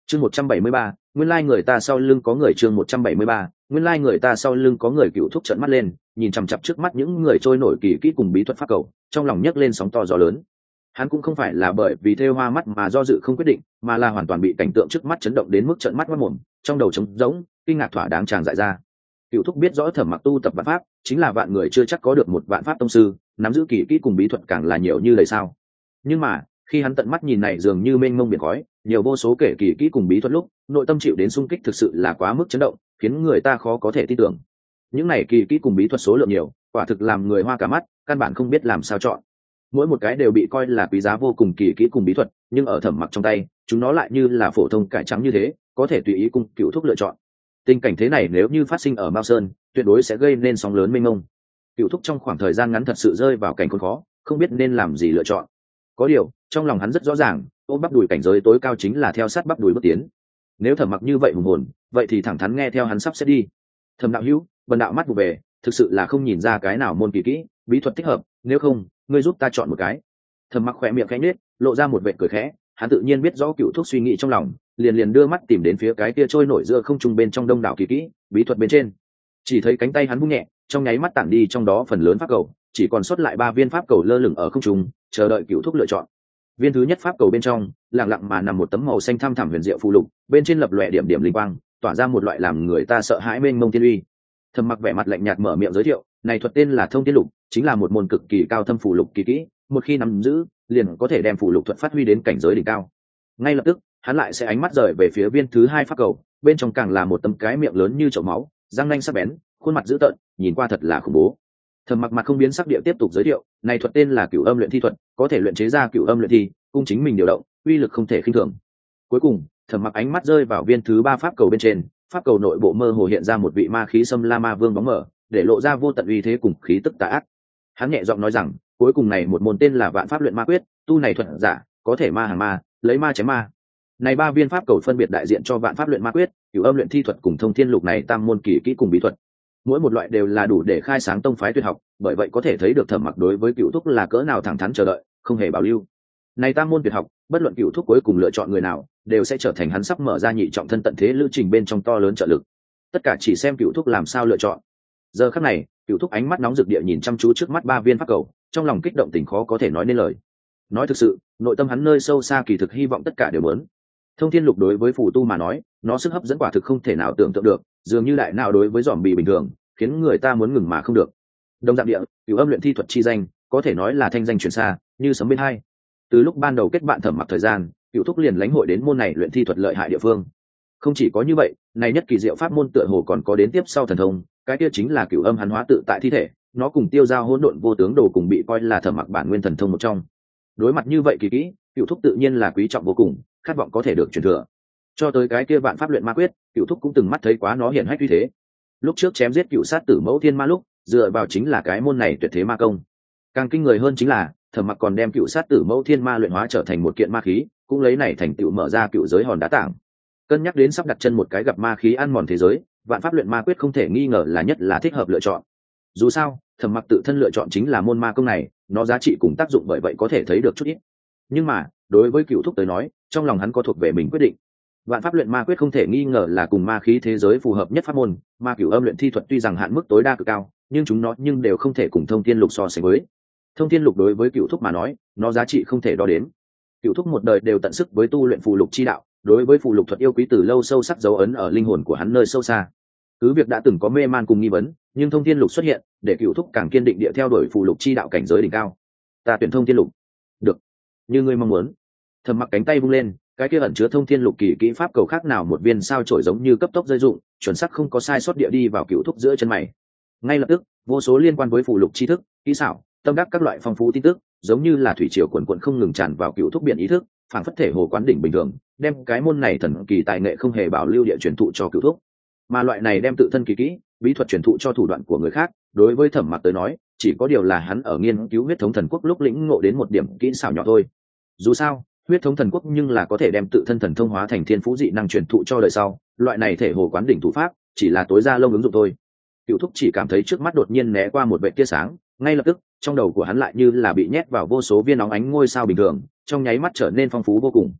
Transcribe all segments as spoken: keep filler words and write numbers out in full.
chương một trăm bảy mươi ba, nguyên lai người ta sau lưng có người. Chương một trăm bảy mươi ba, nguyên lai người ta sau lưng có người. Cựu thúc trợn mắt lên, nhìn chằm chằm trước mắt những người trôi nổi kỳ kỹ cùng bí thuật pháp cầu, trong lòng nhấc lên sóng to gió lớn. Hắn cũng không phải là bởi vì thêu hoa mắt mà do dự không quyết định, mà là hoàn toàn bị cảnh tượng trước mắt chấn động đến mức trợn mắt mắt mồm, trong đầu trống rỗng, kinh ngạc thỏa đáng tràn dại ra. Cựu thúc biết rõ Thẩm Mặc tu tập vạn pháp, chính là vạn người chưa chắc có được một vạn pháp tông sư, nắm giữ kỳ kỹ cùng bí thuật càng là nhiều như lời sao. Nhưng mà khi hắn tận mắt nhìn này dường như mênh mông biển khói, nhiều vô số kể kỳ kỹ cùng bí thuật lúc, nội tâm chịu đến xung kích thực sự là quá mức chấn động, khiến người ta khó có thể tin tưởng. Những này kỳ kỹ cùng bí thuật số lượng nhiều, quả thực làm người hoa cả mắt, căn bản không biết làm sao chọn. Mỗi một cái đều bị coi là quý giá vô cùng kỳ kỹ cùng bí thuật, nhưng ở Thẩm Mặc trong tay, chúng nó lại như là phổ thông cải trắng như thế, có thể tùy ý cung Cựu thúc lựa chọn. Tình cảnh thế này nếu như phát sinh ở Mao Sơn, tuyệt đối sẽ gây nên sóng lớn mênh mông. Cựu thúc trong khoảng thời gian ngắn thật sự rơi vào cảnh khốn khó, không biết nên làm gì lựa chọn. Có điều trong lòng hắn rất rõ ràng, ôm bắp đùi cảnh giới tối cao chính là theo sát bắp đùi bước tiến. Nếu Thẩm Mặc như vậy hùng hồn, vậy thì thẳng thắn nghe theo hắn sắp xếp đi. Thẩm đạo hữu, bần đạo mắt vụ về, thực sự là không nhìn ra cái nào môn kỳ kỹ bí thuật thích hợp, nếu không ngươi giúp ta chọn một cái. Thẩm Mặc khỏe miệng khẽ nhếch, lộ ra một vệt cười khẽ. Hắn tự nhiên biết rõ Cựu thúc suy nghĩ trong lòng, liền liền đưa mắt tìm đến phía cái kia trôi nổi giữa không trung bên trong đông đảo kỳ kỹ bí thuật bên trên. Chỉ thấy cánh tay hắn vung nhẹ, trong nháy mắt tản đi trong đó phần lớn pháp cầu, chỉ còn sót lại ba viên pháp cầu lơ lửng ở không trung, chờ đợi Cựu thúc lựa chọn. Viên thứ nhất pháp cầu bên trong lặng lặng mà nằm một tấm màu xanh thăm thẳm huyền diệu phù lục, bên trên lập lòe điểm điểm linh quang, tỏa ra một loại làm người ta sợ hãi mênh mông tiên uy. Thẩm Mặc vẻ mặt lạnh nhạt mở miệng giới thiệu, này thuật tên là Thông Tiên Lục, chính là một môn cực kỳ cao thâm phù lục kỳ kỹ, một khi nắm giữ, liền có thể đem phù lục thuật phát huy đến cảnh giới đỉnh cao. Ngay lập tức, hắn lại sẽ ánh mắt rời về phía viên thứ hai pháp cầu, bên trong càng là một tấm cái miệng lớn như chậu máu, răng nanh sắc bén, khuôn mặt dữ tợn, nhìn qua thật là khủng bố. Thẩm Mặc mặt không biến sắc địa tiếp tục giới thiệu, này thuật tên là Cửu Âm Luyện Thi Thuật, có thể luyện chế ra cửu âm luyện thi, cung chính mình điều động, uy lực không thể khinh thường. Cuối cùng, Thẩm Mặc ánh mắt rơi vào viên thứ ba pháp cầu bên trên, pháp cầu nội bộ mơ hồ hiện ra một vị ma khí xâm la ma vương bóng mờ, để lộ ra vô tận uy thế cùng khí tức tà ác. Hắn nhẹ giọng nói rằng, cuối cùng này một môn tên là Vạn Pháp Luyện Ma Quyết, tu này thuật giả có thể ma hàng ma, lấy ma chém ma. Này ba viên pháp cầu phân biệt đại diện cho Vạn Pháp Luyện Ma Quyết, Cửu Âm Luyện Thi Thuật cùng Thông Thiên Lục này tam môn kỳ kỹ cùng bí thuật. Mỗi một loại đều là đủ để khai sáng tông phái tuyệt học, bởi vậy có thể thấy được Thẩm Mặc đối với Cửu thúc là cỡ nào thẳng thắn chờ đợi, không hề bảo lưu. Này tam môn tuyệt học, bất luận Cửu thúc cuối cùng lựa chọn người nào, đều sẽ trở thành hắn sắp mở ra nhị trọng thân tận thế lữ trình bên trong to lớn trợ lực. Tất cả chỉ xem Cửu thúc làm sao lựa chọn. Giờ khắc này, Cửu thúc ánh mắt nóng rực địa nhìn chăm chú trước mắt ba viên pháp cầu, trong lòng kích động tình khó có thể nói nên lời. Nói thực sự, nội tâm hắn nơi sâu xa kỳ thực hy vọng tất cả đều muốn. Thông Thiên Lục đối với phù tu mà nói, nó sức hấp dẫn quả thực không thể nào tưởng tượng được, dường như đại nào đối với giòm bì bình thường, khiến người ta muốn ngừng mà không được. Đồng dạng địa, Cửu Âm Luyện Thi Thuật chi danh, có thể nói là thanh danh truyền xa, như sấm bên hai. Từ lúc ban đầu kết bạn Thẩm Mặc thời gian, Cửu thúc liền lãnh hội đến môn này luyện thi thuật lợi hại địa phương. Không chỉ có như vậy, này nhất kỳ diệu pháp môn tựa hồ còn có đến tiếp sau thần thông, cái kia chính là Cửu Âm hắn hóa tự tại thi thể, nó cùng tiêu giao hỗn độn vô tướng đồ cùng bị coi là Thẩm Mặc bản nguyên thần thông một trong. Đối mặt như vậy kỳ kỹ, Cửu thúc tự nhiên là quý trọng vô cùng, khát vọng có thể được truyền thừa. Cho tới cái kia Vạn Pháp Luyện Ma Quyết, Cửu thúc cũng từng mắt thấy quá nó hiển hách uy thế. Lúc trước chém giết Cửu Sát Tử Mẫu Thiên Ma lúc, dựa vào chính là cái môn này tuyệt thế ma công. Càng kinh người hơn chính là, Thẩm Mặc còn đem Cửu Sát Tử Mẫu Thiên Ma luyện hóa trở thành một kiện ma khí, cũng lấy này thành tựu mở ra cựu giới hòn đá tảng. Cân nhắc đến sắp đặt chân một cái gặp ma khí ăn mòn thế giới, Vạn Pháp Luyện Ma Quyết không thể nghi ngờ là nhất là thích hợp lựa chọn. Dù sao, Thẩm Mặc tự thân lựa chọn chính là môn ma công này, nó giá trị cùng tác dụng bởi vậy có thể thấy được chút ít. Nhưng mà, đối với Cửu thúc tới nói, trong lòng hắn có thuộc về mình quyết định. Vạn Pháp Luyện Ma Quyết không thể nghi ngờ là cùng ma khí thế giới phù hợp nhất pháp môn, mà Cửu Âm Luyện Thi Thuật tuy rằng hạn mức tối đa cực cao, nhưng chúng nó nhưng đều không thể cùng Thông Thiên Lục so sánh với. Thông Thiên Lục đối với Cửu thúc mà nói, nó giá trị không thể đo đếm. Cửu thúc một đời đều tận sức với tu luyện phù lục chi đạo, đối với phù lục thuật yêu quý từ lâu sâu sắc dấu ấn ở linh hồn của hắn nơi sâu xa. Cứ việc đã từng có mê man cùng nghi vấn, nhưng Thông Thiên Lục xuất hiện, để Cửu thúc càng kiên định địa theo đuổi phù lục chi đạo cảnh giới đỉnh cao. Ta tuyển Thông Thiên Lục. Được, như ngươi mong muốn. Thẩm Mặc cánh tay vung lên, cái kia ẩn chứa Thông Thiên Lục kỳ kỹ pháp cầu khác nào một viên sao chổi giống như cấp tốc rơi dụng, chuẩn xác không có sai sót địa đi vào Cửu thúc giữa chân mày. Ngay lập tức, vô số liên quan với phù lục tri thức, kỹ xảo, tâm đắc các loại phong phú tin tức, giống như là thủy triều cuồn cuộn không ngừng tràn vào Cửu thúc biển ý thức, phảng phất thể hồ quán đỉnh bình thường, đem cái môn này thần kỳ tài nghệ không hề bảo lưu địa truyền thụ cho Cửu thúc. Mà loại này đem tự thân kỳ kỹ, bí thuật truyền thụ cho thủ đoạn của người khác, đối với Thẩm Mặc tới nói, chỉ có điều là hắn ở nghiên cứu huyết thống thần quốc lúc lĩnh ngộ đến một điểm kỹ xảo nhỏ thôi. Dù sao, huyết thống thần quốc nhưng là có thể đem tự thân thần thông hóa thành thiên phú dị năng truyền thụ cho đời sau, loại này thể hồ quán đỉnh thủ pháp, chỉ là tối ra lông ứng dụng thôi. Cửu thúc chỉ cảm thấy trước mắt đột nhiên né qua một vệt tia sáng, ngay lập tức, trong đầu của hắn lại như là bị nhét vào vô số viên óng ánh ngôi sao bình thường, trong nháy mắt trở nên phong phú vô cùng.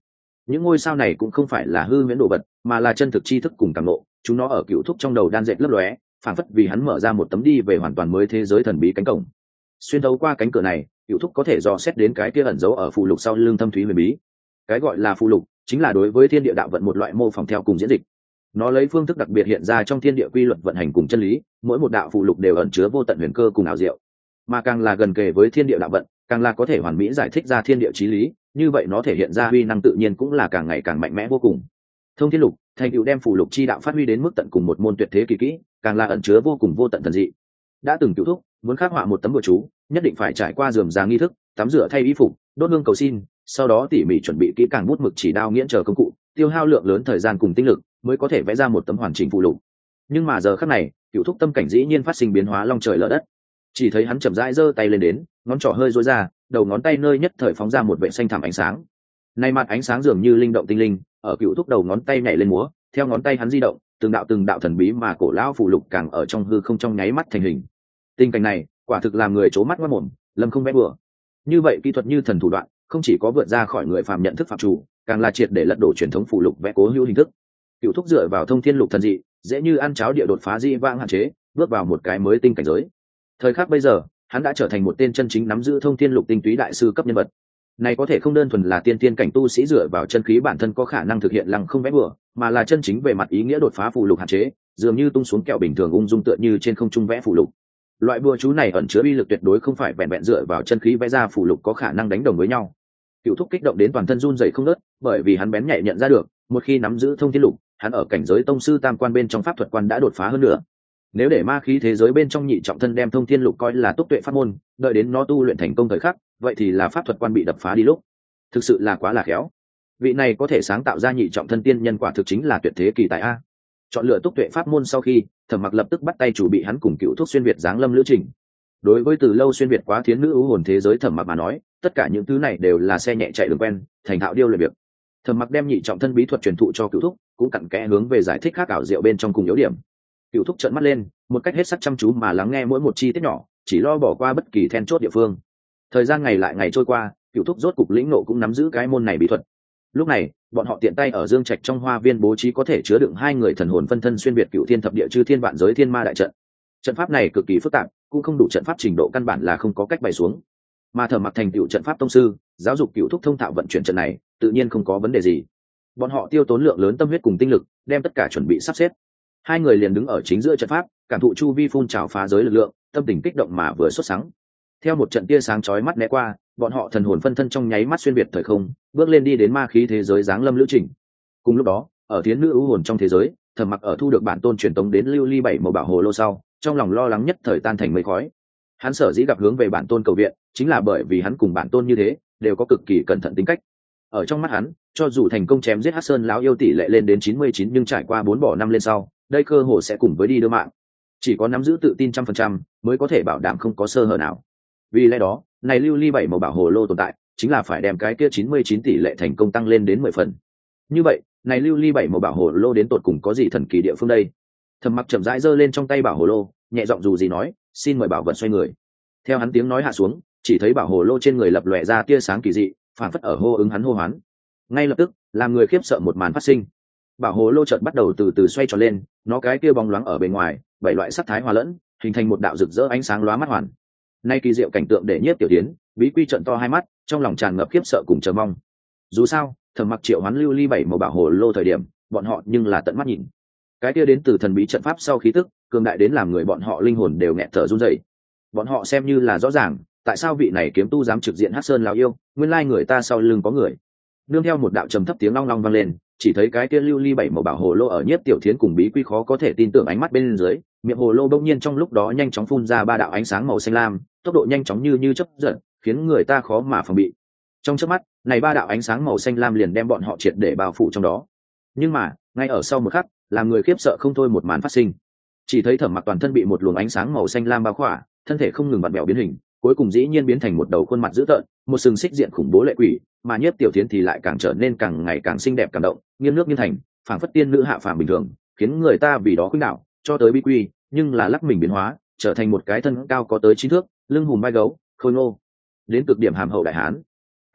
những ngôi sao này cũng không phải là hư huyễn đồ vật, mà là chân thực tri thức cùng cảm nộ, chúng nó ở Cựu Thúc trong đầu đan dệt lấp lóe, phảng phất vì hắn mở ra một tấm đi về hoàn toàn mới thế giới thần bí cánh cổng. Xuyên thấu qua cánh cửa này, Cựu Thúc có thể dò xét đến cái kia ẩn giấu ở phù lục sau lưng thâm thúy huyền bí. Cái gọi là phù lục chính là đối với thiên địa đạo vận một loại mô phỏng theo cùng diễn dịch. Nó lấy phương thức đặc biệt hiện ra trong thiên địa quy luật vận hành cùng chân lý, mỗi một đạo phù lục đều ẩn chứa vô tận huyền cơ cùng ảo diệu. Mà càng là gần kề với thiên địa đạo vận, càng là có thể hoàn mỹ giải thích ra thiên địa chí lý, như vậy nó thể hiện ra uy năng tự nhiên cũng là càng ngày càng mạnh mẽ vô cùng. Thông thiên lục thành tựu đem phù lục chi đạo phát huy đến mức tận cùng một môn tuyệt thế kỳ kỹ, càng là ẩn chứa vô cùng vô tận thần dị. Đã từng Cựu Thúc muốn khắc họa một tấm bùa chú, nhất định phải trải qua rườm rà nghi thức, tắm rửa thay y phục, đốt hương cầu xin, sau đó tỉ mỉ chuẩn bị kỹ càng bút mực chỉ đao nghiễn chờ công cụ, tiêu hao lượng lớn thời gian cùng tinh lực mới có thể vẽ ra một tấm hoàn chỉnh phù lục. Nhưng mà giờ khắc này, Cựu Thúc tâm cảnh dĩ nhiên phát sinh biến hóa long trời lở đất. Chỉ thấy hắn chậm rãi giơ tay lên đến, ngón trỏ hơi duỗi ra, đầu ngón tay nơi nhất thời phóng ra một vệ xanh thẳm ánh sáng. Nay mặt ánh sáng dường như linh động tinh linh, ở Cựu Thúc đầu ngón tay nhảy lên múa, theo ngón tay hắn di động, từng đạo từng đạo thần bí mà cổ lão phù lục càng ở trong hư không trong nháy mắt thành hình. Tình cảnh này, quả thực làm người chố mắt ngoác mồm, lâm không vẽ bừa. Như vậy kỹ thuật như thần thủ đoạn, không chỉ có vượt ra khỏi người phàm nhận thức phạm chủ, càng là triệt để lật đổ truyền thống phù lục vẽ cố hữu hình thức. Cựu Thúc dựa vào thông thiên lục thần dị, dễ như ăn cháo địa đột phá di vãng hạn chế, bước vào một cái mới tinh cảnh giới. Thời khắc bây giờ, hắn đã trở thành một tên chân chính nắm giữ thông thiên lục tinh túy đại sư cấp nhân vật. Này có thể không đơn thuần là tiên tiên cảnh tu sĩ dựa vào chân khí bản thân có khả năng thực hiện lăng không vẽ bừa, mà là chân chính về mặt ý nghĩa đột phá phù lục hạn chế, dường như tung xuống kẹo bình thường ung dung tựa như trên không trung vẽ phù lục. Loại bùa chú này ẩn chứa uy lực tuyệt đối không phải vẹn vẹn dựa vào chân khí vẽ ra phù lục có khả năng đánh đồng với nhau. Cựu Thúc kích động đến toàn thân run rẩy không ngớt, bởi vì hắn bén nhạy nhận ra được, một khi nắm giữ thông thiên lục, hắn ở cảnh giới tông sư tam quan bên trong pháp thuật quan đã đột phá hơn nữa. Nếu để ma khí thế giới bên trong nhị trọng thân đem thông thiên lục coi là túc tuệ pháp môn, đợi đến nó tu luyện thành công thời khắc, vậy thì là pháp thuật quan bị đập phá đi lúc. Thực sự là quá là khéo. Vị này có thể sáng tạo ra nhị trọng thân tiên nhân quả thực chính là tuyệt thế kỳ tài a. Chọn lựa túc tuệ pháp môn sau khi, Thẩm Mặc lập tức bắt tay chủ bị hắn cùng Cựu Thúc xuyên việt giáng lâm lữ trình. Đối với từ lâu xuyên việt quá thiến nữ ưu hồn thế giới Thẩm Mặc mà nói, tất cả những thứ này đều là xe nhẹ chạy đường quen, thành thạo điêu luyện việc. Thẩm Mặc đem nhị trọng thân bí thuật truyền thụ cho Cựu Thúc, cũng cặn kẽ hướng về giải thích khác ảo diệu bên trong cùng yếu điểm. Cựu Thúc trợn mắt lên, một cách hết sức chăm chú mà lắng nghe mỗi một chi tiết nhỏ, chỉ lo bỏ qua bất kỳ then chốt địa phương. Thời gian ngày lại ngày trôi qua, Cựu Thúc rốt cục lĩnh ngộ cũng nắm giữ cái môn này bí thuật. Lúc này, bọn họ tiện tay ở Dương Trạch trong hoa viên bố trí có thể chứa đựng hai người thần hồn phân thân xuyên việt cựu thiên thập địa chư thiên vạn giới thiên ma đại trận. Trận pháp này cực kỳ phức tạp, cũng không đủ trận pháp trình độ căn bản là không có cách bày xuống. Mà Thẩm Mặc thành tựu trận pháp tông sư, giáo dục Cựu Thúc thông thạo vận chuyển trận này, tự nhiên không có vấn đề gì. Bọn họ tiêu tốn lượng lớn tâm huyết cùng tinh lực, đem tất cả chuẩn bị sắp xếp. Hai người liền đứng ở chính giữa trận pháp, cảm thụ chu vi phun trào phá giới lực lượng, tâm tình kích động mà vừa xuất sáng. Theo một trận tia sáng chói mắt né qua, bọn họ thần hồn phân thân trong nháy mắt xuyên việt thời không, bước lên đi đến ma khí thế giới giáng lâm lữ trình. Cùng lúc đó, ở thiến nữ ưu hồn trong thế giới, Thẩm Mặc ở thu được bản tôn truyền tống đến lưu ly bảy màu bảo hồ lô sau, trong lòng lo lắng nhất thời tan thành mây khói. Hắn sở dĩ gặp hướng về bản tôn cầu viện, chính là bởi vì hắn cùng bản tôn như thế, đều có cực kỳ cẩn thận tính cách. Ở trong mắt hắn, cho dù thành công chém giết Hắc Sơn lão yêu tỷ lệ lên đến chín mươi chín, nhưng trải qua bốn bỏ năm lên sau, đây cơ hồ sẽ cùng với đi đưa mạng. Chỉ có nắm giữ tự tin trăm phần trăm mới có thể bảo đảm không có sơ hở nào. Vì lẽ đó, này lưu ly bảy màu bảo hồ lô tồn tại, chính là phải đem cái kia chín mươi chín tỷ lệ thành công tăng lên đến mười phần. Như vậy, này lưu ly bảy màu bảo hồ lô đến tột cùng có gì thần kỳ địa phương đây? Thẩm Mặc chậm rãi giơ lên trong tay bảo hồ lô, nhẹ giọng dù gì nói, xin mời bảo vật xoay người. Theo hắn tiếng nói hạ xuống, chỉ thấy bảo hồ lô trên người lập lòe ra tia sáng kỳ dị, phản phất ở hô ứng hắn hô hoán. Ngay lập tức, làm người khiếp sợ một màn phát sinh. Bảo hồ lô chợt bắt đầu từ từ xoay tròn lên, nó cái kia bóng loáng ở bên ngoài, bảy loại sắc thái hòa lẫn, hình thành một đạo rực rỡ ánh sáng lóa mắt hoàn. Nay kỳ diệu cảnh tượng để nhiếp tiểu tiến, Bí Quy trận to hai mắt, trong lòng tràn ngập khiếp sợ cùng chờ mong. Dù sao, Thẩm Mặc triệu hoán lưu ly bảy màu bảo hồ lô thời điểm, bọn họ nhưng là tận mắt nhìn. Cái kia đến từ thần bí trận pháp sau khí tức, cường đại đến làm người bọn họ linh hồn đều nghẹt thở run rẩy. Bọn họ xem như là rõ ràng, tại sao vị này kiếm tu dám trực diện Hắc Sơn lão yêu, nguyên lai người ta sau lưng có người. Nương theo một đạo trầm thấp tiếng long long vang lên, chỉ thấy cái kia lưu ly bảy màu bảo hồ lô ở nhiếp tiểu thiến cùng Bí Quy khó có thể tin tưởng ánh mắt bên dưới, miệng hồ lô bỗng nhiên trong lúc đó nhanh chóng phun ra ba đạo ánh sáng màu xanh lam, tốc độ nhanh chóng như như chớp giật, khiến người ta khó mà phòng bị. Trong chớp mắt, này ba đạo ánh sáng màu xanh lam liền đem bọn họ triệt để bao phủ trong đó. Nhưng mà, ngay ở sau một khắc, làm người khiếp sợ không thôi một màn phát sinh. Chỉ thấy Thẩm Mặc toàn thân bị một luồng ánh sáng màu xanh lam bao khỏa, thân thể không ngừng vặn vẹo biến hình, cuối cùng dĩ nhiên biến thành một đầu khuôn mặt dữ tợn, một sừng xích diện khủng bố lệ quỷ, mà nhiếp tiểu thiến thì lại càng trở nên càng ngày càng xinh đẹp cảm động, nghiêng nước nghiêng thành, phảng phất tiên nữ hạ phàm bình thường, khiến người ta vì đó khuynh đảo, cho tới Bí Quy, nhưng là lắc mình biến hóa, trở thành một cái thân cao có tới chín thước, lưng hùm vai gấu, khôi ngô, đến cực điểm hàm hậu đại hán.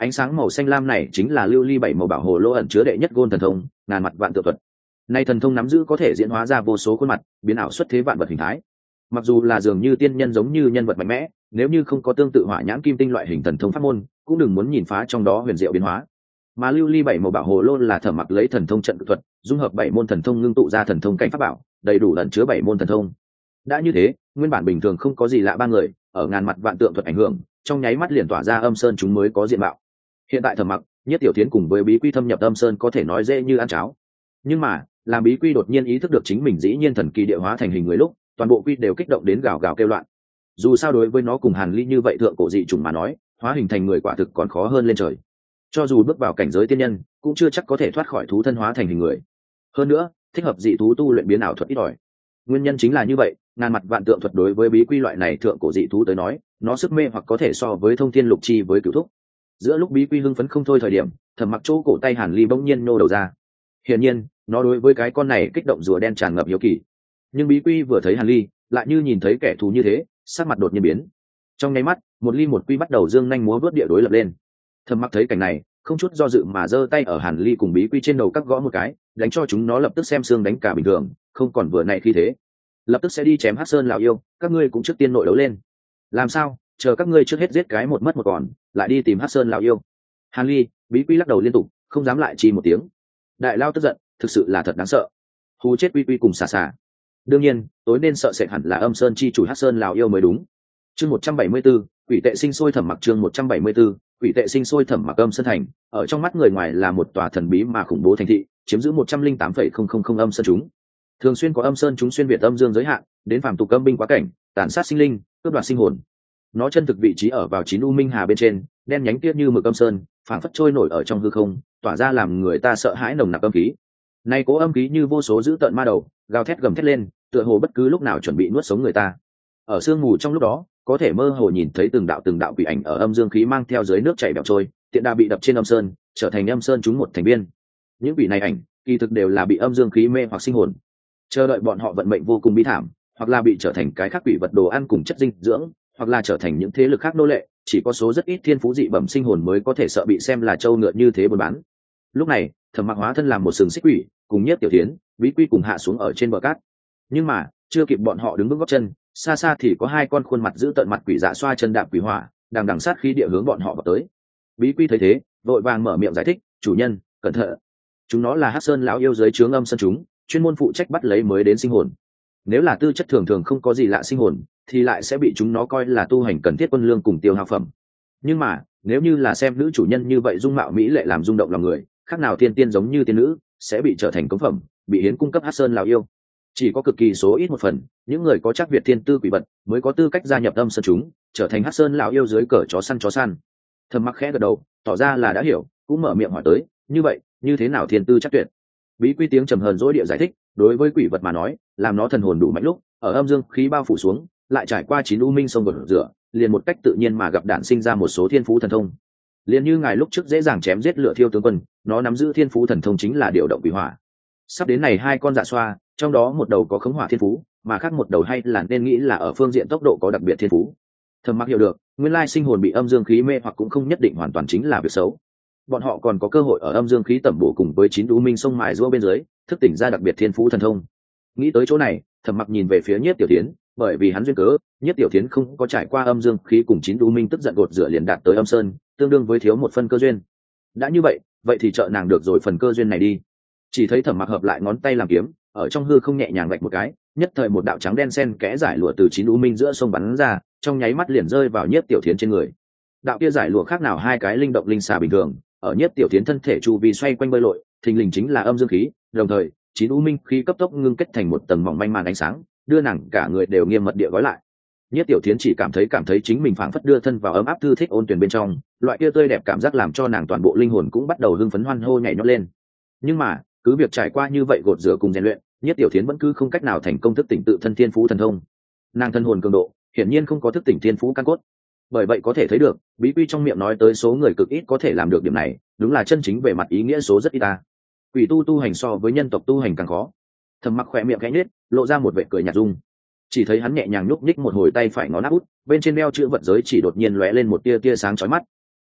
ánh sáng màu xanh lam này chính là lưu ly bảy màu bảo hồ lô ẩn chứa đệ nhất gôn thần thông ngàn mặt vạn tự thuật. Nay thần thông nắm giữ có thể diễn hóa ra vô số khuôn mặt, biến ảo xuất thế vạn vật hình thái. Mặc dù là dường như tiên nhân giống như nhân vật mạnh mẽ, nếu như không có tương tự hỏa nhãn kim tinh loại hình thần thông pháp môn, cũng đừng muốn nhìn phá trong đó huyền diệu biến hóa. Mà lưu ly bảy màu bảo hồ lô là Thẩm Mặc lấy thần thông trận thuật, dung hợp bảy môn thần thông ngưng tụ ra thần thông cảnh pháp bảo, đầy đủ ẩn chứa bảy môn thần thông. Đã như thế, nguyên bản bình thường không có gì lạ ba người, ở ngàn mặt vạn tượng thuật ảnh hưởng, trong nháy mắt liền tỏa ra âm sơn chúng mới có diện mạo. Hiện tại Thẩm Mặc, Nhất Tiểu Thiến cùng với Bí Quy thâm nhập âm sơn có thể nói dễ như ăn cháo. Nhưng mà, làm Bí Quy đột nhiên ý thức được chính mình dĩ nhiên thần kỳ địa hóa thành hình người lúc, toàn bộ quy đều kích động đến gào gào kêu loạn. Dù sao đối với nó cùng Hàn Ly như vậy thượng cổ dị chủng mà nói, hóa hình thành người quả thực còn khó hơn lên trời. Cho dù bước vào cảnh giới tiên nhân, cũng chưa chắc có thể thoát khỏi thú thân hóa thành hình người. Hơn nữa, thích hợp dị thú tu luyện biến ảo thuật ít ỏi. Nguyên nhân chính là như vậy, ngàn mặt vạn tượng thuật đối với Bí Quy loại này thượng cổ dị thú tới nói, nó sức mê hoặc có thể so với thông thiên lục chi với cửu thúc. Giữa lúc Bí Quy hưng phấn không thôi thời điểm, Thẩm Mặc chỗ cổ tay Hàn Ly bỗng nhiên nô đầu ra. Hiển nhiên, nó đối với cái con này kích động rùa đen tràn ngập hiếu kỳ. Nhưng Bí Quy vừa thấy Hàn Ly, lại như nhìn thấy kẻ thù như thế, sắc mặt đột nhiên biến. Trong nháy mắt, một ly một quy bắt đầu dương nhanh múa vớt địa đối lập lên. Thẩm Mặc thấy cảnh này, không chút do dự mà giơ tay ở Hàn Ly cùng Bí Quy trên đầu cắt gõ một cái, đánh cho chúng nó lập tức xem xương đánh cả bình thường, không còn vừa này khi thế. Lập tức sẽ đi chém Hắc Sơn lão yêu, các ngươi cũng trước tiên nội đấu lên. Làm sao? Chờ các ngươi trước hết giết cái một mất một còn, lại đi tìm Hắc Sơn lão yêu. Hàn Ly, Bí Quy lắc đầu liên tục, không dám lại chi một tiếng. Đại lao tức giận, thực sự là thật đáng sợ. Hù chết Quy Quy cùng xà xà. Đương nhiên, tối nên sợ sệt hẳn là Âm Sơn chi chủ Hắc Sơn lão yêu mới đúng. Chương một trăm bảy mươi 174, quỷ tệ sinh sôi Thẩm Mặc chương một trăm bảy mươi 174, quỷ tệ sinh sôi Thẩm Mặc Âm Sơn thành, ở trong mắt người ngoài là một tòa thần bí mà khủng bố thành thị, chiếm giữ một trăm linh tám phẩy không không không âm sơn chúng. Thường xuyên có âm sơn chúng xuyên việt âm dương giới hạn, đến phàm tục âm binh quá cảnh, tàn sát sinh linh, cướp đoạt sinh hồn. Nó chân thực vị trí ở vào chín u minh hà bên trên, đen nhánh tiết như mực âm sơn, phảng phất trôi nổi ở trong hư không, tỏa ra làm người ta sợ hãi nồng nặc âm khí. Nay cố âm khí như vô số dữ tợn ma đầu, gào thét gầm thét lên, tựa hồ bất cứ lúc nào chuẩn bị nuốt sống người ta. Ở sương mù trong lúc đó, có thể mơ hồ nhìn thấy từng đạo từng đạo quỷ ảnh ở âm dương khí mang theo dưới nước chảy bẹo trôi, tiện đà bị đập trên âm sơn, trở thành âm sơn chúng một thành viên. Những quỷ này ảnh, kỳ thực đều là bị âm dương khí mê hoặc sinh hồn, chờ đợi bọn họ vận mệnh vô cùng bi thảm, hoặc là bị trở thành cái khác quỷ vật đồ ăn cùng chất dinh dưỡng, hoặc là trở thành những thế lực khác nô lệ. Chỉ có số rất ít thiên phú dị bẩm sinh hồn mới có thể sợ bị xem là trâu ngựa như thế buôn bán. Lúc này, Thẩm Mặc hóa thân làm một sừng xích quỷ, cùng Nhất Tiểu Thiến, Bí Quy cùng hạ xuống ở trên bờ cát. Nhưng mà, chưa kịp bọn họ đứng vững gót chân, xa xa thì có hai con khuôn mặt giữ tận mặt quỷ dạ xoa chân đạp quỷ hỏa, đang đằng sát khí địa hướng bọn họ vào tới. Bí Quy thấy thế, vội vàng mở miệng giải thích, chủ nhân, cẩn thận. Chúng nó là Hắc Sơn lão yêu dưới trướng âm sơn chúng, chuyên môn phụ trách bắt lấy mới đến sinh hồn. Nếu là tư chất thường thường không có gì lạ sinh hồn, thì lại sẽ bị chúng nó coi là tu hành cần thiết quân lương cùng tiêu hao phẩm. Nhưng mà, nếu như là xem nữ chủ nhân như vậy dung mạo mỹ lệ làm rung động lòng người, khác nào thiên tiên giống như tiên nữ, sẽ bị trở thành cống phẩm, bị hiến cung cấp Hắc Sơn lão yêu. Chỉ có cực kỳ số ít một phần, những người có chắc việt thiên tư quỷ vật mới có tư cách gia nhập âm sơn chúng, trở thành Hắc Sơn lão yêu dưới cờ chó săn chó săn. Thẩm Mặc khẽ gật đầu, tỏ ra là đã hiểu, cũng mở miệng hỏi tới, như vậy, như thế nào thiên tư chắc tuyệt? Bí Quy tiếng trầm hờn dỗi địa giải thích, đối với quỷ vật mà nói, làm nó thần hồn đủ mạnh lúc, ở âm dương khí bao phủ xuống, lại trải qua chín u minh sông vượt rửa, liền một cách tự nhiên mà gặp đạn sinh ra một số thiên phú thần thông. Liền như ngài lúc trước dễ dàng chém giết lửa thiêu tướng quân, nó nắm giữ thiên phú thần thông chính là điều động quỷ hỏa. Sắp đến này hai con dạ xoa, trong đó một đầu có khống hỏa thiên phú, mà khác một đầu hay là nên nghĩ là ở phương diện tốc độ có đặc biệt thiên phú. Thẩm Mặc hiểu được, nguyên lai sinh hồn bị âm dương khí mê hoặc cũng không nhất định hoàn toàn chính là việc xấu. Bọn họ còn có cơ hội ở âm dương khí tẩm bổ cùng với chín u minh sông mài giũa bên dưới, thức tỉnh ra đặc biệt thiên phú thần thông. Nghĩ tới chỗ này, Thẩm Mặc nhìn về phía Nhất Tiểu Thiến, bởi vì hắn duyên cớ, Nhất Tiểu Thiến không có trải qua âm dương khí cùng chín u minh tức giận gột rửa liền đạt tới âm sơn, tương đương với thiếu một phần cơ duyên. Đã như vậy, vậy thì trợ nàng được rồi phần cơ duyên này đi. Chỉ thấy Thẩm Mặc hợp lại ngón tay làm kiếm, ở trong hư không nhẹ nhàng vạch một cái, nhất thời một đạo trắng đen xen kẽ giải lụa từ chín u minh giữa sông bắn ra, trong nháy mắt liền rơi vào Nhất Tiểu Thiến trên người. Đạo kia giải lụa khác nào hai cái linh động linh xà bình thường, ở Nhất Tiểu Thiến thân thể chu vi xoay quanh bơi lội, thình lình chính là âm dương khí, đồng thời chín u minh khí cấp tốc ngưng kết thành một tầng mỏng manh màn ánh sáng, đưa nàng cả người đều nghiêm mật địa gói lại. Nhất Tiểu Thiến chỉ cảm thấy cảm thấy chính mình phảng phất đưa thân vào ấm áp thư thích ôn tuyển bên trong, loại kia tươi đẹp cảm giác làm cho nàng toàn bộ linh hồn cũng bắt đầu hưng phấn hoan hô nhảy nhót lên. Nhưng mà, cứ việc trải qua như vậy gột rửa cùng rèn luyện, Nhất Tiểu Thiến vẫn cứ không cách nào thành công thức tỉnh tự thân thiên phú thần thông. Nàng thân hồn cường độ, hiển nhiên không có thức tỉnh thiên phú căn cốt. Bởi vậy có thể thấy được, Bí Quy trong miệng nói tới số người cực ít có thể làm được điểm này, đúng là chân chính về mặt ý nghĩa số rất ít ta. Quỷ tu tu hành so với nhân tộc tu hành càng khó. Thẩm Mặc khỏe miệng khẽ nhếch, lộ ra một vẻ cười nhạt dung. Chỉ thấy hắn nhẹ nhàng nhúc nhích một hồi tay phải ngón áp út, bên trên đeo chữ vật giới chỉ đột nhiên lóe lên một tia tia sáng chói mắt.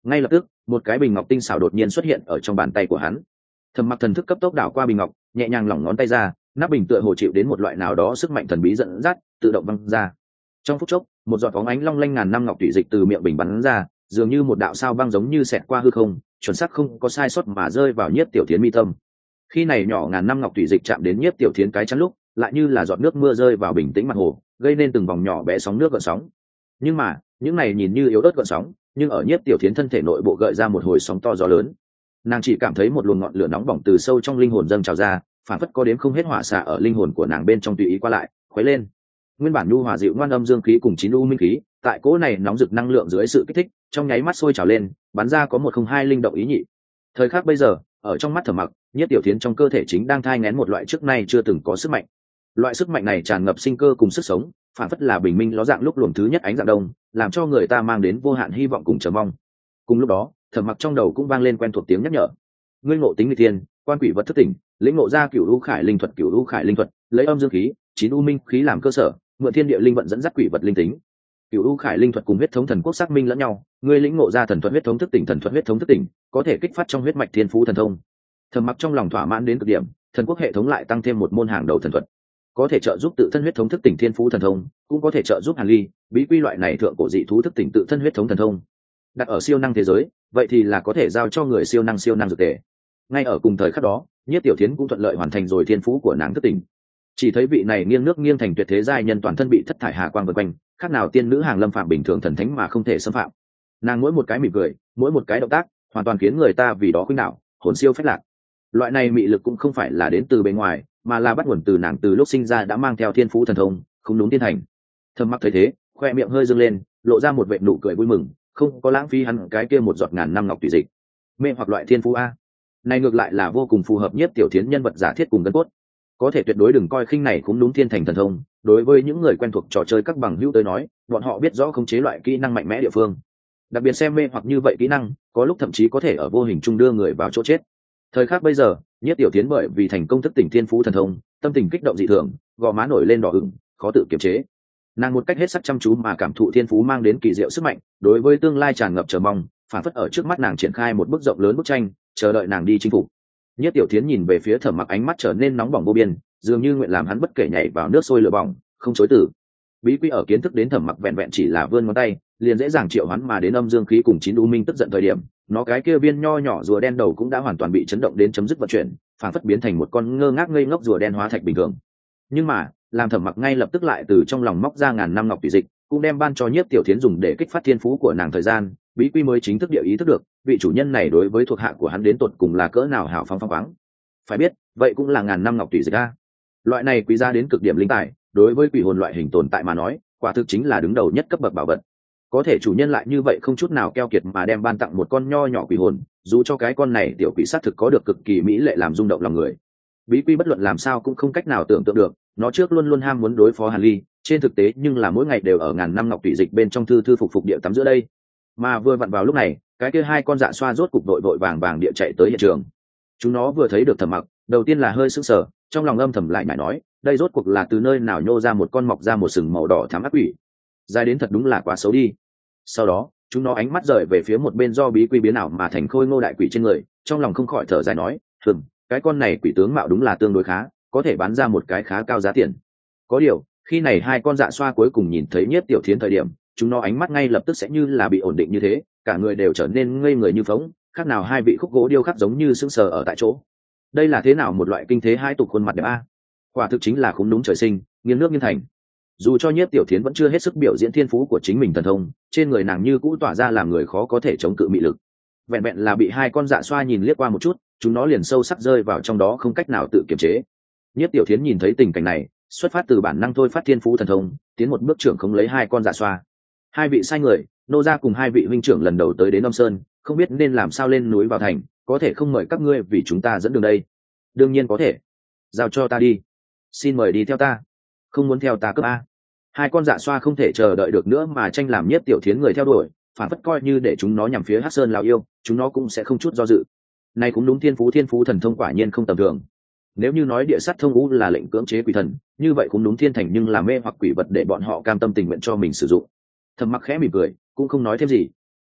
ngay lập tức một cái bình ngọc tinh xảo đột nhiên xuất hiện ở trong bàn tay của hắn. Thẩm Mặc thần thức cấp tốc đảo qua bình ngọc, nhẹ nhàng lỏng ngón tay ra, nắp bình tựa hồ chịu đến một loại nào đó sức mạnh thần bí dẫn dắt, tự động văng ra. Trong phút chốc, một giọt bóng ánh long lanh ngàn năm ngọc thủy dịch từ miệng bình bắn ra, dường như một đạo sao băng giống như xẹt qua hư không, chuẩn xác không có sai sót mà rơi vào Nhiếp Tiểu Thiến mi tâm. Khi này nhỏ ngàn năm ngọc thủy dịch chạm đến Nhiếp Tiểu Thiến cái chắn lúc, lại như là giọt nước mưa rơi vào bình tĩnh mặt hồ, gây nên từng vòng nhỏ bé sóng nước gợn sóng. Nhưng mà, những này nhìn như yếu ớt gợn sóng, nhưng ở Nhiếp Tiểu Thiến thân thể nội bộ gợi ra một hồi sóng to gió lớn. Nàng chỉ cảm thấy một luồng ngọn lửa nóng bỏng từ sâu trong linh hồn dâng trào ra, phản phất có đến không hết hỏa xạ ở linh hồn của nàng bên trong tùy ý qua lại, khuấy lên. Nguyên bản nhu hòa dịu ngoan âm dương khí cùng chín u minh khí, tại cỗ này nóng rực năng lượng dưới sự kích thích, trong nháy mắt sôi trào lên, bắn ra có một không hai linh động ý nhị. Thời khắc bây giờ, ở trong mắt Thẩm Mặc, Nhiếp Tiểu Thiến trong cơ thể chính đang thai nghén một loại trước nay chưa từng có sức mạnh. Loại sức mạnh này tràn ngập sinh cơ cùng sức sống, phản phất là bình minh ló dạng lúc luồng thứ nhất ánh dạng đông, làm cho người ta mang đến vô hạn hy vọng cùng chờ mong. Cùng lúc đó, Thẩm Mặc trong đầu cũng vang lên quen thuộc tiếng nhắc nhở. Ngươi ngộ tính nghịch thiên, quan quỷ vật thất tỉnh, lĩnh ngộ ra cửu u khải linh thuật, cửu u khải linh thuật, lấy âm dương khí, chín u minh khí làm cơ sở, mượn thiên địa linh vận dẫn dắt quỷ vật linh tính. Cửu u khải linh thuật cùng huyết thống thần quốc xác minh lẫn nhau, ngươi lĩnh ngộ ra thần thuật huyết thống thức tỉnh, thần thuật huyết thống thức tỉnh, có thể kích phát trong huyết mạch thiên phú thần thông. Thẩm Mặc trong lòng thỏa mãn đến cực điểm, thần quốc hệ thống lại tăng thêm một môn hàng đầu thần thuật, có thể trợ giúp tự thân huyết thống thức tỉnh thiên phú thần thông, cũng có thể trợ giúp Hàn Ly, bí quy loại này thượng cổ dị thú thức tỉnh tự thân huyết thống thần thông. Đặt ở siêu năng thế giới, vậy thì là có thể giao cho người siêu năng siêu năng dược tề. Ngay ở cùng thời khắc đó, Nhiếp Tiểu Thiến cũng thuận lợi hoàn thành rồi thiên phú của nàng thức tỉnh. Chỉ thấy vị này nghiêng nước nghiêng thành tuyệt thế giai nhân toàn thân bị thất thải hà quang vây quanh, khác nào tiên nữ hàng lâm phạm bình thường thần thánh mà không thể xâm phạm. Nàng mỗi một cái mỉm cười, mỗi một cái động tác, hoàn toàn khiến người ta vì đó khuynh đảo, hồn siêu phách lạc. Loại này mị lực cũng không phải là đến từ bên ngoài, mà là bắt nguồn từ nàng từ lúc sinh ra đã mang theo thiên phú thần thông, không đúng tiên thành. Thẩm Mặc thấy thế, khoe miệng hơi dương lên, lộ ra một vệt nụ cười vui mừng, không có lãng phí hắn cái kia một giọt ngàn năm ngọc tùy dịch. Mê hoặc loại thiên phú a, này ngược lại là vô cùng phù hợp Nhiếp Tiểu Thiến nhân vật giả thiết cùng gân cốt. Có thể tuyệt đối đừng coi khinh này cũng đúng thiên thành thần thông, đối với những người quen thuộc trò chơi các bằng hữu tới nói, bọn họ biết rõ khống chế loại kỹ năng mạnh mẽ địa phương. Đặc biệt xem mê hoặc như vậy kỹ năng, có lúc thậm chí có thể ở vô hình trung đưa người vào chỗ chết. Thời khắc bây giờ, Nhiếp Tiểu Thiến bởi vì thành công thức tỉnh thiên phú thần thông, tâm tình kích động dị thường, gò má nổi lên đỏ ửng, khó tự kiềm chế. Nàng một cách hết sức chăm chú mà cảm thụ thiên phú mang đến kỳ diệu sức mạnh, đối với tương lai tràn ngập chờ mong, phản phất ở trước mắt nàng triển khai một bức rộng lớn bức tranh, chờ đợi nàng đi chinh phục. Nhiếp Tiểu Thiến nhìn về phía Thẩm Mặc, ánh mắt trở nên nóng bỏng vô biên, dường như nguyện làm hắn bất kể nhảy vào nước sôi lửa bỏng, không chối từ. Bí quy ở kiến thức đến Thẩm Mặc vẹn vẹn chỉ là vươn ngón tay, liền dễ dàng triệu hắn mà đến âm dương khí cùng chín u minh tức giận thời điểm, nó cái kia viên nho nhỏ rùa đen đầu cũng đã hoàn toàn bị chấn động đến chấm dứt vận chuyển, phản phất biến thành một con ngơ ngác ngây ngốc rùa đen hóa thạch bình thường. Nhưng mà, làm Thẩm Mặc ngay lập tức lại từ trong lòng móc ra ngàn năm ngọc tùy dịch, cũng đem ban cho Nhiếp Tiểu Thiến dùng để kích phát thiên phú của nàng thời gian, bí quy mới chính thức địa ý thức được, vị chủ nhân này đối với thuộc hạ của hắn đến tột cùng là cỡ nào hào phóng phóng khoáng. Phải biết, vậy cũng là ngàn năm ngọc tùy dịch a. Loại này quý giá đến cực điểm linh tài, đối với quỷ hồn loại hình tồn tại mà nói, quả thực chính là đứng đầu nhất cấp bậc bảo vật. Có thể chủ nhân lại như vậy không chút nào keo kiệt mà đem ban tặng một con nho nhỏ quỷ hồn, dù cho cái con này tiểu quỷ sát thực có được cực kỳ mỹ lệ làm rung động lòng người. Bí quy bất luận làm sao cũng không cách nào tưởng tượng được, nó trước luôn luôn ham muốn đối phó Hàn Ly, trên thực tế nhưng là mỗi ngày đều ở ngàn năm ngọc tùy dịch bên trong thư thư phục phục địa tắm giữa đây. Mà vừa vặn vào lúc này, cái kia hai con dạ xoa rốt cục đội vội vàng vàng địa chạy tới hiện trường. Chúng nó vừa thấy được Thẩm Mặc, đầu tiên là hơi sững sờ, trong lòng âm thầm lại nhảy nói, đây rốt cuộc là từ nơi nào nhô ra một con mọc ra một sừng màu đỏ thắm ác quỷ, dài đến thật đúng là quá xấu đi. Sau đó, chúng nó ánh mắt rời về phía một bên do bí quy biến ảo mà thành khôi ngô đại quỷ trên người, trong lòng không khỏi thở dài nói, hừm, cái con này quỷ tướng mạo đúng là tương đối khá, có thể bán ra một cái khá cao giá tiền. Có điều, khi này hai con dạ xoa cuối cùng nhìn thấy Nhiếp Tiểu Thiến thời điểm, chúng nó ánh mắt ngay lập tức sẽ như là bị ổn định như thế, cả người đều trở nên ngây người như phóng, khác nào hai vị khúc gỗ điêu khắc giống như sững sờ ở tại chỗ. Đây là thế nào một loại kinh thế hai tục khuôn mặt đẹp a? Quả thực chính là khúng đúng trời sinh, nghiêng nước nghiêng thành. Dù cho Nhiếp Tiểu Thiến vẫn chưa hết sức biểu diễn thiên phú của chính mình thần thông, trên người nàng như cũ tỏa ra làm người khó có thể chống cự mị lực. Vẹn vẹn là bị hai con dạ xoa nhìn liếc qua một chút, chúng nó liền sâu sắc rơi vào trong đó không cách nào tự kiềm chế. Nhiếp Tiểu Thiến nhìn thấy tình cảnh này, xuất phát từ bản năng thôi phát thiên phú thần thông, tiến một bước trưởng không lấy hai con dạ xoa. Hai vị sai người, nô gia cùng hai vị huynh trưởng lần đầu tới đến Âm Sơn, không biết nên làm sao lên núi vào thành, có thể không mời các ngươi vì chúng ta dẫn đường đây? Đương nhiên có thể. Giao cho ta đi. Xin mời đi theo ta. Không muốn theo ta cấp a. Hai con dạ xoa không thể chờ đợi được nữa mà tranh làm Nhiếp Tiểu Thiến người theo đuổi, phản phất coi như để chúng nó nhằm phía Hắc Sơn lão yêu, chúng nó cũng sẽ không chút do dự. Này cũng đúng, thiên phú thiên phú thần thông quả nhiên không tầm thường. Nếu như nói địa sát thông ngũ là lệnh cưỡng chế quỷ thần, như vậy cũng đúng thiên thành nhưng là mê hoặc quỷ vật để bọn họ cam tâm tình nguyện cho mình sử dụng. Thẩm Mặc khẽ mỉm cười, cũng không nói thêm gì.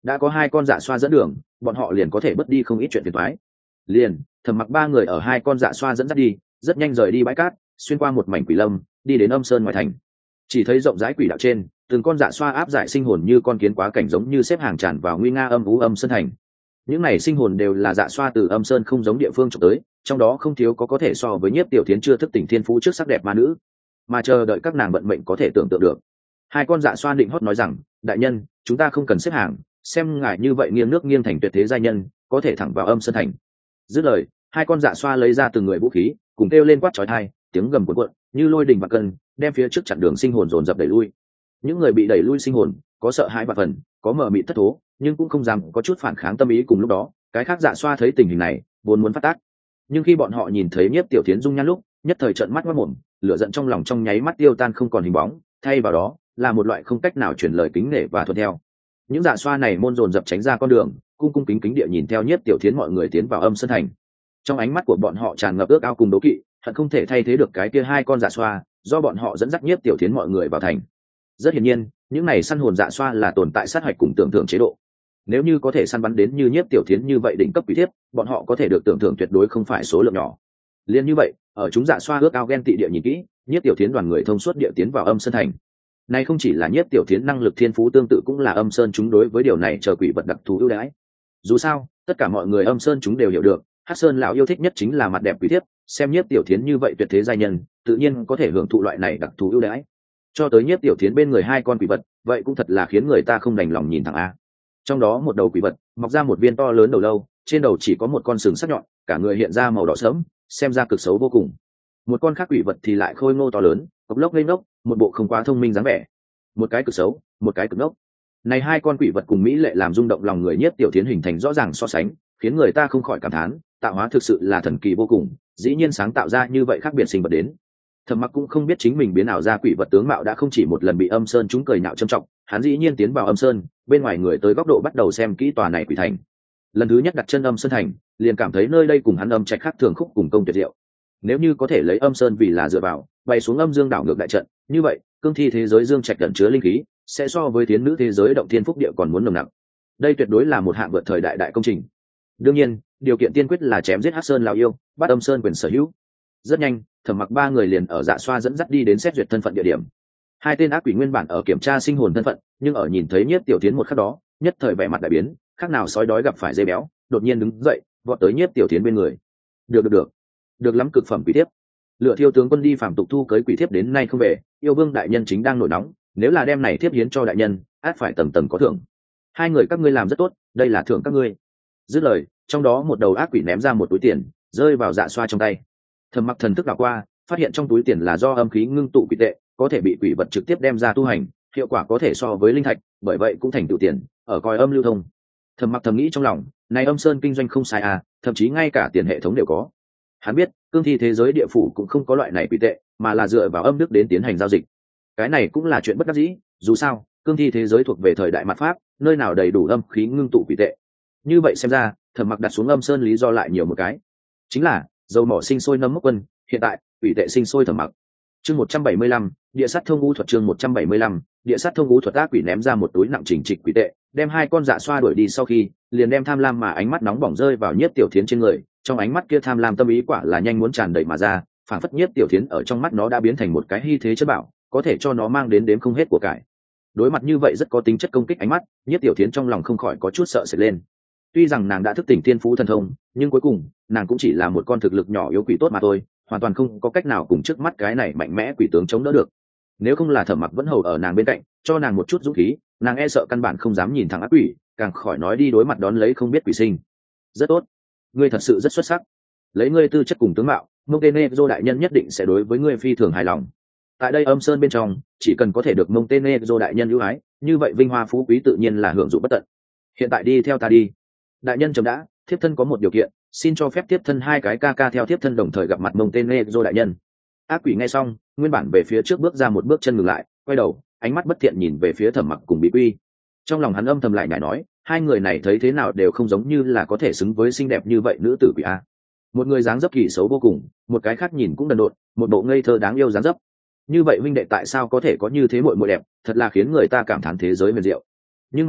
đã có hai con dạ xoa dẫn đường, bọn họ liền có thể bớt đi không ít chuyện phiền toái. Liền Thẩm Mặc ba người ở hai con dạ xoa dẫn dắt đi, rất nhanh rời đi bãi cát, xuyên qua một mảnh quỷ lâm, đi đến âm sơn ngoài thành. Chỉ thấy rộng rãi quỷ đạo trên, từng con dạ xoa áp giải sinh hồn như con kiến quá cảnh, giống như xếp hàng tràn vào nguy nga âm u âm sơn thành. Những này sinh hồn đều là dạ xoa từ âm sơn không giống địa phương trộm tới, trong đó không thiếu có có thể so với Nhiếp Tiểu Thiến chưa thức tỉnh thiên phú trước sắc đẹp ma nữ, mà chờ đợi các nàng vận mệnh có thể tưởng tượng được. Hai con dạ xoa định hót nói rằng, đại nhân, chúng ta không cần xếp hàng, xem ngài như vậy nghiêng nước nghiêng thành tuyệt thế giai nhân, có thể thẳng vào âm sơn thành. Dứt lời, hai con dạ xoa lấy ra từng người vũ khí, cùng kêu lên quát chói tai, tiếng gầm cuộn cuộn như lôi đình và cân, đem phía trước chặn đường sinh hồn dồn dập đẩy lui. Những người bị đẩy lui sinh hồn, có sợ hãi và phần, có mờ mịt thất thố, nhưng cũng không dám có chút phản kháng tâm ý. Cùng lúc đó, cái khác dạ xoa thấy tình hình này, vốn muốn phát tác, nhưng khi bọn họ nhìn thấy Nhiếp Tiểu Thiến dung nhan lúc, nhất thời trợn mắt mất mồm, lửa giận trong lòng trong nháy mắt tiêu tan không còn hình bóng, thay vào đó là một loại không cách nào truyền lời kính nể và thuận theo. Những dạ xoa này môn dồn dập tránh ra con đường, cung cung kính kính địa nhìn theo Nhiếp Tiểu Thiến mọi người tiến vào âm sơn thành. Trong ánh mắt của bọn họ tràn ngập ước ao cùng đố kỵ, hận không thể thay thế được cái kia hai con dạ xoa, do bọn họ dẫn dắt Nhiếp Tiểu Thiến mọi người vào thành. Rất hiển nhiên, những này săn hồn dạ xoa là tồn tại sát hạch cùng tưởng thưởng chế độ. Nếu như có thể săn bắn đến như Nhiếp Tiểu Thiến như vậy đỉnh cấp quý thiếp, bọn họ có thể được tưởng thưởng tuyệt đối không phải số lượng nhỏ. Liên như vậy, ở chúng dạ xoa ước ao ghen tị địa nhìn kỹ, Nhiếp Tiểu Thiến đoàn người thông suốt địa tiến vào âm sơn thành. Này không chỉ là Nhiếp Tiểu Thiến năng lực thiên phú tương tự, cũng là âm sơn chúng đối với điều này chờ quỷ vật đặc thù ưu đãi. Dù sao, tất cả mọi người âm sơn chúng đều hiểu được, Hắc Sơn lão yêu thích nhất chính là mặt đẹp quý thiếp, xem Nhiếp Tiểu Thiến như vậy tuyệt thế giai nhân, tự nhiên có thể hưởng thụ loại này đặc thù ưu đãi. Cho tới Nhiếp Tiểu Thiến bên người hai con quỷ vật, vậy cũng thật là khiến người ta không đành lòng nhìn thẳng a. Trong đó một đầu quỷ vật mọc ra một viên to lớn đầu lâu, trên đầu chỉ có một con sừng sắc nhọn, cả người hiện ra màu đỏ sẫm, xem ra cực xấu vô cùng. Một con khác quỷ vật thì lại khôi ngô to lớn, cộc lốc lên ngốc, một bộ không quá thông minh dáng vẻ. Một cái cực xấu, một cái cực ngốc. Này hai con quỷ vật cùng mỹ lệ làm rung động lòng người, Nhiếp Tiểu Thiến hình thành rõ ràng so sánh, khiến người ta không khỏi cảm thán, tạo hóa thực sự là thần kỳ vô cùng, dĩ nhiên sáng tạo ra như vậy khác biệt sinh vật đến. Thẩm Mặc cũng không biết chính mình biến ảo ra quỷ vật tướng mạo đã không chỉ một lần bị âm sơn chúng cười nhạo trâm trọng, hắn dĩ nhiên tiến vào âm sơn, bên ngoài người tới góc độ bắt đầu xem kỹ tòa này quỷ thành. Lần thứ nhất đặt chân âm sơn thành, liền cảm thấy nơi đây cùng hắn âm trạch khác thường khúc cùng công tuyệt diệu. Nếu như có thể lấy âm sơn vì là dựa vào, bay xuống âm dương đảo ngược đại trận, như vậy cương thi thế giới dương trạch gần chứa linh khí sẽ so với tiến nữ thế giới động thiên phúc địa còn muốn nồng nặc. Đây tuyệt đối là một hạng vượt thời đại đại công trình. Đương nhiên, điều kiện tiên quyết là chém giết Hắc Sơn lão yêu, bắt âm sơn quyền sở hữu. Rất nhanh, Thẩm Mặc ba người liền ở dạ xoa dẫn dắt đi đến xét duyệt thân phận địa điểm. Hai tên ác quỷ nguyên bản ở kiểm tra sinh hồn thân phận, nhưng ở nhìn thấy Nhiếp Tiểu Thiến một khắc đó, nhất thời vẻ mặt đại biến, khác nào sói đói gặp phải dê béo, đột nhiên đứng dậy, vọt tới Nhiếp Tiểu Thiến bên người. Được được được, được lắm, cực phẩm quỷ thiếp. Lựa Thiêu tướng quân đi phàm tục thu cưới quỷ thiếp đến nay không về, yêu vương đại nhân chính đang nổi nóng, nếu là đem này thiếp hiến cho đại nhân, át phải tầng tầng có thưởng. Hai người các ngươi làm rất tốt, đây là thưởng các ngươi. Dứt lời, trong đó một đầu ác quỷ ném ra một túi tiền, rơi vào dạ xoa trong tay. Thẩm Mặc thần thức đảo qua, phát hiện trong túi tiền là do âm khí ngưng tụ quỷ tệ, có thể bị quỷ vật trực tiếp đem ra tu hành, hiệu quả có thể so với linh thạch, bởi vậy cũng thành tựu tiền ở coi âm lưu thông. Thẩm Mặc thầm nghĩ trong lòng, này âm sơn kinh doanh không sai à, thậm chí ngay cả tiền hệ thống đều có. Hắn biết cương thi thế giới địa phủ cũng không có loại này quỷ tệ, mà là dựa vào âm đức đến tiến hành giao dịch. Cái này cũng là chuyện bất đắc dĩ, dù sao cương thi thế giới thuộc về thời đại mạt pháp, nơi nào đầy đủ âm khí ngưng tụ quỷ tệ. Như vậy xem ra, Thẩm Mặc đặt xuống âm sơn lý do lại nhiều một cái, chính là dầu mỏ sinh sôi nấm mốc quân, hiện tại quỷ tệ sinh sôi Thẩm Mặc. Chương một trăm bảy mươi lăm, địa sát thông ngũ thuật. Chương một trăm bảy mươi lăm, địa sát thông ngũ thuật. Ác quỷ ném ra một túi nặng chỉnh trịch quỷ tệ, đem hai con dạ xoa đuổi đi sau khi, liền đem tham lam mà ánh mắt nóng bỏng rơi vào Nhiếp Tiểu Thiến trên người, trong ánh mắt kia tham lam tâm ý quả là nhanh muốn tràn đầy mà ra, phảng phất Nhiếp Tiểu Thiến ở trong mắt nó đã biến thành một cái hy thế chất bảo, có thể cho nó mang đến đếm không hết của cải. Đối mặt như vậy rất có tính chất công kích ánh mắt, Nhiếp Tiểu Thiến trong lòng không khỏi có chút sợ sệt lên. Tuy rằng nàng đã thức tỉnh thiên phú thần thông, nhưng cuối cùng nàng cũng chỉ là một con thực lực nhỏ yếu quỷ tốt mà thôi, hoàn toàn không có cách nào cùng trước mắt cái này mạnh mẽ quỷ tướng chống đỡ được. Nếu không là Thẩm Mặc vẫn hầu ở nàng bên cạnh, cho nàng một chút dũng khí, nàng e sợ căn bản không dám nhìn thẳng ác quỷ, càng khỏi nói đi đối mặt đón lấy không biết quỷ sinh. Rất tốt, ngươi thật sự rất xuất sắc. Lấy ngươi tư chất cùng tướng mạo, Montenegro đại nhân nhất định sẽ đối với ngươi phi thường hài lòng. Tại đây âm sơn bên trong, chỉ cần có thể được Montenegro đại nhân ưu ái, như vậy vinh hoa phú quý tự nhiên là hưởng dụng bất tận. Hiện tại đi theo ta đi. Đại nhân chấm đã, thiếp thân có một điều kiện, xin cho phép thiếp thân hai cái ca ca theo thiếp thân đồng thời gặp mặt Montenegro đại nhân. Ác quỷ nghe xong, nguyên bản về phía trước bước ra một bước chân ngừng lại, quay đầu, ánh mắt bất thiện nhìn về phía Thẩm Mặc cùng Bí Quy. Trong lòng hắn âm thầm lại nhảy nói, hai người này thấy thế nào đều không giống như là có thể xứng với xinh đẹp như vậy nữ tử quỷ a. Một người dáng dấp kỳ xấu vô cùng, một cái khác nhìn cũng đần độn, một bộ ngây thơ đáng yêu dáng dấp. Như vậy huynh đệ tại sao có thể có như thế muội muội đẹp, thật là khiến người ta cảm thán thế giới huyền diệu. Nhưng mà,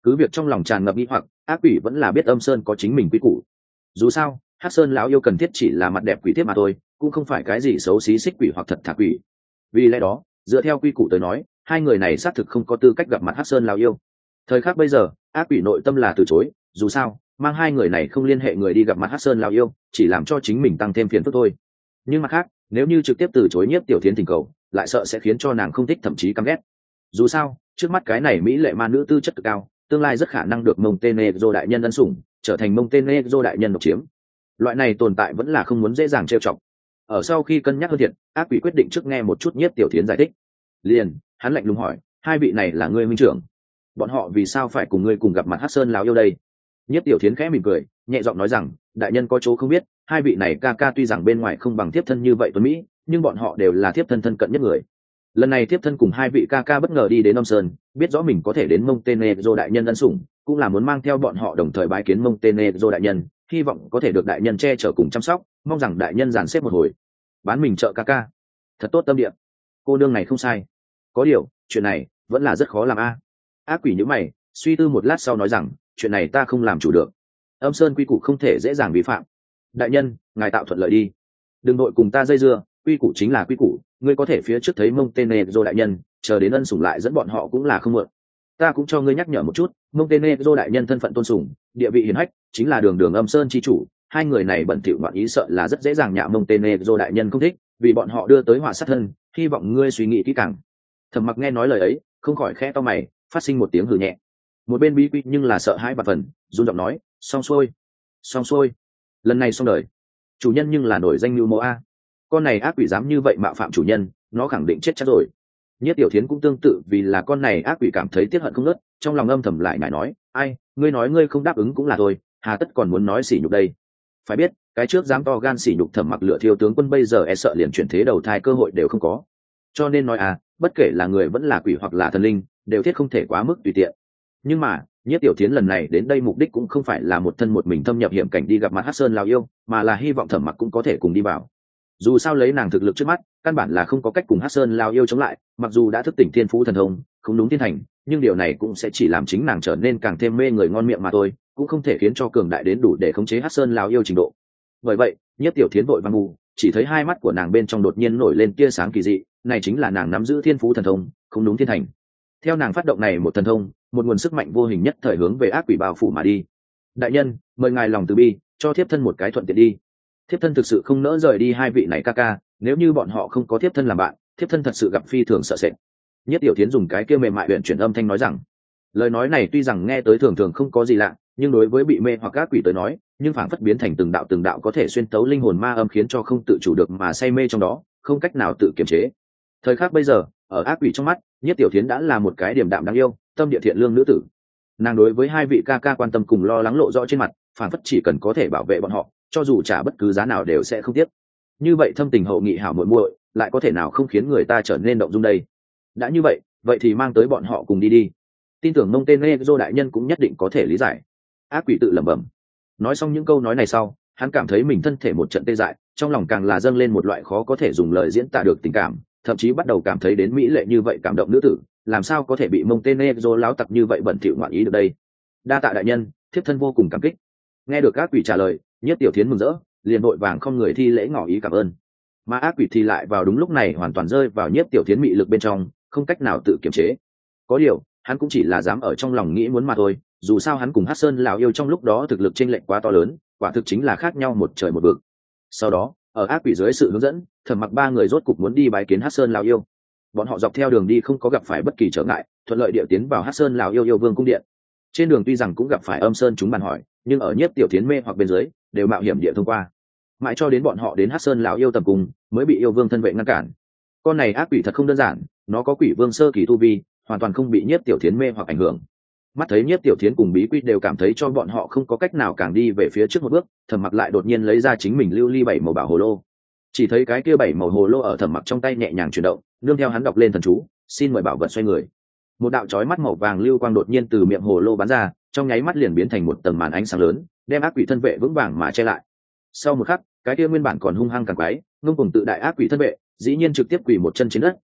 cứ việc trong lòng tràn ngập nghi hoặc, ác quỷ vẫn là biết âm sơn có chính mình quy củ. Dù sao hắc sơn lão yêu cần thiết chỉ là mặt đẹp quỷ thiếp mà thôi, cũng không phải cái gì xấu xí xích quỷ hoặc thật thà quỷ. Vì lẽ đó dựa theo quy củ tới nói, hai người này xác thực không có tư cách gặp mặt hắc sơn lão yêu. Thời khắc bây giờ ác quỷ nội tâm là từ chối, dù sao mang hai người này không liên hệ người đi gặp mặt hắc sơn lão yêu chỉ làm cho chính mình tăng thêm phiền phức thôi. Nhưng mặt khác, nếu như trực tiếp từ chối Nhiếp Tiểu Thiến thỉnh cầu, lại sợ sẽ khiến cho nàng không thích, thậm chí căm ghét. Dù sao trước mắt cái này mỹ lệ ma nữ tư chất cực cao, tương lai rất khả năng được Montenegro đại nhân ân sủng, trở thành Montenegro đại nhân độc chiếm. Loại này tồn tại vẫn là không muốn dễ dàng trêu chọc. Ở sau khi cân nhắc hơn thiệt, ác quỷ quyết định trước nghe một chút Nhiếp Tiểu Thiến giải thích. Liền hắn lạnh lùng hỏi, hai vị này là ngươi huynh trưởng, bọn họ vì sao phải cùng ngươi cùng gặp mặt hắc sơn lão yêu đây? Nhiếp Tiểu Thiến khẽ mỉm cười, nhẹ giọng nói rằng, đại nhân có chỗ không biết, hai vị này ca ca tuy rằng bên ngoài không bằng thiếp thân như vậy tuấn mỹ, nhưng bọn họ đều là thiếp thân thân cận nhất người. Lần này thiếp thân cùng hai vị ca ca bất ngờ đi đến Âm Sơn, biết rõ mình có thể đến Montenegro đại nhân ân sủng, cũng là muốn mang theo bọn họ đồng thời bái kiến Montenegro đại nhân, hy vọng có thể được đại nhân che chở cùng chăm sóc, mong rằng đại nhân dàn xếp một hồi bán mình trợ ca ca. Thật tốt tâm địa, cô nương này không sai. Có điều chuyện này vẫn là rất khó làm a. Ác quỷ nhíu mày, suy tư một lát sau nói rằng, chuyện này ta không làm chủ được, Âm Sơn quy củ không thể dễ dàng vi phạm. Đại nhân ngài tạo thuận lợi đi, đừng nội cùng ta dây dưa, quy củ chính là quy củ, ngươi có thể phía trước thấy Montenegro đại nhân, chờ đến ân sủng lại dẫn bọn họ cũng là không mượn. Ta cũng cho ngươi nhắc nhở một chút, Montenegro đại nhân thân phận tôn sùng, địa vị hiển hách, chính là đường đường Âm Sơn chi chủ, hai người này bẩn thỉu ngoạn ý sợ là rất dễ dàng nhạ Montenegro đại nhân không thích, vì bọn họ đưa tới họa sát thân, hy vọng ngươi suy nghĩ kỹ càng. Thẩm Mặc nghe nói lời ấy, không khỏi khẽ to mày, phát sinh một tiếng hừ nhẹ. Một bên Bí Quy nhưng là sợ hãi bạt phần, run giọng nói, xong xuôi, xong xuôi, lần này xong đời. Chủ nhân nhưng là nổi danh lưu mô a, con này ác quỷ dám như vậy mạo phạm chủ nhân, nó khẳng định chết chắc rồi. Nhất Tiểu Thiến cũng tương tự vì là con này ác quỷ cảm thấy tiếc hận không ngớt, trong lòng âm thầm lại nhảy nói, ai, ngươi nói ngươi không đáp ứng cũng là thôi, hà tất còn muốn nói sỉ nhục đây. Phải biết cái trước dám to gan sỉ nhục Thẩm Mặc lựa Thiếu tướng quân bây giờ e sợ liền chuyển thế đầu thai cơ hội đều không có. Cho nên nói à, bất kể là người vẫn là quỷ hoặc là thần linh, đều thiết không thể quá mức tùy tiện. Nhưng mà Nhất Tiểu Thiến lần này đến đây mục đích cũng không phải là một thân một mình thâm nhập hiểm cảnh đi gặp mặt hắc sơn lão yêu, mà là hy vọng Thẩm Mặc cũng có thể cùng đi vào. Dù sao lấy nàng thực lực trước mắt, căn bản là không có cách cùng hắc sơn lão yêu chống lại, mặc dù đã thức tỉnh thiên phú thần thông, không đúng thiên thành, nhưng điều này cũng sẽ chỉ làm chính nàng trở nên càng thêm mê người ngon miệng mà thôi, cũng không thể khiến cho cường đại đến đủ để khống chế hắc sơn lão yêu trình độ. Bởi vậy Nhất Tiểu Thiến vội vàng mù, chỉ thấy hai mắt của nàng bên trong đột nhiên nổi lên tia sáng kỳ dị, này chính là nàng nắm giữ thiên phú thần thông, không đúng thiên thành. Theo nàng phát động này một thần thông, một nguồn sức mạnh vô hình nhất thời hướng về ác quỷ bao phủ mà đi. Đại nhân mời ngài lòng từ bi, cho thiếp thân một cái thuận tiện đi. Thiếp thân thực sự không nỡ rời đi hai vị này ca ca, nếu như bọn họ không có thiếp thân làm bạn, thiếp thân thật sự gặp phi thường sợ sệt. Nhất Tiểu Thiến dùng cái kia mềm mại huyện chuyển âm thanh nói rằng, lời nói này tuy rằng nghe tới thường thường không có gì lạ, nhưng đối với bị mê hoặc ác quỷ tới nói, nhưng phảng phất biến thành từng đạo từng đạo có thể xuyên tấu linh hồn ma âm, khiến cho không tự chủ được mà say mê trong đó, không cách nào tự kiềm chế. Thời khắc bây giờ ở ác quỷ trong mắt, Nhất Tiểu Thiến đã là một cái điềm đạm đáng yêu, tâm địa thiện lương nữ tử. Nàng đối với hai vị ca ca quan tâm cùng lo lắng lộ rõ trên mặt, phảng phất chỉ cần có thể bảo vệ bọn họ, cho dù trả bất cứ giá nào đều sẽ không tiếc. Như vậy thâm tình hậu nghị hảo muội muội, lại có thể nào không khiến người ta trở nên động dung đây? Đã như vậy, vậy thì mang tới bọn họ cùng đi đi. Tin tưởng Montenegro đại nhân cũng nhất định có thể lý giải. Ác quỷ tự lẩm bẩm. Nói xong những câu nói này sau, hắn cảm thấy mình thân thể một trận tê dại, trong lòng càng là dâng lên một loại khó có thể dùng lời diễn tả được tình cảm, thậm chí bắt đầu cảm thấy đến mỹ lệ như vậy cảm động nữ tử, làm sao có thể bị Montenegro láo tặc như vậy bẩn thỉu ngoạn ý được đây? Đa tạ đại nhân, thiếp thân vô cùng cảm kích. Nghe được ác quỷ trả lời, Nhất Tiểu Thiến mừng rỡ, liền vội vàng không người thi lễ ngỏ ý cảm ơn. Mà ác quỷ thì lại vào đúng lúc này hoàn toàn rơi vào Nhất Tiểu Thiến mị lực bên trong, không cách nào tự kiềm chế. Có điều hắn cũng chỉ là dám ở trong lòng nghĩ muốn mà thôi, dù sao hắn cùng Hắc Sơn lão yêu trong lúc đó thực lực chênh lệch quá to lớn, quả thực chính là khác nhau một trời một vực. Sau đó ở ác quỷ dưới sự hướng dẫn, Thẩm Mặc ba người rốt cục muốn đi bái kiến Hắc Sơn lão yêu. Bọn họ dọc theo đường đi không có gặp phải bất kỳ trở ngại, thuận lợi điệu tiến vào Hắc Sơn lão yêu yêu vương cung điện. Trên đường tuy rằng cũng gặp phải Âm Sơn chúng bàn hỏi, nhưng ở Nhất Tiểu Thiến mê hoặc bên dưới, đều mạo hiểm địa thông qua. Mãi cho đến bọn họ đến Hắc Sơn lão yêu tầm cung, mới bị yêu vương thân vệ ngăn cản. Con này ác quỷ thật không đơn giản, nó có quỷ vương sơ kỳ tu vi, hoàn toàn không bị Nhất Tiểu Thiến mê hoặc ảnh hưởng. Mắt thấy Nhất Tiểu Thiến cùng Bí Quy đều cảm thấy cho bọn họ không có cách nào càng đi về phía trước một bước, Thẩm Mặc lại đột nhiên lấy ra chính mình lưu ly bảy màu bảo hồ lô. Chỉ thấy cái kia bảy màu hồ lô ở Thẩm Mặc trong tay nhẹ nhàng chuyển động, nương theo hắn đọc lên thần chú, xin mời bảo vật xoay người. Một đạo chói mắt màu vàng lưu quang đột nhiên từ miệng hồ lô bắn ra, trong nháy mắt liền biến thành một tầng màn ánh sáng lớn, đem ác quỷ thân vệ vững vàng mà che lại. Sau một khắc, cái kia nguyên bản còn hung hăng càng quái, ngông cuồng tự đại ác quỷ thân vệ, dĩ nhiên trực tiếp quỳ một chân trên đất,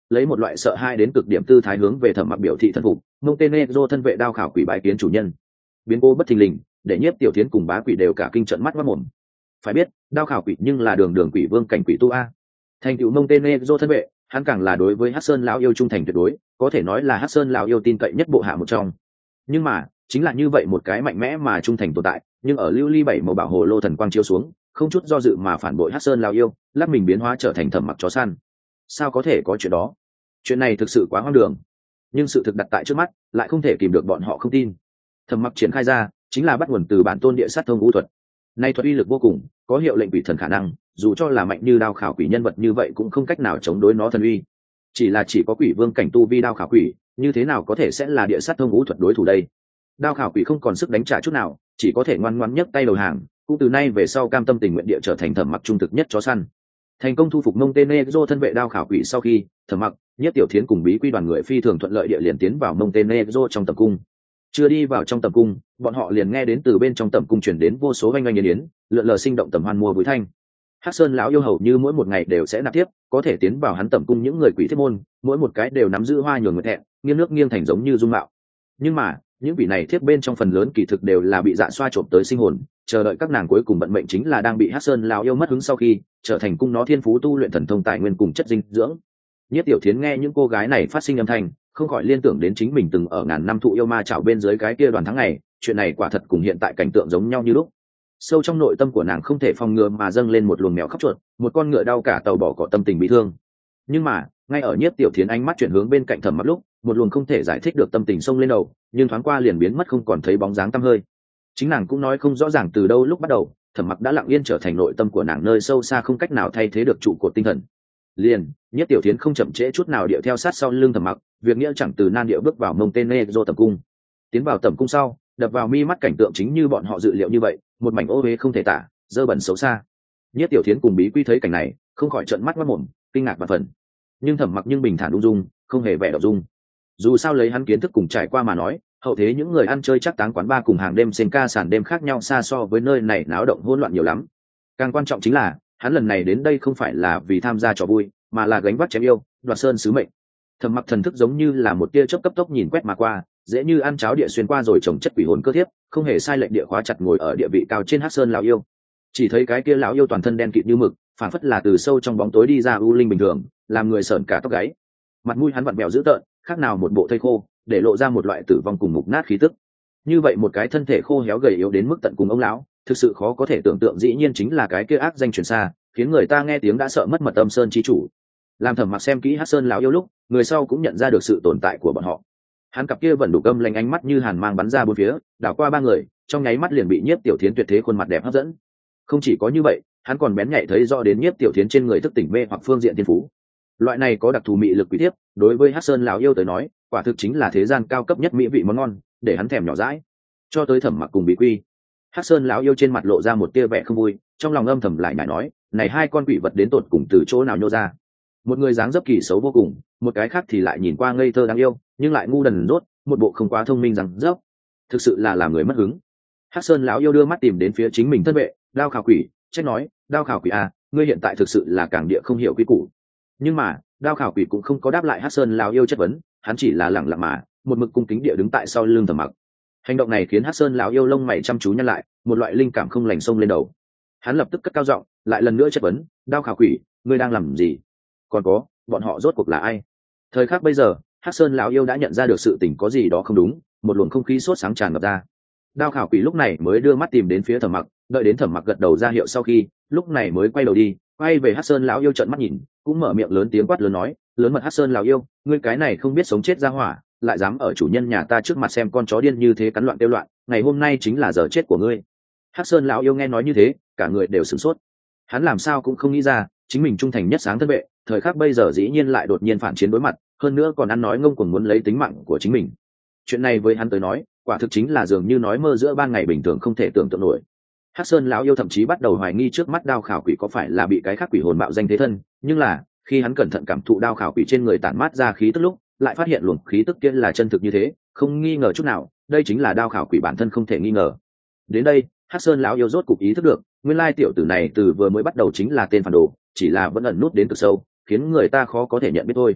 lấy một loại sợ hãi đến cực điểm tư thái hướng về Thẩm Mặc biểu thị thân phục. Montenegro thân vệ đao khảo quỷ bái kiến chủ nhân. Biến cố bất thình lình để Nhiếp Tiểu Thiến cùng Bá Quỷ đều cả kinh trợn mắt mắt mồm. Phải biết, đao khảo quỷ nhưng là đường đường quỷ vương cảnh quỷ tu a. Thành tựu Montenegro thân vệ, hắn càng là đối với Hắc Sơn lão yêu trung thành tuyệt đối, có thể nói là Hắc Sơn lão yêu tin cậy nhất bộ hạ một trong. Nhưng mà, chính là như vậy một cái mạnh mẽ mà trung thành tồn tại, nhưng ở lưu ly bảy màu bảo hồ lô thần quang chiếu xuống, không chút do dự mà phản bội Hắc Sơn lão yêu, lắc mình biến hóa trở thành Thẩm Mặc chó săn. Sao có thể có chuyện đó? Chuyện này thực sự quá hoang đường. Nhưng sự thực đặt tại trước mắt, lại không thể kìm được bọn họ không tin. Thẩm Mặc triển khai ra, chính là bắt nguồn từ bản tôn địa sát thông ngũ thuật. Nay thuật uy lực vô cùng, có hiệu lệnh quỷ thần khả năng, dù cho là mạnh như đao khảo quỷ nhân vật như vậy cũng không cách nào chống đối nó thần uy. Chỉ là chỉ có quỷ vương cảnh tu vi đao khảo quỷ, như thế nào có thể sẽ là địa sát thông ngũ thuật đối thủ đây? Đao khảo quỷ không còn sức đánh trả chút nào, chỉ có thể ngoan ngoãn nhấc tay đầu hàng, cũng từ nay về sau cam tâm tình nguyện địa trở thành Thẩm Mặc trung thực nhất chó săn. Thành công thu phục Montenegro thân vệ đao khảo quỷ sau khi, Thẩm Mặc, Nhất Tiểu Thiến cùng Bí Quy đoàn người phi thường thuận lợi địa liền tiến vào Montenegro trong tầm cung. Chưa đi vào trong tầm cung, bọn họ liền nghe đến từ bên trong tầm cung truyền đến vô số oanh oanh yến yến, lượn lờ sinh động tầm hoan mua vui thanh. Hắc Sơn lão yêu hầu như mỗi một ngày đều sẽ nạp tiếp, có thể tiến vào hắn tầm cung những người quỷ thiết môn, mỗi một cái đều nắm giữ hoa nhường nguyệt hẹn, nghiêng nước nghiêng thành giống như dung mạo. Nhưng mà, những vị này thiết bên trong phần lớn kỳ thực đều là bị dạ xoa trộm tới sinh hồn, chờ đợi các nàng cuối cùng vận mệnh chính là đang bị Hắc Sơn lão yêu mất hứng sau khi trở thành cung nó thiên phú tu luyện thần thông tài nguyên cùng chất dinh dưỡng. Nhất Tiểu Thiến nghe những cô gái này phát sinh âm thanh, không khỏi liên tưởng đến chính mình từng ở ngàn năm thụ yêu ma chảo bên dưới cái kia đoàn tháng ngày, chuyện này quả thật cùng hiện tại cảnh tượng giống nhau như lúc. Sâu trong nội tâm của nàng không thể phòng ngừa mà dâng lên một luồng mèo khóc chuột, một con ngựa đau cả tàu bỏ cỏ tâm tình bị thương. Nhưng mà, ngay ở Nhiếp Tiểu Thiến ánh mắt chuyển hướng bên cạnh Thẩm Mặc lúc, một luồng không thể giải thích được tâm tình xông lên đầu, nhưng thoáng qua liền biến mất không còn thấy bóng dáng tăm hơi. Chính nàng cũng nói không rõ ràng từ đâu lúc bắt đầu, Thẩm Mặc đã lặng yên trở thành nội tâm của nàng nơi sâu xa không cách nào thay thế được trụ cột tinh thần. Liền, Nhiếp Tiểu Thiến không chậm trễ chút nào điệu theo sát sau lưng Thẩm Mặc, việc nghĩa chẳng từ nan điệu bước vào Montenegro tầm cung. Tiến vào tầm cung sau, đập vào mi mắt cảnh tượng chính như bọn họ dự liệu như vậy, một mảnh ô uế không thể tả, dơ bẩn xấu xa. Nhiếp Tiểu Thiến cùng Bí Quy thấy cảnh này, không khỏi trợn mắt mắt mồm, kinh ngạc và phần. Nhưng Thẩm Mặc nhưng bình thản ung dung, không hề vẻ đỏ dung. Dù sao lấy hắn kiến thức cùng trải qua mà nói, hậu thế những người ăn chơi chắc táng quán bar cùng hàng đêm sen ca sàn đêm khác nhau xa so với nơi này náo động hỗn loạn nhiều lắm. Càng quan trọng chính là, hắn lần này đến đây không phải là vì tham gia trò vui, mà là gánh vác chém yêu, đoạt sơn sứ mệnh. Thẩm Mặc thần thức giống như là một tia chớp cấp tốc nhìn quét mà qua, dễ như ăn cháo địa xuyên qua rồi trồng chất quỷ hồn cơ thiếp, không hề sai lệch địa khóa chặt ngồi ở địa vị cao trên Hắc Sơn lão yêu. Chỉ thấy cái kia lão yêu toàn thân đen kịt như mực, phản phất là từ sâu trong bóng tối đi ra u linh bình thường, làm người sởn cả tóc gáy. Mặt mũi hắn vặn vẹo dữ tợn, khác nào một bộ thây khô, để lộ ra một loại tử vong cùng mục nát khí tức. Như vậy một cái thân thể khô héo gầy yếu đến mức tận cùng ông lão, thực sự khó có thể tưởng tượng, dĩ nhiên chính là cái kia ác danh truyền xa, khiến người ta nghe tiếng đã sợ mất mật Âm Sơn chi chủ. Làm Thẩm Mặc xem kỹ Hắc Sơn lão yêu lúc, người sau cũng nhận ra được sự tồn tại của bọn họ. Hắn cặp kia vẫn đủ âm lanh ánh mắt như hàn mang bắn ra bốn phía, đảo qua ba người, trong nháy mắt liền bị Nhiếp Tiểu Thiến tuyệt thế khuôn mặt đẹp hấp dẫn. Không chỉ có như vậy, hắn còn bén nhạy thấy rõ đến Nhiếp Tiểu Thiến trên người thức tỉnh mê hoặc phương diện thiên phú. Loại này có đặc thù mị lực quý thiếp, đối với Hắc Sơn lão yêu tới nói, quả thực chính là thế gian cao cấp nhất mỹ vị món ngon, để hắn thèm nhỏ dãi. Cho tới Thẩm Mặc cùng Bí Quy, Hắc Sơn lão yêu trên mặt lộ ra một tia vẻ không vui, trong lòng âm thầm lại nhải nói, này hai con quỷ vật đến tột cùng từ chỗ nào nhô ra? Một người dáng dấp kỳ xấu vô cùng, một cái khác thì lại nhìn qua ngây thơ đáng yêu, nhưng lại ngu đần rốt, một bộ không quá thông minh rằng dốc, thực sự là làm người mất hứng. Hắc Sơn lão yêu đưa mắt tìm đến phía chính mình thân vệ, đao khảo quỷ, trách nói, đao khảo quỷ à, ngươi hiện tại thực sự là càng địa không hiểu quy củ. Nhưng mà, đao khảo quỷ cũng không có đáp lại Hắc Sơn lão yêu chất vấn, hắn chỉ là lẳng lặng mà, một mực cung kính địa đứng tại sau lưng Thẩm Mặc. Hành động này khiến Hắc Sơn lão yêu lông mày chăm chú nhăn lại, một loại linh cảm không lành xông lên đầu. Hắn lập tức cất cao giọng, lại lần nữa chất vấn, đao khảo quỷ, ngươi đang làm gì? Còn có, bọn họ rốt cuộc là ai? Thời khắc bây giờ, Hắc Sơn lão yêu đã nhận ra được sự tình có gì đó không đúng, một luồng không khí sốt sáng tràn ngập ra. Đao khảo quỷ lúc này mới đưa mắt tìm đến phía Thẩm Mặc, đợi đến Thẩm Mặc gật đầu ra hiệu sau khi, lúc này mới quay đầu đi, quay về Hắc Sơn lão yêu trợn mắt nhìn, cũng mở miệng lớn tiếng quát lớn nói, lớn mật Hắc Sơn lão yêu, ngươi cái này không biết sống chết ra hỏa, lại dám ở chủ nhân nhà ta trước mặt xem con chó điên như thế cắn loạn tiêu loạn, ngày hôm nay chính là giờ chết của ngươi. Hắc Sơn lão yêu nghe nói như thế, cả người đều sửng sốt. Hắn làm sao cũng không nghĩ ra, chính mình trung thành nhất sáng thân vệ, thời khắc bây giờ dĩ nhiên lại đột nhiên phản chiến đối mặt, hơn nữa còn ăn nói ngông cuồng muốn lấy tính mạng của chính mình. Chuyện này với hắn tới nói, quả thực chính là dường như nói mơ giữa ban ngày bình thường, không thể tưởng tượng nổi. Hắc Sơn lão yêu thậm chí bắt đầu hoài nghi trước mắt đao khảo quỷ có phải là bị cái khác quỷ hồn bạo danh thế thân, nhưng là khi hắn cẩn thận cảm thụ đao khảo quỷ trên người tản mát ra khí tức lúc, lại phát hiện luồng khí tức kia là chân thực như thế, không nghi ngờ chút nào, đây chính là đao khảo quỷ bản thân không thể nghi ngờ. Đến đây, Hắc Sơn lão yêu rốt cục ý thức được, nguyên lai tiểu tử này từ vừa mới bắt đầu chính là tên phản đồ, chỉ là vẫn ẩn nút đến cực sâu, khiến người ta khó có thể nhận biết thôi.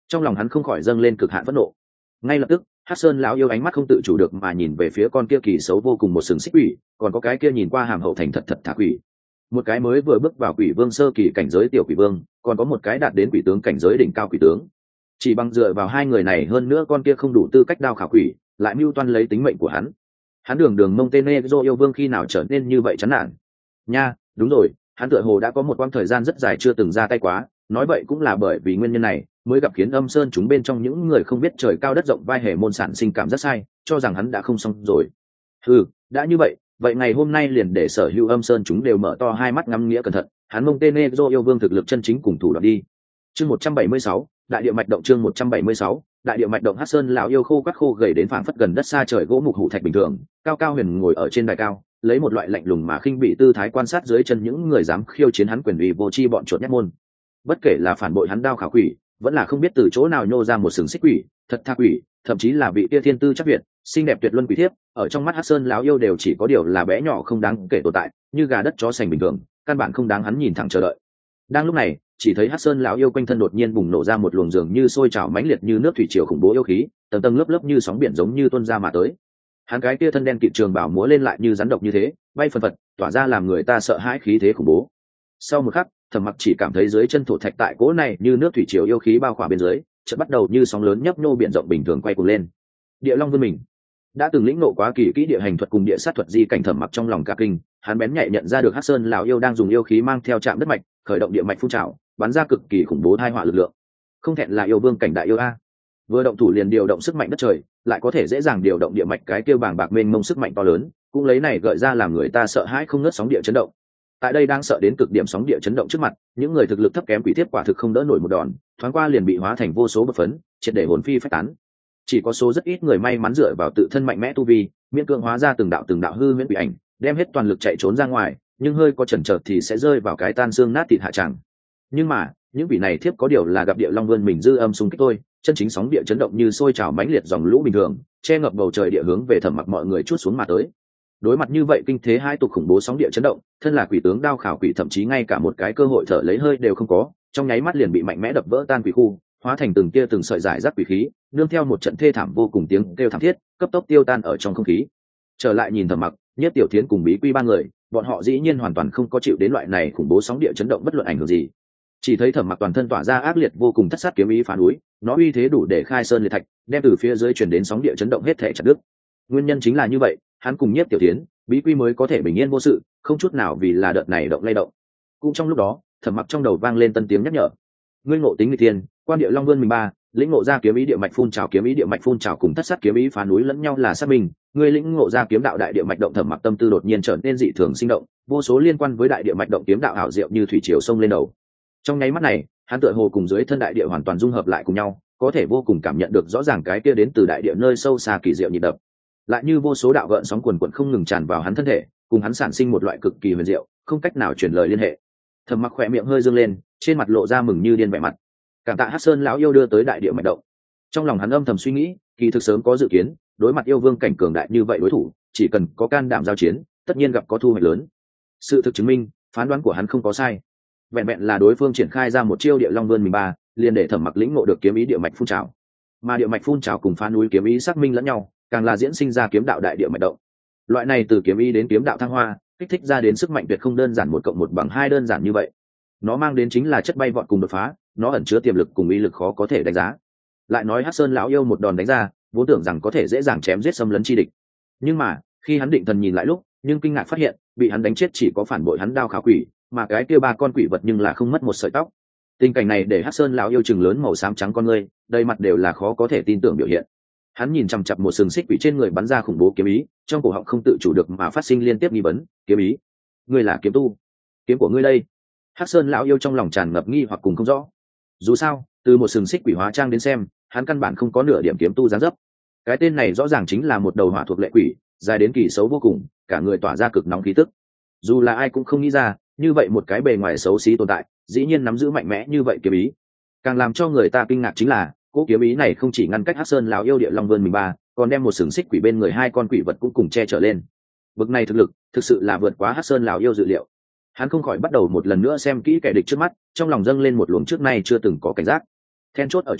trong lòng hắn không khỏi dâng lên cực hạn phẫn nộ. Ngay lập tức Hắc Sơn lão yêu ánh mắt không tự chủ được mà nhìn về phía con kia kỳ xấu vô cùng một sừng xích quỷ, còn có cái kia nhìn qua hàm hậu thành thật thật thả quỷ. Một cái mới vừa bước vào quỷ vương sơ kỳ cảnh giới tiểu quỷ vương, còn có một cái đạt đến quỷ tướng cảnh giới đỉnh cao quỷ tướng. Chỉ bằng dựa vào hai người này, hơn nữa con kia không đủ tư cách đao khảo quỷ, lại mưu toan lấy tính mệnh của hắn. Hắn đường đường Montenegro yêu vương khi nào trở nên như vậy chán nản. Nha, đúng rồi, hắn tựa hồ đã có một quãng thời gian rất dài chưa từng ra tay quá, nói vậy cũng là bởi vì nguyên nhân này mới gặp khiến Âm Sơn chúng bên trong những người không biết trời cao đất rộng vai hề môn sản sinh cảm rất sai, cho rằng hắn đã không xong rồi. Ừ, đã như vậy, vậy ngày hôm nay liền để sở hữu Âm Sơn chúng đều mở to hai mắt ngắm nghĩa cẩn thận, hắn Montenegro yêu vương thực lực chân chính cùng thủ đoạn đi. Chương một trăm bảy mươi sáu, đại địa mạch động. Chương một trăm bảy mươi sáu, đại địa mạch động. Hắc Sơn lão yêu khô quắt khô gầy đến phảng phất gần đất xa trời gỗ mục hủ thạch bình thường, cao cao huyền ngồi ở trên đài cao, lấy một loại lạnh lùng mà khinh bị tư thái quan sát dưới chân những người dám khiêu chiến hắn quyền uy vô tri bọn chuột nhát môn. Bất kể là phản bội hắn đao khảo quỷ, vẫn là không biết từ chỗ nào nhô ra một sừng xích quỷ, thật tha quỷ, thậm chí là vị tia thiên tư chắc việt, xinh đẹp tuyệt luân quỷ thiếp, ở trong mắt Hắc Sơn lão yêu đều chỉ có điều là bé nhỏ không đáng kể tồn tại, như gà đất chó sành bình thường, căn bản không đáng hắn nhìn thẳng chờ đợi. Đang lúc này, chỉ thấy Hắc Sơn lão yêu quanh thân đột nhiên bùng nổ ra một luồng dường như sôi trào mãnh liệt như nước thủy triều khủng bố yêu khí, tầng tầng lớp lớp như sóng biển giống như tuôn ra mà tới. Hắn cái kia thân đen kịt trường bảo múa lên lại như rắn độc như thế, bay phần phật, tỏa ra làm người ta sợ hãi khí thế khủng bố. Sau một khắc, Thẩm Mặc chỉ cảm thấy dưới chân thổ thạch tại cỗ này như nước thủy triều yêu khí bao khỏa bên dưới, chợt bắt đầu như sóng lớn nhấp nhô biển rộng bình thường quay cuồng lên. Địa Long vươn mình, đã từng lĩnh ngộ quá kỳ kỹ địa hành thuật cùng địa sát thuật di cảnh, Thẩm Mặc trong lòng cả kinh, hắn bén nhạy nhận ra được Hắc Sơn lão yêu đang dùng yêu khí mang theo chạm đất mạch, khởi động địa mạch phun trào, bắn ra cực kỳ khủng bố tai họa lực lượng. Không thẹn là yêu vương cảnh đại yêu a. Vừa động thủ liền điều động sức mạnh đất trời, lại có thể dễ dàng điều động địa mạch cái kêu bàng bạc mênh mông sức mạnh to lớn, cũng lấy này gợi ra làm người ta sợ hãi không ngớt sóng địa chấn động. Tại đây đang sợ đến cực điểm sóng địa chấn động trước mặt, những người thực lực thấp kém quỷ thiếp quả thực không đỡ nổi một đòn, thoáng qua liền bị hóa thành vô số bột phấn, triệt để hồn phi phách tán. Chỉ có số rất ít người may mắn dựa vào tự thân mạnh mẽ tu vi, miễn cưỡng hóa ra từng đạo từng đạo hư huyễn quỷ ảnh, đem hết toàn lực chạy trốn ra ngoài, nhưng hơi có chần chừ thì sẽ rơi vào cái tan xương nát thịt hạ tràng. Nhưng mà, những vị này thiếp có điều là gặp địa long vươn mình dư âm xung kích thôi, chân chính sóng địa chấn động như sôi trào mãnh liệt dòng lũ bình thường, che ngập bầu trời địa hướng về Thẩm Mặc mọi người chút xuống mà tới. Đối mặt như vậy kinh thế hai tục khủng bố sóng địa chấn động, thân là quỷ tướng đao khảo quỷ thậm chí ngay cả một cái cơ hội thở lấy hơi đều không có, trong nháy mắt liền bị mạnh mẽ đập vỡ tan quỷ khu, hóa thành từng tia từng sợi giải rác quỷ khí, nương theo một trận thê thảm vô cùng tiếng kêu thảm thiết, cấp tốc tiêu tan ở trong không khí. Trở lại nhìn Thẩm Mặc, Nhất Tiểu Thiến cùng Bí Quy ba người, bọn họ dĩ nhiên hoàn toàn không có chịu đến loại này khủng bố sóng địa chấn động bất luận ảnh hưởng gì. Chỉ thấy Thẩm Mặc toàn thân tỏa ra ác liệt vô cùng thất sát kiếm ý phá núi, nó uy thế đủ để khai sơn liệt thạch, đem từ phía dưới truyền đến sóng địa chấn động hết thể chặt đứt. Nguyên nhân chính là như vậy, hắn cùng Nhiếp Tiểu Thiến, Bí Quy mới có thể bình yên vô sự, không chút nào vì là đợt này động lay động. Cũng trong lúc đó, Thẩm Mặc trong đầu vang lên tân tiếng nhắc nhở: ngươi ngộ tính nghịch thiên, quan địa long vươn mình ba, lĩnh ngộ ra kiếm ý địa mạch phun trào, kiếm ý địa mạch phun trào cùng thất sát kiếm ý phá núi lẫn nhau là sát minh, ngươi lĩnh ngộ ra kiếm đạo đại địa mạch động. Thẩm Mặc tâm tư đột nhiên trở nên dị thường sinh động, vô số liên quan với đại địa mạch động kiếm đạo ảo diệu như thủy triều sông lên đầu. Trong nháy mắt này, hắn tựa hồ cùng dưới thân đại địa hoàn toàn dung hợp lại cùng nhau, có thể vô cùng cảm nhận được rõ ràng cái kia đến từ đại địa nơi sâu xa kỳ diệu nhịp đập, lại như vô số đạo gợn sóng quần quần không ngừng tràn vào hắn thân thể, cùng hắn sản sinh một loại cực kỳ huyền diệu, không cách nào truyền lời liên hệ. Thẩm Mặc khỏe miệng hơi dương lên, trên mặt lộ ra mừng như điên vẻ mặt. Cảm tạ Hắc Sơn lão yêu đưa tới đại địa mạch động. Trong lòng hắn âm thầm suy nghĩ, kỳ thực sớm có dự kiến, đối mặt yêu vương cảnh cường đại như vậy đối thủ, chỉ cần có can đảm giao chiến, tất nhiên gặp có thu hoạch lớn. Sự thực chứng minh, phán đoán của hắn không có sai. Vẹn vẹn là đối phương triển khai ra một chiêu địa long vươn mình ba, liền để Thẩm Mặc lĩnh ngộ được kiếm ý địa mạch phun trào. Mà địa mạch phun trào cùng phá núi kiếm ý xác minh lẫn nhau, càng là diễn sinh ra kiếm đạo đại địa mạch động. Loại này từ kiếm ý đến kiếm đạo thăng hoa, kích thích ra đến sức mạnh tuyệt không đơn giản một cộng một bằng hai đơn giản như vậy. Nó mang đến chính là chất bay vọt cùng đột phá, nó ẩn chứa tiềm lực cùng ý lực khó có thể đánh giá. Lại nói Hắc Sơn lão yêu một đòn đánh ra, vốn tưởng rằng có thể dễ dàng chém giết xâm lấn chi địch, nhưng mà khi hắn định thần nhìn lại lúc, nhưng kinh ngạc phát hiện bị hắn đánh chết chỉ có phản bội hắn đao khảo quỷ, mà cái kia ba con quỷ vật nhưng là không mất một sợi tóc. Tình cảnh này để Hắc Sơn lão yêu chừng lớn màu xám trắng con ngươi, đầy mặt đều là khó có thể tin tưởng biểu hiện. Hắn nhìn chằm chằm một sừng xích quỷ trên người bắn ra khủng bố kiếm ý, trong cổ họng không tự chủ được mà phát sinh liên tiếp nghi vấn: kiếm ý? Ngươi là kiếm tu? Kiếm của ngươi đây? Hắc Sơn lão yêu trong lòng tràn ngập nghi hoặc cùng không rõ. Dù sao, từ một sừng xích quỷ hóa trang đến xem, hắn căn bản không có nửa điểm kiếm tu dáng dấp. Cái tên này rõ ràng chính là một đầu hỏa thuộc lệ quỷ, dài đến kỳ xấu vô cùng, cả người tỏa ra cực nóng khí tức. Dù là ai cũng không nghĩ ra, như vậy một cái bề ngoài xấu xí tồn tại, dĩ nhiên nắm giữ mạnh mẽ như vậy kiếm ý. Càng làm cho người ta kinh ngạc chính là, cỗ kiếm ý này không chỉ ngăn cách Hắc Sơn lão yêu địa long vươn mình ba, còn đem một sừng xích quỷ bên người hai con quỷ vật cũng cùng che trở lên. Bực này thực lực, thực sự là vượt quá Hắc Sơn lão yêu dự liệu. Hắn không khỏi bắt đầu một lần nữa xem kỹ kẻ địch trước mắt, trong lòng dâng lên một luồng trước nay chưa từng có cảnh giác. Then chốt ở chỗ,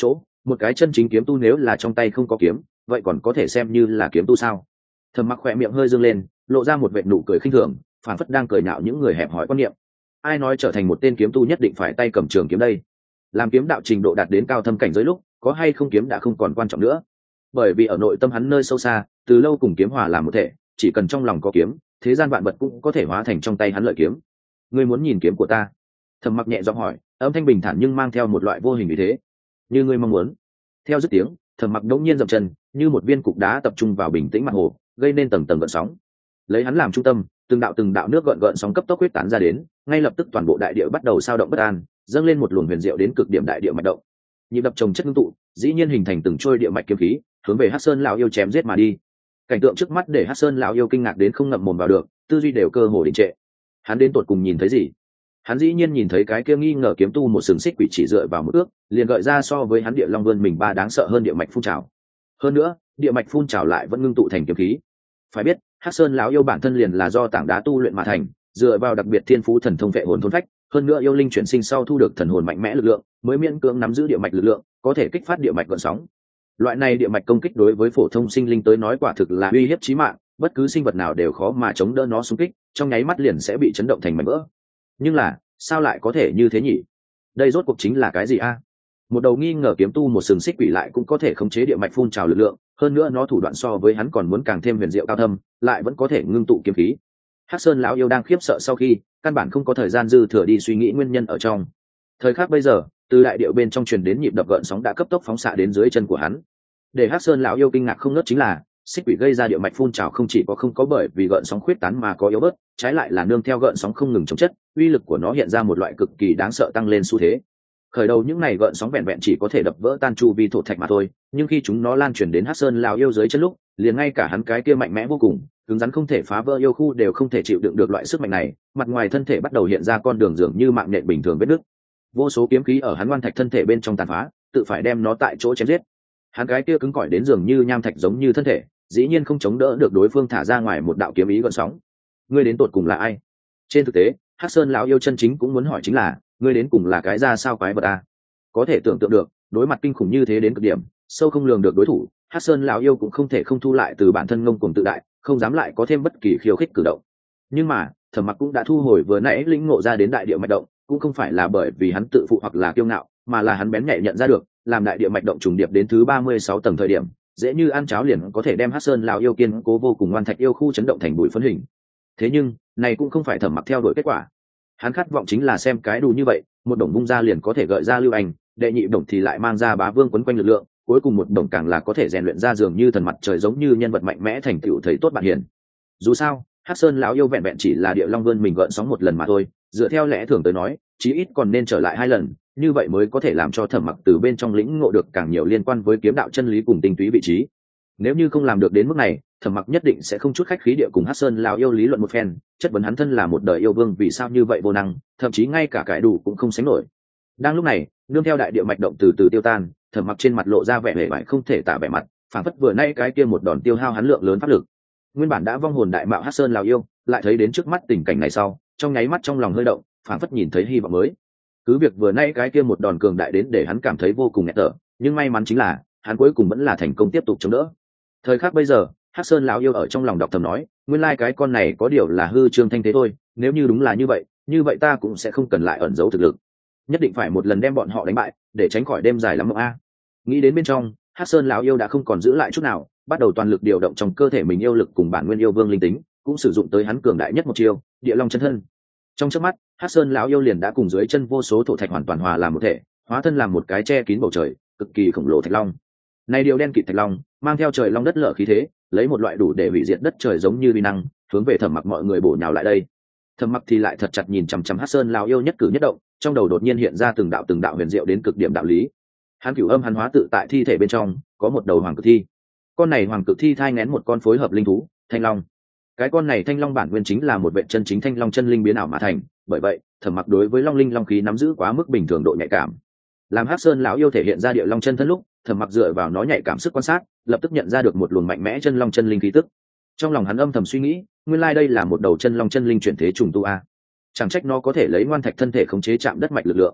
một cái chân chính kiếm tu nếu là trong tay không có kiếm vậy còn có thể xem như là kiếm tu sao? Thẩm Mặc khỏe miệng hơi dương lên, lộ ra một vệt nụ cười khinh thường, phản phất đang cười nhạo những người hẹp hòi quan niệm. Ai nói trở thành một tên kiếm tu nhất định phải tay cầm trường kiếm đây? Làm kiếm đạo trình độ đạt đến cao thâm cảnh giới lúc có hay không kiếm đã không còn quan trọng nữa, bởi vì ở nội tâm hắn nơi sâu xa từ lâu cùng kiếm hòa làm một thể, chỉ cần trong lòng có kiếm thế gian vạn vật cũng có thể hóa thành trong tay hắn lợi kiếm. Ngươi muốn nhìn kiếm của ta? Thẩm Mặc nhẹ giọng hỏi, âm thanh bình thản nhưng mang theo một loại vô hình vì thế. Như ngươi mong muốn. Theo dứt tiếng, Thẩm Mặc đống nhiên dậm chân, như một viên cục đá tập trung vào bình tĩnh mặt hồ, gây nên tầng tầng gợn sóng. Lấy hắn làm trung tâm, từng đạo từng đạo nước gợn gợn sóng cấp tốc huyết tán ra đến, ngay lập tức toàn bộ đại địa bắt đầu sao động bất an, dâng lên một luồng huyền diệu đến cực điểm đại địa mạch động. Nhịp đập chồng chất ngưng tụ, dĩ nhiên hình thành từng trôi địa mạch kiếm khí, hướng về Hắc Sơn lão yêu chém giết mà đi. Cảnh tượng trước mắt để Hắc Sơn lão yêu kinh ngạc đến không ngậm mồm vào được, tư duy đều cơ hồ đình trệ. Hắn đến tột cùng nhìn thấy gì? Hắn dĩ nhiên nhìn thấy cái kia nghi ngờ kiếm tu một sừng xích quỷ chỉ dựa vào một ước, liền gợi ra so với hắn địa long vươn mình ba đáng sợ hơn địa mạch phun trào. Hơn nữa, địa mạch phun trào lại vẫn ngưng tụ thành kiếm khí. Phải biết, Hắc Sơn lão yêu bản thân liền là do tảng đá tu luyện mà thành, dựa vào đặc biệt thiên phú thần thông vệ hồn thôn phách, hơn nữa yêu linh chuyển sinh sau thu được thần hồn mạnh mẽ lực lượng, mới miễn cưỡng nắm giữ địa mạch lực lượng, có thể kích phát địa mạch gợn sóng. Loại này địa mạch công kích đối với phổ thông sinh linh tới nói quả thực là uy hiếp chí mạng, bất cứ sinh vật nào đều khó mà chống đỡ nó xung kích, trong nháy mắt liền sẽ bị chấn động thành mảnh vỡ. Nhưng là, sao lại có thể như thế nhỉ? Đây rốt cuộc chính là cái gì a? Một đầu nghi ngờ kiếm tu một sừng xích quỷ lại cũng có thể khống chế địa mạch phun trào lực lượng, hơn nữa nó thủ đoạn so với hắn còn muốn càng thêm huyền diệu cao thâm, lại vẫn có thể ngưng tụ kiếm khí. Hắc Sơn lão yêu đang khiếp sợ sau khi, căn bản không có thời gian dư thừa đi suy nghĩ nguyên nhân ở trong. Thời khắc bây giờ, từ đại điệu bên trong truyền đến nhịp đập gợn sóng đã cấp tốc phóng xạ đến dưới chân của hắn. Để Hắc Sơn lão yêu kinh ngạc không ngớt chính là, xích quỷ gây ra địa mạch phun trào không chỉ có không có bởi vì gợn sóng khuyết tán mà có yếu bớt, trái lại là nương theo gợn sóng không ngừng chống chất, uy lực của nó hiện ra một loại cực kỳ đáng sợ tăng lên xu thế. Khởi đầu những này gợn sóng vẹn vẹn chỉ có thể đập vỡ tan chu vi thổ thạch mà thôi, nhưng khi chúng nó lan truyền đến Hắc Sơn lão yêu dưới chân lúc, liền ngay cả hắn cái kia mạnh mẽ vô cùng, cứng rắn không thể phá vỡ yêu khu đều không thể chịu đựng được loại sức mạnh này, mặt ngoài thân thể bắt đầu hiện ra con đường dường như mạng nhện bình thường vết nứt. Vô số kiếm khí ở hắn ngoan thạch thân thể bên trong tàn phá, tự phải đem nó tại chỗ chém giết. Hắn cái kia cứng cỏi đến dường như nham thạch giống như thân thể, dĩ nhiên không chống đỡ được đối phương thả ra ngoài một đạo kiếm ý gợn sóng. Ngươi đến tột cùng là ai? Trên thực tế, Hắc Sơn lão yêu chân chính cũng muốn hỏi chính là, ngươi đến cùng là cái ra sao quái vật a? Có thể tưởng tượng được, đối mặt kinh khủng như thế đến cực điểm, sâu không lường được đối thủ, Hắc Sơn lão yêu cũng không thể không thu lại từ bản thân ngông cuồng tự đại, không dám lại có thêm bất kỳ khiêu khích cử động. Nhưng mà, Thẩm Mặc cũng đã thu hồi vừa nãy lĩnh ngộ ra đến đại địa mạch động, cũng không phải là bởi vì hắn tự phụ hoặc là kiêu ngạo, mà là hắn bén nhạy nhận ra được, làm đại địa mạch động trùng điệp đến thứ ba mươi sáu tầng thời điểm, dễ như ăn cháo liền có thể đem Hắc Sơn lão yêu kiên cố vô cùng ngoan thạch yêu khu chấn động thành bụi phấn hình. Thế nhưng, này cũng không phải Thẩm Mặc theo đuổi kết quả. Hắn khát vọng chính là xem cái đủ như vậy, một đồng vung ra liền có thể gợi ra lưu ảnh, đệ nhị đồng thì lại mang ra bá vương quấn quanh lực lượng, cuối cùng một đồng càng là có thể rèn luyện ra dường như thần mặt trời giống như nhân vật mạnh mẽ thành tựu thầy tốt bạn hiền. Dù sao, Hắc Sơn lão yêu vẹn vẹn chỉ là địa long vươn mình gợn sóng một lần mà thôi, dựa theo lẽ thường tới nói, chí ít còn nên trở lại hai lần, như vậy mới có thể làm cho Thẩm Mặc từ bên trong lĩnh ngộ được càng nhiều liên quan với kiếm đạo chân lý cùng tinh túy vị trí. Nếu như không làm được đến mức này, Thẩm Mặc nhất định sẽ không chút khách khí địa cùng Hắc Sơn lão yêu lý luận một phen, chất vấn hắn thân là một đời yêu vương vì sao như vậy vô năng, thậm chí ngay cả cải đủ cũng không sánh nổi. Đang lúc này, nương theo đại địa mạch động từ từ tiêu tan, Thẩm Mặc trên mặt lộ ra vẻ hề bại không thể tả vẻ mặt, phản phất vừa nay cái kia một đòn tiêu hao hắn lượng lớn pháp lực. Nguyên bản đã vong hồn đại mạo Hắc Sơn lão yêu, lại thấy đến trước mắt tình cảnh này sau, trong nháy mắt trong lòng hơi động, phản phất nhìn thấy hy vọng mới. Cứ việc vừa nay cái kia một đòn cường đại đến để hắn cảm thấy vô cùng nghẹt thở, nhưng may mắn chính là hắn cuối cùng vẫn là thành công tiếp tục chống đỡ. Thời khắc bây giờ, Hắc Sơn lão yêu ở trong lòng đọc thầm nói, nguyên lai cái con này có điều là hư trương thanh thế thôi, nếu như đúng là như vậy, như vậy ta cũng sẽ không cần lại ẩn giấu thực lực, nhất định phải một lần đem bọn họ đánh bại, để tránh khỏi đêm dài lắm mộng a. Nghĩ đến bên trong, Hắc Sơn lão yêu đã không còn giữ lại chút nào, bắt đầu toàn lực điều động trong cơ thể mình yêu lực cùng bản nguyên yêu vương linh tính, cũng sử dụng tới hắn cường đại nhất một chiêu, Địa Long chân thân. Trong chớp mắt, Hắc Sơn lão yêu liền đã cùng dưới chân vô số thổ thạch hoàn toàn hòa làm một thể, hóa thân làm một cái che kín bầu trời, cực kỳ khổng lồ thạch long. Này điều đen kịt thạch long, mang theo trời long đất lở khí thế, lấy một loại đủ để hủy diệt đất trời giống như uy năng, hướng về Thẩm Mặc mọi người bổ nhào lại đây. Thẩm Mặc thì lại thật chặt nhìn chằm chằm Hắc Sơn lão yêu nhất cử nhất động, trong đầu đột nhiên hiện ra từng đạo từng đạo huyền diệu đến cực điểm đạo lý. Hắn cửu âm hắn hóa tự tại thi thể bên trong, có một đầu hoàng cực thi. Con này hoàng cực thi thai nghén một con phối hợp linh thú, thanh long. Cái con này thanh long bản nguyên chính là một vệ chân chính thanh long chân linh biến ảo mà thành, bởi vậy, Thẩm Mặc đối với long linh long khí nắm giữ quá mức bình thường độ nhạy cảm. Làm Hắc Sơn lão yêu thể hiện ra địa long chân thân lúc, Thẩm Mặc dựa vào nó nhạy cảm sức quan sát, lập tức nhận ra được một luồng mạnh mẽ chân long chân linh khí tức. Trong lòng hắn âm thầm suy nghĩ, nguyên lai đây là một đầu chân long chân linh chuyển thế trùng tu a. Chẳng trách nó có thể lấy ngoan thạch thân thể khống chế chạm đất mạch lực lượng.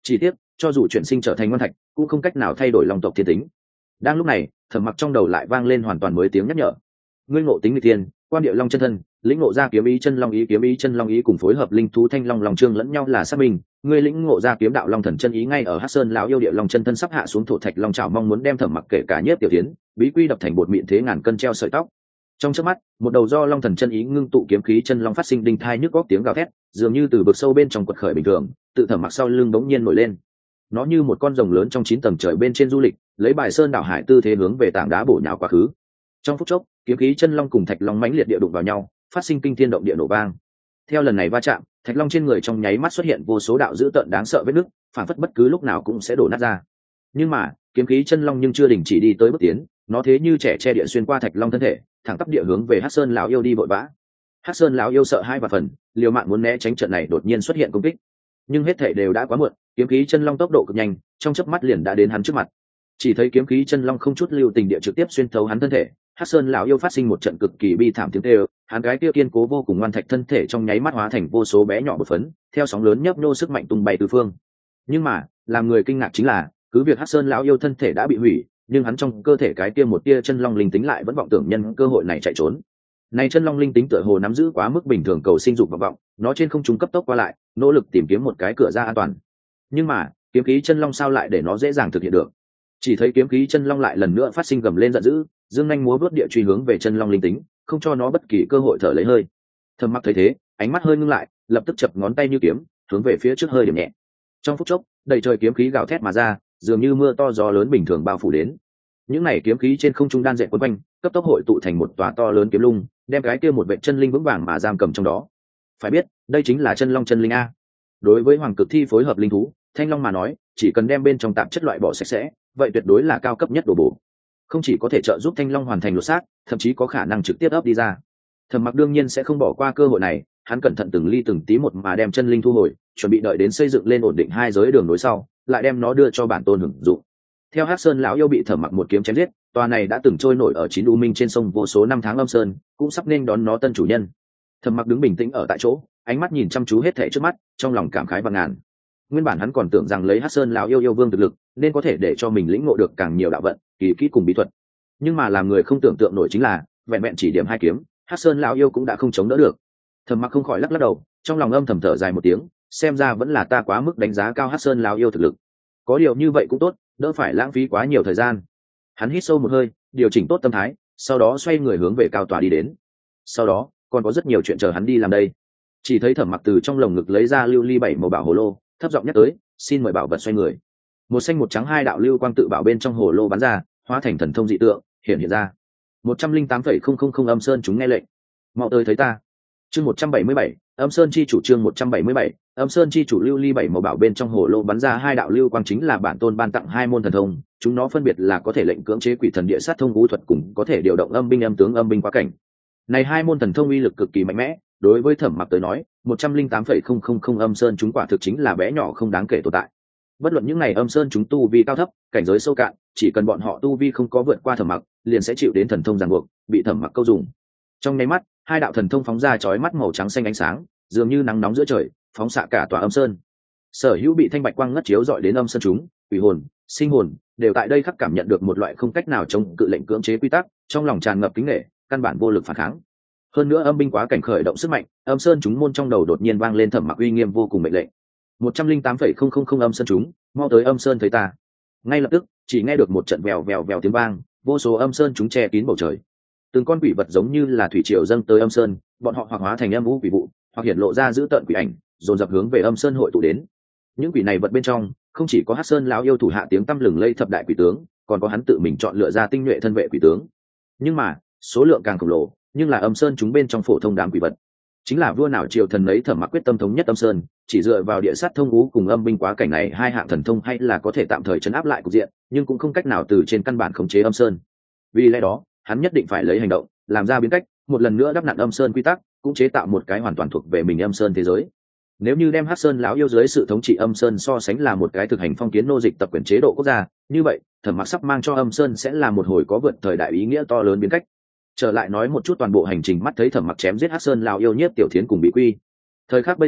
Chỉ tiếc cho dù chuyển sinh trở thành ngoan thạch cũng không cách nào thay đổi long tộc thiên tính. Đang lúc này Thẩm Mặc trong đầu lại vang lên hoàn toàn mới tiếng nhắc nhở: ngươi ngộ tính người tiên, quan địa long chân thân, lĩnh ngộ ra kiếm ý chân long ý, kiếm ý chân long ý cùng phối hợp linh thú thanh long long trương lẫn nhau là sát minh. Ngươi lĩnh ngộ ra kiếm đạo long thần chân ý ngay ở Hắc Sơn lão yêu địa long chân thân sắp hạ xuống thổ thạch long chảo, mong muốn đem Thẩm Mặc kể cả nhất tiểu tiến bí quy đập thành bột mịn thế ngàn cân treo sợi tóc. Trong chớp mắt, một đầu do long thần chân ý ngưng tụ kiếm khí chân long phát sinh đinh thai nhức góc tiếng gào thét, dường như từ vực sâu bên trong quật khởi bình thường, tự Thẩm Mặc sau lưng bỗng nhiên nổi lên. Nó như một con rồng lớn trong chín tầng trời bên trên du lịch, lấy bài sơn đảo hải tư thế hướng về tảng đá bổ nhào quá khứ. Trong phút chốc, kiếm khí chân long cùng thạch long mãnh liệt địa đụng vào nhau, phát sinh kinh thiên động địa nổ vang. Theo lần này va chạm, thạch long trên người trong nháy mắt xuất hiện vô số đạo dữ tợn đáng sợ vết nứt, phản phất bất cứ lúc nào cũng sẽ đổ nát ra. Nhưng mà kiếm khí chân long nhưng chưa đình chỉ đi tới bước tiến, nó thế như trẻ che địa xuyên qua thạch long thân thể, thẳng tắp địa hướng về Hắc Sơn lão yêu đi vội vã. Hắc Sơn lão yêu sợ hai và phần, liều mạng muốn né tránh trận này đột nhiên xuất hiện công kích, nhưng hết thảy đều đã quá muộn. Kiếm khí chân long tốc độ cực nhanh, trong chớp mắt liền đã đến hắn trước mặt. Chỉ thấy kiếm khí chân long không chút lưu tình địa trực tiếp xuyên thấu hắn thân thể. Hắc Sơn lão yêu phát sinh một trận cực kỳ bi thảm tiếng kêu, hắn gái kia kiên cố vô cùng ngoan thạch thân thể trong nháy mắt hóa thành vô số bé nhỏ bột phấn, theo sóng lớn nhấp nhô sức mạnh tung bay tứ phương. Nhưng mà làm người kinh ngạc chính là, cứ việc Hắc Sơn lão yêu thân thể đã bị hủy, nhưng hắn trong cơ thể cái kia một tia chân long linh tính lại vẫn vọng tưởng nhân cơ hội này chạy trốn. Này chân long linh tính tựa hồ nắm giữ quá mức bình thường cầu sinh dục và vọng, nó trên không trung cấp tốc qua lại, nỗ lực tìm kiếm một cái cửa ra an toàn. Nhưng mà kiếm khí chân long sao lại để nó dễ dàng thực hiện được? Chỉ thấy kiếm khí chân long lại lần nữa phát sinh gầm lên giận dữ, dương nhanh múa vớt địa truy hướng về chân long linh tính, không cho nó bất kỳ cơ hội thở lấy hơi. Thẩm Mặc thấy thế, ánh mắt hơi ngưng lại, lập tức chập ngón tay như kiếm, hướng về phía trước hơi điểm nhẹ. Trong phút chốc, đầy trời kiếm khí gào thét mà ra, dường như mưa to gió lớn bình thường bao phủ đến. Những này kiếm khí trên không trung đan dệt quấn quanh, cấp tốc hội tụ thành một tòa to lớn kiếm lung, đem cái kia một vệ chân linh vững vàng mà giam cầm trong đó. Phải biết, đây chính là chân long chân linh a. Đối với hoàng cực thi phối hợp linh thú thanh long mà nói, chỉ cần đem bên trong tạp chất loại bỏ sạch sẽ, vậy tuyệt đối là cao cấp nhất đồ bổ. Không chỉ có thể trợ giúp thanh long hoàn thành lột xác, thậm chí có khả năng trực tiếp ấp đi ra. Thẩm Mặc đương nhiên sẽ không bỏ qua cơ hội này, hắn cẩn thận từng ly từng tí một mà đem chân linh thu hồi, chuẩn bị đợi đến xây dựng lên ổn định hai giới đường đối sau, lại đem nó đưa cho bản tôn hưởng dụng. Theo Hắc Sơn lão yêu bị Thẩm Mặc một kiếm chém giết, tòa này đã từng trôi nổi ở chín u minh trên sông vô số năm tháng Âm Sơn, cũng sắp nên đón nó tân chủ nhân. Thẩm Mặc đứng bình tĩnh ở tại chỗ, ánh mắt nhìn chăm chú hết thảy trước mắt, trong lòng cảm khái và ngàn. Nguyên bản hắn còn tưởng rằng lấy Hắc Sơn lão yêu yêu vương thực lực, nên có thể để cho mình lĩnh ngộ được càng nhiều đạo vận, kỳ kỹ cùng bí thuật. Nhưng mà làm người không tưởng tượng nổi chính là, vẹn vẹn chỉ điểm hai kiếm, Hắc Sơn lão yêu cũng đã không chống đỡ được. Thẩm Mặc không khỏi lắc lắc đầu, trong lòng âm thầm thở dài một tiếng, xem ra vẫn là ta quá mức đánh giá cao Hắc Sơn lão yêu thực lực. Có điều như vậy cũng tốt, đỡ phải lãng phí quá nhiều thời gian. Hắn hít sâu một hơi, điều chỉnh tốt tâm thái, sau đó xoay người hướng về cao tòa đi đến. Sau đó còn có rất nhiều chuyện chờ hắn đi làm đây. Chỉ thấy Thẩm Mặc từ trong lồng ngực lấy ra lưu ly bảy màu bảo hồ lô, thấp giọng nhắc tới, xin mời bảo vật xoay người. Một xanh một trắng hai đạo lưu quang tự bảo bên trong hồ lô bắn ra, hóa thành thần thông dị tượng hiện hiện ra. Một trăm linh tám phẩy không không không Âm Sơn chúng nghe lệnh, mau tới thấy ta. Chương một trăm bảy mươi bảy, Âm Sơn chi chủ. Chương một trăm bảy mươi bảy, Âm Sơn chi chủ. Lưu ly bảy màu bảo bên trong hồ lô bắn ra hai đạo lưu quang chính là bản tôn ban tặng hai môn thần thông, chúng nó phân biệt là có thể lệnh cưỡng chế quỷ thần địa sát thông vũ thuật cùng có thể điều động âm binh âm tướng âm binh quá cảnh. Này hai môn thần thông uy lực cực kỳ mạnh mẽ, đối với Thẩm Mặc tới nói, một trăm linh tám phẩy không không không Âm Sơn chúng quả thực chính là bé nhỏ không đáng kể tồn tại. Bất luận những này Âm Sơn chúng tu vi cao thấp, cảnh giới sâu cạn, chỉ cần bọn họ tu vi không có vượt qua Thẩm Mặc, liền sẽ chịu đến thần thông ràng buộc, bị Thẩm Mặc câu dùng. Trong nháy mắt, hai đạo thần thông phóng ra chói mắt màu trắng xanh ánh sáng, dường như nắng nóng giữa trời, phóng xạ cả tòa Âm Sơn. Sở hữu bị thanh bạch quang ngất chiếu dọi đến Âm Sơn chúng, quỷ hồn, sinh hồn, đều tại đây khắc cảm nhận được một loại không cách nào chống cự lệnh cưỡng chế quy tắc, trong lòng tràn ngập kính nể, căn bản vô lực phản kháng. Hơn nữa âm binh quá cảnh khởi động sức mạnh, Âm Sơn chúng môn trong đầu đột nhiên vang lên Thẩm Mặc uy nghiêm vô cùng mệnh lệnh. một trăm linh tám phẩy không không không Âm Sơn chúng, mau tới Âm Sơn thấy ta. Ngay lập tức, chỉ nghe được một trận vèo vèo vèo tiếng vang, vô số Âm Sơn chúng che kín bầu trời. Từng con quỷ vật giống như là thủy triều dâng tới Âm Sơn, bọn họ hoặc hóa thành âm vũ quỷ vụ, hoặc hiện lộ ra dữ tợn quỷ ảnh, dồn dập hướng về Âm Sơn hội tụ đến. Những quỷ này vật bên trong, không chỉ có Hắc Sơn lão yêu thủ hạ tiếng tăm lừng lây thập đại quỷ tướng, còn có hắn tự mình chọn lựa ra tinh nhuệ thân vệ quỷ tướng. Nhưng mà, số lượng càng khổng lồ, nhưng là Âm Sơn chúng bên trong phổ thông đám quỷ vật. Chính là vua nào triều thần ấy Thẩm Mặc quyết tâm thống nhất Âm Sơn, chỉ dựa vào địa sát thông ngũ cùng âm binh quá cảnh này hai hạng thần thông hay là có thể tạm thời trấn áp lại cục diện, nhưng cũng không cách nào từ trên căn bản khống chế Âm Sơn. Vì lẽ đó, hắn nhất định phải lấy hành động, làm ra biến cách, một lần nữa đắp nặn Âm Sơn quy tắc, cũng chế tạo một cái hoàn toàn thuộc về mình Âm Sơn thế giới. Nếu như đem Hắc Sơn lão yêu dưới sự thống trị Âm Sơn so sánh là một cái thực hành phong kiến nô dịch tập quyền chế độ quốc gia, như vậy, Thẩm Mặc sắp mang cho Âm Sơn sẽ là một hồi có vượt thời đại ý nghĩa to lớn biến cách. Trở lại nói một chút toàn bộ hành trình mắt thấy Thẩm Mặc chém giết Hắc Sơn lão yêu Nhiếp Tiểu Thiến cùng Bị Quy. Thời khắc bây giờ,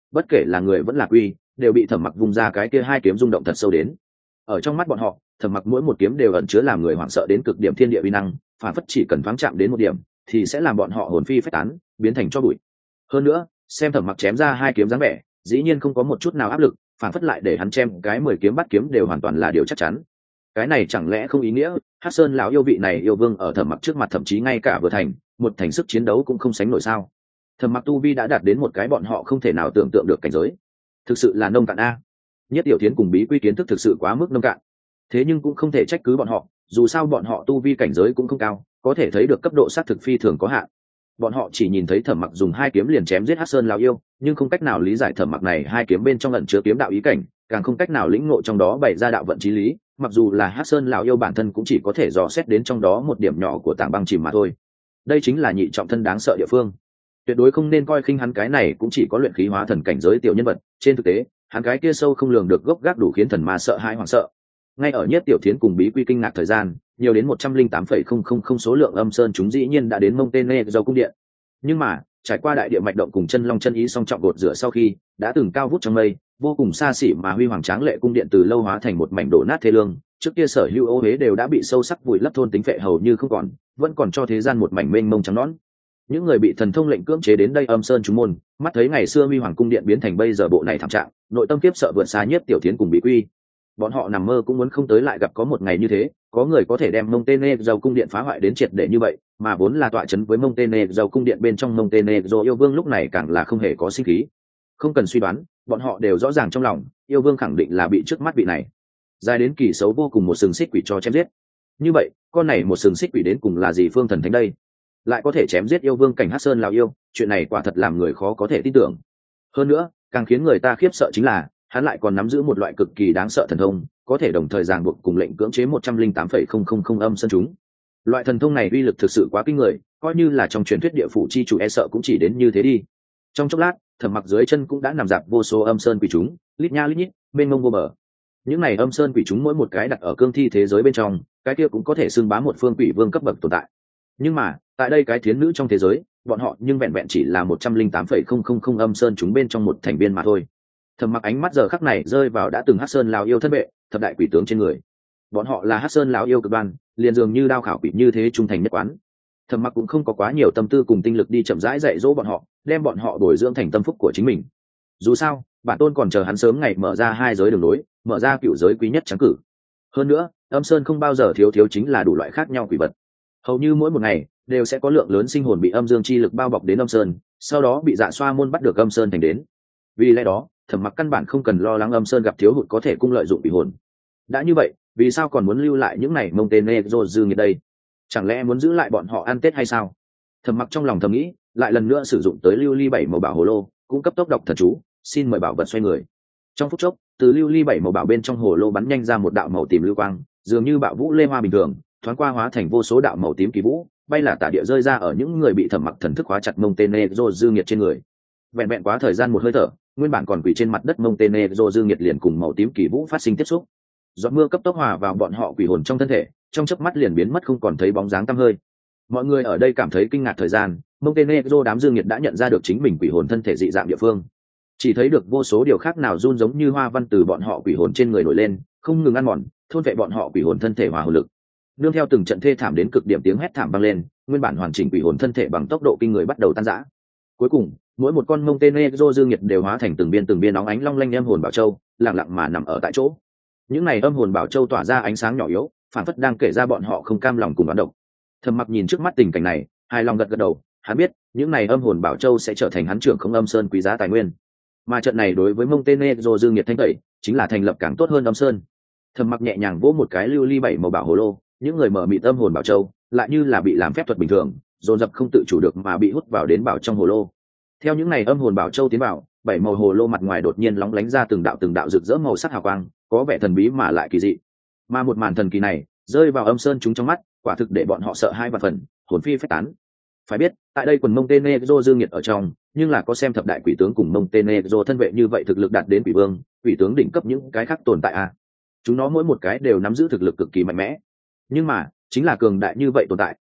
bất kể là người vẫn là quy đều bị Thẩm Mặc vung ra cái kia hai kiếm rung động thật sâu đến. Ở trong mắt bọn họ, Thẩm Mặc mỗi một kiếm đều ẩn chứa làm người hoảng sợ đến cực điểm thiên địa uy năng, phản phất chỉ cần thoáng chạm đến một điểm thì sẽ làm bọn họ hồn phi phách tán, biến thành tro bụi. Hơn nữa, xem Thẩm Mặc chém ra hai kiếm dáng vẻ, dĩ nhiên không có một chút nào áp lực, phản phất lại để hắn chém cái mười kiếm bắt kiếm đều hoàn toàn là điều chắc chắn. Cái này chẳng lẽ không ý nghĩa Hắc Sơn lão yêu vị này yêu vương ở Thẩm Mặc trước mặt thậm chí ngay cả vừa thành một thành sức chiến đấu cũng không sánh nổi sao? Thẩm Mặc tu vi đã đạt đến một cái bọn họ không thể nào tưởng tượng được cảnh giới, thực sự là nông cạn a. Nhất Tiểu Thiến cùng Bí Quy kiến thức thực sự quá mức nông cạn, thế nhưng cũng không thể trách cứ bọn họ, dù sao bọn họ tu vi cảnh giới cũng không cao, có thể thấy được cấp độ sát thực phi thường có hạn. Bọn họ chỉ nhìn thấy Thẩm Mặc dùng hai kiếm liền chém giết Hắc Sơn lão yêu, nhưng không cách nào lý giải Thẩm Mặc này hai kiếm bên trong ẩn chứa kiếm đạo ý cảnh, càng không cách nào lĩnh ngộ trong đó bày ra đạo vận chí lý. Mặc dù là Hắc Sơn lão yêu bản thân cũng chỉ có thể dò xét đến trong đó một điểm nhỏ của tảng băng chìm mà thôi. Đây chính là nhị trọng thân đáng sợ địa phương, tuyệt đối không nên coi khinh hắn, cái này cũng chỉ có luyện khí hóa thần cảnh giới tiểu nhân vật, trên thực tế hắn cái kia sâu không lường được gốc gác đủ khiến thần ma sợ hãi hoảng sợ. Ngay ở Nhất Tiểu Thiến cùng Bí Quy kinh ngạc thời gian, nhiều đến một trăm linh tám phẩy không không không số lượng âm sơn chúng dĩ nhiên đã đến Montenegro cung điện. Nhưng mà trải qua đại địa mạch động cùng chân long chân ý song trọng gột rửa sau khi đã từng cao vút trong mây, vô cùng xa xỉ mà huy hoàng tráng lệ cung điện từ lâu hóa thành một mảnh đổ nát thê lương. Trước kia sở hữu ô huế đều đã bị sâu sắc vùi lấp thôn tính phệ hầu như không còn, vẫn còn cho thế gian một mảnh mênh mông trắng nõn. Những người bị thần thông lệnh cưỡng chế đến đây âm sơn chúng môn, mắt thấy ngày xưa huy hoàng cung điện biến thành bây giờ bộ này thảm trạng, nội tâm kiếp sợ vượt xa Nhất Tiểu Thiến cùng Bí Quy. Bọn họ nằm mơ cũng muốn không tới lại gặp có một ngày như thế, có người có thể đem Montenegro cung điện phá hoại đến triệt để như vậy, mà vốn là tọa trấn với Montenegro cung điện bên trong Montenegro yêu vương lúc này càng là không hề có sinh khí. Không cần suy đoán, bọn họ đều rõ ràng trong lòng, yêu vương khẳng định là bị trước mắt vị này dài đến kỳ xấu vô cùng một sừng xích quỷ cho chém giết. Như vậy, con này một sừng xích quỷ đến cùng là gì phương thần thánh đây? Lại có thể chém giết yêu vương cảnh Hắc Sơn lão yêu, chuyện này quả thật làm người khó có thể tin tưởng. Hơn nữa, càng khiến người ta khiếp sợ chính là hắn lại còn nắm giữ một loại cực kỳ đáng sợ thần thông, có thể đồng thời ràng buộc cùng lệnh cưỡng chế một trăm linh tám phẩy không không không âm sơn chúng. Loại thần thông này uy lực thực sự quá kinh người, coi như là trong truyền thuyết địa phủ chi chủ e sợ cũng chỉ đến như thế đi. Trong chốc lát, Thẩm Mặc dưới chân cũng đã nằm dạp vô số âm sơn quỷ chúng, lít nha lít nhít, bên mông vô bờ. Những này âm sơn quỷ chúng mỗi một cái đặt ở cương thi thế giới bên trong, cái kia cũng có thể xưng bá một phương quỷ vương cấp bậc tồn tại. Nhưng mà, tại đây cái thiến nữ trong thế giới, bọn họ nhưng vẹn vẹn chỉ là một trăm linh tám phẩy không không không âm sơn chúng bên trong một thành viên mà thôi. Thẩm Mặc ánh mắt giờ khắc này rơi vào đã từng Hắc Sơn lão yêu thân vệ, thập đại quỷ tướng trên người. Bọn họ là Hắc Sơn lão yêu cực đoan, liền dường như đao khảo quỷ như thế trung thành nhất quán. Thẩm Mặc cũng không có quá nhiều tâm tư cùng tinh lực đi chậm rãi dạy dỗ bọn họ, đem bọn họ bồi dưỡng thành tâm phúc của chính mình. Dù sao, bản tôn còn chờ hắn sớm ngày mở ra hai giới đường nối, mở ra cựu giới quý nhất trắng cử. Hơn nữa, âm sơn không bao giờ thiếu thiếu chính là đủ loại khác nhau quỷ vật. Hầu như mỗi một ngày đều sẽ có lượng lớn sinh hồn bị âm dương chi lực bao bọc đến âm sơn, sau đó bị Dạ Xoa môn bắt được âm sơn thành đến. Vì lẽ đó, Thẩm Mặc căn bản không cần lo lắng âm sơn gặp thiếu hụt có thể cung lợi dụng bị hồn. Đã như vậy, vì sao còn muốn lưu lại những này Montenegro dư nghiệt đây? Chẳng lẽ muốn giữ lại bọn họ ăn Tết hay sao? Thẩm Mặc trong lòng thầm nghĩ, lại lần nữa sử dụng tới lưu ly bảy màu bảo hồ lô, cũng cấp tốc đọc thần chú, xin mời bảo vật xoay người. Trong phút chốc, từ lưu ly bảy màu bảo bên trong hồ lô bắn nhanh ra một đạo màu tím lưu quang, dường như bạo vũ lê hoa bình thường, thoáng qua hóa thành vô số đạo màu tím kỳ vũ, bay là tả địa rơi ra ở những người bị Thẩm Mặc thần thức hóa chặt Montenegro dư nghiệt trên người. Vẹn vẹn quá thời gian một hơi thở, nguyên bản còn quỳ trên mặt đất Montenegro dư nghiệt liền cùng màu tím kỳ vũ phát sinh tiếp xúc. Giọt mưa cấp tốc hòa vào bọn họ quỷ hồn trong thân thể, trong chớp mắt liền biến mất không còn thấy bóng dáng tăm hơi. Mọi người ở đây cảm thấy kinh ngạc thời gian, Montenegro đám dương nhiệt đã nhận ra được chính mình quỷ hồn thân thể dị dạng địa phương. Chỉ thấy được vô số điều khác nào run giống như hoa văn từ bọn họ quỷ hồn trên người nổi lên, không ngừng ăn mòn, thôn vệ bọn họ quỷ hồn thân thể hòa hồn lực. Nương theo từng trận thê thảm đến cực điểm tiếng hét thảm vang lên, nguyên bản hoàn chỉnh quỷ hồn thân thể bằng tốc độ kinh người bắt đầu tan rã. Cuối cùng, mỗi một con Montenegro dương nhiệt đều hóa thành từng biên từng biên óng ánh long lanh âm hồn bảo châu, lặng lặng mà nằm ở tại chỗ. Những này âm hồn bảo châu tỏa ra ánh sáng nhỏ yếu, phản phất đang kể ra bọn họ không cam lòng cùng đoán độc. Thẩm Mặc nhìn trước mắt tình cảnh này, hài lòng gật gật đầu, hắn biết, những này âm hồn bảo châu sẽ trở thành hắn trưởng không âm sơn quý giá tài nguyên. Mà trận này đối với Montenegro dương nhiệt thanh tẩy, chính là thành lập càng tốt hơn âm sơn. Thẩm Mặc nhẹ nhàng vỗ một cái lưu ly bảy màu bảo hồ lô, những người mở mịt âm hồn bảo châu, lại như là bị làm phép thuật bình thường, dồn dập không tự chủ được mà bị hút vào đến bảo trong hồ lô. Theo những này âm hồn bảo châu tiến vào, bảy màu hồ lô mặt ngoài đột nhiên lóng lánh ra từng đạo từng đạo rực rỡ màu sắc hào quang, có vẻ thần bí mà lại kỳ dị. Mà một màn thần kỳ này rơi vào âm sơn chúng trong mắt, quả thực để bọn họ sợ hai vạn phần, hồn phi phách tán. Phải biết, tại đây quần Montenegro dương nhiệt ở trong, nhưng là có xem thập đại quỷ tướng cùng Montenegro thân vệ như vậy thực lực đạt đến quỷ vương, quỷ tướng đỉnh cấp những cái khác tồn tại à? Chúng nó mỗi một cái đều nắm giữ thực lực cực kỳ mạnh mẽ. Nhưng mà, chính là cường đại như vậy tồn tại,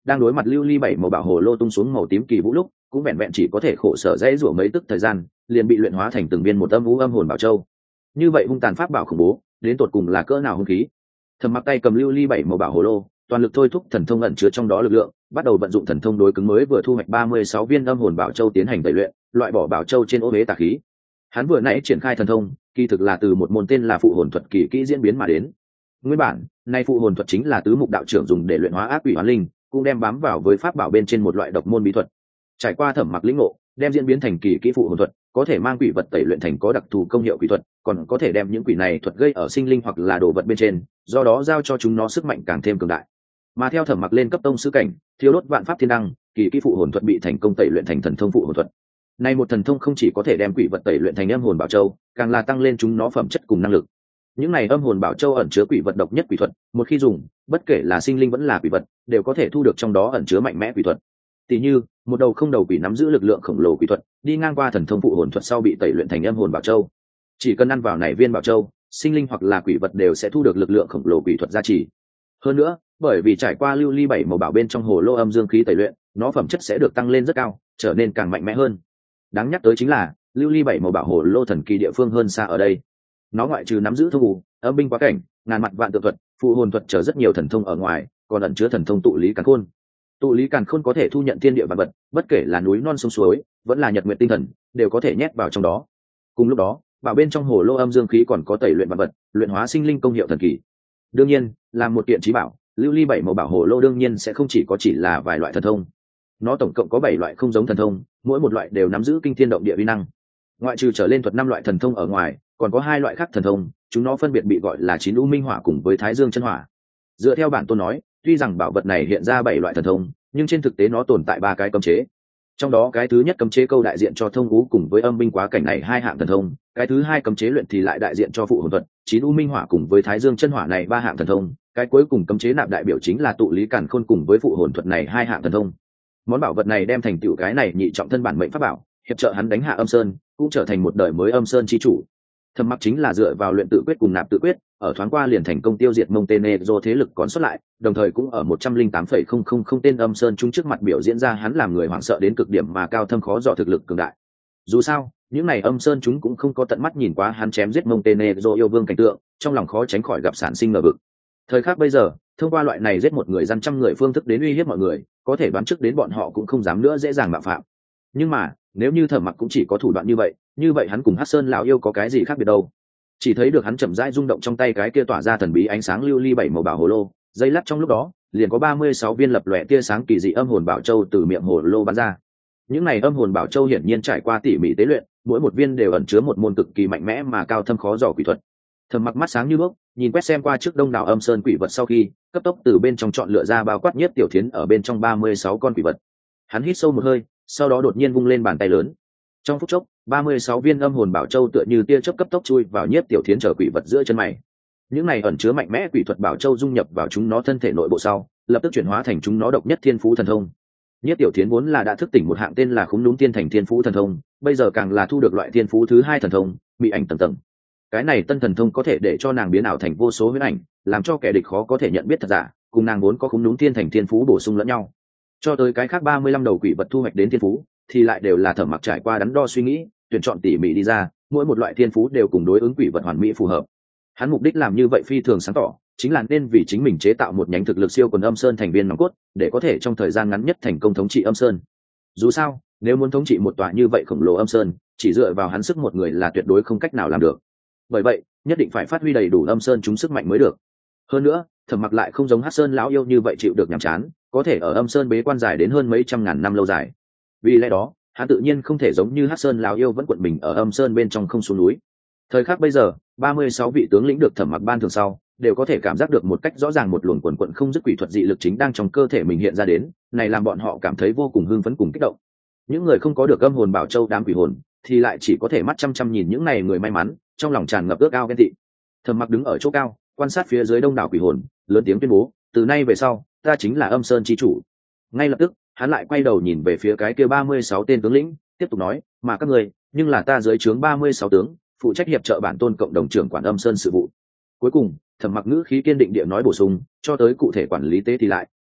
đang đối mặt lưu ly bảy màu bảo hồ lô tung xuống màu tím kỳ vũ lúc cũng vẹn vẹn chỉ có thể khổ sở dễ rủa mấy tức thời gian liền bị luyện hóa thành từng viên một âm vũ âm hồn bảo châu. Như vậy hung tàn pháp bảo khủng bố đến tột cùng là cỡ nào hung khí. Thầm Mặc tay cầm lưu ly bảy màu bảo hồ lô, toàn lực thôi thúc thần thông ẩn chứa trong đó lực lượng, bắt đầu vận dụng thần thông đối cứng mới vừa thu hoạch ba mươi sáu viên âm hồn bảo châu tiến hành tẩy luyện, loại bỏ bảo châu trên ô huế tà khí. Hắn vừa nãy triển khai thần thông, kỳ thực là từ một môn tên là phụ hồn thuật kỳ kỹ diễn biến mà đến. Nguyên bản, nay phụ hồn thuật chính là tứ mục đạo trưởng dùng để luyện hóa ác quỷ hoán linh, cũng đem bám vào với pháp bảo bên trên một loại độc môn bí thuật. Trải qua Thẩm Mặc lĩnh ngộ, đem diễn biến thành kỳ kỹ phụ hồn thuật, có thể mang quỷ vật tẩy luyện thành có đặc thù công hiệu quỷ thuật, còn có thể đem những quỷ này thuật gây ở sinh linh hoặc là đồ vật bên trên, do đó giao cho chúng nó sức mạnh càng thêm cường đại. Mà theo Thẩm Mặc lên cấp tông sư cảnh, thiếu đốt vạn pháp thiên đăng, kỳ kỹ phụ hồn thuật bị thành công tẩy luyện thành thần thông phụ hồn thuật. Nay một thần thông không chỉ có thể đem quỷ vật tẩy luyện thành âm hồn bảo châu, càng là tăng lên chúng nó phẩm chất cùng năng lực. Những này âm hồn bảo châu ẩn chứa quỷ vật độc nhất quỷ thuật, một khi dùng, bất kể là sinh linh vẫn là quỷ vật, đều có thể thu được trong đó ẩn chứa mạnh mẽ quỷ thuật. Tỷ như, một đầu không đầu quỷ nắm giữ lực lượng khổng lồ quỷ thuật, đi ngang qua thần thông phụ hồn thuật sau bị tẩy luyện thành âm hồn bảo châu. Chỉ cần ăn vào này viên bảo châu, sinh linh hoặc là quỷ vật đều sẽ thu được lực lượng khổng lồ quỷ thuật gia trì. Hơn nữa, bởi vì trải qua lưu ly bảy màu bảo bên trong hồ lô âm dương khí tẩy luyện, nó phẩm chất sẽ được tăng lên rất cao, trở nên càng mạnh mẽ hơn. Đáng nhắc tới chính là, lưu ly bảy màu bảo hồ lô thần kỳ địa phương hơn xa ở đây. Nó ngoại trừ nắm giữ thông ngủ, âm binh quá cảnh, ngàn mặt vạn tượng thuật, phụ hồn thuật trở rất nhiều thần thông ở ngoài, còn ẩn chứa thần thông tụ lý càn khôn. Tụ lý càn khôn có thể thu nhận thiên địa vạn vật, bất kể là núi non sông suối, vẫn là nhật nguyệt tinh thần, đều có thể nhét vào trong đó. Cùng lúc đó, bảo bên trong hồ lô âm dương khí còn có tẩy luyện vạn vật, luyện hóa sinh linh công hiệu thần kỳ. Đương nhiên, làm một kiện trí bảo, lưu ly bảy màu bảo hồ lô đương nhiên sẽ không chỉ có chỉ là vài loại thần thông. Nó tổng cộng có bảy loại không giống thần thông, mỗi một loại đều nắm giữ kinh thiên động địa uy năng. Ngoại trừ trở lên thuật năm loại thần thông ở ngoài, còn có hai loại khác thần thông, chúng nó phân biệt bị gọi là chín u minh hỏa cùng với thái dương chân hỏa. Dựa theo bản tôn nói, tuy rằng bảo vật này hiện ra bảy loại thần thông, nhưng trên thực tế nó tồn tại ba cái cấm chế. Trong đó cái thứ nhất cấm chế câu đại diện cho thông ngũ cùng với âm binh quá cảnh này hai hạng thần thông, cái thứ hai cấm chế luyện thì lại đại diện cho phụ hồn thuật, chín u minh hỏa cùng với thái dương chân hỏa này ba hạng thần thông, cái cuối cùng cấm chế nạp đại biểu chính là tụ lý càn khôn cùng với phụ hồn thuật này hai hạng thần thông. Món bảo vật này đem thành tựu cái này nhị trọng thân bản mệnh pháp bảo, hiệp trợ hắn đánh hạ âm sơn, cũng trở thành một đời mới âm sơn chi chủ. Thẩm Mặc chính là dựa vào luyện tự quyết cùng nạp tự quyết, ở thoáng qua liền thành công tiêu diệt Montenegro thế lực còn sót lại, đồng thời cũng ở một trăm linh tám phẩy không không không tên âm sơn chúng trước mặt biểu diễn ra hắn làm người hoảng sợ đến cực điểm mà cao thâm khó dò thực lực cường đại. Dù sao, những này âm sơn chúng cũng không có tận mắt nhìn qua hắn chém giết Montenegro yêu vương cảnh tượng, trong lòng khó tránh khỏi gặp sản sinh ngờ vực. Thời khắc bây giờ, thông qua loại này giết một người dân trăm người phương thức đến uy hiếp mọi người, có thể đoán trước đến bọn họ cũng không dám nữa dễ dàng mạo phạm. Nhưng mà, nếu như Thẩm Mặc cũng chỉ có thủ đoạn như vậy, như vậy hắn cùng Hắc Sơn lão yêu có cái gì khác biệt đâu? Chỉ thấy được hắn chậm rãi rung động trong tay cái kia tỏa ra thần bí ánh sáng lưu ly bảy màu bảo hồ lô, dây lát trong lúc đó, liền có ba mươi sáu viên lập lòe tia sáng kỳ dị âm hồn bảo châu từ miệng hồ lô bắn ra. Những này âm hồn bảo châu hiển nhiên trải qua tỉ mỉ tế luyện, mỗi một viên đều ẩn chứa một môn cực kỳ mạnh mẽ mà cao thâm khó dò quỷ thuật. Thẩm Mặc mắt sáng như đuốc, nhìn quét xem qua trước đông đảo âm sơn quỷ vật sau khi, cấp tốc từ bên trong chọn lựa ra bao quát nhất tiểu thiến ở bên trong ba mươi sáu con quỷ vật. Hắn hít sâu một hơi, sau đó đột nhiên vung lên bàn tay lớn. Trong phút chốc, ba mươi sáu viên âm hồn bảo châu tựa như tia chớp cấp tốc chui vào nhiếp tiểu thiến trở quỷ vật giữa chân mày. Những này ẩn chứa mạnh mẽ quỷ thuật bảo châu dung nhập vào chúng nó thân thể nội bộ sau, lập tức chuyển hóa thành chúng nó độc nhất thiên phú thần thông. Nhiếp tiểu thiến vốn là đã thức tỉnh một hạng tên là khúng núm tiên thành thiên phú thần thông, bây giờ càng là thu được loại thiên phú thứ hai thần thông, bị ảnh tầng tầng. Cái này tân thần thông có thể để cho nàng biến ảo thành vô số huyễn ảnh, làm cho kẻ địch khó có thể nhận biết thật giả, cùng nàng vốn có khúng núm tiên thành thiên phú bổ sung lẫn nhau. Cho tới cái khác ba mươi lăm đầu quỷ vật thu hoạch đến thiên phú, thì lại đều là Thẩm Mặc trải qua đắn đo suy nghĩ, tuyển chọn tỉ mỉ đi ra, mỗi một loại thiên phú đều cùng đối ứng quỷ vật hoàn mỹ phù hợp. Hắn mục đích làm như vậy phi thường sáng tỏ, chính là nên vì chính mình chế tạo một nhánh thực lực siêu quần âm sơn thành viên nòng cốt, để có thể trong thời gian ngắn nhất thành công thống trị âm sơn. Dù sao, nếu muốn thống trị một tòa như vậy khổng lồ âm sơn, chỉ dựa vào hắn sức một người là tuyệt đối không cách nào làm được. Bởi vậy, nhất định phải phát huy đầy đủ âm sơn chúng sức mạnh mới được. Hơn nữa, Thẩm Mặc lại không giống Hắc Sơn lão yêu như vậy chịu được nhàm chán, có thể ở âm sơn bế quan dài đến hơn mấy trăm ngàn năm lâu dài. Vì lẽ đó, hắn tự nhiên không thể giống như Hắc Sơn lão yêu vẫn quận mình ở âm sơn bên trong không xuống núi. Thời khắc bây giờ, ba mươi sáu vị tướng lĩnh được Thẩm Mặc ban thường sau, đều có thể cảm giác được một cách rõ ràng một luồng quần quần không dứt quỷ thuật dị lực chính đang trong cơ thể mình hiện ra đến, này làm bọn họ cảm thấy vô cùng hưng phấn cùng kích động. Những người không có được âm hồn bảo châu đám quỷ hồn, thì lại chỉ có thể mắt chăm chăm nhìn những này người may mắn, trong lòng tràn ngập ước ao ghen tị. Thẩm Mặc đứng ở chỗ cao, quan sát phía dưới đông đảo quỷ hồn, lớn tiếng tuyên bố, từ nay về sau, ta chính là âm sơn chi chủ. Ngay lập tức, hắn lại quay đầu nhìn về phía cái kia ba mươi sáu tên tướng lĩnh, tiếp tục nói, mà các người, nhưng là ta dưới trướng ba mươi sáu tướng, phụ trách hiệp trợ bản tôn cộng đồng trưởng quản âm sơn sự vụ. Cuối cùng, Thẩm Mặc ngữ khí kiên định địa nói bổ sung, cho tới cụ thể quản lý tế thì lại,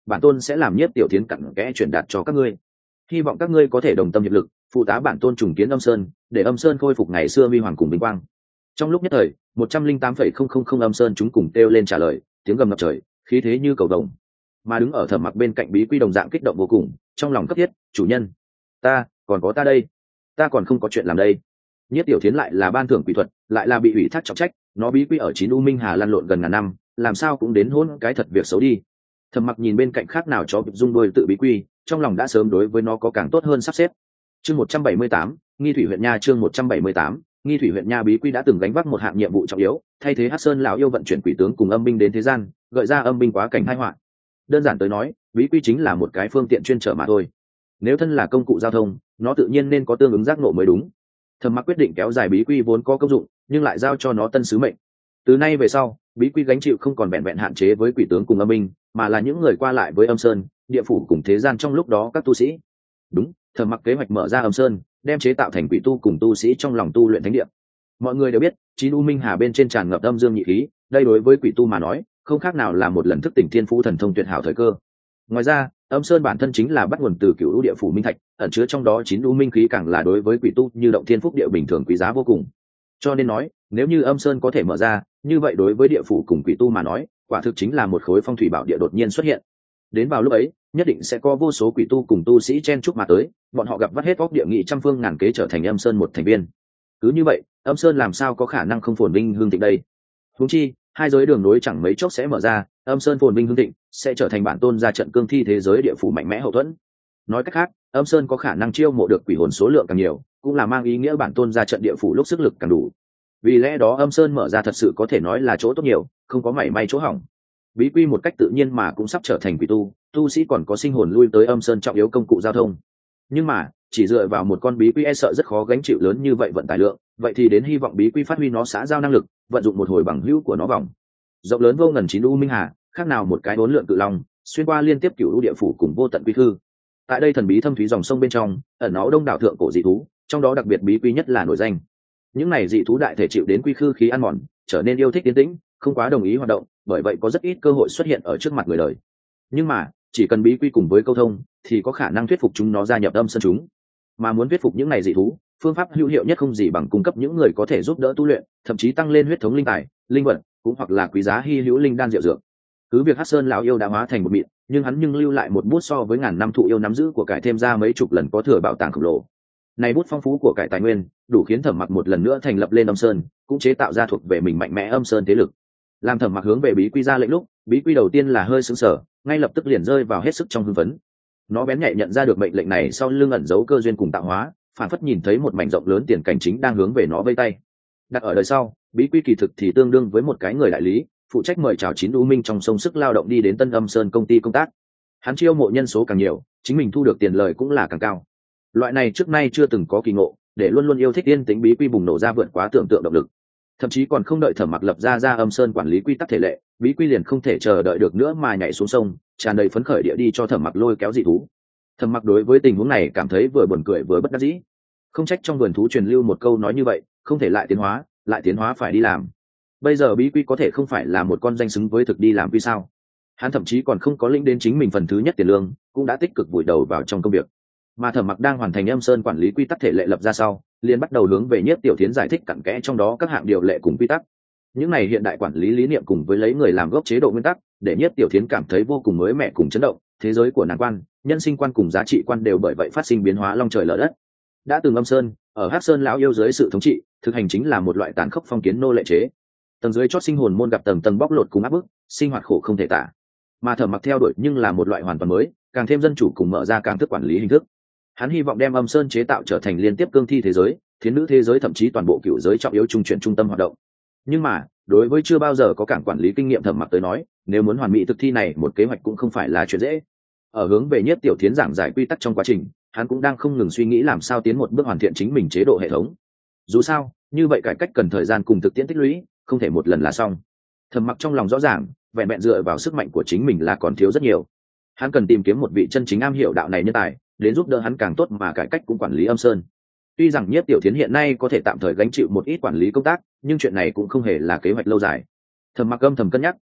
bản tôn sẽ làm nhiếp tiểu thiến cặn kẽ truyền đạt cho các ngươi, hy vọng các ngươi có thể đồng tâm hiệp lực phụ tá bản tôn trùng kiến âm sơn, để âm sơn khôi phục ngày xưa huy hoàng cùng vinh quang. Trong lúc nhất thời một trăm linh tám phẩy không không không âm sơn chúng cùng kêu lên trả lời, tiếng gầm ngập trời, khí thế như cầu đồng. Mà đứng ở Thẩm Mặc bên cạnh Bí Quy đồng dạng kích động vô cùng, trong lòng cấp thiết, chủ nhân, ta còn có ta đây, ta còn không có chuyện làm đây. Nhất Tiểu Thiến lại là ban thưởng quỷ thuật, lại là bị ủy thác trọng trách, nó Bí Quy ở chín u minh hà lăn lộn gần ngàn năm, làm sao cũng đến hôn cái thật việc xấu đi. Thẩm Mặc nhìn bên cạnh khác nào chó dung đuôi tự Bí Quy, trong lòng đã sớm đối với nó có càng tốt hơn sắp xếp. Chương một trăm bảy mươi tám, Nghi Thủy huyện nha. Chương một trăm bảy mươi tám, Nghi Thủy huyện nha. Bí Quy đã từng gánh vác một hạng nhiệm vụ trọng yếu, thay thế Hắc Sơn lão yêu vận chuyển quỷ tướng cùng âm binh đến thế gian, gợi ra âm binh quá cảnh tai họa. Đơn giản tới nói, Bí Quy chính là một cái phương tiện chuyên trở mà thôi. Nếu thân là công cụ giao thông, nó tự nhiên nên có tương ứng giác ngộ mới đúng. Thẩm Mặc quyết định kéo dài Bí Quy vốn có công dụng, nhưng lại giao cho nó tân sứ mệnh. Từ nay về sau, Bí Quy gánh chịu không còn vẹn vẹn hạn chế với quỷ tướng cùng âm binh, mà là những người qua lại với âm sơn, địa phủ cùng thế gian trong lúc đó các tu sĩ. Đúng, Thẩm Mặc kế hoạch mở ra âm sơn, đem chế tạo thành quỷ tu cùng tu sĩ trong lòng tu luyện thánh địa. Mọi người đều biết, chín u minh hà bên trên tràn ngập âm dương nhị khí, đây đối với quỷ tu mà nói, không khác nào là một lần thức tỉnh thiên phú thần thông tuyệt hảo thời cơ. Ngoài ra, âm sơn bản thân chính là bắt nguồn từ cựu u địa phủ minh thạch, ẩn chứa trong đó chín u minh khí, càng là đối với quỷ tu như động thiên phúc địa bình thường quý giá vô cùng. Cho nên nói, nếu như âm sơn có thể mở ra, như vậy đối với địa phủ cùng quỷ tu mà nói, quả thực chính là một khối phong thủy bảo địa đột nhiên xuất hiện. Đến vào lúc ấy, nhất định sẽ có vô số quỷ tu cùng tu sĩ chen chúc mà tới, bọn họ gặp vắt hết óc địa nghị trăm phương ngàn kế trở thành âm sơn một thành viên. Cứ như vậy, âm sơn làm sao có khả năng không phồn vinh hương thịnh đây? Huống chi, hai giới đường nối chẳng mấy chốc sẽ mở ra, âm sơn phồn vinh hương thịnh sẽ trở thành bản tôn ra trận cương thi thế giới địa phủ mạnh mẽ hậu thuẫn. Nói cách khác, âm sơn có khả năng chiêu mộ được quỷ hồn số lượng càng nhiều, cũng là mang ý nghĩa bản tôn ra trận địa phủ lúc sức lực càng đủ. Vì lẽ đó âm sơn mở ra thật sự có thể nói là chỗ tốt nhiều, không có mảy may chỗ hỏng. Bí Quy một cách tự nhiên mà cũng sắp trở thành quỷ tu, tu sĩ còn có sinh hồn lui tới âm sơn trọng yếu công cụ giao thông. Nhưng mà, chỉ dựa vào một con Bí Quy e sợ rất khó gánh chịu lớn như vậy vận tải lượng, vậy thì đến hy vọng Bí Quy phát huy nó xã giao năng lực, vận dụng một hồi bằng hữu của nó vòng rộng lớn vô ngần chín u minh hà, khác nào một cái bốn lượn cự long, xuyên qua liên tiếp cửu u địa phủ cùng vô tận quy khư. Tại đây thần bí thâm thúy dòng sông bên trong, ẩn náu đông đảo thượng cổ dị thú, trong đó đặc biệt Bí Quy nhất là nổi danh. Những này dị thú đại thể chịu đến quy khư khí ăn mòn, trở nên yêu thích tiến tĩnh, không quá đồng ý hoạt động, bởi vậy có rất ít cơ hội xuất hiện ở trước mặt người đời. Nhưng mà, chỉ cần Bí Quy cùng với câu thông, thì có khả năng thuyết phục chúng nó gia nhập âm sơn chúng. Mà muốn thuyết phục những này dị thú, phương pháp hữu hiệu nhất không gì bằng cung cấp những người có thể giúp đỡ tu luyện, thậm chí tăng lên huyết thống linh tài, linh vật, cũng hoặc là quý giá hy hữu linh đan diệu dược. Cứ việc Hắc Sơn lão yêu đã hóa thành một mịn, nhưng hắn nhưng lưu lại một bút so với ngàn năm thụ yêu nắm giữ của cải thêm ra mấy chục lần có thừa bảo tàng khổng lồ. Này bút phong phú của cải tài nguyên, đủ khiến Thẩm Mặc một lần nữa thành lập lên âm sơn, cũng chế tạo ra thuộc về mình mạnh mẽ âm sơn thế lực. Làm Thẩm Mặc hướng về Bí Quy ra lệnh lúc, Bí Quy đầu tiên là hơi sững sờ, ngay lập tức liền rơi vào hết sức trong hưng phấn. Nó bén nhạy nhận ra được mệnh lệnh này sau lưng ẩn giấu cơ duyên cùng tạo hóa, phản phất nhìn thấy một mảnh rộng lớn tiền cảnh chính đang hướng về nó vây tay. Đặt ở đời sau, Bí Quy kỳ thực thì tương đương với một cái người đại lý, phụ trách mời chào chín u minh trong sông sức lao động đi đến Tân Âm Sơn công ty công tác. Hắn chiêu mộ nhân số càng nhiều, chính mình thu được tiền lời cũng là càng cao. Loại này trước nay chưa từng có kỳ ngộ, để luôn luôn yêu thích yên tĩnh Bí Quy bùng nổ ra vượt quá tưởng tượng động lực. Thậm chí còn không đợi Thẩm Mặc lập ra ra Âm Sơn quản lý quy tắc thể lệ, Bí Quy liền không thể chờ đợi được nữa mà nhảy xuống sông, tràn đầy phấn khởi địa đi cho Thẩm Mặc lôi kéo dị thú. Thẩm Mặc đối với tình huống này cảm thấy vừa buồn cười vừa bất đắc dĩ. Không trách trong vườn thú truyền lưu một câu nói như vậy, không thể lại tiến hóa, lại tiến hóa phải đi làm. Bây giờ Bí Quy có thể không phải là một con danh xứng với thực đi làm quy sao? Hắn thậm chí còn không có lĩnh đến chính mình phần thứ nhất tiền lương, cũng đã tích cực vùi đầu vào trong công việc. Mà Thẩm Mặc đang hoàn thành Âm Sơn quản lý quy tắc thể lệ lập ra sau, liền bắt đầu hướng về Nhiếp Tiểu Thiến giải thích cặn kẽ trong đó các hạng điều lệ cùng quy tắc. Những này hiện đại quản lý lý niệm cùng với lấy người làm gốc chế độ nguyên tắc, để Nhiếp Tiểu Thiến cảm thấy vô cùng mới mẻ cùng chấn động, thế giới của nàng quan, nhân sinh quan cùng giá trị quan đều bởi vậy phát sinh biến hóa long trời lở đất. Đã từng Âm Sơn, ở Hắc Sơn lão yêu dưới sự thống trị, thực hành chính là một loại tàn khốc phong kiến nô lệ chế. Tầng dưới chót sinh hồn môn gặp tầng tầng bóc lột cùng áp bức, sinh hoạt khổ không thể tả. Mà Thẩm Mặc theo đuổi nhưng là một loại hoàn toàn mới, càng thêm dân chủ cùng mở ra càng thức quản lý hình thức. Hắn hy vọng đem Âm Sơn chế tạo trở thành liên tiếp cương thi thế giới, thiến nữ thế giới, thậm chí toàn bộ cựu giới trọng yếu trung chuyển trung tâm hoạt động. Nhưng mà, đối với chưa bao giờ có cảng quản lý kinh nghiệm Thẩm Mặc tới nói, nếu muốn hoàn mỹ thực thi này một kế hoạch cũng không phải là chuyện dễ. Ở hướng về Nhiếp Tiểu Thiến giảng giải quy tắc trong quá trình, hắn cũng đang không ngừng suy nghĩ làm sao tiến một bước hoàn thiện chính mình chế độ hệ thống. Dù sao, như vậy cải cách cần thời gian cùng thực tiễn tích lũy, không thể một lần là xong. Thẩm Mặc trong lòng rõ ràng, vẹn vẹn dựa vào sức mạnh của chính mình là còn thiếu rất nhiều. Hắn cần tìm kiếm một vị chân chính am hiểu đạo này nhân tài, đến giúp đỡ hắn càng tốt mà cải cách cũng quản lý Âm Sơn. Tuy rằng Nhiếp Tiểu Thiến hiện nay có thể tạm thời gánh chịu một ít quản lý công tác, nhưng chuyện này cũng không hề là kế hoạch lâu dài. Thẩm Mặc âm thầm cân nhắc,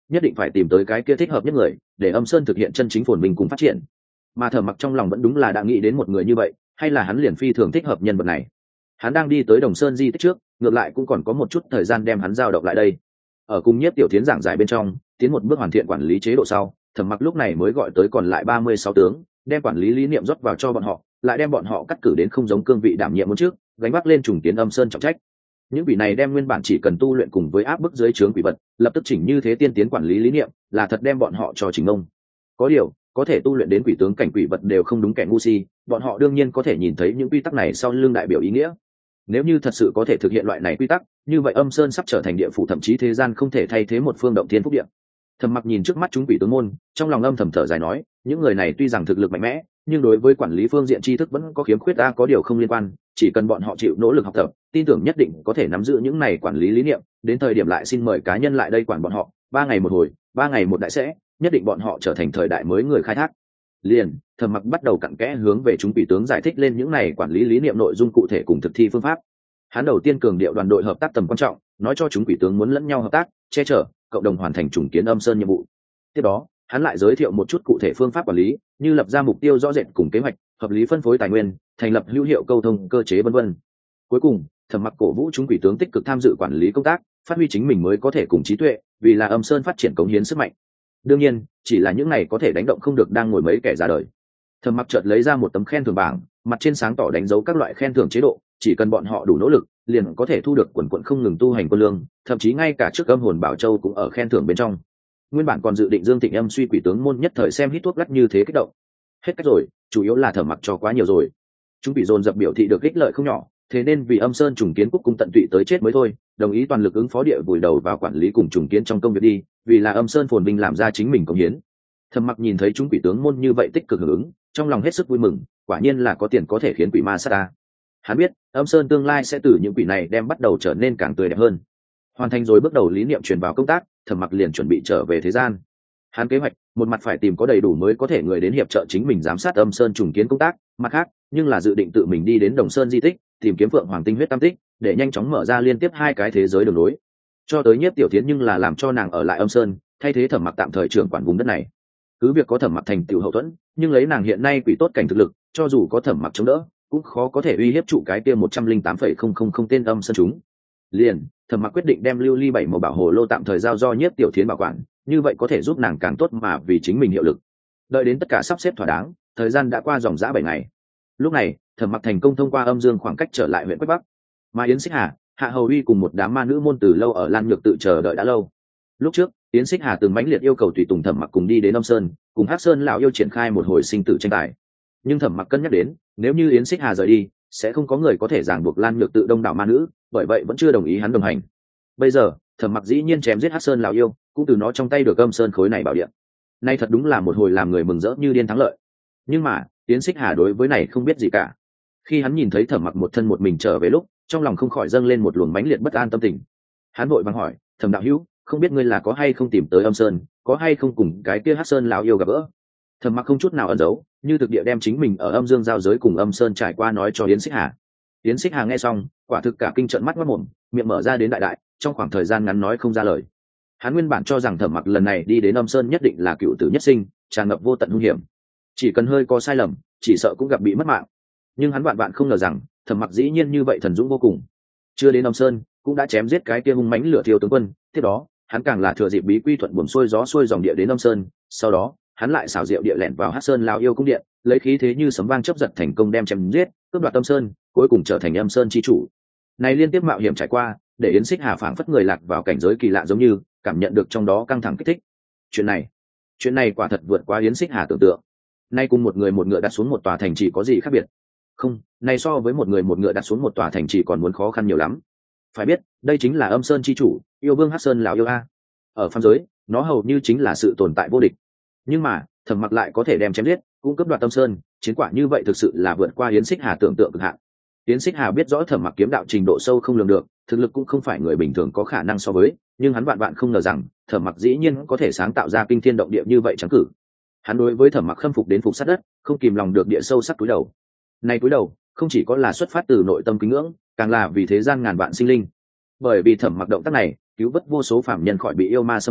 nhất định phải tìm tới cái kia thích hợp nhất người để âm sơn thực hiện chân chính phồn vinh cùng phát triển. Mà Thẩm Mặc trong lòng vẫn đúng là đã nghĩ đến một người như vậy, hay là hắn liền phi thường thích hợp nhân vật này. Hắn đang đi tới Đồng Sơn di tích trước, ngược lại cũng còn có một chút thời gian đem hắn giao động lại đây. Ở cùng Nhiếp Tiểu Thiến giảng giải bên trong, tiến một bước hoàn thiện quản lý chế độ sau, Thẩm Mặc lúc này mới gọi tới còn lại ba mươi sáu tướng, đem quản lý lý niệm rót vào cho bọn họ, lại đem bọn họ cắt cử đến không giống cương vị đảm nhiệm muốn trước, gánh vác lên trùng kiến âm sơn trọng trách. Những vị này đem nguyên bản chỉ cần tu luyện cùng với áp bức dưới trướng quỷ vật, lập tức chỉnh như thế tiên tiến quản lý lý niệm, là thật đem bọn họ cho chỉnh ông. Có điều, có thể tu luyện đến quỷ tướng cảnh quỷ vật đều không đúng kẻ ngu si, bọn họ đương nhiên có thể nhìn thấy những quy tắc này sau lưng đại biểu ý nghĩa. Nếu như thật sự có thể thực hiện loại này quy tắc, như vậy âm sơn sắp trở thành địa phủ, thậm chí thế gian không thể thay thế một phương động thiên phúc địa. Thẩm Mặc nhìn trước mắt chúng quỷ tướng môn, trong lòng âm thầm thở dài nói, những người này tuy rằng thực lực mạnh mẽ, nhưng đối với quản lý phương diện tri thức vẫn có khiếm khuyết, ta có điều không liên quan, chỉ cần bọn họ chịu nỗ lực học tập, tin tưởng nhất định có thể nắm giữ những này quản lý lý niệm, đến thời điểm lại xin mời cá nhân lại đây quản bọn họ, ba ngày một hồi, ba ngày một đại sẽ, nhất định bọn họ trở thành thời đại mới người khai thác. Liền, Thẩm Mặc bắt đầu cặn kẽ hướng về chúng quỷ tướng giải thích lên những này quản lý lý niệm nội dung cụ thể cùng thực thi phương pháp. Hắn đầu tiên cường điệu đoàn đội hợp tác tầm quan trọng, nói cho chúng quỷ tướng muốn lẫn nhau hợp tác, che chở, cộng đồng hoàn thành trùng kiến âm sơn nhiệm vụ. Tiếp đó, hắn lại giới thiệu một chút cụ thể phương pháp quản lý, như lập ra mục tiêu rõ rệt cùng kế hoạch, hợp lý phân phối tài nguyên, thành lập hữu hiệu câu thông cơ chế vân vân. Cuối cùng, Thẩm Mặc cổ vũ chúng quỷ tướng tích cực tham dự quản lý công tác, phát huy chính mình mới có thể cùng trí tuệ, vì là âm sơn phát triển cống hiến sức mạnh. Đương nhiên, chỉ là những này có thể đánh động không được đang ngồi mấy kẻ ra đời. Thẩm Mặc chợt lấy ra một tấm khen thưởng bảng, mặt trên sáng tỏ đánh dấu các loại khen thưởng chế độ, chỉ cần bọn họ đủ nỗ lực, liền có thể thu được quần quần không ngừng tu hành quân lương, thậm chí ngay cả trước âm hồn bảo châu cũng ở khen thưởng bên trong. Nguyên bản còn dự định Dương Thịnh Âm suy quỷ tướng môn nhất thời xem hít thuốc lắc như thế kích động. Hết cách rồi, chủ yếu là Thẩm Mặc cho quá nhiều rồi. Chúng bị dồn dập biểu thị được ích lợi không nhỏ, thế nên vì âm sơn trùng kiến cúc cung tận tụy tới chết mới thôi, đồng ý toàn lực ứng phó địa vùi đầu vào quản lý cùng trùng kiến trong công việc đi, vì là âm sơn phồn vinh làm ra chính mình công hiến. Thẩm Mặc nhìn thấy chúng quỷ tướng môn như vậy tích cực hưởng ứng, trong lòng hết sức vui mừng, quả nhiên là có tiền có thể khiến quỷ ma sát ta. Hắn biết, âm sơn tương lai sẽ từ những quỷ này đem bắt đầu trở nên càng tươi đẹp hơn. Hoàn thành rồi bước đầu lý niệm truyền vào công tác, Thẩm Mặc liền chuẩn bị trở về thế gian. Hắn kế hoạch, một mặt phải tìm có đầy đủ mới có thể người đến hiệp trợ chính mình giám sát âm sơn trùng kiến công tác, mặt khác, nhưng là dự định tự mình đi đến Đồng Sơn di tích, tìm kiếm Phượng Hoàng tinh huyết tam tích, để nhanh chóng mở ra liên tiếp hai cái thế giới đường nối. Cho tới Nhiếp Tiểu Thiến nhưng là làm cho nàng ở lại âm sơn, thay thế Thẩm Mặc tạm thời trưởng quản vùng đất này. Cứ việc có Thẩm Mặc thành tựu hậu thuẫn, nhưng lấy nàng hiện nay quỷ tốt cảnh thực lực, cho dù có Thẩm Mặc chống đỡ, cũng khó có thể uy hiếp trụ cái kia một trăm linh tám phẩy không không không tên âm sơn chúng. Liền, Thẩm Mặc quyết định đem lưu ly bảy màu bảo hồ lô tạm thời giao do Nhiếp Tiểu Thiến bảo quản, như vậy có thể giúp nàng càng tốt mà vì chính mình hiệu lực. Đợi đến tất cả sắp xếp thỏa đáng, thời gian đã qua dòng dã bảy ngày. Lúc này, Thẩm Mặc thành công thông qua âm dương khoảng cách trở lại huyện Quách Bắc. Mà Yến Xích Hà, Hạ Hầu Uy cùng một đám ma nữ môn từ lâu ở Lan Nhược tự chờ đợi đã lâu. Lúc trước, Yến Xích Hà từng mãnh liệt yêu cầu tùy tùng Thẩm Mặc cùng đi đến âm sơn, cùng Hắc Sơn lão yêu triển khai một hồi sinh tử tranh tài. Nhưng Thẩm Mặc cân nhắc đến, nếu như Yến Xích Hà rời đi, sẽ không có người có thể ràng buộc Lan Nhược tự đông đảo ma nữ, bởi vậy vẫn chưa đồng ý hắn đồng hành. Bây giờ, Thẩm Mặc dĩ nhiên chém giết Hắc Sơn lão yêu, cũng từ nó trong tay được âm sơn khối này bảo điện. Nay thật đúng là một hồi làm người mừng rỡ như điên thắng lợi. Nhưng mà, Yến Xích Hà đối với này không biết gì cả. Khi hắn nhìn thấy Thẩm Mặc một thân một mình trở về lúc, trong lòng không khỏi dâng lên một luồng mãnh liệt bất an tâm tình. Hắn vội vàng hỏi, Thẩm đạo hữu, không biết ngươi là có hay không tìm tới âm sơn, có hay không cùng cái kia Hắc Sơn lão yêu gặp gỡ? Thẩm Mặc không chút nào ẩn giấu, như thực địa đem chính mình ở âm dương giao giới cùng âm sơn trải qua nói cho Yến Xích Hà. Yến Xích Hà nghe xong, quả thực cả kinh trợn mắt mắt mồm, miệng mở ra đến đại đại, trong khoảng thời gian ngắn nói không ra lời. Hắn nguyên bản cho rằng Thẩm Mặc lần này đi đến âm sơn nhất định là cựu tử nhất sinh, tràn ngập vô tận hung hiểm, chỉ cần hơi có sai lầm, chỉ sợ cũng gặp bị mất mạng. Nhưng hắn vạn vạn không ngờ rằng, Thẩm Mặc dĩ nhiên như vậy thần dũng vô cùng. Chưa đến âm sơn, cũng đã chém giết cái kia hung mãnh lửa thiêu tướng quân, tiếp đó, hắn càng là thừa dịp bí quy thuận buồm xuôi gió xuôi dòng địa đến âm sơn, sau đó, hắn lại xảo diệu địa lẻn vào Hắc Sơn lão yêu cung điện, lấy khí thế như sấm vang chớp giật thành công đem chém giết, cướp đoạt âm sơn, cuối cùng trở thành âm sơn chi chủ. Này liên tiếp mạo hiểm trải qua, để Yến Xích Hà phảng phất người lạc vào cảnh giới kỳ lạ giống như, cảm nhận được trong đó căng thẳng kích thích. Chuyện này, chuyện này quả thật vượt quá Yến Xích Hà tưởng tượng. Nay cùng một người một ngựa đặt xuống một tòa thành trì có gì khác biệt? Không, này so với một người một ngựa đặt xuống một tòa thành trì còn muốn khó khăn nhiều lắm. Phải biết, đây chính là âm sơn chi chủ, yêu vương Hắc Sơn lão yêu a. Ở phàm giới, nó hầu như chính là sự tồn tại vô địch. Nhưng mà, Thẩm Mặc lại có thể đem chém giết, cũng cướp đoạt âm sơn, chiến quả như vậy thực sự là vượt qua Yến Xích Hà tưởng tượng cực hạn. Yến Xích Hà biết rõ Thẩm Mặc kiếm đạo trình độ sâu không lường được, thực lực cũng không phải người bình thường có khả năng so với, nhưng hắn vạn vạn không ngờ rằng, Thẩm Mặc dĩ nhiên có thể sáng tạo ra kinh thiên động địa như vậy trắng cử. Hắn đối với Thẩm Mặc khâm phục đến phục sát đất, không kìm lòng được địa sâu sắc cúi đầu. Này cúi đầu, không chỉ có là xuất phát từ nội tâm kính ngưỡng, càng là vì thế gian ngàn vạn sinh linh. Bởi vì Thẩm Mặc động tác này, cứu vớt vô số phàm nhân khỏi bị yêu ma xâm hại,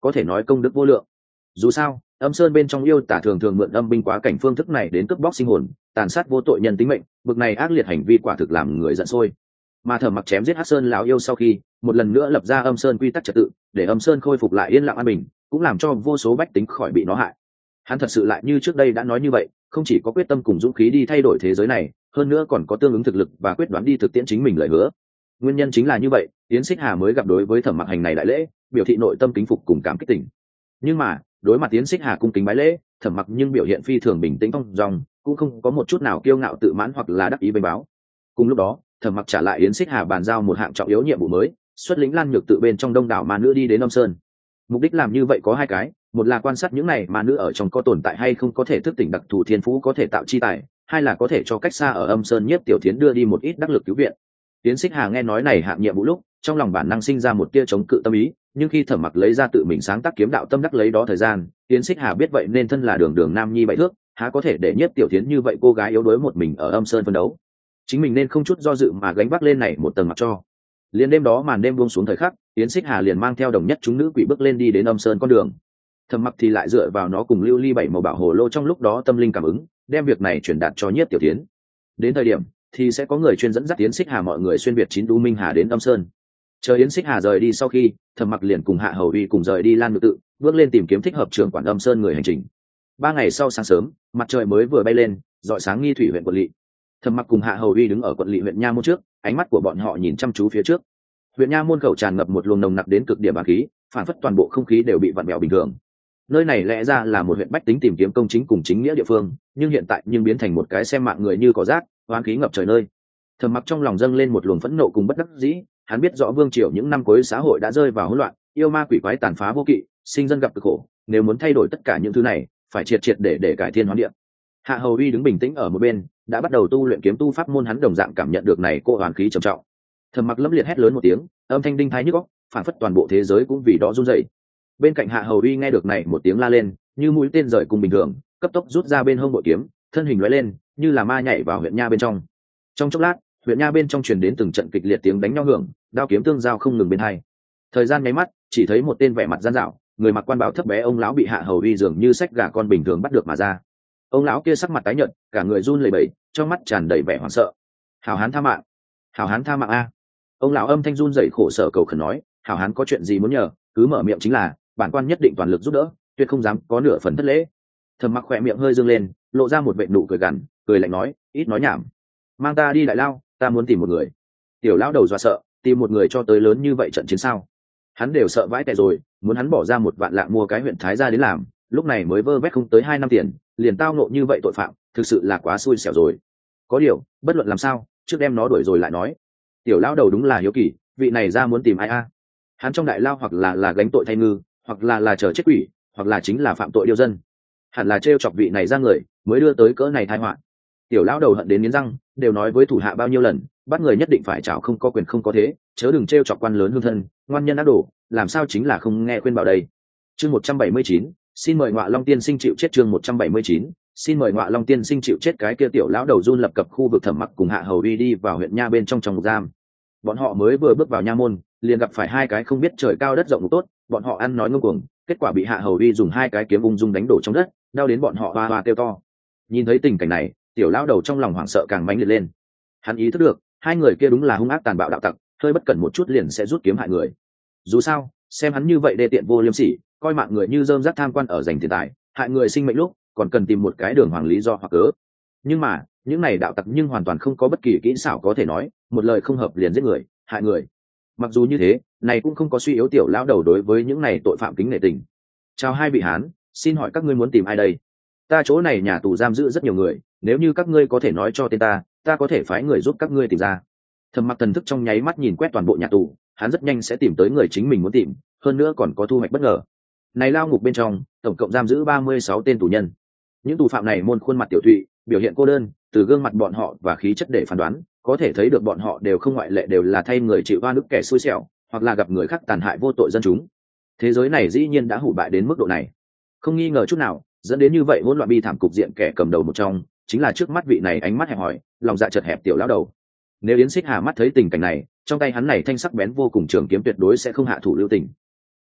có thể nói công đức vô lượng. Dù sao âm sơn bên trong yêu tả thường thường mượn âm binh quá cảnh phương thức này đến cướp bóc sinh hồn, tàn sát vô tội nhân tính mệnh, bực này ác liệt hành vi quả thực làm người giận sôi. Mà Thẩm Mặc chém giết Hắc Sơn lão yêu sau khi một lần nữa lập ra âm sơn quy tắc trật tự, để âm sơn khôi phục lại yên lặng an bình, cũng làm cho vô số bách tính khỏi bị nó hại. Hắn thật sự lại như trước đây đã nói như vậy, không chỉ có quyết tâm cùng dũng khí đi thay đổi thế giới này, hơn nữa còn có tương ứng thực lực và quyết đoán đi thực tiễn chính mình lời hứa. Nguyên nhân chính là như vậy, Yến Xích Hà mới gặp đối với Thẩm Mặc hành này đại lễ, biểu thị nội tâm kính phục cùng cảm kích tình. Nhưng mà đối mặt Yến Xích Hà cung kính bái lễ, Thẩm Mặc nhưng biểu hiện phi thường bình tĩnh phong dong, cũng không có một chút nào kiêu ngạo tự mãn hoặc là đắc ý bênh báo. Cùng lúc đó Thẩm Mặc trả lại Yến Xích Hà bàn giao một hạng trọng yếu nhiệm vụ mới, xuất lĩnh Lan Nhược tự bên trong đông đảo ma nữ đi đến âm sơn. Mục đích làm như vậy có hai cái, một là quan sát những này ma nữ ở trong có tồn tại hay không có thể thức tỉnh đặc thù thiên phú có thể tạo chi tài, hai là có thể cho cách xa ở âm sơn Nhiếp Tiểu Thiến đưa đi một ít đắc lực cứu viện. Yến Xích Hà nghe nói này hạng nhiệm vụ lúc, trong lòng bản năng sinh ra một tia chống cự tâm ý, nhưng khi Thẩm Mặc lấy ra tự mình sáng tác kiếm đạo tâm đắc lấy đó thời gian, Yến Xích Hà biết vậy nên thân là đường đường nam nhi bảy thước, há có thể để Nhiếp Tiểu Thiến như vậy cô gái yếu đuối một mình ở âm sơn phân đấu. Chính mình nên không chút do dự mà gánh vác lên này một tầng mặc cho. Liền đêm đó màn đêm buông xuống thời khắc, Yến Xích Hà liền mang theo đồng nhất chúng nữ quỷ bước lên đi đến âm sơn con đường. Thẩm Mặc thì lại dựa vào nó cùng lưu ly bảy màu bảo hồ lô trong lúc đó tâm linh cảm ứng, đem việc này truyền đạt cho Nhiếp Tiểu Thiến. Đến thời điểm thì sẽ có người chuyên dẫn dắt Yến Xích Hà mọi người xuyên việt chín đu minh hà đến âm sơn. Chờ Yến Xích Hà rời đi sau khi, Thẩm Mặc liền cùng Hạ Hầu Uy cùng rời đi Lan Nhược tự, bước lên tìm kiếm thích hợp trưởng quản âm sơn người hành trình. Ba ngày sau sáng sớm, mặt trời mới vừa bay lên, rọi sáng nghi thủy huyện quận lỵ. Thẩm Mặc cùng Hạ Hầu Uy đứng ở quận lỵ huyện nha môn trước, ánh mắt của bọn họ nhìn chăm chú phía trước. Huyện nha môn khẩu tràn ngập một luồng nồng nặc đến cực điểm bá khí, phản phất toàn bộ không khí đều bị vặn vẹo bình thường. Nơi này lẽ ra là một huyện bách tính tìm kiếm công chính cùng chính nghĩa địa phương, nhưng hiện tại nhưng biến thành một cái xem mạng người như cỏ rác, oán khí ngập trời nơi. Thẩm Mặc trong lòng dâng lên một luồng phẫn nộ cùng bất đắc dĩ, hắn biết rõ vương triều những năm cuối xã hội đã rơi vào hỗn loạn, yêu ma quỷ quái tàn phá vô kỵ, sinh dân gặp cực khổ, nếu muốn thay đổi tất cả những thứ này, phải triệt triệt để để cải thiên hóa địa. Hạ Hầu Uy đứng bình tĩnh ở một bên, đã bắt đầu tu luyện kiếm tu pháp môn, hắn đồng dạng cảm nhận được này cô oán khí trầm trọng. Thẩm Mặc lẫm liệt hét lớn một tiếng, âm thanh đinh thái nhức óc, phản phất toàn bộ thế giới cũng vì đó run rẩy. Bên cạnh Hạ Hầu Uy nghe được này một tiếng la lên, như mũi tên rời cùng bình thường, cấp tốc rút ra bên hông bội kiếm, thân hình lóe lên, như là ma nhảy vào huyện nha bên trong. Trong chốc lát, huyện nha bên trong truyền đến từng trận kịch liệt tiếng đánh nhau hưởng, đao kiếm tương giao không ngừng bên hai. Thời gian nháy mắt, chỉ thấy một tên vẻ mặt gian dạo, người mặc quan bảo thấp bé ông lão bị Hạ Hầu Uy dường như xách gà con bình thường bắt được mà ra. Ông lão kia sắc mặt tái nhợt, cả người run lẩy bẩy, trong mắt tràn đầy vẻ hoảng sợ. "Hảo hán tha mạng, hảo hán tha mạng a!" Ông lão âm thanh run rẩy khổ sở cầu khẩn nói, "Hảo hán có chuyện gì muốn nhờ, cứ mở miệng chính là, bản quan nhất định toàn lực giúp đỡ, tuyệt không dám có nửa phần thất lễ." Thẩm Mặc khỏe miệng hơi dương lên, lộ ra một vệt nụ cười gằn, cười lạnh nói, "Ít nói nhảm, mang ta đi đại lao, ta muốn tìm một người." Tiểu lão đầu dọa sợ, tìm một người cho tới lớn như vậy trận chiến sao? Hắn đều sợ vãi tè rồi, muốn hắn bỏ ra một vạn lạng mua cái huyện thái gia đến làm, lúc này mới vơ vét không tới hai năm tiền, liền tao nộ như vậy tội phạm, thực sự là quá xui xẻo rồi. Có điều, bất luận làm sao, trước đem nó đuổi rồi lại nói. Tiểu lão đầu đúng là hiếu kỳ, vị này ra muốn tìm ai a? Hắn trong đại lao hoặc là là gánh tội thay ngư, hoặc là là chờ chết quỷ, hoặc là chính là phạm tội điêu dân. Hẳn là trêu chọc vị này ra người, mới đưa tới cỡ này tai họa. Tiểu lão đầu hận đến nghiến răng, đều nói với thủ hạ bao nhiêu lần, bắt người nhất định phải chảo không có quyền không có thế, chớ đừng trêu chọc quan lớn hương thân, ngoan nhân ác đồ, làm sao chính là không nghe khuyên bảo đây. Chương một trăm bảy mươi chín, xin mời Ngọa Long tiên sinh chịu chết. Chương một trăm bảy mươi chín, xin mời Ngọa Long tiên sinh chịu chết. Cái kia tiểu lão đầu run lập cập khu vực Thẩm Mặc cùng Hạ Hầu Uy đi vào huyện nha bên trong trong giam. Bọn họ mới vừa bước vào nha môn, liền gặp phải hai cái không biết trời cao đất rộng tốt, bọn họ ăn nói ngông cuồng, kết quả bị Hạ Hầu Uy dùng hai cái kiếm ung dung đánh đổ trong đất, đau đến bọn họ hoa hoa kêu to. Nhìn thấy tình cảnh này, tiểu lão đầu trong lòng hoảng sợ càng mãnh liệt lên. Hắn ý thức được, hai người kia đúng là hung ác tàn bạo đạo tặc, hơi bất cẩn một chút liền sẽ rút kiếm hại người. Dù sao, xem hắn như vậy đê tiện vô liêm sỉ, coi mạng người như rơm rác tham quan ở giành tiền tài, hại người sinh mệnh lúc còn cần tìm một cái đường hoàng lý do hoặc cớ. Nhưng mà những này đạo tặc nhưng hoàn toàn không có bất kỳ kỹ xảo có thể nói, một lời không hợp liền giết người hại người. Mặc dù như thế, này cũng không có suy yếu tiểu lão đầu đối với những này tội phạm kính nể tình. Chào hai vị hán, xin hỏi các ngươi muốn tìm ai đây? Ta chỗ này nhà tù giam giữ rất nhiều người, nếu như các ngươi có thể nói cho tên ta, ta có thể phái người giúp các ngươi tìm ra. Thẩm Mặc thần thức trong nháy mắt nhìn quét toàn bộ nhà tù, hắn rất nhanh sẽ tìm tới người chính mình muốn tìm, hơn nữa còn có thu hoạch bất ngờ. Này lao ngục bên trong, tổng cộng giam giữ ba mươi sáu tên tù nhân. Những tù phạm này môn khuôn mặt tiểu thụy, biểu hiện cô đơn, từ gương mặt bọn họ và khí chất để phán đoán, có thể thấy được bọn họ đều không ngoại lệ đều là thay người chịu oan ức kẻ xui xẻo, hoặc là gặp người khác tàn hại vô tội dân chúng. Thế giới này dĩ nhiên đã hủ bại đến mức độ này. Không nghi ngờ chút nào, dẫn đến như vậy hỗn loạn bi thảm cục diện kẻ cầm đầu một trong, chính là trước mắt vị này ánh mắt hẹp hòi, lòng dạ chật hẹp tiểu lão đầu. Nếu Yến Xích Hà mắt thấy tình cảnh này, trong tay hắn này thanh sắc bén vô cùng trường kiếm tuyệt đối sẽ không hạ thủ lưu tình.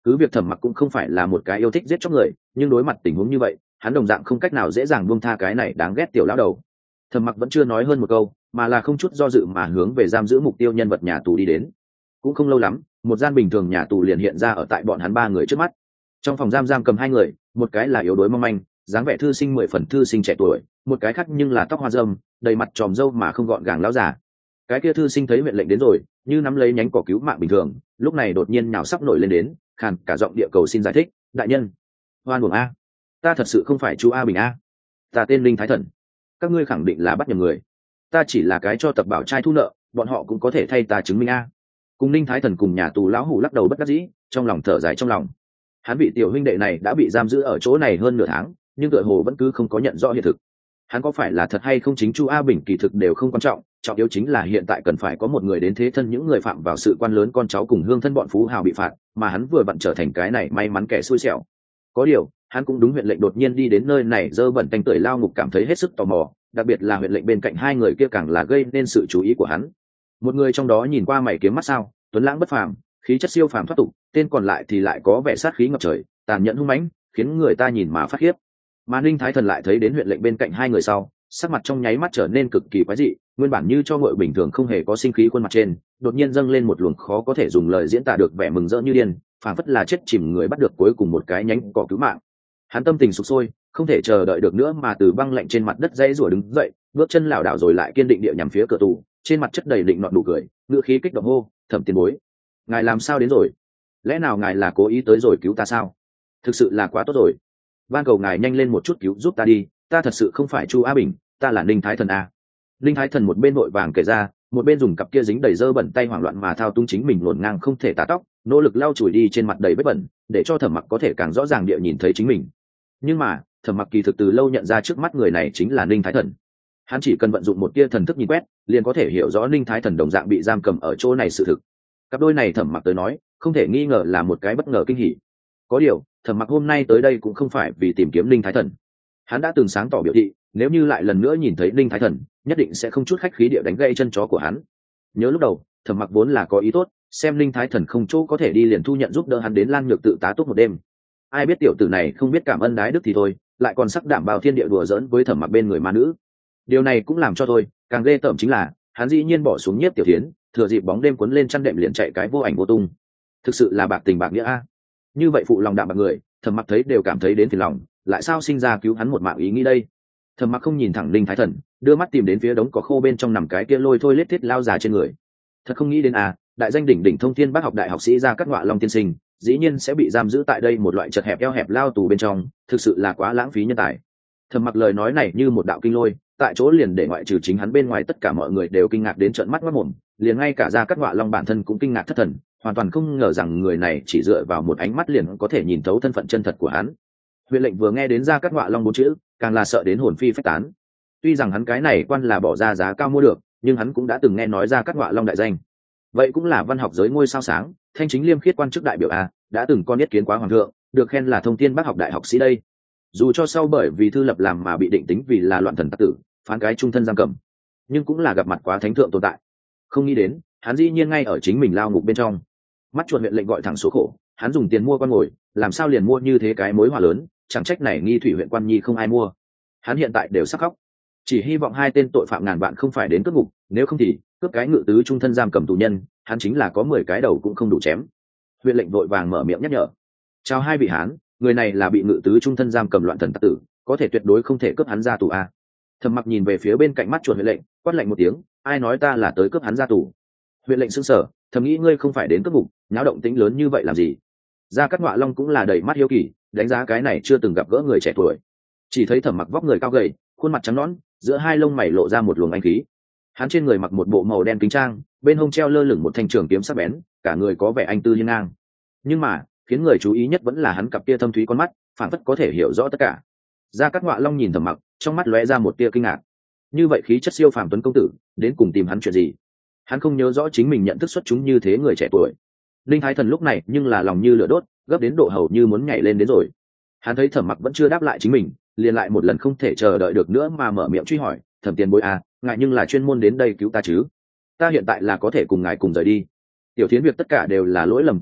cứ việc Thẩm Mặc cũng không phải là một cái yêu thích giết chóc người, nhưng đối mặt tình huống như vậy hắn đồng dạng không cách nào dễ dàng buông tha cái này đáng ghét tiểu lão đầu. Thẩm Mặc vẫn chưa nói hơn một câu, mà là không chút do dự mà hướng về giam giữ mục tiêu nhân vật nhà tù đi đến. Cũng không lâu lắm, một gian bình thường nhà tù liền hiện ra ở tại bọn hắn ba người trước mắt. Trong phòng giam giam cầm hai người, một cái là yếu đuối mong manh, dáng vẻ thư sinh mười phần thư sinh trẻ tuổi, một cái khác nhưng là tóc hoa râm, đầy mặt tròm râu mà không gọn gàng lão già. Cái kia thư sinh thấy mệnh lệnh đến rồi, như nắm lấy nhánh cỏ cứu mạng bình thường, lúc này đột nhiên nhào sắp nổi lên đến, khàn cả giọng địa cầu xin giải thích, đại nhân, hoan uổng a, ta thật sự không phải chú A Bình a, ta tên Linh Thái Thần, các ngươi khẳng định là bắt nhầm người, ta chỉ là cái cho tập bảo trai thu nợ, bọn họ cũng có thể thay ta chứng minh a. Cùng Linh Thái Thần cùng nhà tù lão hủ lắc đầu bất đắc dĩ, trong lòng thở dài trong lòng. Hắn vị tiểu huynh đệ này đã bị giam giữ ở chỗ này hơn nửa tháng, nhưng tựa hồ vẫn cứ không có nhận rõ hiện thực. Hắn có phải là thật hay không chính chu A Bình kỳ thực đều không quan trọng, trọng yếu chính là hiện tại cần phải có một người đến thế thân những người phạm vào sự quan lớn con cháu cùng hương thân bọn phú hào bị phạt, mà hắn vừa vặn trở thành cái này may mắn kẻ xui xẻo. Có điều, hắn cũng đúng huyện lệnh đột nhiên đi đến nơi này dơ bẩn tanh tưởi lao ngục cảm thấy hết sức tò mò, đặc biệt là huyện lệnh bên cạnh hai người kia càng là gây nên sự chú ý của hắn. Một người trong đó nhìn qua mày kiếm mắt sao, tuấn lãng bất phàm, khí chất siêu phàm thoát tục, tên còn lại thì lại có vẻ sát khí ngập trời, tàn nhẫn hung mãnh, khiến người ta nhìn mà phát khiếp. Mà Ninh Thái Thần lại thấy đến huyện lệnh bên cạnh hai người sau, sắc mặt trong nháy mắt trở nên cực kỳ quái dị, nguyên bản như cho ngội bình thường không hề có sinh khí khuôn mặt trên, đột nhiên dâng lên một luồng khó có thể dùng lời diễn tả được vẻ mừng rỡ như điên, phảng phất là chết chìm người bắt được cuối cùng một cái nhánh cỏ cứu mạng. Hắn tâm tình sục sôi, không thể chờ đợi được nữa mà từ băng lạnh trên mặt đất dãy rủa đứng dậy, bước chân lảo đảo rồi lại kiên định địa nhằm phía cửa tù, trên mặt chất đầy định nọt đủ cười, ngữ khí kích động hô, Thẩm tiền bối, ngài làm sao đến rồi? Lẽ nào ngài là cố ý tới rồi cứu ta sao? Thực sự là quá tốt rồi, van cầu ngài nhanh lên một chút cứu giúp ta đi, ta thật sự không phải Chu A Bình, ta là Ninh Thái Thần a. Ninh Thái Thần một bên vội vàng kể ra, một bên dùng cặp kia dính đầy dơ bẩn tay hoảng loạn mà thao túng chính mình luồn ngang không thể tả tóc, nỗ lực lau chùi đi trên mặt đầy vết bẩn, để cho Thẩm Mặc có thể càng rõ ràng địa nhìn thấy chính mình. Nhưng mà, Thẩm Mặc kỳ thực từ lâu nhận ra trước mắt người này chính là Ninh Thái Thần. Hắn chỉ cần vận dụng một tia thần thức nhìn quét, liền có thể hiểu rõ Ninh Thái Thần đồng dạng bị giam cầm ở chỗ này sự thực. Cặp đôi này Thẩm Mặc tới nói, không thể nghi ngờ là một cái bất ngờ kinh hỉ. Có điều, Thẩm Mặc hôm nay tới đây cũng không phải vì tìm kiếm Ninh Thái Thần. Hắn đã từng sáng tỏ biểu thị, nếu như lại lần nữa nhìn thấy Ninh Thái Thần, nhất định sẽ không chút khách khí địa đánh gãy chân chó của hắn. Nhớ lúc đầu, Thẩm Mặc vốn là có ý tốt, xem Ninh Thái Thần không chỗ có thể đi liền thu nhận giúp đỡ hắn đến Lan Nhược tự tá túc một đêm. Ai biết tiểu tử này không biết cảm ơn đái đức thì thôi, lại còn sắc đảm bao thiên địa đùa giỡn với Thẩm Mặc bên người ma nữ. Điều này cũng làm cho thôi, càng ghê tởm chính là, hắn dĩ nhiên bỏ xuống Nhiếp Tiểu Thiến, thừa dịp bóng đêm cuốn lên chăn đệm liền chạy cái vô ảnh vô tung. Thực sự là bạc tình bạc nghĩa a. Như vậy phụ lòng đạm bạc người, Thẩm Mặc thấy đều cảm thấy đến phiền lòng, lại sao sinh ra cứu hắn một mạng ý nghĩ đây? Thẩm Mặc không nhìn thẳng Linh Thái Thần, đưa mắt tìm đến phía đống cỏ khô bên trong nằm cái kia lôi thôi lết thiết lao già trên người. Thật không nghĩ đến à, đại danh đỉnh đỉnh thông thiên bác học đại học sĩ Gia Cát Ngọa Long tiên sinh, dĩ nhiên sẽ bị giam giữ tại đây một loại chật hẹp eo hẹp lao tù bên trong, thực sự là quá lãng phí nhân tài. Thẩm Mặc lời nói này như một đạo kinh lôi, tại chỗ liền để ngoại trừ chính hắn bên ngoài tất cả mọi người đều kinh ngạc đến trợn mắt ngoác mồm, liền ngay cả Gia Cát Ngọa Long bản thân cũng kinh ngạc thất thần, hoàn toàn không ngờ rằng người này chỉ dựa vào một ánh mắt liền có thể nhìn thấu thân phận chân thật của hắn. Huyện lệnh vừa nghe đến Gia Cát Ngọa Long bốn chữ, càng là sợ đến hồn phi phách tán. Tuy rằng hắn cái này quan là bỏ ra giá cao mua được, nhưng hắn cũng đã từng nghe nói Gia Cát Ngọa Long đại danh. Vậy cũng là văn học giới ngôi sao sáng, thanh chính liêm khiết quan chức đại biểu a, đã từng con biết kiến quá hoàng thượng, được khen là thông thiên bác học đại học sĩ đây. Dù cho sau bởi vì thư lập làm mà bị định tính vì là loạn thần tặc tử, phán cái trung thân giam cầm, nhưng cũng là gặp mặt quá thánh thượng tồn tại. Không nghĩ đến, hắn dĩ nhiên ngay ở chính mình lao ngục bên trong. Mắt chuột huyện lệnh gọi thẳng số khổ, hắn dùng tiền mua quan ngồi, làm sao liền mua như thế cái mối họa lớn, chẳng trách này nghi thủy huyện quan nhi không ai mua. Hắn hiện tại đều sắc khóc, chỉ hy vọng hai tên tội phạm ngàn vạn không phải đến cướp ngục, nếu không thì cướp cái ngự tứ trung thân giam cầm tù nhân, hắn chính là có mười cái đầu cũng không đủ chém. Huyện lệnh vội vàng mở miệng nhắc nhở, chào hai vị hán, người này là bị ngự tứ trung thân giam cầm loạn thần tặc tử, có thể tuyệt đối không thể cướp hắn ra tù a. Thẩm Mặc nhìn về phía bên cạnh mắt chuột huyện lệnh, quát lạnh một tiếng, ai nói ta là tới cướp hắn ra tù? Huyện lệnh sững sờ, thầm nghĩ ngươi không phải đến cướp ngục, nháo động tĩnh lớn như vậy làm gì? Gia Cát Ngọa Long cũng là đầy mắt hiếu kỳ, đánh giá cái này chưa từng gặp gỡ người trẻ tuổi. Chỉ thấy Thẩm Mặc vóc người cao gầy, khuôn mặt trắng nõn, giữa hai lông mày lộ ra một luồng anh khí. Hắn trên người mặc một bộ màu đen kính trang, bên hông treo lơ lửng một thanh trường kiếm sắc bén, cả người có vẻ anh tư hiên ngang. Nhưng mà, khiến người chú ý nhất vẫn là hắn cặp kia thâm thúy con mắt, phảng phất có thể hiểu rõ tất cả. Gia Cát Ngọa Long nhìn Thẩm Mặc, trong mắt lóe ra một tia kinh ngạc. Như vậy khí chất siêu phàm tuấn công tử, đến cùng tìm hắn chuyện gì? Hắn không nhớ rõ chính mình nhận thức xuất chúng như thế người trẻ tuổi. Linh Thái Thần lúc này nhưng là lòng như lửa đốt, gấp đến độ hầu như muốn nhảy lên đến rồi. Hắn thấy Thẩm Mặc vẫn chưa đáp lại chính mình, liền lại một lần không thể chờ đợi được nữa mà mở miệng truy hỏi, Thẩm tiền bối à, ngài nhưng là chuyên môn đến đây cứu ta chứ? Ta hiện tại là có thể cùng ngài cùng rời đi. Tiểu Thiến việc tất cả đều là lỗi lầm của ta,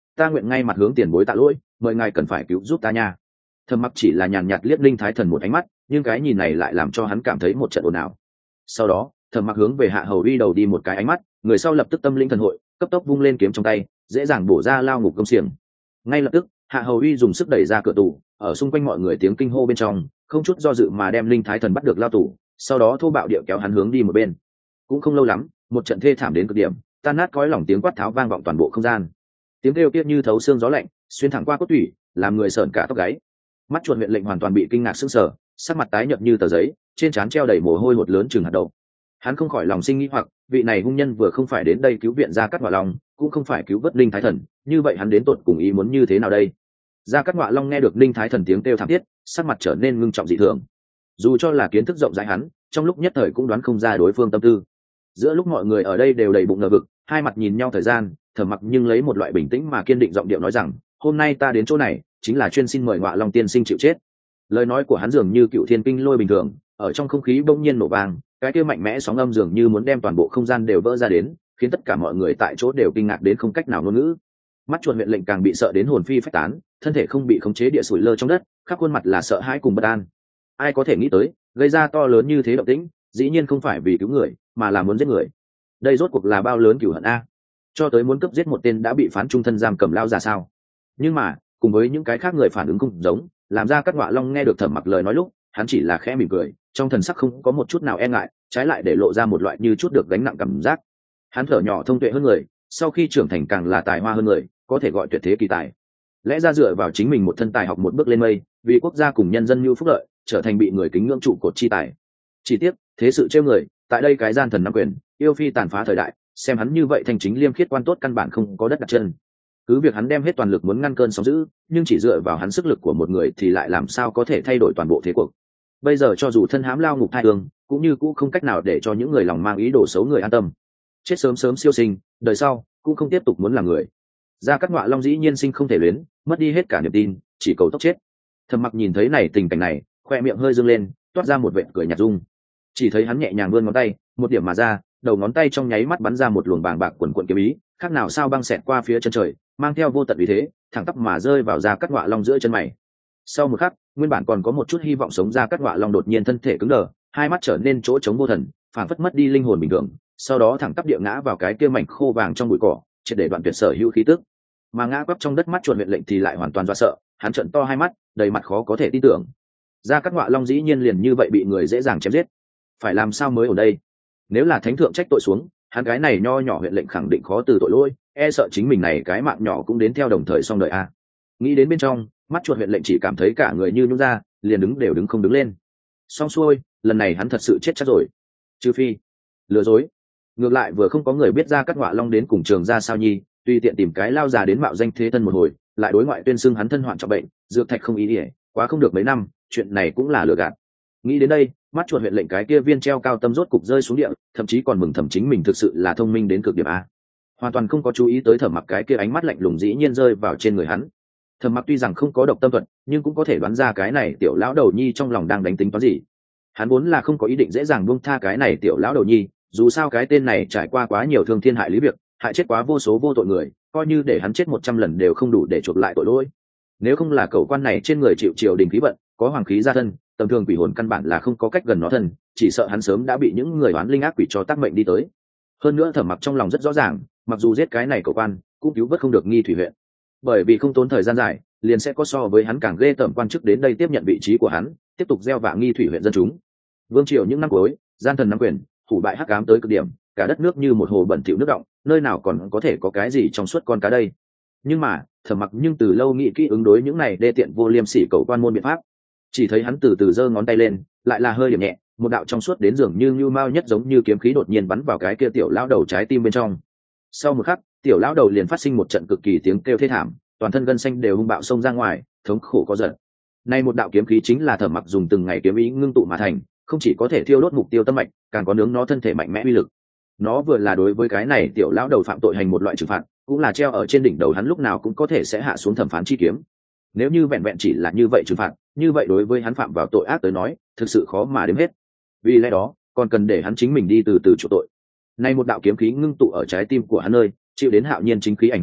ta nguyện ngay mặt hướng tiền bối tạ lỗi, mời ngài cần phải cứu giúp ta nha. Thẩm Mặc chỉ là nhàn nhạt liếc Linh Thái Thần một ánh mắt, nhưng cái nhìn này lại làm cho hắn cảm thấy một trận ồn ào. Sau đó Thẩm Mặc hướng về Hạ Hầu Uy đầu đi một cái ánh mắt, người sau lập tức tâm linh thần hội, cấp tốc vung lên kiếm trong tay, dễ dàng bổ ra lao ngục công xiềng. Ngay lập tức Hạ Hầu Uy dùng sức đẩy ra cửa tủ, ở xung quanh mọi người tiếng kinh hô bên trong, không chút do dự mà đem Linh Thái Thần bắt được lao tủ, sau đó thô bạo địa kéo hắn hướng đi một bên. Cũng không lâu lắm, một trận thê thảm đến cực điểm, tan nát cõi lòng tiếng quát tháo vang vọng toàn bộ không gian. Tiếng kêu kia như thấu xương gió lạnh, xuyên thẳng qua cốt tủy, làm người sởn cả tóc gáy. Mắt chuột huyện lệnh hoàn toàn bị kinh ngạc sững sờ, sắc mặt tái nhợt như tờ giấy, trên trán treo đầy mồ hôi hột lớn chừng hạt đậu. Hắn không khỏi lòng sinh nghi hoặc, vị này hung nhân vừa không phải đến đây cứu viện Gia Cát Ngọa Long, cũng không phải cứu vớt Linh Thái Thần, như vậy hắn đến tột cùng ý muốn như thế nào đây? Gia Cát Ngọa Long nghe được Linh Thái Thần tiếng kêu thảm thiết, sắc mặt trở nên ngưng trọng dị thường. Dù cho là kiến thức rộng rãi hắn, trong lúc nhất thời cũng đoán không ra đối phương tâm tư. Giữa lúc mọi người ở đây đều đầy bụng ngờ vực, hai mặt nhìn nhau thời gian, Thẩm Mặc nhưng lấy một loại bình tĩnh mà kiên định giọng điệu nói rằng, hôm nay ta đến chỗ này chính là chuyên xin mời Ngọa Long tiên sinh chịu chết. Lời nói của hắn dường như cựu thiên kinh lôi bình thường, ở trong không khí bỗng nhiên nổ vang, cái kia mạnh mẽ sóng âm dường như muốn đem toàn bộ không gian đều vỡ ra đến, khiến tất cả mọi người tại chỗ đều kinh ngạc đến không cách nào ngôn ngữ. Mắt chuột huyện lệnh càng bị sợ đến hồn phi phách tán, thân thể không bị khống chế địa sủi lơ trong đất, khắp khuôn mặt là sợ hãi cùng bất an. Ai có thể nghĩ tới, gây ra to lớn như thế động tĩnh, dĩ nhiên không phải vì cứu người, mà là muốn giết người. Đây rốt cuộc là bao lớn cửu hận a? Cho tới muốn cướp giết một tên đã bị phán trung thân giam cầm lao ra sao? Nhưng mà, cùng với những cái khác người phản ứng không giống, làm ra Cát Ngọa Long nghe được Thẩm Mặc lời nói lúc, hắn chỉ là khẽ mỉm cười, trong thần sắc không có một chút nào e ngại, trái lại để lộ ra một loại như chút được gánh nặng cảm giác. Hắn thở nhỏ thông tuệ hơn người, sau khi trưởng thành càng là tài hoa hơn người, có thể gọi tuyệt thế kỳ tài. Lẽ ra dựa vào chính mình một thân tài học một bước lên mây, vì quốc gia cùng nhân dân như phúc lợi, trở thành bị người kính ngưỡng trụ cột chi tài. Chỉ tiếc, thế sự trêu người, tại đây cái gian thần nắm quyền, yêu phi tàn phá thời đại, xem hắn như vậy thành chính liêm khiết quan tốt căn bản không có đất đặt chân. Cứ việc hắn đem hết toàn lực muốn ngăn cơn sóng dữ, nhưng chỉ dựa vào hắn sức lực của một người thì lại làm sao có thể thay đổi toàn bộ thế cuộc. Bây giờ cho dù thân hãm lao ngục thai hương, cũng như cũng không cách nào để cho những người lòng mang ý đồ xấu người an tâm. Chết sớm sớm siêu sinh, đời sau cũng không tiếp tục muốn làm người. Gia Cát Ngọa Long dĩ nhiên sinh không thể luyến, mất đi hết cả niềm tin, chỉ cầu tốc chết. Thẩm Mặc nhìn thấy này tình cảnh này, khoe miệng hơi dương lên, toát ra một vệt cười nhạt dung. Chỉ thấy hắn nhẹ nhàng vươn ngón tay, một điểm mà ra, đầu ngón tay trong nháy mắt bắn ra một luồng bàng bạc quần quần kiếm ý, khác nào sao băng xẹt qua phía chân trời, mang theo vô tận uy thế, thẳng tắp mà rơi vào Gia Cát Ngọa Long giữa chân mày. Sau một khắc, nguyên bản còn có một chút hy vọng sống Gia Cát Ngọa Long đột nhiên thân thể cứng đờ, hai mắt trở nên chỗ trống vô thần, phảng phất mất đi linh hồn bình thường, sau đó thẳng tắp địa ngã vào cái kia mảnh khô vàng trong bụi cỏ, triệt để đoạn tuyệt sở hữu khí tức. Mà ngã quắp trong đất mắt chuột huyện lệnh thì lại hoàn toàn do sợ, hắn trợn to hai mắt, đầy mặt khó có thể tin tưởng. Gia Cát Ngọa Long dĩ nhiên liền như vậy bị người dễ dàng chém giết, phải làm sao mới ở đây? Nếu là thánh thượng trách tội xuống, hắn cái này nho nhỏ huyện lệnh khẳng định khó từ tội lỗi, e sợ chính mình này cái mạng nhỏ cũng đến theo đồng thời xong đời a. Nghĩ đến bên trong, mắt chuột huyện lệnh chỉ cảm thấy cả người như nhũn ra, liền đứng đều đứng không đứng lên. Xong xuôi, lần này hắn thật sự chết chắc rồi. Trừ phi lừa dối. Ngược lại vừa không có người biết Gia Cát Ngọa Long đến cùng trường ra sao nhi, tùy tiện tìm cái lao già đến mạo danh thế thân một hồi, lại đối ngoại tuyên xưng hắn thân hoạn trọng bệnh, dược thạch không ý ỉa, quá không được mấy năm, chuyện này cũng là lừa gạt. Nghĩ đến đây, mắt chuột huyện lệnh cái kia viên treo cao tâm rốt cục rơi xuống địa, thậm chí còn mừng thầm chính mình thực sự là thông minh đến cực điểm a. Hoàn toàn không có chú ý tới Thẩm Mặc cái kia ánh mắt lạnh lùng dĩ nhiên rơi vào trên người hắn. Thẩm Mặc tuy rằng không có độc tâm thuật, nhưng cũng có thể đoán ra cái này tiểu lão đầu nhi trong lòng đang đánh tính toán gì. Hắn vốn là không có ý định dễ dàng buông tha cái này tiểu lão đầu nhi, dù sao cái tên này trải qua quá nhiều thương thiên hại lý việc, hại chết quá vô số vô tội người, coi như để hắn chết một trăm lần đều không đủ để chuộc lại tội lỗi. Nếu không là cẩu quan này trên người chịu triều đình khí vận, có hoàng khí gia thân, tầm thường quỷ hồn căn bản là không có cách gần nó thân, chỉ sợ hắn sớm đã bị những người oán linh ác quỷ cho tác mệnh đi tới. Hơn nữa Thẩm Mặc trong lòng rất rõ ràng, mặc dù giết cái này cẩu quan, cũng cứu vớt không được Nghi Thủy huyện, bởi vì không tốn thời gian dài, liền sẽ có so với hắn càng ghê tởm quan chức đến đây tiếp nhận vị trí của hắn, tiếp tục gieo vạ Nghi Thủy huyện dân chúng. Vương triều những năm cuối, gian thần nắm quyền, hủ bại hắc ám tới cực điểm, cả đất nước như một hồ bẩn thỉu nước động, nơi nào còn có thể có cái gì trong suốt con cá đây. Nhưng mà Thẩm Mặc nhưng từ lâu nghĩ kỹ ứng đối những này đê tiện vô liêm sỉ cầu quan môn biện pháp. Chỉ thấy hắn từ từ giơ ngón tay lên, lại là hơi điểm nhẹ, một đạo trong suốt đến dường như như mao nhất giống như kiếm khí đột nhiên bắn vào cái kia tiểu lão đầu trái tim bên trong. Sau một khắc, tiểu lão đầu liền phát sinh một trận cực kỳ tiếng kêu thê thảm, toàn thân gân xanh đều hung bạo xông ra ngoài, thống khổ có giận. Nay một đạo kiếm khí chính là Thẩm Mặc dùng từng ngày kiếm ý ngưng tụ mà thành, không chỉ có thể thiêu đốt mục tiêu tâm mạch, càng có nướng nó thân thể mạnh mẽ uy lực. Nó vừa là đối với cái này tiểu lão đầu phạm tội hành một loại trừng phạt, cũng là treo ở trên đỉnh đầu hắn lúc nào cũng có thể sẽ hạ xuống thẩm phán chi kiếm. Nếu như vẹn vẹn chỉ là như vậy trừng phạt, như vậy đối với hắn phạm vào tội ác tới nói, thực sự khó mà đếm hết. Vì lẽ đó, còn cần để hắn chính mình đi từ từ chịu tội. Nay một đạo kiếm khí ngưng tụ ở trái tim của hắn nơi, chịu đến hạo nhiên chính khí ảnh hưởng,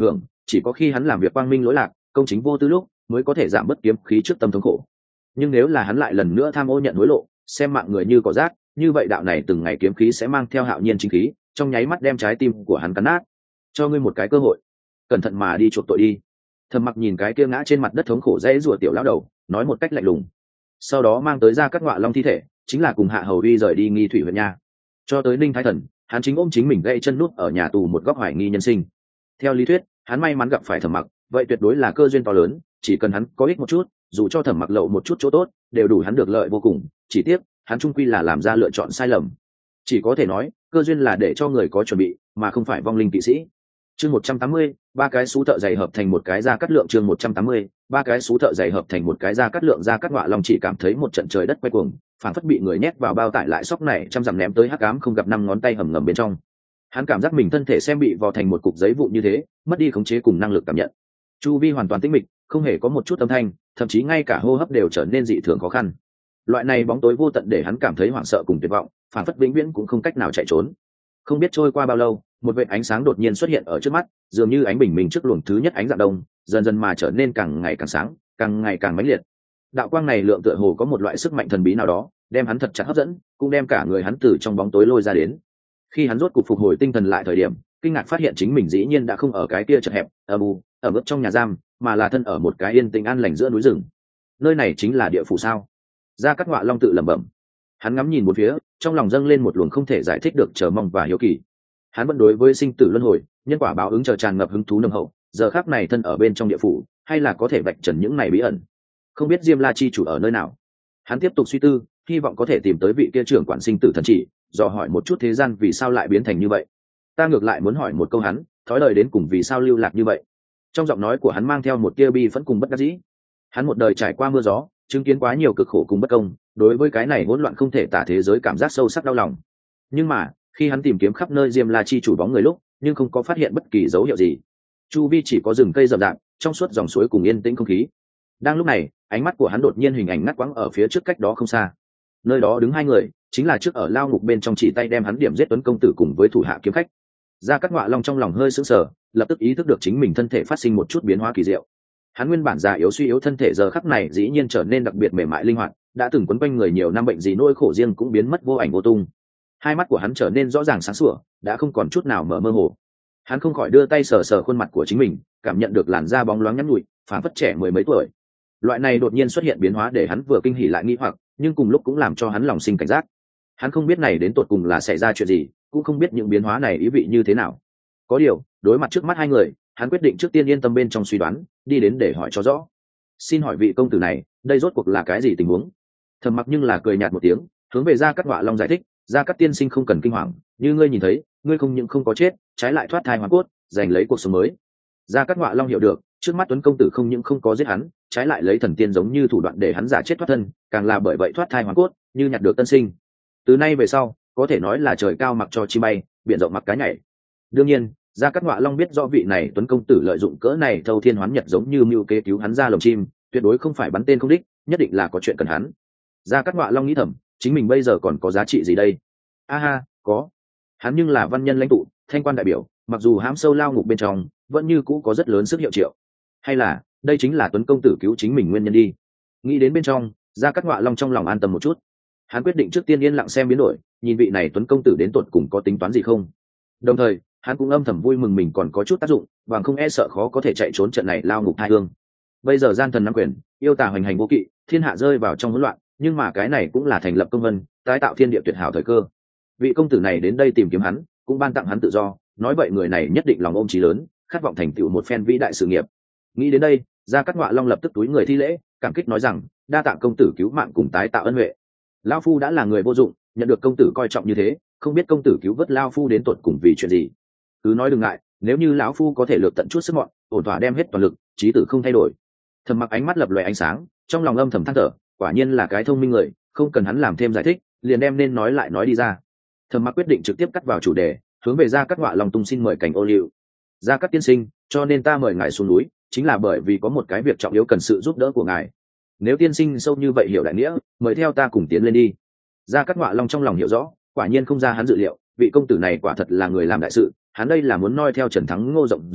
chỉ có khi hắn làm việc quang minh lỗi lạc, công chính vô tư lúc mới có thể giảm bớt kiếm khí trước tâm thống khổ. Nhưng nếu là hắn lại lần nữa tham ô nhận hối lộ, xem mạng người như cỏ rác, như vậy đạo này từng ngày kiếm khí sẽ mang theo hạo nhiên chính khí, trong nháy mắt đem trái tim của hắn cắn nát. Cho ngươi một cái cơ hội, cẩn thận mà đi chuộc tội đi. Thẩm Mặc nhìn cái kia ngã trên mặt đất thống khổ dãy rủa tiểu lão đầu, nói một cách lạnh lùng. Sau đó mang tới ra các ngọa long thi thể, chính là cùng Hạ Hầu Uy rời đi Nghi Thủy huyện nha. Cho tới Ninh Thái Thần, hắn chính ôm chính mình gãy chân nút ở nhà tù một góc hoài nghi nhân sinh. Theo lý thuyết, hắn may mắn gặp phải Thẩm Mặc, vậy tuyệt đối là cơ duyên to lớn, chỉ cần hắn có ích một chút, dù cho Thẩm Mặc lậu một chút chỗ tốt, đều đủ hắn được lợi vô cùng. Chỉ tiếc, hắn trung quy là làm ra lựa chọn sai lầm. Chỉ có thể nói, cơ duyên là để cho người có chuẩn bị, mà không phải vong linh kỵ sĩ. Chương một trăm tám mươi, ba cái sú thợ dày hợp thành một cái ra cắt lượng. Chương một trăm tám mươi, ba cái sú thợ dày hợp thành một cái ra cắt lượng. Ra cắt ngọa long chỉ cảm thấy một trận trời đất quay cuồng, phản phất bị người nhét vào bao tải lại sóc này trăm dặm ném tới hắc ám không gặp năm ngón tay hầm ngầm bên trong. Hắn cảm giác mình thân thể xem bị vò thành một cục giấy vụn như thế, mất đi khống chế cùng năng lực cảm nhận. Chu vi hoàn toàn tĩnh mịch, không hề có một chút âm thanh, thậm chí ngay cả hô hấp đều trở nên dị thường khó khăn. Loại này bóng tối vô tận để hắn cảm thấy hoảng sợ cùng tuyệt vọng, phản phất vĩnh viễn cũng không cách nào chạy trốn. Không biết trôi qua bao lâu, một vệt ánh sáng đột nhiên xuất hiện ở trước mắt, dường như ánh bình minh trước luồng thứ nhất ánh dạng đông, dần dần mà trở nên càng ngày càng sáng, càng ngày càng mãnh liệt. Đạo quang này lượng tựa hồ có một loại sức mạnh thần bí nào đó, đem hắn thật chặt hấp dẫn, cũng đem cả người hắn từ trong bóng tối lôi ra đến. Khi hắn rốt cục phục hồi tinh thần lại thời điểm, kinh ngạc phát hiện chính mình dĩ nhiên đã không ở cái kia chật hẹp, âm u, ở mức trong nhà giam, mà là thân ở một cái yên tĩnh an lành giữa núi rừng. Nơi này chính là địa phủ sao? Gia Cát Ngọa Long tự lẩm bẩm. Hắn ngắm nhìn một phía, trong lòng dâng lên một luồng không thể giải thích được chờ mong và hiếu kỳ. Hắn vẫn đối với sinh tử luân hồi, nhân quả báo ứng chờ tràn ngập hứng thú nồng hậu, giờ khắc này thân ở bên trong địa phủ, hay là có thể vạch trần những này bí ẩn. Không biết Diêm La chi chủ ở nơi nào. Hắn tiếp tục suy tư, hy vọng có thể tìm tới vị kia trưởng quản sinh tử thần chỉ, dò hỏi một chút thế gian vì sao lại biến thành như vậy. Ta ngược lại muốn hỏi một câu hắn, thói lời đến cùng vì sao lưu lạc như vậy. Trong giọng nói của hắn mang theo một tia bi phẫn cùng bất đắc dĩ. Hắn một đời trải qua mưa gió, chứng kiến quá nhiều cực khổ cùng bất công, đối với cái này hỗn loạn không thể tả thế giới cảm giác sâu sắc đau lòng. Nhưng mà, khi hắn tìm kiếm khắp nơi Diêm La chi chủ bóng người lúc, nhưng không có phát hiện bất kỳ dấu hiệu gì. Chu vi chỉ có rừng cây rậm rạp, trong suốt dòng suối cùng yên tĩnh không khí. Đang lúc này, ánh mắt của hắn đột nhiên hình ảnh ngắt quãng ở phía trước cách đó không xa. Nơi đó đứng hai người, chính là trước ở lao ngục bên trong chỉ tay đem hắn điểm giết Tuấn công tử cùng với thủ hạ kiếm khách. Gia Cát Ngọa Long trong lòng hơi sững sờ, lập tức ý thức được chính mình thân thể phát sinh một chút biến hóa kỳ diệu. Hắn nguyên bản già yếu suy yếu thân thể giờ khắc này dĩ nhiên trở nên đặc biệt mềm mại linh hoạt, đã từng quấn quanh người nhiều năm bệnh gì nỗi khổ riêng cũng biến mất vô ảnh vô tung. Hai mắt của hắn trở nên rõ ràng sáng sủa, đã không còn chút nào mở mơ hồ. Hắn không khỏi đưa tay sờ sờ khuôn mặt của chính mình, cảm nhận được làn da bóng loáng nhắn nhụi, phản phất trẻ mười mấy tuổi. Loại này đột nhiên xuất hiện biến hóa để hắn vừa kinh hỉ lại nghi hoặc, nhưng cùng lúc cũng làm cho hắn lòng sinh cảnh giác. Hắn không biết này đến tột cùng là xảy ra chuyện gì, cũng không biết những biến hóa này ý vị như thế nào. Có điều, đối mặt trước mắt hai người, hắn quyết định trước tiên yên tâm bên trong suy đoán, đi đến để hỏi cho rõ. Xin hỏi vị công tử này, đây rốt cuộc là cái gì tình huống? Thẩm Mặc nhưng là cười nhạt một tiếng, hướng về Gia Cát Ngọa Long giải thích, Gia Cát tiên sinh không cần kinh hoàng, như ngươi nhìn thấy, ngươi không những không có chết, trái lại thoát thai hoàn cốt, giành lấy cuộc sống mới. Gia Cát Ngọa Long hiểu được, trước mắt Tuấn công tử không những không có giết hắn, trái lại lấy thần tiên giống như thủ đoạn để hắn giả chết thoát thân, càng là bởi vậy thoát thai hoàn cốt, như nhặt được tân sinh. Từ nay về sau, có thể nói là trời cao mặc cho chim bay, biển rộng mặc cá nhảy. Đương nhiên, Gia Cát Ngọa Long biết rõ vị này Tuấn công tử lợi dụng cỡ này thâu thiên hoán nhật giống như mưu kế cứu hắn ra lồng chim, tuyệt đối không phải bắn tên không đích, nhất định là có chuyện cần hắn. Gia Cát Ngọa Long nghĩ thầm, chính mình bây giờ còn có giá trị gì đây? A ha, có. Hắn nhưng là văn nhân lãnh tụ, thanh quan đại biểu, mặc dù hãm sâu lao ngục bên trong, vẫn như cũ có rất lớn sức hiệu triệu. Hay là, đây chính là Tuấn công tử cứu chính mình nguyên nhân đi. Nghĩ đến bên trong, Gia Cát Ngọa Long trong lòng an tâm một chút. Hắn quyết định trước tiên yên lặng xem biến đổi, nhìn vị này Tuấn công tử đến tột cùng có tính toán gì không. Đồng thời, hắn cũng âm thầm vui mừng mình còn có chút tác dụng, bằng không e sợ khó có thể chạy trốn trận này lao ngục hai hương. Bây giờ gian thần nắm quyền, yêu tà hoành hành vô kỵ, thiên hạ rơi vào trong hỗn loạn, nhưng mà cái này cũng là thành lập công vân, tái tạo thiên địa tuyệt hảo thời cơ. Vị công tử này đến đây tìm kiếm hắn, cũng ban tặng hắn tự do, nói vậy người này nhất định lòng ôm chí lớn, khát vọng thành tựu một phen vĩ đại sự nghiệp. Nghĩ đến đây, Gia Cát Ngọa Long lập tức túi người thi lễ, cảm kích nói rằng, đa tạ công tử cứu mạng cùng tái tạo ân huệ. Lão phu đã là người vô dụng, nhận được công tử coi trọng như thế, không biết công tử cứu vớt lão phu đến tột cùng vì chuyện gì. Cứ nói đừng ngại, nếu như lão phu có thể lược tận chút sức mọn, ổn thỏa đem hết toàn lực, chí tử không thay đổi. Thẩm Mặc ánh mắt lập lòe ánh sáng, trong lòng âm thầm than thở, quả nhiên là cái thông minh người, không cần hắn làm thêm giải thích, liền đem nên nói lại nói đi ra. Thẩm Mặc quyết định trực tiếp cắt vào chủ đề, hướng về Gia Cát Ngọa Long tung xin mời cảnh ô liu. Gia Cát tiên sinh, cho nên ta mời ngài xuống núi, chính là bởi vì có một cái việc trọng yếu cần sự giúp đỡ của ngài. Nếu tiên sinh sâu như vậy hiểu đại nghĩa, mời theo ta cùng tiến lên đi. Gia Cát Ngọa Long trong lòng hiểu rõ, quả nhiên không ra hắn dự liệu, vị công tử này quả thật là người làm đại sự, hắn đây là muốn noi theo Trần Thắng Ngô rộng rãi,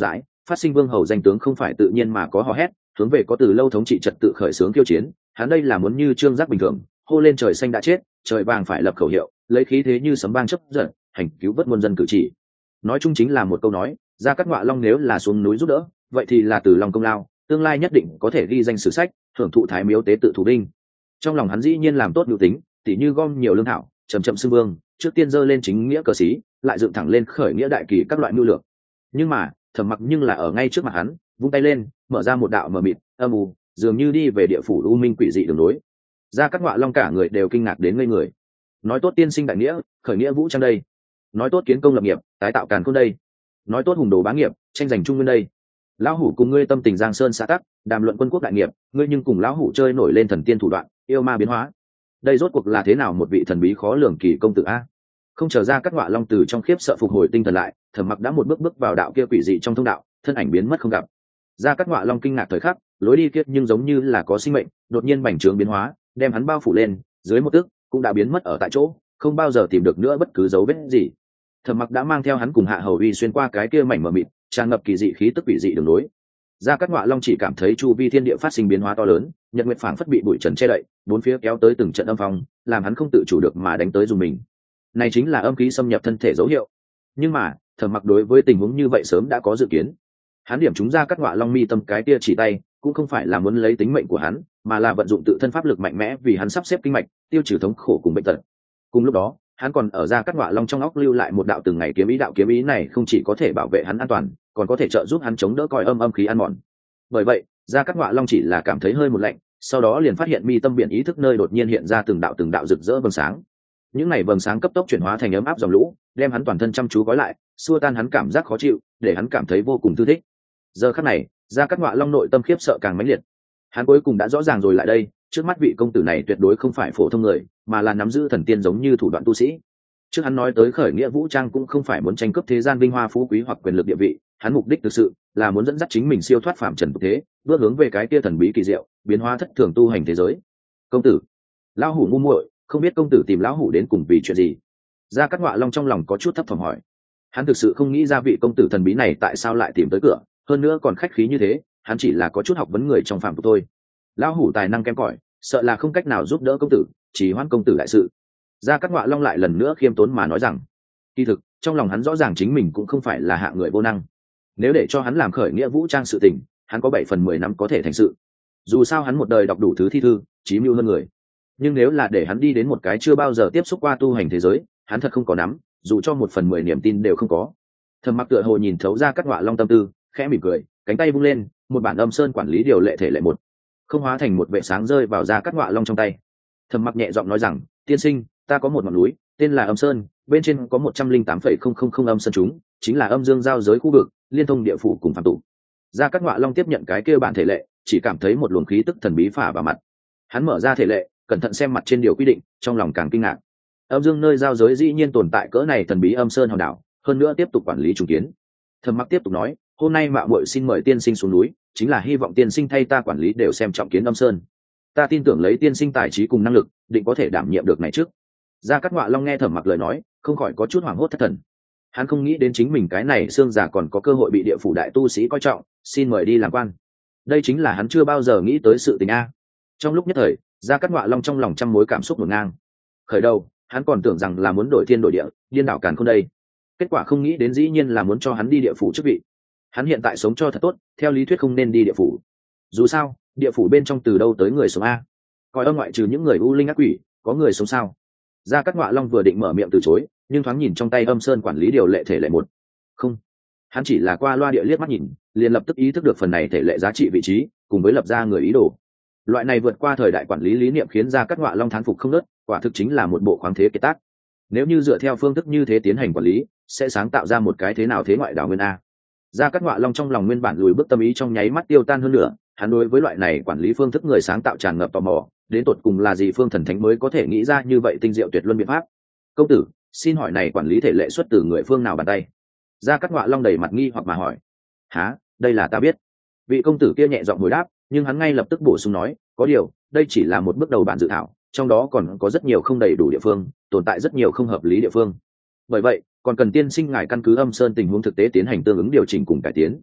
phát sinh vương hầu danh tướng không phải tự nhiên mà có hò hét, hướng về có từ lâu thống trị trật tự khởi xướng khiêu chiến. Hắn đây là muốn như trương giác bình thường, hô lên trời xanh đã chết, trời vàng phải lập khẩu hiệu, lấy khí thế như sấm vang chấp giận, hành cứu vớt muôn dân cử chỉ. Nói chung chính là một câu nói, Gia Cát Ngọa Long nếu là xuống núi giúp đỡ, vậy thì là từ lòng công lao, tương lai nhất định có thể ghi danh sử sách, hưởng thụ thái miếu tế tự thủ binh. Trong lòng hắn dĩ nhiên làm tốt nhu tính, tỉ như gom nhiều lương thảo, chậm chậm xưng vương, trước tiên dơ lên chính nghĩa cờ sĩ, lại dựng thẳng lên khởi nghĩa đại kỳ các loại mưu lược. Nhưng mà Thẩm Mặc nhưng là ở ngay trước mặt hắn, vung tay lên, mở ra một đạo mờ mịt âm u, dường như đi về địa phủ u minh quỷ dị đường lối. Gia Cát Ngọa Long cả người đều kinh ngạc đến ngây người. Nói tốt tiên sinh đại nghĩa, khởi nghĩa vũ trang đây. Nói tốt kiến công lập nghiệp, tái tạo càn khôn đây. Nói tốt hùng đồ bá nghiệp, tranh giành trung nguyên đây. Lão hủ cùng ngươi tâm tình giang sơn xã tắc, đàm luận quân quốc đại nghiệp, ngươi nhưng cùng lão hủ chơi nổi lên thần tiên thủ đoạn, yêu ma biến hóa. Đây rốt cuộc là thế nào một vị thần bí khó lường kỳ công tử a? Không chờ Ra Cát Ngọa Long từ trong khiếp sợ phục hồi tinh thần lại, Thẩm Mặc đã một bước bước vào đạo kia quỷ dị trong thông đạo, thân ảnh biến mất không gặp. Ra Cát Ngọa Long kinh ngạc thời khắc, lối đi kia nhưng giống như là có sinh mệnh, đột nhiên bành trướng biến hóa, đem hắn bao phủ lên, dưới một tức cũng đã biến mất ở tại chỗ, không bao giờ tìm được nữa bất cứ dấu vết gì. Thẩm Mặc đã mang theo hắn cùng Hạ Hầu Uy xuyên qua cái kia mảnh mờ mịt, tràn ngập kỳ dị khí tức quỷ dị đường lối. Gia Cát Ngọa Long chỉ cảm thấy chu vi thiên địa phát sinh biến hóa to lớn, nhật nguyệt phảng phất bị bụi trần che đậy, bốn phía kéo tới từng trận âm phong, làm hắn không tự chủ được mà đánh tới dùng mình. Này chính là âm khí xâm nhập thân thể dấu hiệu. Nhưng mà, Thẩm Mặc đối với tình huống như vậy sớm đã có dự kiến. Hắn điểm chúng Gia Cát Ngọa Long mi tâm cái tia chỉ tay, cũng không phải là muốn lấy tính mệnh của hắn, mà là vận dụng tự thân pháp lực mạnh mẽ vì hắn sắp xếp kinh mạch, tiêu trừ thống khổ cùng bệnh tật. Cùng lúc đó, hắn còn ở Gia Cát Ngọa Long trong óc lưu lại một đạo từng ngày kiếm ý, đạo kiếm ý này không chỉ có thể bảo vệ hắn an toàn, còn có thể trợ giúp hắn chống đỡ coi âm âm khí ăn mòn. Bởi vậy, Gia Cát Ngọa Long chỉ là cảm thấy hơi một lạnh, sau đó liền phát hiện mi tâm biển ý thức nơi đột nhiên hiện ra từng đạo từng đạo rực rỡ vầng sáng. Những này vầng sáng cấp tốc chuyển hóa thành ấm áp dòng lũ, đem hắn toàn thân chăm chú gói lại, xua tan hắn cảm giác khó chịu, để hắn cảm thấy vô cùng thư thích. Giờ khắc này, Gia Cát Ngọa Long nội tâm khiếp sợ càng mãnh liệt. Hắn cuối cùng đã rõ ràng rồi lại đây, trước mắt vị công tử này tuyệt đối không phải phổ thông người, mà là nắm giữ thần tiên giống như thủ đoạn tu sĩ. Trước hắn nói tới khởi nghĩa vũ trang cũng không phải muốn tranh cướp thế gian vinh hoa phú quý hoặc quyền lực địa vị, hắn mục đích thực sự là muốn dẫn dắt chính mình siêu thoát phạm trần tục thế, bước hướng về cái kia thần bí kỳ diệu, biến hóa thất thường tu hành thế giới. Công tử, lão hủ ngu muội, không biết công tử tìm lão hủ đến cùng vì chuyện gì? Gia Cát Ngọa Long trong lòng có chút thấp thỏm hỏi. Hắn thực sự không nghĩ ra vị công tử thần bí này tại sao lại tìm tới cửa, hơn nữa còn khách khí như thế, hắn chỉ là có chút học vấn người trong phạm tục thôi. Lão hủ tài năng kém cỏi, sợ là không cách nào giúp đỡ công tử, chỉ hoãn công tử đại sự. Gia Cát Ngọa Long lại lần nữa khiêm tốn mà nói rằng, kỳ thực trong lòng hắn rõ ràng chính mình cũng không phải là hạng người vô năng. Nếu để cho hắn làm khởi nghĩa vũ trang sự tình, hắn có bảy phần mười năm có thể thành sự. Dù sao hắn một đời đọc đủ thứ thi thư, trí mưu hơn người. Nhưng nếu là để hắn đi đến một cái chưa bao giờ tiếp xúc qua tu hành thế giới, hắn thật không có nắm, dù cho một phần mười niềm tin đều không có. Thẩm Mặc tựa hồ nhìn thấu Gia Cát Ngọa Long tâm tư, khẽ mỉm cười, cánh tay vung lên, một bản âm sơn quản lý điều lệ thể lệ một, không hóa thành một vệ sáng rơi vào Gia Cát Ngọa Long trong tay. Thẩm Mặc nhẹ giọng nói rằng, tiên sinh, ta có một ngọn núi, tên là Âm Sơn, bên trên có một trăm linh tám phẩy không không không âm sơn chúng, chính là âm dương giao giới khu vực, liên thông địa phủ cùng phàm tục. Gia Cát Ngọa Long tiếp nhận cái kia bản thể lệ, chỉ cảm thấy một luồng khí tức thần bí phả vào mặt. Hắn mở ra thể lệ, cẩn thận xem mặt trên điều quy định, trong lòng càng kinh ngạc. Âm dương nơi giao giới dĩ nhiên tồn tại cỡ này thần bí âm sơn hòn đảo, hơn nữa tiếp tục quản lý trùng kiến. Thẩm Mặc tiếp tục nói, hôm nay mạo muội xin mời tiên sinh xuống núi, chính là hy vọng tiên sinh thay ta quản lý đều xem trọng kiến âm sơn. Ta tin tưởng lấy tiên sinh tài trí cùng năng lực, định có thể đảm nhiệm được này trước. Gia Cát Ngọa Long nghe Thẩm Mặc lời nói, không khỏi có chút hoảng hốt thất thần. Hắn không nghĩ đến chính mình cái này xương giả còn có cơ hội bị địa phủ đại tu sĩ coi trọng, xin mời đi làm quan. Đây chính là hắn chưa bao giờ nghĩ tới sự tình a. Trong lúc nhất thời, Gia Cát Ngọa Long trong lòng trăm mối cảm xúc ngổn ngang. Khởi đầu, hắn còn tưởng rằng là muốn đổi thiên đổi địa, điên đảo càn khôn đây. Kết quả không nghĩ đến dĩ nhiên là muốn cho hắn đi địa phủ chức vị. Hắn hiện tại sống cho thật tốt, theo lý thuyết không nên đi địa phủ. Dù sao, địa phủ bên trong từ đâu tới người sống a? Coi âm ngoại trừ những người u linh ác quỷ, có người sống sao? Gia Cát Ngọa Long vừa định mở miệng từ chối, nhưng thoáng nhìn trong tay âm sơn quản lý điều lệ thể lệ một, không, hắn chỉ là qua loa địa liếc mắt nhìn, liền lập tức ý thức được phần này thể lệ giá trị vị trí, cùng với lập ra người ý đồ. Loại này vượt qua thời đại quản lý lý niệm khiến Gia Cát Ngọa Long thán phục không nớt, quả thực chính là một bộ khoáng thế kiệt tác. Nếu như dựa theo phương thức như thế tiến hành quản lý, sẽ sáng tạo ra một cái thế nào thế ngoại đảo nguyên a. Gia Cát Ngọa Long trong lòng nguyên bản lùi bước tâm ý trong nháy mắt tiêu tan hơn nữa, hắn đối với loại này quản lý phương thức người sáng tạo tràn ngập tò mò, đến tột cùng là gì phương thần thánh mới có thể nghĩ ra như vậy tinh diệu tuyệt luân biện pháp. Công tử, xin hỏi này quản lý thể lệ xuất từ người phương nào bàn tay? Gia Cát Ngọa Long đầy mặt nghi hoặc mà hỏi. Hả, đây là ta biết. Vị công tử kia nhẹ giọng hồi đáp, nhưng hắn ngay lập tức bổ sung nói, có điều, đây chỉ là một bước đầu bản dự thảo, trong đó còn có rất nhiều không đầy đủ địa phương, tồn tại rất nhiều không hợp lý địa phương. Bởi vậy, còn cần tiên sinh ngài căn cứ âm sơn tình huống thực tế tiến hành tương ứng điều chỉnh cùng cải tiến.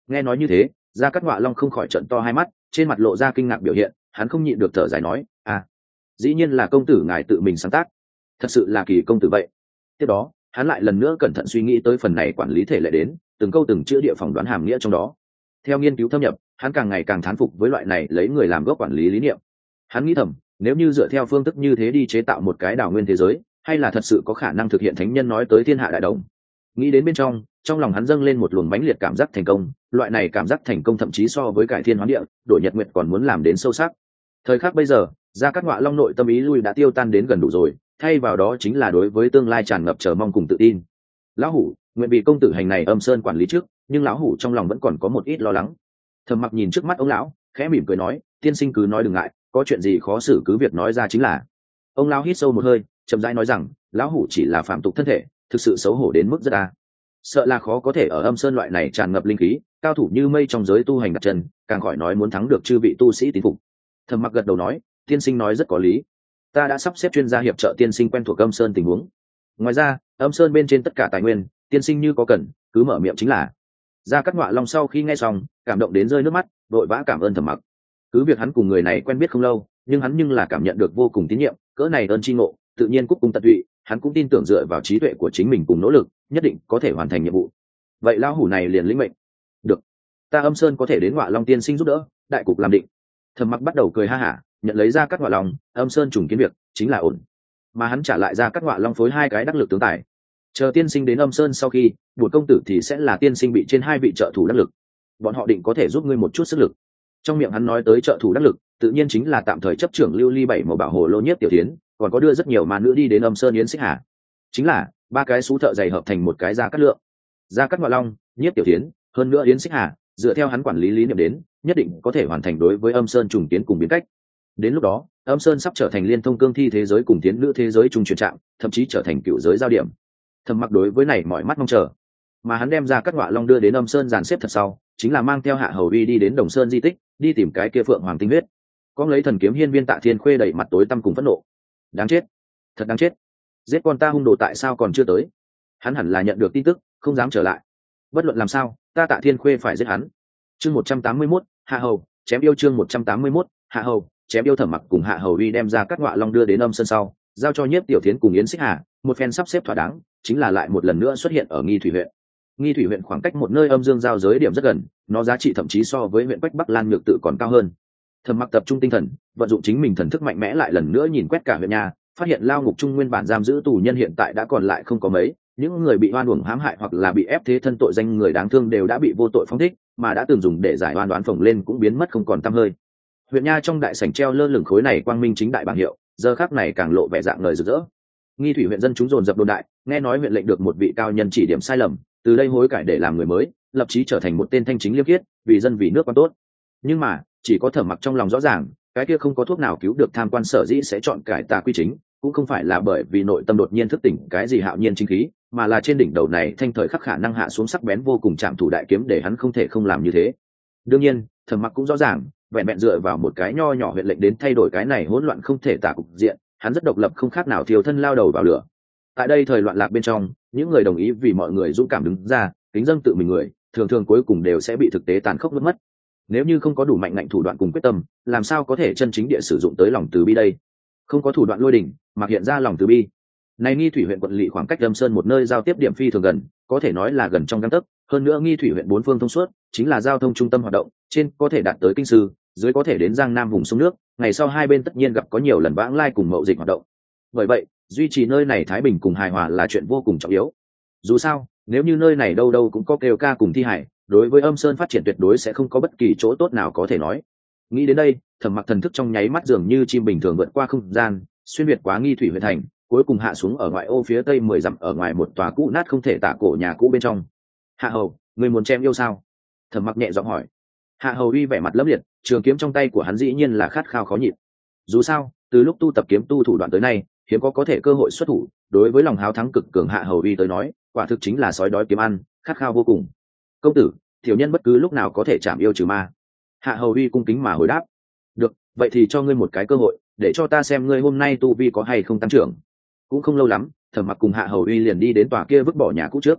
Nghe nói như thế, Gia Cát Ngọa Long không khỏi trợn to hai mắt, trên mặt lộ ra kinh ngạc biểu hiện, hắn không nhịn được thở dài nói, à, dĩ nhiên là công tử ngài tự mình sáng tác, thật sự là kỳ công tử vậy. Tiếp đó, hắn lại lần nữa cẩn thận suy nghĩ tới phần này quản lý thể lệ đến, từng câu từng chữ địa phỏng đoán hàm nghĩa trong đó. Theo nghiên cứu thâm nhập, hắn càng ngày càng thán phục với loại này lấy người làm gốc quản lý lý niệm. Hắn nghĩ thầm, nếu như dựa theo phương thức như thế đi chế tạo một cái đảo nguyên thế giới, hay là thật sự có khả năng thực hiện thánh nhân nói tới thiên hạ đại đồng. Nghĩ đến bên trong, trong lòng hắn dâng lên một luồng mãnh liệt cảm giác thành công, loại này cảm giác thành công thậm chí so với cải thiên hoán địa, đổi nhật nguyệt còn muốn làm đến sâu sắc. Thời khắc bây giờ, Gia Cát Ngọa Long nội tâm ý lui đã tiêu tan đến gần đủ rồi, thay vào đó chính là đối với tương lai tràn ngập chờ mong cùng tự tin. Lão hủ nguyện bị công tử hành này âm sơn quản lý trước, nhưng lão hủ trong lòng vẫn còn có một ít lo lắng. Thẩm Mặc nhìn trước mắt ông lão, khẽ mỉm cười nói, tiên sinh cứ nói đừng ngại, có chuyện gì khó xử cứ việc nói ra chính là. Ông lão hít sâu một hơi, chậm rãi nói rằng, lão hủ chỉ là phạm tục thân thể, thực sự xấu hổ đến mức rất a, sợ là khó có thể ở âm sơn loại này tràn ngập linh khí, cao thủ như mây trong giới tu hành đặt chân, càng khỏi nói muốn thắng được chư vị tu sĩ tín phục. Thẩm Mặc gật đầu nói, tiên sinh nói rất có lý, ta đã sắp xếp chuyên gia hiệp trợ tiên sinh quen thuộc âm sơn tình huống. Ngoài ra, âm sơn bên trên tất cả tài nguyên, tiên sinh như có cần cứ mở miệng chính là. Gia Cát Ngọa Long sau khi nghe xong, cảm động đến rơi nước mắt, vội vã cảm ơn Thẩm Mặc. Cứ việc hắn cùng người này quen biết không lâu, nhưng hắn nhưng là cảm nhận được vô cùng tín nhiệm, cỡ này ơn tri ngộ, tự nhiên cúc cung tận tụy, hắn cũng tin tưởng dựa vào trí tuệ của chính mình cùng nỗ lực, nhất định có thể hoàn thành nhiệm vụ. Vậy lão hủ này liền lĩnh mệnh. Được, ta âm sơn có thể đến Ngọa Long tiên sinh giúp đỡ, đại cục làm định. Thẩm Mặc bắt đầu cười ha hả, nhận lấy Gia Cát Ngọa Long, âm sơn trùng kiến việc chính là ổn, mà hắn trả lại Gia Cát Ngọa Long phối hai cái đắc lực tướng tài. Chờ tiên sinh đến âm sơn sau khi, buổi công tử thì sẽ là tiên sinh bị trên hai vị trợ thủ đắc lực, bọn họ định có thể giúp ngươi một chút sức lực. Trong miệng hắn nói tới trợ thủ đắc lực, tự nhiên chính là tạm thời chấp trưởng lưu ly bảy màu bảo hồ lô nhiếp tiểu tiến, còn có đưa rất nhiều mà nữ đi đến âm sơn yến xích hà, chính là ba cái xú thợ dày hợp thành một cái Gia Cát Lượng. Gia Cát Ngọa Long, nhiếp tiểu tiến, hơn nữa yến xích hà, dựa theo hắn quản lý lý niệm đến, nhất định có thể hoàn thành đối với âm sơn trùng tiến cùng biến cách. Đến lúc đó, âm sơn sắp trở thành liên thông cương thi thế giới cùng tiến nữ thế giới trung chuyển trạng, thậm chí trở thành cựu giới giao điểm. Thẩm Mặc đối với này mọi mắt mong chờ, mà hắn đem Gia Cát Ngọa Long đưa đến âm sơn dàn xếp thật sau, chính là mang theo Hạ Hầu Vi đi đến Đồng Sơn di tích, đi tìm cái kia phượng hoàng tinh huyết. Có lấy thần kiếm hiên viên Tạ Thiên Khuê đẩy mặt tối tăm cùng phẫn nộ, đáng chết, thật đáng chết, giết con ta hung đồ tại sao còn chưa tới? Hắn hẳn là nhận được tin tức, không dám trở lại. Bất luận làm sao, ta Tạ Thiên Khuê phải giết hắn. Chương một trăm tám mươi mốt, Hạ Hầu chém yêu. Chương một trăm tám mươi mốt, Hạ Hầu chém yêu. Thẩm Mặc cùng Hạ Hầu Vi đem Gia Cát Ngọa Long đưa đến âm sơn sau, giao cho nhiếp tiểu thiến cùng yến xích hà, một phen sắp xếp thỏa đáng, chính là lại một lần nữa xuất hiện ở Nghi Thủy huyện. Nghi Thủy huyện khoảng cách một nơi âm dương giao giới điểm rất gần, nó giá trị thậm chí so với huyện Quách Bắc Lan Nhược tự còn cao hơn. Thẩm Mặc tập trung tinh thần, vận dụng chính mình thần thức mạnh mẽ lại lần nữa nhìn quét cả huyện nhà, phát hiện lao ngục trung nguyên bản giam giữ tù nhân hiện tại đã còn lại không có mấy, những người bị oan uổng hãm hại hoặc là bị ép thế thân tội danh người đáng thương đều đã bị vô tội phóng thích, mà đã từng dùng để giải oan đoán phồng lên cũng biến mất không còn tăm hơi. Huyện nha trong đại sảnh treo lơ lửng khối này quang minh chính đại bảng hiệu, giờ khắc này càng lộ vẻ dạng ngời rực rỡ. Nghi Thủy huyện dân chúng dồn dập đồn đại, nghe nói huyện lệnh được một vị cao nhân chỉ điểm sai lầm, từ đây hối cải để làm người mới, lập chí trở thành một tên thanh chính liêm khiết, vì dân vì nước quan tốt. Nhưng mà, chỉ có Thẩm Mặc trong lòng rõ ràng, cái kia không có thuốc nào cứu được tham quan sở dĩ sẽ chọn cải tà quy chính, cũng không phải là bởi vì nội tâm đột nhiên thức tỉnh cái gì hạo nhiên chính khí, mà là trên đỉnh đầu này thanh thời khắc khả năng hạ xuống sắc bén vô cùng chạm thủ đại kiếm để hắn không thể không làm như thế. Đương nhiên, Thẩm Mặc cũng rõ ràng, vẹn vẹn dựa vào một cái nho nhỏ huyện lệnh đến thay đổi cái này hỗn loạn không thể tả cục diện, hắn rất độc lập không khác nào thiêu thân lao đầu vào lửa. Tại đây thời loạn lạc bên trong, những người đồng ý vì mọi người dũng cảm đứng ra, kính dâng tự mình người, thường thường cuối cùng đều sẽ bị thực tế tàn khốc mất mất. Nếu như không có đủ mạnh ngạnh thủ đoạn cùng quyết tâm, làm sao có thể chân chính địa sử dụng tới lòng từ bi đây? Không có thủ đoạn lôi đỉnh, mà hiện ra lòng từ bi. Này Nghi Thủy huyện quận lỵ khoảng cách Lâm Sơn một nơi giao tiếp điểm phi thường gần, có thể nói là gần trong gang tấc, hơn nữa Nghi Thủy huyện bốn phương thông suốt, chính là giao thông trung tâm hoạt động, trên có thể đạt tới kinh sư, dưới có thể đến Giang Nam vùng sông nước, ngày sau hai bên tất nhiên gặp có nhiều lần vãng lai cùng mậu dịch hoạt động. Bởi vậy, duy trì nơi này thái bình cùng hài hòa là chuyện vô cùng trọng yếu. Dù sao, nếu như nơi này đâu đâu cũng có kêu ca cùng thi hải, đối với Âm Sơn phát triển tuyệt đối sẽ không có bất kỳ chỗ tốt nào có thể nói. Nghĩ đến đây, Thẩm Mặc thần thức trong nháy mắt dường như chim bình thường vượt qua không gian, xuyên việt quá Nghi Thủy huyện thành, cuối cùng hạ xuống ở ngoại ô phía tây mười dặm ở ngoài một tòa cũ nát không thể tả cổ nhà cũ bên trong. Hạ Hầu, người muốn chém yêu sao? Thẩm Mặc nhẹ giọng hỏi. Hạ Hầu uy vẻ mặt lấp liệt, trường kiếm trong tay của hắn dĩ nhiên là khát khao khó nhịn. Dù sao, từ lúc tu tập kiếm tu thủ đoạn tới nay, hiếm có có thể cơ hội xuất thủ, đối với lòng háo thắng cực cường Hạ Hầu uy tới nói, quả thực chính là sói đói kiếm ăn, khát khao vô cùng. Công tử, tiểu nhân bất cứ lúc nào có thể chạm yêu trừ ma. Hạ Hầu uy cung kính mà hồi đáp. Được, vậy thì cho ngươi một cái cơ hội, để cho ta xem ngươi hôm nay tu vi có hay không tăng trưởng. Cũng không lâu lắm, Thẩm Mặc cùng Hạ Hầu uy liền đi đến tòa kia vứt bỏ nhà cũ trước.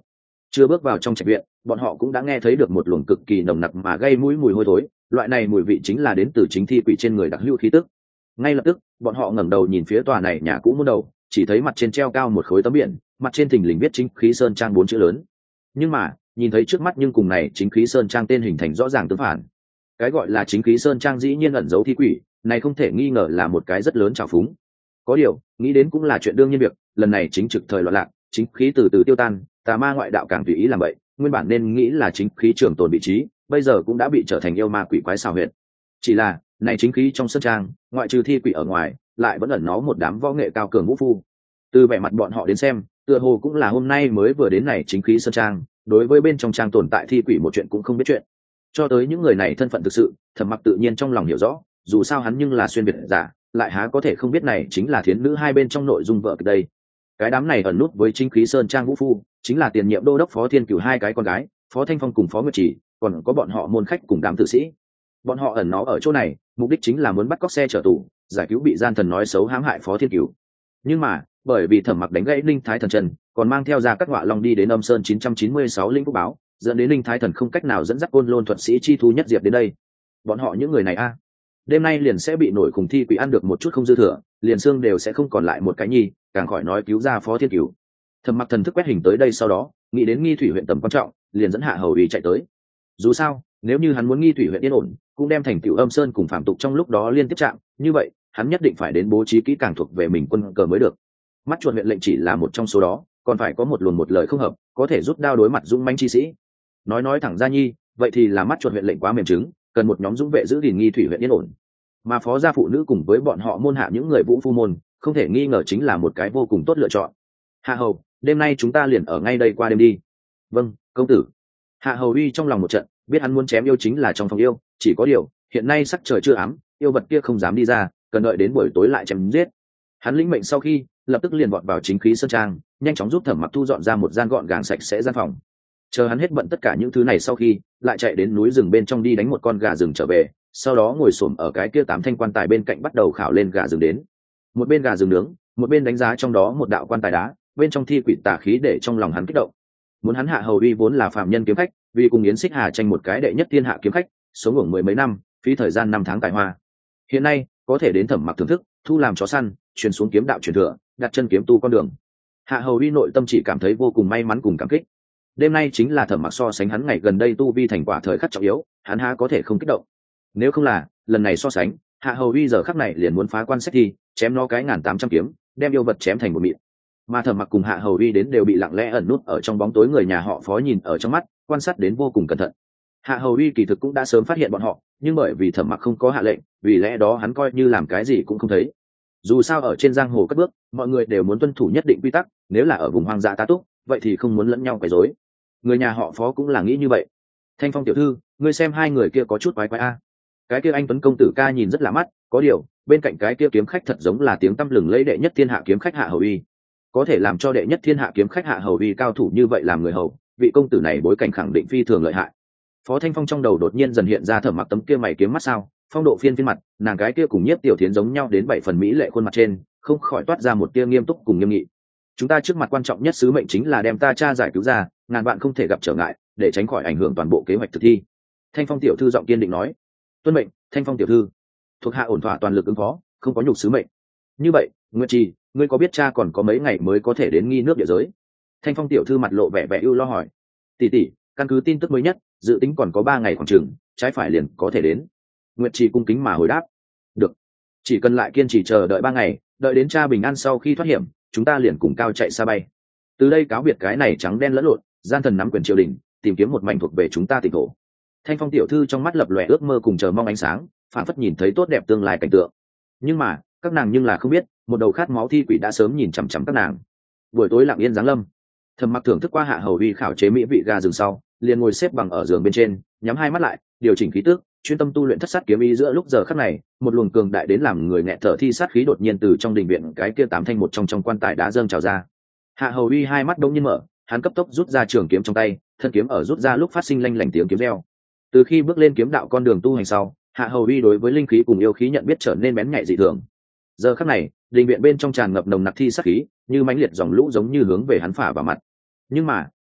Chưa bước vào trong trạch viện, bọn họ cũng đã nghe thấy được một luồng cực kỳ nồng nặc mà gây mũi mùi hôi thối. Loại này mùi vị chính là đến từ chính thi quỷ trên người đặc hữu khí tức. Ngay lập tức, bọn họ ngẩng đầu nhìn phía tòa này nhà cũ muôn đầu, chỉ thấy mặt trên treo cao một khối tấm biển, mặt trên thình lình viết chính khí sơn trang bốn chữ lớn. Nhưng mà, nhìn thấy trước mắt nhưng cùng này chính khí sơn trang tên hình thành rõ ràng tương phản. Cái gọi là chính khí sơn trang dĩ nhiên ẩn giấu thi quỷ, này không thể nghi ngờ là một cái rất lớn trào phúng. Có điều, nghĩ đến cũng là chuyện đương nhiên việc, lần này chính trực thời loạn lạc, chính khí từ từ tiêu tan, tà ma ngoại đạo càng tùy ý làm vậy, nguyên bản nên nghĩ là chính khí trường tồn vị trí, bây giờ cũng đã bị trở thành yêu ma quỷ quái xào huyệt. Chỉ là, này chính khí trong sơn trang, ngoại trừ thi quỷ ở ngoài, lại vẫn ẩn nó một đám võ nghệ cao cường vũ phu. Từ vẻ mặt bọn họ đến xem, tựa hồ cũng là hôm nay mới vừa đến này chính khí sơn trang, đối với bên trong trang tồn tại thi quỷ một chuyện cũng không biết chuyện. Cho tới những người này thân phận thực sự, Thẩm Mặc tự nhiên trong lòng hiểu rõ, dù sao hắn nhưng là xuyên việt giả, lại há có thể không biết này chính là thiến nữ hai bên trong nội dung vợ kịch đây. Cái đám này ẩn nút với chính khí sơn trang vũ phu, chính là tiền nhiệm đô đốc Phó Thiên Cửu hai cái con gái, Phó Thanh Phong cùng Phó Nguyệt Chỉ, còn có bọn họ môn khách cùng đám tử sĩ. Bọn họ ẩn nó ở chỗ này, mục đích chính là muốn bắt cóc xe chở tù, giải cứu bị gian thần nói xấu hãm hại Phó Thiên Cửu. Nhưng mà, bởi vì Thẩm Mặc đánh gãy Linh Thái Thần Trần, còn mang theo ra các ngọa long đi đến Âm Sơn chín trăm chín mươi sáu linh phúc báo, dẫn đến Linh Thái Thần không cách nào dẫn dắt Côn Lôn thuật sĩ chi thu nhất diệp đến đây. Bọn họ những người này a, đêm nay liền sẽ bị nổi khủng thi quỷ ăn được một chút không dư thừa, liền xương đều sẽ không còn lại một cái nhi, càng khỏi nói cứu ra Phó Thiên Cửu. Thẩm Mặc thần thức quét hình tới đây sau đó, nghĩ đến Nghi Thủy huyện tầm quan trọng, liền dẫn Hạ Hầu Uy chạy tới. Dù sao, nếu như hắn muốn Nghi Thủy huyện yên ổn, cũng đem thành tựu Âm Sơn cùng phạm tục trong lúc đó liên tiếp chạm, như vậy, hắn nhất định phải đến bố trí kỹ càng thuộc về mình quân cờ mới được. Mắt chuột huyện lệnh chỉ là một trong số đó, còn phải có một luồng một lời không hợp, có thể rút đao đối mặt dũng mãnh chi sĩ. Nói nói thẳng ra nhi, vậy thì là mắt chuột huyện lệnh quá mềm trứng, cần một nhóm dũng vệ giữ gìn Nghi Thủy huyện yên ổn. Mà phó gia phụ nữ cùng với bọn họ môn hạ những người vũ phu môn, không thể nghi ngờ chính là một cái vô cùng tốt lựa chọn. Hạ hầu, đêm nay chúng ta liền ở ngay đây qua đêm đi. Vâng, công tử. Hạ hầu uy trong lòng một trận, biết hắn muốn chém yêu chính là trong phòng yêu, chỉ có điều hiện nay sắc trời chưa ám, yêu vật kia không dám đi ra, cần đợi đến buổi tối lại chém giết. Hắn lĩnh mệnh sau khi, lập tức liền vọt vào chính khí sơn trang, nhanh chóng giúp Thẩm Mặc thu dọn ra một gian gọn gàng sạch sẽ gian phòng. Chờ hắn hết bận tất cả những thứ này sau khi, lại chạy đến núi rừng bên trong đi đánh một con gà rừng trở về, sau đó ngồi xổm ở cái kia tám thanh quan tài bên cạnh bắt đầu khảo lên gà rừng đến. Một bên gà rừng nướng, một bên đánh giá trong đó một đạo quan tài đá, bên trong thi quỷ tà khí để trong lòng hắn kích động. Muốn hắn Hạ Hầu Uy vốn là phàm nhân kiếm khách, vì cùng Yến Xích Hà tranh một cái đệ nhất thiên hạ kiếm khách, sống ngủ mười mấy năm, phí thời gian năm tháng tài hoa. Hiện nay, có thể đến Thẩm Mặc thưởng thức, thu làm chó săn, truyền xuống kiếm đạo truyền thừa, đặt chân kiếm tu con đường. Hạ Hầu Uy nội tâm chỉ cảm thấy vô cùng may mắn cùng cảm kích. Đêm nay chính là Thẩm Mặc so sánh hắn ngày gần đây tu vi thành quả thời khắc trọng yếu, hắn há có thể không kích động. Nếu không là, lần này so sánh, Hạ Hầu Uy giờ khắc này liền muốn phá quan xét thi, chém nó cái ngàn tám trăm kiếm, đem yêu vật chém thành một mịn. Mà Thẩm Mặc cùng Hạ Hầu Uy đến đều bị lặng lẽ ẩn nút ở trong bóng tối người nhà họ Phó nhìn ở trong mắt, quan sát đến vô cùng cẩn thận. Hạ Hầu Uy kỳ thực cũng đã sớm phát hiện bọn họ, nhưng bởi vì Thẩm Mặc không có hạ lệnh, vì lẽ đó hắn coi như làm cái gì cũng không thấy. Dù sao ở trên giang hồ cất bước, mọi người đều muốn tuân thủ nhất định quy tắc, nếu là ở vùng hoang dã tá túc, vậy thì không muốn lẫn nhau quấy rối. Người nhà họ Phó cũng là nghĩ như vậy. Thanh Phong tiểu thư, ngươi xem hai người kia có chút quái quái a. Cái kia anh tuấn công tử ca nhìn rất lạ mắt, có điều, bên cạnh cái kia kiếm khách thật giống là tiếng tăm lừng lẫy đệ nhất thiên hạ kiếm khách Hạ Hầu Uy. Có thể làm cho đệ nhất thiên hạ kiếm khách Hạ Hầu Uy cao thủ như vậy làm người hầu, vị công tử này bối cảnh khẳng định phi thường lợi hại. Phó Thanh Phong trong đầu đột nhiên dần hiện ra Thẩm Mặc tấm kia mày kiếm mắt sao, phong độ phiên phiên mặt, nàng cái kia cùng Nhiếp Tiểu Thiến giống nhau đến bảy phần mỹ lệ khuôn mặt trên, không khỏi toát ra một tia nghiêm túc cùng nghiêm nghị. Chúng ta trước mặt quan trọng nhất sứ mệnh chính là đem ta cha giải cứu ra, ngàn vạn không thể gặp trở ngại, để tránh khỏi ảnh hưởng toàn bộ kế hoạch thực thi. Thanh Phong tiểu thư giọng kiên định nói. Tuân mệnh, Thanh Phong tiểu thư. Thuộc hạ ổn thỏa toàn lực ứng phó, không có nhục sứ mệnh. Như vậy, Nguyệt Trì, ngươi có biết cha còn có mấy ngày mới có thể đến nghi nước địa giới? Thanh Phong tiểu thư mặt lộ vẻ vẻ ưu lo hỏi. Tỷ tỷ, căn cứ tin tức mới nhất, dự tính còn có ba ngày khoảng chừng, trái phải liền có thể đến. Nguyệt Trì cung kính mà hồi đáp. Được, chỉ cần lại kiên trì chờ đợi ba ngày, đợi đến cha bình an sau khi thoát hiểm, chúng ta liền cùng cao chạy xa bay. Từ đây cáo biệt cái này trắng đen lẫn lộn, gian thần nắm quyền triều đình, tìm kiếm một mảnh thuộc về chúng ta tỉnh thổ. Thanh Phong tiểu thư trong mắt lập lòe ước mơ cùng chờ mong ánh sáng, phản phất nhìn thấy tốt đẹp tương lai cảnh tượng. Nhưng mà, các nàng nhưng là không biết, một đầu khát máu thi quỷ đã sớm nhìn chằm chằm các nàng. Buổi tối lặng yên giáng lâm, Thẩm Mặc thưởng thức qua Hạ Hầu Uy khảo chế mỹ vị gà rừng sau, liền ngồi xếp bằng ở giường bên trên, nhắm hai mắt lại, điều chỉnh khí tức, chuyên tâm tu luyện thất sát kiếm ý. Giữa lúc giờ khắc này, một luồng cường đại đến làm người nghẹt thở thi sát khí đột nhiên từ trong đình viện cái kia tám thanh một trong trong quan tài đá dâng trào ra. Hạ Hầu Uy hai mắt đông nhiên mở, hắn cấp tốc rút ra trường kiếm trong tay, thân kiếm ở rút ra lúc phát sinh lanh lảnh tiếng kiếm reo. Từ khi bước lên kiếm đạo con đường tu hành sau, Hạ Hầu Uy đối với linh khí cùng yêu khí nhận biết trở nên bén nhạy dị thường. Giờ khắc này, đình viện bên trong tràn ngập nồng nặc thi sát khí, như mãnh liệt dòng lũ giống như hướng về hắn phả vào mặt. Nhưng mà,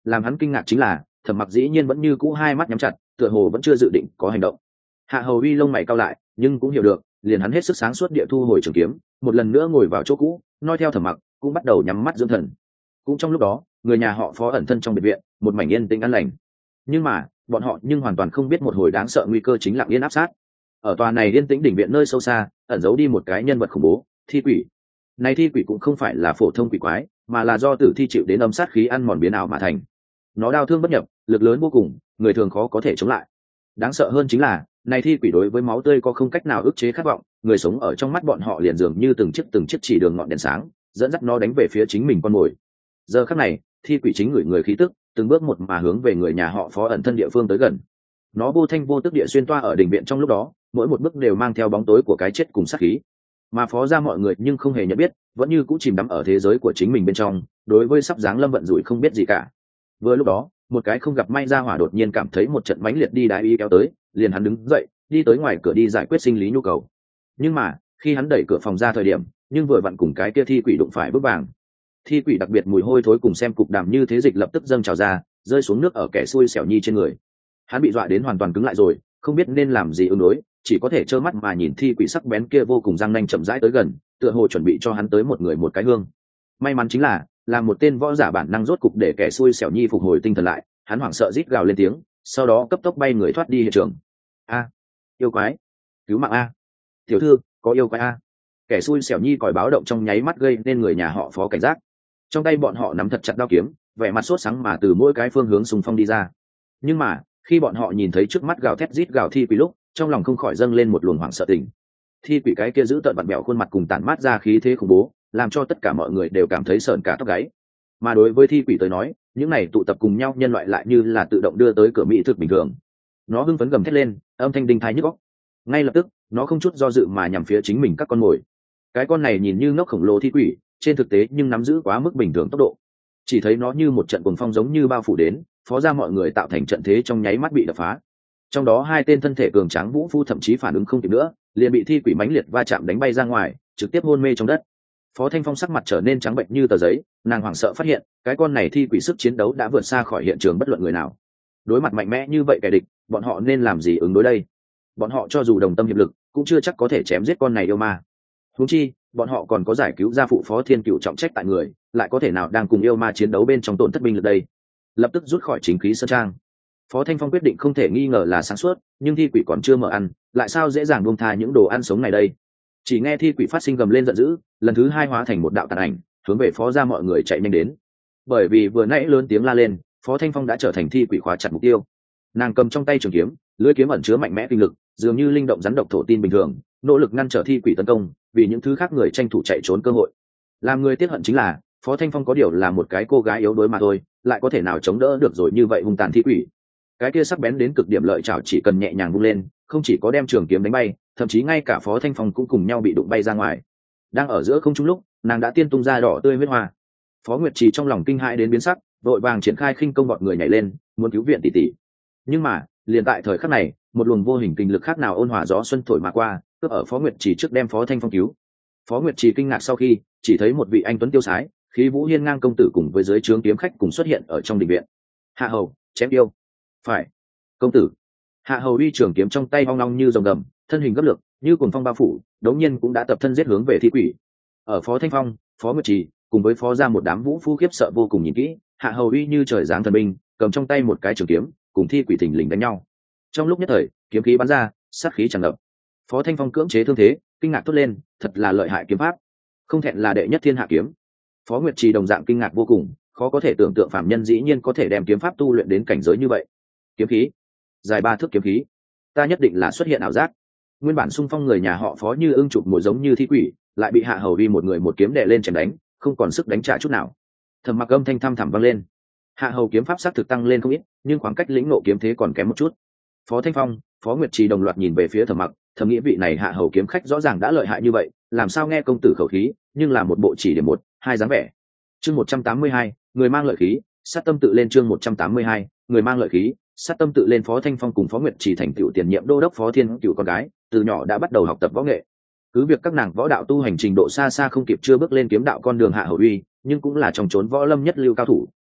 làm hắn kinh ngạc chính là Thẩm Mặc dĩ nhiên vẫn như cũ hai mắt nhắm chặt, tựa hồ vẫn chưa dự định có hành động. Hạ Hầu Uy lông mày cau lại, nhưng cũng hiểu được, liền hắn hết sức sáng suốt địa thu hồi trường kiếm, một lần nữa ngồi vào chỗ cũ, noi theo Thẩm Mặc, cũng bắt đầu nhắm mắt dưỡng thần. Cũng trong lúc đó, người nhà họ Phó ẩn thân trong biệt viện, một mảnh yên tĩnh an lành. Nhưng mà, bọn họ nhưng hoàn toàn không biết một hồi đáng sợ nguy cơ chính lặng yên áp sát. Ở tòa này yên tĩnh đỉnh viện nơi sâu xa, ẩn giấu đi một cái nhân vật khủng bố, thi quỷ. Này thi quỷ cũng không phải là phổ thông quỷ quái, mà là do tử thi chịu đến âm sát khí ăn mòn biến ảo mà thành. Nó đau thương bất nhập, lực lớn vô cùng, người thường khó có thể chống lại. Đáng sợ hơn chính là, này thi quỷ đối với máu tươi có không cách nào ức chế khát vọng, người sống ở trong mắt bọn họ liền dường như từng chiếc từng chiếc chỉ đường ngọn đèn sáng, dẫn dắt nó đánh về phía chính mình con mồi. Giờ khắc này, thi quỷ chính người người khí tức, từng bước một mà hướng về người nhà họ Phó ẩn thân địa phương tới gần. Nó vô thanh vô tức địa xuyên toa ở đỉnh viện trong lúc đó, mỗi một bước đều mang theo bóng tối của cái chết cùng sát khí. Mà Phó gia mọi người nhưng không hề nhận biết, vẫn như cũ chìm đắm ở thế giới của chính mình bên trong, đối với sắp giáng lâm vận rủi không biết gì cả. Vừa lúc đó, một cái không gặp may ra hỏa đột nhiên cảm thấy một trận mãnh liệt đi đái ý kéo tới, liền hắn đứng dậy, đi tới ngoài cửa đi giải quyết sinh lý nhu cầu. Nhưng mà, khi hắn đẩy cửa phòng ra thời điểm, nhưng vừa vặn cùng cái kia thi quỷ đụng phải bước vàng. Thi quỷ đặc biệt mùi hôi thối cùng xem cục đàm như thế dịch lập tức dâng trào ra, rơi xuống nước ở kẻ xui xẻo nhi trên người. Hắn bị dọa đến hoàn toàn cứng lại rồi, không biết nên làm gì ứng đối, chỉ có thể trơ mắt mà nhìn thi quỷ sắc bén kia vô cùng răng nanh chậm rãi tới gần, tựa hồ chuẩn bị cho hắn tới một người một cái hương. May mắn chính là, là một tên võ giả bản năng rốt cục để kẻ xui xẻo nhi phục hồi tinh thần lại, hắn hoảng sợ rít gào lên tiếng, sau đó cấp tốc bay người thoát đi hiện trường. A, yêu quái, cứu mạng a, tiểu thư, có yêu quái a. Kẻ xui xẻo nhi còi báo động trong nháy mắt gây nên người nhà họ Phó cảnh giác. Trong tay bọn họ nắm thật chặt đao kiếm, vẻ mặt sốt sáng mà từ mỗi cái phương hướng xung phong đi ra. Nhưng mà, khi bọn họ nhìn thấy trước mắt gào thét rít gào thi quỷ lúc, trong lòng không khỏi dâng lên một luồng hoảng sợ tình. Thi quỷ cái kia giữ tợn vặn bẹo khuôn mặt cùng tản mát ra khí thế khủng bố, làm cho tất cả mọi người đều cảm thấy sởn cả tóc gáy. Mà đối với thi quỷ tới nói, những này tụ tập cùng nhau nhân loại lại như là tự động đưa tới cửa mỹ thực bình thường. Nó hưng phấn gầm thét lên, âm thanh đinh tai nhức óc. Ngay lập tức, nó không chút do dự mà nhằm phía chính mình các con mồi. Cái con này nhìn như ngốc khổng lồ thi quỷ, trên thực tế nhưng nắm giữ quá mức bình thường tốc độ. Chỉ thấy nó như một trận cuồng phong giống như bao phủ đến, Phó gia mọi người tạo thành trận thế trong nháy mắt bị đập phá. Trong đó hai tên thân thể cường tráng vũ phu thậm chí phản ứng không kịp nữa, liền bị thi quỷ mãnh liệt va chạm đánh bay ra ngoài, trực tiếp hôn mê trong đất. Phó Thanh Phong sắc mặt trở nên trắng bệnh như tờ giấy, nàng hoảng sợ phát hiện, cái con này thi quỷ sức chiến đấu đã vượt xa khỏi hiện trường bất luận người nào. Đối mặt mạnh mẽ như vậy kẻ địch, bọn họ nên làm gì ứng đối đây? Bọn họ cho dù đồng tâm hiệp lực, cũng chưa chắc có thể chém giết con này yêu ma. Huống chi, bọn họ còn có giải cứu gia phụ Phó Thiên Cựu trọng trách tại người, lại có thể nào đang cùng yêu ma chiến đấu bên trong tổn thất binh lực đây? Lập tức rút khỏi chính khí sơn trang. Phó Thanh Phong quyết định không thể nghi ngờ là sáng suốt, nhưng thi quỷ còn chưa mở ăn, lại sao dễ dàng buông tha những đồ ăn sống này đây? Chỉ nghe thi quỷ phát sinh gầm lên giận dữ, lần thứ hai hóa thành một đạo tàn ảnh, hướng về Phó gia mọi người chạy nhanh đến. Bởi vì vừa nãy lớn tiếng la lên, Phó Thanh Phong đã trở thành thi quỷ khóa chặt mục tiêu. Nàng cầm trong tay trường kiếm, lưỡi kiếm ẩn chứa mạnh mẽ kinh lực, dường như linh động rắn độc thổ tin bình thường, nỗ lực ngăn trở thi quỷ tấn công, vì những thứ khác người tranh thủ chạy trốn cơ hội. Làm người tiếc hận chính là, Phó Thanh Phong có điều là một cái cô gái yếu đuối mà thôi, lại có thể nào chống đỡ được rồi như vậy hung tàn thi quỷ. Cái kia sắc bén đến cực điểm lợi chảo chỉ cần nhẹ nhàng vung lên, không chỉ có đem trường kiếm đánh bay, thậm chí ngay cả Phó Thanh Phong cũng cùng nhau bị đụng bay ra ngoài. Đang ở giữa không trung lúc, nàng đã tiên tung ra đỏ tươi huyết hoa. Phó Nguyệt Trì trong lòng kinh hãi đến biến sắc, vội vàng triển khai khinh công bọn người nhảy lên, muốn cứu viện tỷ tỷ. Nhưng mà, liền tại thời khắc này, một luồng vô hình kinh lực khác nào ôn hòa gió xuân thổi mà qua, cướp ở Phó Nguyệt Trì trước đem Phó Thanh Phong cứu. Phó Nguyệt Trì kinh ngạc sau khi, chỉ thấy một vị anh tuấn tiêu sái, khí vũ hiên ngang công tử cùng với dưới trướng kiếm khách cùng xuất hiện ở trong đình viện. Hạ hầu, chém yêu. Phải. Công tử. Hạ hầu uy trường kiếm trong tay hoang long như rồng gầm, thân hình gấp lực, như cuồng phong bao phủ, đống nhiên cũng đã tập thân giết hướng về thi quỷ. Ở Phó Thanh Phong, Phó Nguyệt Trì cùng với Phó gia một đám vũ phu khiếp sợ vô cùng nhìn kỹ, Hạ hầu uy như trời giáng thần binh, cầm trong tay một cái trường kiếm, cùng thi quỷ thình lình đánh nhau. Trong lúc nhất thời, kiếm khí bắn ra, sát khí tràn ngập. Phó Thanh Phong cưỡng chế thương thế, kinh ngạc thốt lên, thật là lợi hại kiếm pháp, không thẹn là đệ nhất thiên hạ kiếm. Phó Nguyệt Trì đồng dạng kinh ngạc vô cùng, khó có thể tưởng tượng phàm nhân dĩ nhiên có thể đem kiếm pháp tu luyện đến cảnh giới như vậy. Kiếm khí, dài ba thước kiếm khí, ta nhất định là xuất hiện ảo giác. Nguyên bản xung phong người nhà họ Phó như ưng chụp mồi giống như thi quỷ, lại bị Hạ hầu uy một người một kiếm đè lên chém đánh, không còn sức đánh trả chút nào. Thầm mặc âm thanh thăm thẳm vang lên. Hạ hầu kiếm pháp sắc thực tăng lên không ít, nhưng khoảng cách lĩnh ngộ kiếm thế còn kém một chút. Phó Thanh Phong, Phó Nguyệt Trì đồng loạt nhìn về phía Thẩm Mặc, thầm nghĩ vị này Hạ hầu kiếm khách rõ ràng đã lợi hại như vậy, làm sao nghe công tử khẩu khí, nhưng là một bộ chỉ điểm một, hai dáng vẻ. Chương một trăm tám mươi hai, người mang lợi khí, sát tâm tự lên. Chương một trăm tám mươi hai, người mang lợi khí, sát tâm tự lên. Phó Thanh Phong cùng Phó Nguyệt Trì thành tựu tiền nhiệm đô đốc Phó Thiên Cựu con gái, từ nhỏ đã bắt đầu học tập võ nghệ. Cứ việc các nàng võ đạo tu hành trình độ xa xa không kịp chưa bước lên kiếm đạo con đường Hạ hầu uy, nhưng cũng là trong chốn võ lâm nhất lưu cao thủ.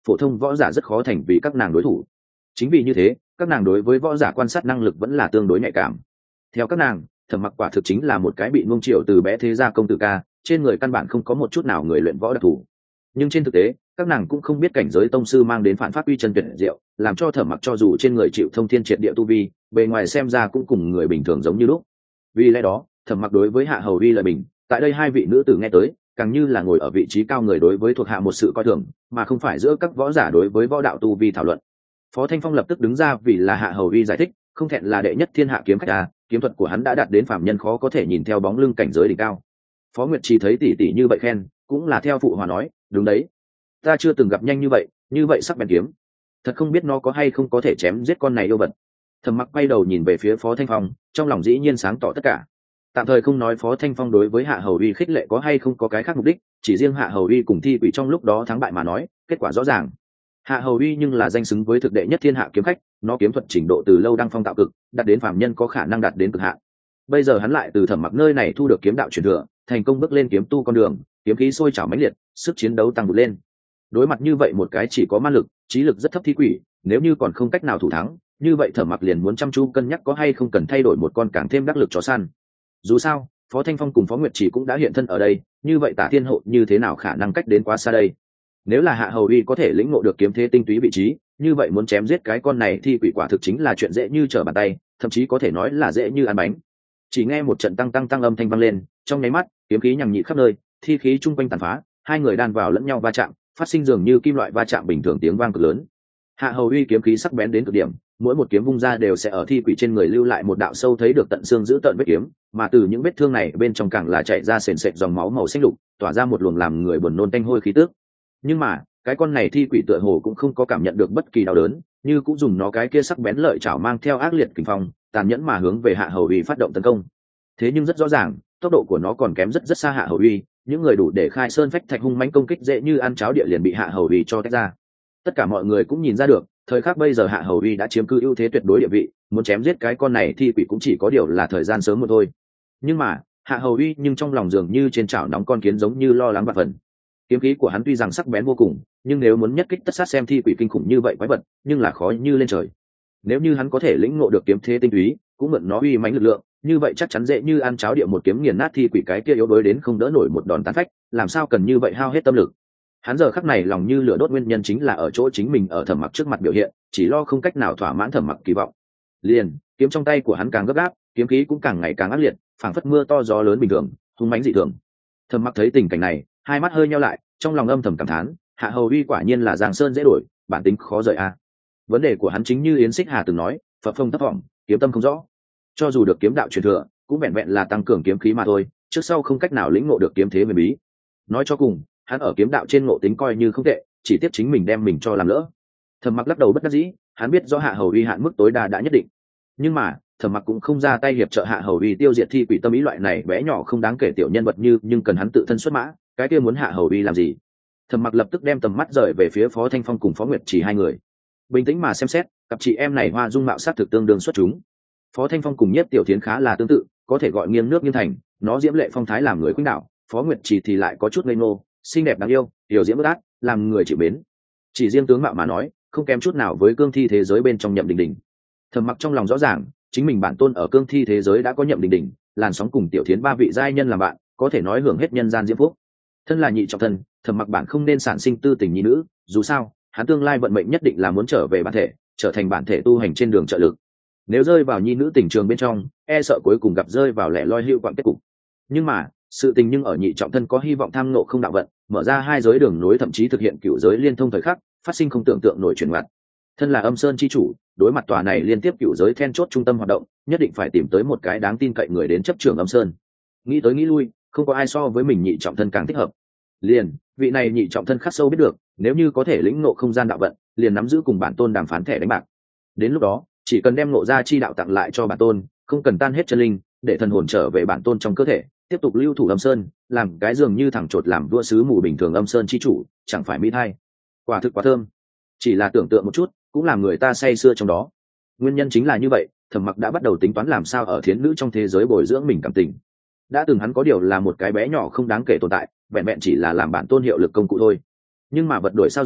phổ thông võ giả rất khó thành vì các nàng đối thủ. Chính vì như thế, các nàng đối với võ giả quan sát năng lực vẫn là tương đối nhạy cảm. Theo các nàng, Thẩm Mặc quả thực chính là một cái bị nuông chiều từ bé thế gia công tử ca, trên người căn bản không có một chút nào người luyện võ đặc thù. Nhưng trên thực tế, các nàng cũng không biết cảnh giới tông sư mang đến phản pháp uy chân tuyệt diệu, làm cho Thẩm Mặc cho dù trên người chịu thông thiên triệt địa tu vi, bề ngoài xem ra cũng cùng người bình thường giống như lúc. Vì lẽ đó, Thẩm Mặc đối với Hạ Hầu uy lời bình, tại đây hai vị nữ tử nghe tới, càng như là ngồi ở vị trí cao người đối với thuộc hạ một sự coi thường, mà không phải giữa các võ giả đối với võ đạo tu vi thảo luận. Phó Thanh Phong lập tức đứng ra vì là Hạ Hầu uy giải thích, không thẹn là đệ nhất thiên hạ kiếm khách à, kiếm thuật của hắn đã đạt đến phàm nhân khó có thể nhìn theo bóng lưng cảnh giới đỉnh cao. Phó Nguyệt Trì thấy tỷ tỷ như vậy khen, cũng là theo phụ hòa nói, đúng đấy, ta chưa từng gặp nhanh như vậy, như vậy sắc bén kiếm, thật không biết nó có hay không có thể chém giết con này yêu vật. Thẩm Mặc quay đầu nhìn về phía Phó Thanh Phong, trong lòng dĩ nhiên sáng tỏ tất cả. Tạm thời không nói Phó Thanh Phong đối với Hạ Hầu uy khích lệ có hay không có cái khác mục đích, chỉ riêng Hạ Hầu uy cùng Thi Quỷ trong lúc đó thắng bại mà nói, kết quả rõ ràng. Hạ Hầu uy nhưng là danh xứng với thực đệ nhất thiên hạ kiếm khách, nó kiếm thuật trình độ từ lâu đăng phong tạo cực, đạt đến phàm nhân có khả năng đạt đến cực hạn. Bây giờ hắn lại từ Thẩm Mặc nơi này thu được kiếm đạo truyền thừa, thành công bước lên kiếm tu con đường, kiếm khí sôi trào mãnh liệt, sức chiến đấu tăng vụt lên. Đối mặt như vậy một cái chỉ có ma lực, trí lực rất thấp Thi Quỷ, nếu như còn không cách nào thủ thắng, như vậy Thẩm Mặc liền muốn chăm chú cân nhắc có hay không cần thay đổi một con càng thêm đắc lực chó săn. Dù sao, Phó Thanh Phong cùng Phó Nguyệt Chỉ cũng đã hiện thân ở đây, như vậy Tả Thiên Hộ như thế nào khả năng cách đến quá xa đây? Nếu là Hạ Hầu uy có thể lĩnh ngộ được kiếm thế tinh túy vị trí, như vậy muốn chém giết cái con này Thi Quỷ quả thực chính là chuyện dễ như trở bàn tay, thậm chí có thể nói là dễ như ăn bánh. Chỉ nghe một trận tăng tăng tăng âm thanh vang lên, trong nháy mắt, kiếm khí nhằng nhị khắp nơi, thi khí trung quanh tàn phá, hai người đan vào lẫn nhau va chạm, phát sinh dường như kim loại va chạm bình thường tiếng vang cực lớn. Hạ Hầu uy kiếm khí sắc bén đến cực điểm, mỗi một kiếm vung ra đều sẽ ở Thi Quỷ trên người lưu lại một đạo sâu thấy được tận xương giữ tận vết kiếm, mà từ những vết thương này bên trong càng là chảy ra sền sệt dòng máu màu xanh lục, tỏa ra một luồng làm người buồn nôn tanh hôi khí tức. Nhưng mà, cái con này Thi Quỷ tựa hồ cũng không có cảm nhận được bất kỳ đau đớn, như cũng dùng nó cái kia sắc bén lợi chảo mang theo ác liệt kình phong, tàn nhẫn mà hướng về Hạ Hầu uy phát động tấn công. Thế nhưng rất rõ ràng, tốc độ của nó còn kém rất rất xa Hạ Hầu uy, những người đủ để khai sơn phách thạch hung mãnh công kích dễ như ăn cháo địa liền bị Hạ Hầu uy cho tách ra. Tất cả mọi người cũng nhìn ra được, thời khắc bây giờ Hạ Hầu uy đã chiếm cứ ưu thế tuyệt đối địa vị, muốn chém giết cái con này Thi Quỷ cũng chỉ có điều là thời gian sớm một thôi. Nhưng mà, Hạ Hầu uy nhưng trong lòng dường như trên chảo nóng con kiến giống như lo lắng vạn phần. Kiếm khí của hắn tuy rằng sắc bén vô cùng, nhưng nếu muốn nhất kích tất sát xem Thi Quỷ kinh khủng như vậy quái vật, nhưng là khó như lên trời. Nếu như hắn có thể lĩnh ngộ được kiếm thế tinh túy, cũng mượn nó uy mãnh lực lượng, như vậy chắc chắn dễ như ăn cháo địa một kiếm nghiền nát Thi Quỷ cái kia yếu đuối đến không đỡ nổi một đòn tàn phách, làm sao cần như vậy hao hết tâm lực. Hắn giờ khắc này lòng như lửa đốt nguyên nhân chính là ở chỗ chính mình ở Thẩm Mặc trước mặt biểu hiện, chỉ lo không cách nào thỏa mãn Thẩm Mặc kỳ vọng. Liền, kiếm trong tay của hắn càng gấp gáp, kiếm khí cũng càng ngày càng ác liệt, phảng phất mưa to gió lớn bình thường, hung mãnh dị thường. Thẩm Mặc thấy tình cảnh này, hai mắt hơi nheo lại, trong lòng âm thầm cảm thán, Hạ Hầu uy quả nhiên là giang sơn dễ đổi, bản tính khó rời a. Vấn đề của hắn chính như Yến Xích Hà từng nói, phập phồng thấp vọng, kiếm tâm không rõ. Cho dù được kiếm đạo truyền thừa, cũng vẹn vẹn là tăng cường kiếm khí mà thôi, trước sau không cách nào lĩnh ngộ được kiếm thế huyền bí. Nói cho cùng, hắn ở kiếm đạo trên ngộ tính coi như không tệ, chỉ tiếc chính mình đem mình cho làm lỡ. Thẩm Mặc lắc đầu bất đắc dĩ, hắn biết rõ Hạ Hầu uy hạn mức tối đa đã nhất định, nhưng mà Thẩm Mặc cũng không ra tay hiệp trợ Hạ Hầu uy tiêu diệt Thi Quỷ tâm ý loại này bé nhỏ không đáng kể tiểu nhân vật như, nhưng cần hắn tự thân xuất mã, cái kia muốn Hạ Hầu uy làm gì? Thẩm Mặc lập tức đem tầm mắt rời về phía Phó Thanh Phong cùng Phó Nguyệt Chỉ hai người, bình tĩnh mà xem xét, cặp chị em này hoa dung mạo sắc thực tương đương xuất chúng. Phó Thanh Phong cùng Nhiếp Tiểu Thiến khá là tương tự, có thể gọi nghiêng nước nghiêng thành, nó diễm lệ phong thái làm người khuynh đảo, Phó Nguyệt Chỉ thì lại có chút ngây ngô, xinh đẹp đáng yêu, tiểu diễm bất át, làm người chịu mến. Chỉ riêng tướng mạo mà nói, không kém chút nào với cương thi thế giới bên trong Nhậm Đình Đình. Thẩm Mặc trong lòng rõ ràng, chính mình bản tôn ở cương thi thế giới đã có Nhậm Đình Đình, làn sóng cùng Tiểu Thiến ba vị giai nhân làm bạn, có thể nói hưởng hết nhân gian diễm phúc. Thân là nhị trọng thân, Thẩm Mặc bản không nên sản sinh tư tình nhi nữ, dù sao, hắn tương lai vận mệnh nhất định là muốn trở về bản thể, trở thành bản thể tu hành trên đường trợ lực. Nếu rơi vào nhi nữ tình trường bên trong, e sợ cuối cùng gặp rơi vào lẻ loi hưu quặng kết cục. Nhưng mà, sự tình nhưng ở nhị trọng thân có hy vọng tham ngộ không đạo vận, mở ra hai giới đường nối, thậm chí thực hiện cựu giới liên thông thời khắc, phát sinh không tưởng tượng nổi chuyển ngoặt. Thân là Âm Sơn chi chủ, đối mặt tòa này liên tiếp cựu giới then chốt trung tâm hoạt động, nhất định phải tìm tới một cái đáng tin cậy người đến chấp trưởng Âm Sơn. Nghĩ tới nghĩ lui, không có ai so với mình nhị trọng thân càng thích hợp. Liền, vị này nhị trọng thân khắc sâu biết được, nếu như có thể lĩnh ngộ không gian đạo vận, liền nắm giữ cùng bản tôn đàm phán thẻ đánh bạc. Đến lúc đó, chỉ cần đem ngộ ra chi đạo tặng lại cho bản tôn, không cần tan hết chân linh, để thần hồn trở về bản tôn trong cơ thể, tiếp tục lưu thủ Âm Sơn, làm cái dường như thằng chột làm vua sứ mù bình thường Âm Sơn chi chủ, chẳng phải mỹ thay. Quả thực quá thơm. Chỉ là tưởng tượng một chút, cũng làm người ta say sưa trong đó. Nguyên nhân chính là như vậy, Thẩm Mặc đã bắt đầu tính toán làm sao ở thiến nữ trong thế giới bồi dưỡng mình cảm tình. Đã từng hắn có điều là một cái bé nhỏ không đáng kể tồn tại, vẹn vẹn chỉ là làm bản tôn hiệu lực công cụ thôi. Nhưng mà vật đổi sao rời,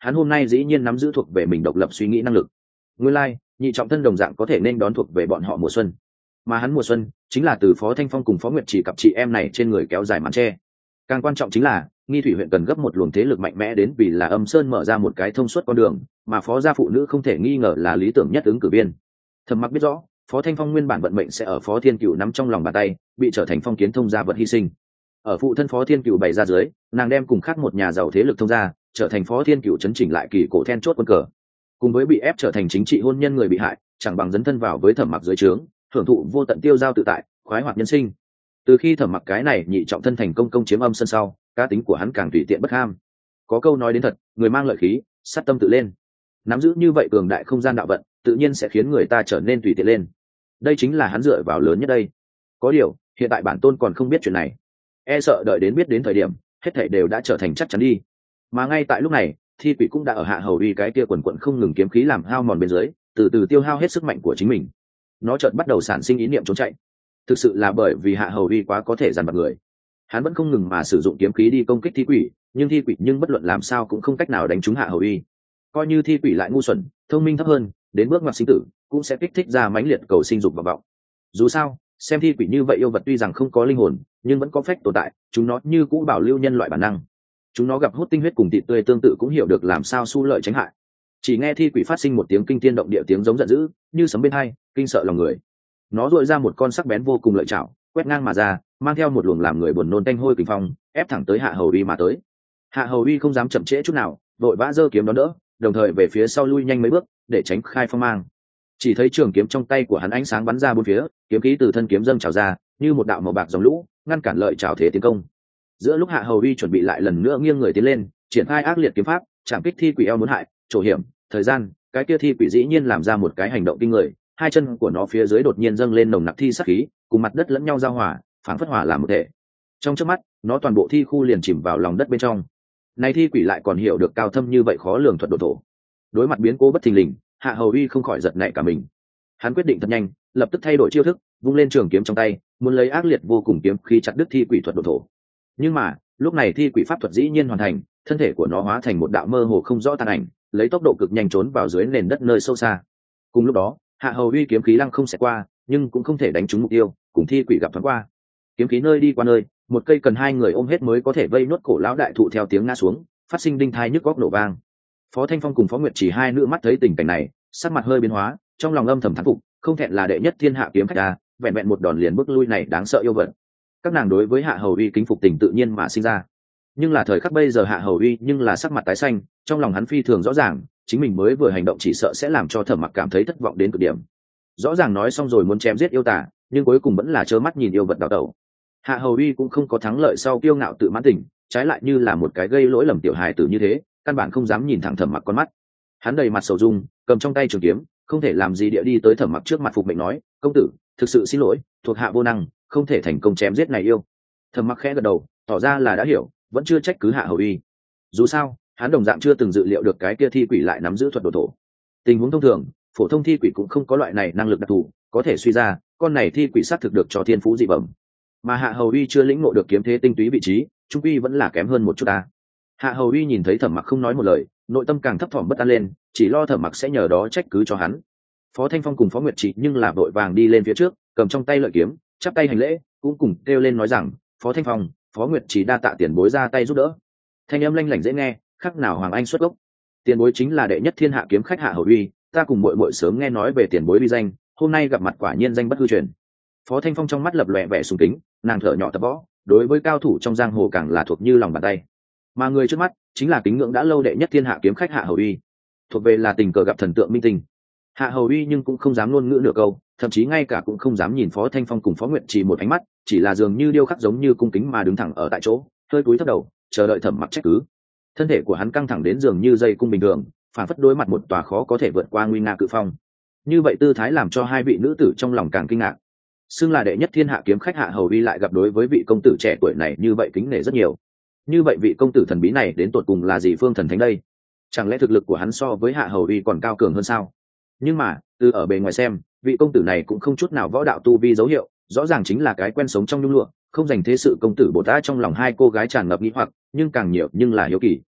hắn hôm nay dĩ nhiên nắm giữ thuộc về mình độc lập suy nghĩ năng lực. Nguyên lai, like, nhị trọng thân đồng dạng có thể nên đón thuộc về bọn họ mùa xuân, mà hắn mùa xuân chính là từ Phó Thanh Phong cùng Phó Nguyệt Chỉ cặp chị em này trên người kéo dài màn tre. Càng quan trọng chính là Nghi Thủy huyện cần gấp một luồng thế lực mạnh mẽ đến vì là Âm Sơn mở ra một cái thông suốt con đường, mà Phó gia phụ nữ không thể nghi ngờ là lý tưởng nhất ứng cử viên. Thẩm Mặc biết rõ, Phó Thanh Phong nguyên bản vận mệnh sẽ ở Phó Thiên Cửu nắm trong lòng bàn tay, bị trở thành phong kiến thông gia vật hy sinh. Ở phụ thân Phó Thiên Cửu bày ra dưới, nàng đem cùng khác một nhà giàu thế lực thông gia, trở thành Phó Thiên Cửu chấn chỉnh lại kỳ cổ then chốt quân cờ. Cùng với bị ép trở thành chính trị hôn nhân người bị hại, chẳng bằng dấn thân vào với Thẩm Mặc dưới trướng, hưởng thụ vô tận tiêu giao tự tại, khoái hoạt nhân sinh. Từ khi Thẩm Mặc cái này nhị trọng thân thành công công chiếm Âm Sơn sau, cá tính của hắn càng tùy tiện bất ham. Có câu nói đến thật, người mang lợi khí, sát tâm tự lên. Nắm giữ như vậy cường đại không gian đạo vận, tự nhiên sẽ khiến người ta trở nên tùy tiện lên. Đây chính là hắn dựa vào lớn nhất đây. Có điều, hiện tại bản tôn còn không biết chuyện này. E sợ đợi đến biết đến thời điểm, hết thảy đều đã trở thành chắc chắn đi. Mà ngay tại lúc này, Thi Quỷ cũng đã ở Hạ Hầu Uy cái kia quần quần không ngừng kiếm khí làm hao mòn bên dưới, từ từ tiêu hao hết sức mạnh của chính mình. Nó chợt bắt đầu sản sinh ý niệm trốn chạy. Thực sự là bởi vì Hạ Hầu Uy quá có thể dằn vặt người. Hắn vẫn không ngừng mà sử dụng kiếm khí đi công kích Thi Quỷ, nhưng Thi Quỷ nhưng bất luận làm sao cũng không cách nào đánh trúng Hạ Hầu Uy. Coi như Thi Quỷ lại ngu xuẩn, thông minh thấp hơn, đến bước ngoặt sinh tử, cũng sẽ kích thích ra mãnh liệt cầu sinh dục và vọng. Dù sao, xem Thi Quỷ như vậy yêu vật tuy rằng không có linh hồn, nhưng vẫn có phách tồn tại, chúng nó như cũ bảo lưu nhân loại bản năng. Chúng nó gặp hút tinh huyết cùng thịt tươi tương tự cũng hiểu được làm sao xu lợi tránh hại. Chỉ nghe Thi Quỷ phát sinh một tiếng kinh thiên động địa tiếng giống giận dữ, như sấm bên hai, kinh sợ lòng người. Nó duỗi ra một con sắc bén vô cùng lợi chảo, quét ngang mà ra, mang theo một luồng làm người buồn nôn tanh hôi kình phong, ép thẳng tới Hạ Hầu Uy mà tới. Hạ Hầu Uy không dám chậm trễ chút nào, vội vã giơ kiếm đón đỡ, đồng thời về phía sau lui nhanh mấy bước, để tránh khai phong mang. Chỉ thấy trường kiếm trong tay của hắn ánh sáng bắn ra bốn phía, kiếm khí từ thân kiếm dâng trào ra, như một đạo màu bạc dòng lũ, ngăn cản lợi trảo thế tiến công. Giữa lúc Hạ Hầu Uy chuẩn bị lại lần nữa nghiêng người tiến lên, triển khai ác liệt kiếm pháp, chạm kích Thi Quỷ eo muốn hại, trổ hiểm, thời gian, cái kia Thi Quỷ dĩ nhiên làm ra một cái hành động kinh người, hai chân của nó phía dưới đột nhiên dâng lên nồng nặc thi sát khí, cùng mặt đất lẫn nhau giao hòa, phảng phất hòa làm một thể. Trong chớp mắt, nó toàn bộ thi khu liền chìm vào lòng đất bên trong. Này Thi Quỷ lại còn hiểu được cao thâm như vậy khó lường thuật độ thổ. Đối mặt biến cố bất thình lình, Hạ Hầu Uy không khỏi giật nảy cả mình. Hắn quyết định thật nhanh, lập tức thay đổi chiêu thức, vung lên trường kiếm trong tay, muốn lấy ác liệt vô cùng kiếm khí chặt đứt Thi Quỷ thuật độ thổ. Nhưng mà, lúc này Thi Quỷ pháp thuật dĩ nhiên hoàn thành, thân thể của nó hóa thành một đạo mơ hồ không rõ tàn ảnh, lấy tốc độ cực nhanh trốn vào dưới nền đất nơi sâu xa. Cùng lúc đó, Hạ Hầu Uy kiếm khí lăng không xẹt qua, nhưng cũng không thể đánh trúng mục tiêu, cùng Thi Quỷ gặp thoáng qua. Kiếm khí nơi đi qua nơi, một cây cần hai người ôm hết mới có thể vây nuốt cổ lão đại thụ theo tiếng ngã xuống, phát sinh đinh thai nhức góc nổ vang. Phó Thanh Phong cùng Phó Nguyệt Chỉ hai nữ mắt thấy tình cảnh này, sắc mặt hơi biến hóa, trong lòng âm thầm thán phục, không thẹn là đệ nhất thiên hạ kiếm khách a, vẹn vẹn một đòn liền bước lui này đáng sợ yêu vật. Các nàng đối với Hạ Hầu Uy kính phục tình tự nhiên mà sinh ra. Nhưng là thời khắc bây giờ Hạ Hầu Uy nhưng là sắc mặt tái xanh, trong lòng hắn phi thường rõ ràng, chính mình mới vừa hành động chỉ sợ sẽ làm cho Thẩm Mặc cảm thấy thất vọng đến cực điểm. Rõ ràng nói xong rồi muốn chém giết yêu tả, nhưng cuối cùng vẫn là trơ mắt nhìn yêu vật đào tẩu. Hạ Hầu Uy cũng không có thắng lợi sau kiêu ngạo tự mãn tình, trái lại như là một cái gây lỗi lầm tiểu hài tử như thế, căn bản không dám nhìn thẳng Thẩm Mặc con mắt. Hắn đầy mặt sầu dung, cầm trong tay trường kiếm, không thể làm gì địa đi tới Thẩm Mặc trước mặt phục mệnh nói: "Công tử, thực sự xin lỗi, thuộc hạ vô năng, không thể thành công chém giết này yêu." Thẩm Mặc khẽ gật đầu, tỏ ra là đã hiểu, vẫn chưa trách cứ Hạ Hầu Uy. Dù sao, hắn đồng dạng chưa từng dự liệu được cái kia Thi Quỷ lại nắm giữ thuật độ thổ. Tình huống thông thường, phổ thông Thi Quỷ cũng không có loại này năng lực đặc thù, có thể suy ra, con này Thi Quỷ xác thực được cho thiên phú dị bẩm. Mà Hạ Hầu Uy chưa lĩnh ngộ được kiếm thế tinh túy vị trí, trung quy vẫn là kém hơn một chút ta. Hạ Hầu Uy nhìn thấy Thẩm Mặc không nói một lời, nội tâm càng thấp thỏm bất an lên, chỉ lo Thẩm Mặc sẽ nhờ đó trách cứ cho hắn. Phó Thanh Phong cùng Phó Nguyệt Chỉ nhưng là vội vàng đi lên phía trước, cầm trong tay lợi kiếm, chắp tay hành lễ, cũng cùng kêu lên nói rằng: "Phó Thanh Phong, Phó Nguyệt Chỉ đa tạ tiền bối ra tay giúp đỡ." Thanh âm lanh lảnh dễ nghe, khác nào hoàng anh xuất gốc. Tiền bối chính là đệ nhất thiên hạ kiếm khách Hạ Hầu Uy, ta cùng muội muội sớm nghe nói về tiền bối uy danh, hôm nay gặp mặt quả nhiên danh bất hư truyền. Phó Thanh Phong trong mắt lập lòe vẻ sùng kính, nàng thở nhỏ tập võ, đối với cao thủ trong giang hồ càng là thuộc như lòng bàn tay. Mà người trước mắt chính là kính ngưỡng đã lâu đệ nhất thiên hạ kiếm khách Hạ Hầu Uy, thuộc về là tình cờ gặp thần tượng minh tinh. Hạ Hầu Uy nhưng cũng không dám ngôn ngữ nửa câu, thậm chí ngay cả cũng không dám nhìn Phó Thanh Phong cùng Phó Nguyệt Chỉ một ánh mắt, chỉ là dường như điêu khắc giống như cung kính mà đứng thẳng ở tại chỗ, hơi cúi thấp đầu, chờ đợi Thẩm Mặc trách cứ. Thân thể của hắn căng thẳng đến dường như dây cung bình thường, phản phất đối mặt một tòa khó có thể vượt qua nguy nga cự phong. Như vậy tư thái làm cho hai vị nữ tử trong lòng càng kinh ngạc. Xưng là đệ nhất thiên hạ kiếm khách Hạ Hầu Uy lại gặp đối với vị công tử trẻ tuổi này như vậy kính nể rất nhiều. Như vậy vị công tử thần bí này đến tột cùng là gì phương thần thánh đây? Chẳng lẽ thực lực của hắn so với Hạ Hầu Uy còn cao cường hơn sao? Nhưng mà, từ ở bề ngoài xem, vị công tử này cũng không chút nào võ đạo tu vi dấu hiệu, rõ ràng chính là cái quen sống trong nhung lụa, không dành thế sự công tử bồ tát. Trong lòng hai cô gái tràn ngập nghi hoặc, nhưng càng nhiều nhưng là hiếu kỳ.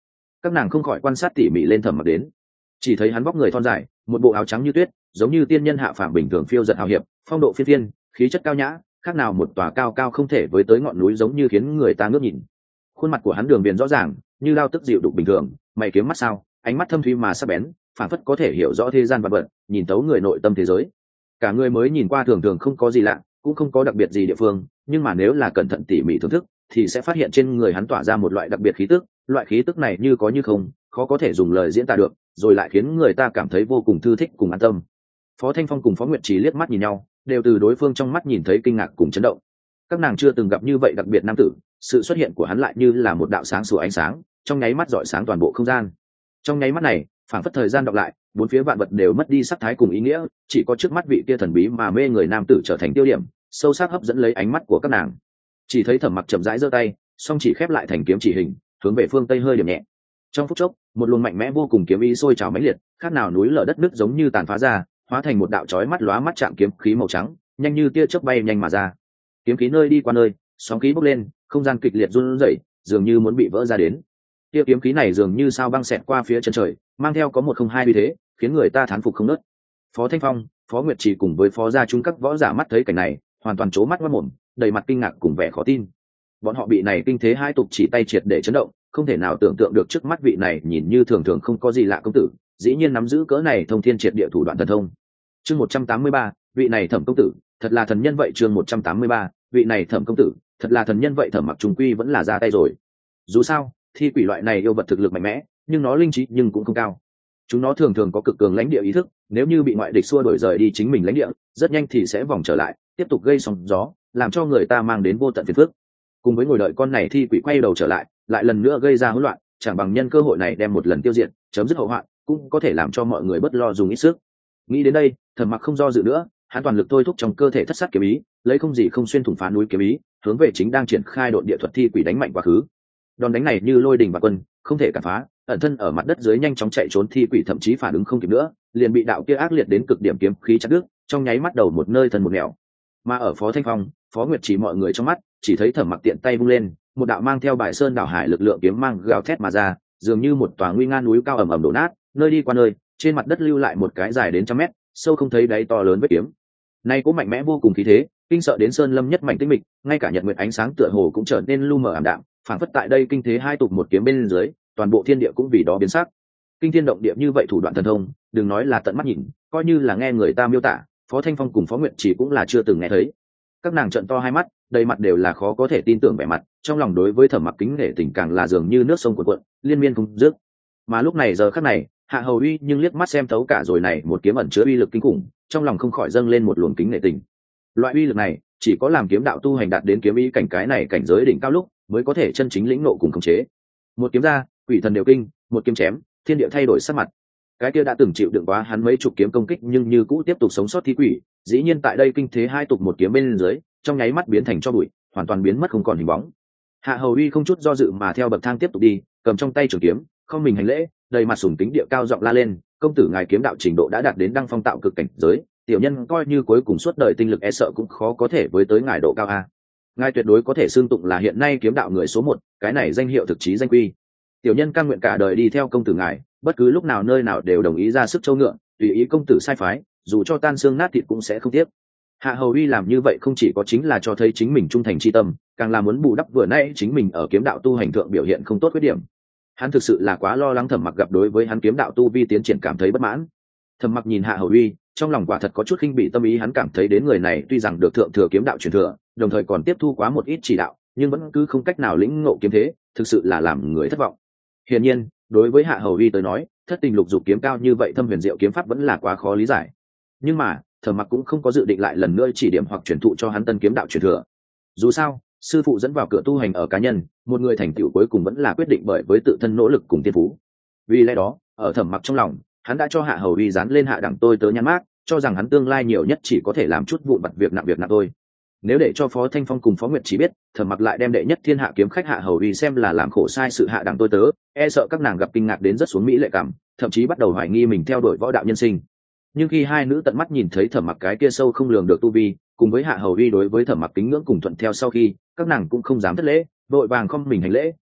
các nàng không khỏi quan sát tỉ mỉ lên Thẩm Mặc đến. Chỉ thấy hắn vóc người thon dài, một bộ áo trắng như tuyết, giống như tiên nhân hạ phàm bình thường phiêu dật hào hiệp, phong độ phiên phiên, khí chất cao nhã, khác nào một tòa cao cao không thể với tới ngọn núi, giống như khiến người ta ngước nhìn. Khuôn mặt của hắn đường viền rõ ràng, như lao tức dịu đục bình thường, mày kiếm mắt sao, ánh mắt thâm thúy mà sắc bén, phảng phất có thể hiểu rõ thế gian vật vật, nhìn tấu người nội tâm thế giới. Cả người mới nhìn qua thường thường không có gì lạ, cũng không có đặc biệt gì địa phương, nhưng mà nếu là cẩn thận tỉ mỉ thưởng thức, thì sẽ phát hiện trên người hắn tỏa ra một loại đặc biệt khí tức, loại khí tức này như có như không, khó có thể dùng lời diễn tả được, rồi lại khiến người ta cảm thấy vô cùng thư thích cùng an tâm. Phó Thanh Phong cùng Phó Nguyệt Trì liếc mắt nhìn nhau, đều từ đối phương trong mắt nhìn thấy kinh ngạc cùng chấn động. Các nàng chưa từng gặp như vậy đặc biệt nam tử, sự xuất hiện của hắn lại như là một đạo sáng sủa ánh sáng, trong nháy mắt rọi sáng toàn bộ không gian. Trong nháy mắt này, phảng phất thời gian đọc lại, bốn phía vạn vật đều mất đi sắc thái cùng ý nghĩa, chỉ có trước mắt vị kia thần bí mà mê người nam tử trở thành tiêu điểm, sâu sắc hấp dẫn lấy ánh mắt của các nàng. Chỉ thấy Thẩm Mặc chậm rãi giơ tay, song chỉ khép lại thành kiếm chỉ hình, hướng về phương tây hơi điểm nhẹ. Trong phút chốc, một luồng mạnh mẽ vô cùng kiếm ý sôi trào mãnh liệt, khác nào núi lở đất nứt giống như tàn phá ra, hóa thành một đạo chói mắt lóa mắt chạm kiếm khí màu trắng, nhanh như tia chớp bay nhanh mà ra. Kiếm khí nơi đi qua nơi, sóng khí bốc lên, không gian kịch liệt run rẩy, dường như muốn bị vỡ ra đến. Tia kiếm khí này dường như sao băng xẹt qua phía chân trời, mang theo có một không hai uy thế, khiến người ta thán phục không nớt. Phó Thanh Phong, Phó Nguyệt Trì cùng với Phó gia chúng các võ giả mắt thấy cảnh này, hoàn toàn trố mắt ngoác mồm, đầy mặt kinh ngạc cùng vẻ khó tin. Bọn họ bị này kinh thế hai tục chỉ tay triệt để chấn động, không thể nào tưởng tượng được trước mắt vị này nhìn như thường thường không có gì lạ công tử, dĩ nhiên nắm giữ cỡ này thông thiên triệt địa thủ đoạn thần thông. Chương một trăm tám mươi ba, vị này Thẩm công tử, thật là thần nhân vậy. Chương một trăm tám mươi ba, vị này Thẩm công tử, thật là thần nhân vậy. Thẩm Mặc trung quy vẫn là ra tay rồi. Dù sao, thi quỷ loại này yêu vật thực lực mạnh mẽ, nhưng nó linh trí nhưng cũng không cao. Chúng nó thường thường có cực cường lãnh địa ý thức, nếu như bị ngoại địch xua đuổi rời đi chính mình lãnh địa, rất nhanh thì sẽ vòng trở lại, tiếp tục gây sóng gió, làm cho người ta mang đến vô tận phiền phức. Cùng với ngồi đợi con này thi quỷ quay đầu trở lại, lại lần nữa gây ra hỗn loạn, chẳng bằng nhân cơ hội này đem một lần tiêu diệt, chấm dứt hậu hoạn, cũng có thể làm cho mọi người bất lo dùng ít sức. Nghĩ đến đây, Thẩm Mặc không do dự nữa, hắn toàn lực thôi thúc trong cơ thể thất sát kiếm ý, lấy không gì không xuyên thủng phá núi kiếm ý, hướng về chính đang triển khai độn địa thuật thi quỷ đánh mạnh quá khứ. Đòn đánh này như lôi đình và quân, không thể cản phá, ẩn thân ở mặt đất dưới nhanh chóng chạy trốn thi quỷ thậm chí phản ứng không kịp nữa, liền bị đạo kia ác liệt đến cực điểm kiếm khí chặt đứt, trong nháy mắt đầu một nơi thân một nẻo. Mà ở Phó Thanh Phong, Phó Nguyệt Chỉ mọi người trong mắt, chỉ thấy Thẩm Mặc tiện tay vung lên, một đạo mang theo bài sơn đảo hải lực lượng kiếm mang gào thét mà ra, dường như một tòa nguy nga núi cao ầm ầm đổ nát, nơi đi qua nơi, trên mặt đất lưu lại một cái dài đến trăm mét, sâu không thấy đáy to lớn vết kiếm. Nay cũng mạnh mẽ vô cùng khí thế, kinh sợ đến sơn lâm nhất mảnh tĩnh mịch, ngay cả nhật nguyệt ánh sáng tựa hồ cũng trở nên lu mờ ảm đạm, phảng phất tại đây kinh thế hai tục một kiếm bên dưới, toàn bộ thiên địa cũng vì đó biến sắc. Kinh thiên động địa như vậy thủ đoạn thần thông, đừng nói là tận mắt nhìn, coi như là nghe người ta miêu tả, Phó Thanh Phong cùng Phó Nguyệt Chỉ cũng là chưa từng nghe thấy. Các nàng trợn to hai mắt, đầy mặt đều là khó có thể tin tưởng vẻ mặt, trong lòng đối với Thẩm Mặc kính nể tình càng là dường như nước sông cuộn cuộn, liên miên không dứt. Mà lúc này giờ khắc này, Hạ Hầu Uy nhưng liếc mắt xem thấu cả rồi này một kiếm ẩn chứa uy lực kinh khủng, trong lòng không khỏi dâng lên một luồng kính nể tình. Loại uy lực này, chỉ có làm kiếm đạo tu hành đạt đến kiếm ý cảnh cái này cảnh giới đỉnh cao lúc, mới có thể chân chính lĩnh ngộ cùng khống chế. Một kiếm ra, quỷ thần đều kinh, một kiếm chém, thiên địa thay đổi sắc mặt. Cái kia đã từng chịu đựng quá hắn mấy chục kiếm công kích nhưng như cũ tiếp tục sống sót thi quỷ, dĩ nhiên tại đây kinh thế hai tục một kiếm bên dưới, trong nháy mắt biến thành cho bụi, hoàn toàn biến mất không còn hình bóng. Hạ Hầu Uy không chút do dự mà theo bậc thang tiếp tục đi, cầm trong tay trường kiếm, không mình hành lễ, đầy mặt sùng kính địa cao giọng la lên, công tử ngài kiếm đạo trình độ đã đạt đến đăng phong tạo cực cảnh giới, tiểu nhân coi như cuối cùng suốt đời tinh lực e sợ cũng khó có thể với tới ngài độ cao a. Ngài tuyệt đối có thể xưng tụng là hiện nay kiếm đạo người số một, cái này danh hiệu thực chí danh quy. Tiểu nhân cam nguyện cả đời đi theo công tử ngài, bất cứ lúc nào nơi nào đều đồng ý ra sức châu ngựa, tùy ý công tử sai phái, dù cho tan xương nát thịt cũng sẽ không tiếc. Hạ Hầu Uy làm như vậy không chỉ có chính là cho thấy chính mình trung thành chi tâm, càng là muốn bù đắp vừa nãy chính mình ở kiếm đạo tu hành thượng biểu hiện không tốt khuyết điểm. Hắn thực sự là quá lo lắng Thẩm Mặc gặp đối với hắn kiếm đạo tu vi tiến triển cảm thấy bất mãn. Thẩm Mặc nhìn Hạ Hầu Uy, trong lòng quả thật có chút khinh bị tâm ý, hắn cảm thấy đến người này tuy rằng được thượng thừa kiếm đạo truyền thừa, đồng thời còn tiếp thu quá một ít chỉ đạo, nhưng vẫn cứ không cách nào lĩnh ngộ kiếm thế, thực sự là làm người thất vọng. Hiển nhiên, đối với Hạ Hầu Uy tới nói, thất tình lục dục kiếm cao như vậy thâm huyền diệu kiếm pháp vẫn là quá khó lý giải. Nhưng mà, Thẩm Mặc cũng không có dự định lại lần nữa chỉ điểm hoặc truyền thụ cho hắn tân kiếm đạo truyền thừa. Dù sao, sư phụ dẫn vào cửa tu hành ở cá nhân, một người thành tựu cuối cùng vẫn là quyết định bởi với tự thân nỗ lực cùng tiên phú. Vì lẽ đó, ở Thẩm Mặc trong lòng, hắn đã cho Hạ Hầu Uy dán lên hạ đẳng tôi tớ nhãn mác, cho rằng hắn tương lai nhiều nhất chỉ có thể làm chút vụn vặt việc nặng việc nặng thôi. Nếu để cho Phó Thanh Phong cùng Phó Nguyệt Chỉ biết, Thẩm Mặc lại đem đệ nhất thiên hạ kiếm khách Hạ Hầu Uy xem là làm khổ sai sự hạ đẳng tôi tớ, e sợ các nàng gặp kinh ngạc đến rất xuống mỹ lệ cảm, thậm chí bắt đầu hoài nghi mình theo đuổi võ đạo nhân sinh. Nhưng khi hai nữ tận mắt nhìn thấy Thẩm Mặc cái kia sâu không lường được tu vi, cùng với Hạ Hầu Uy đối với Thẩm Mặc kính ngưỡng cùng thuận theo sau khi, các nàng cũng không dám thất lễ, vội vàng không mình hành lễ,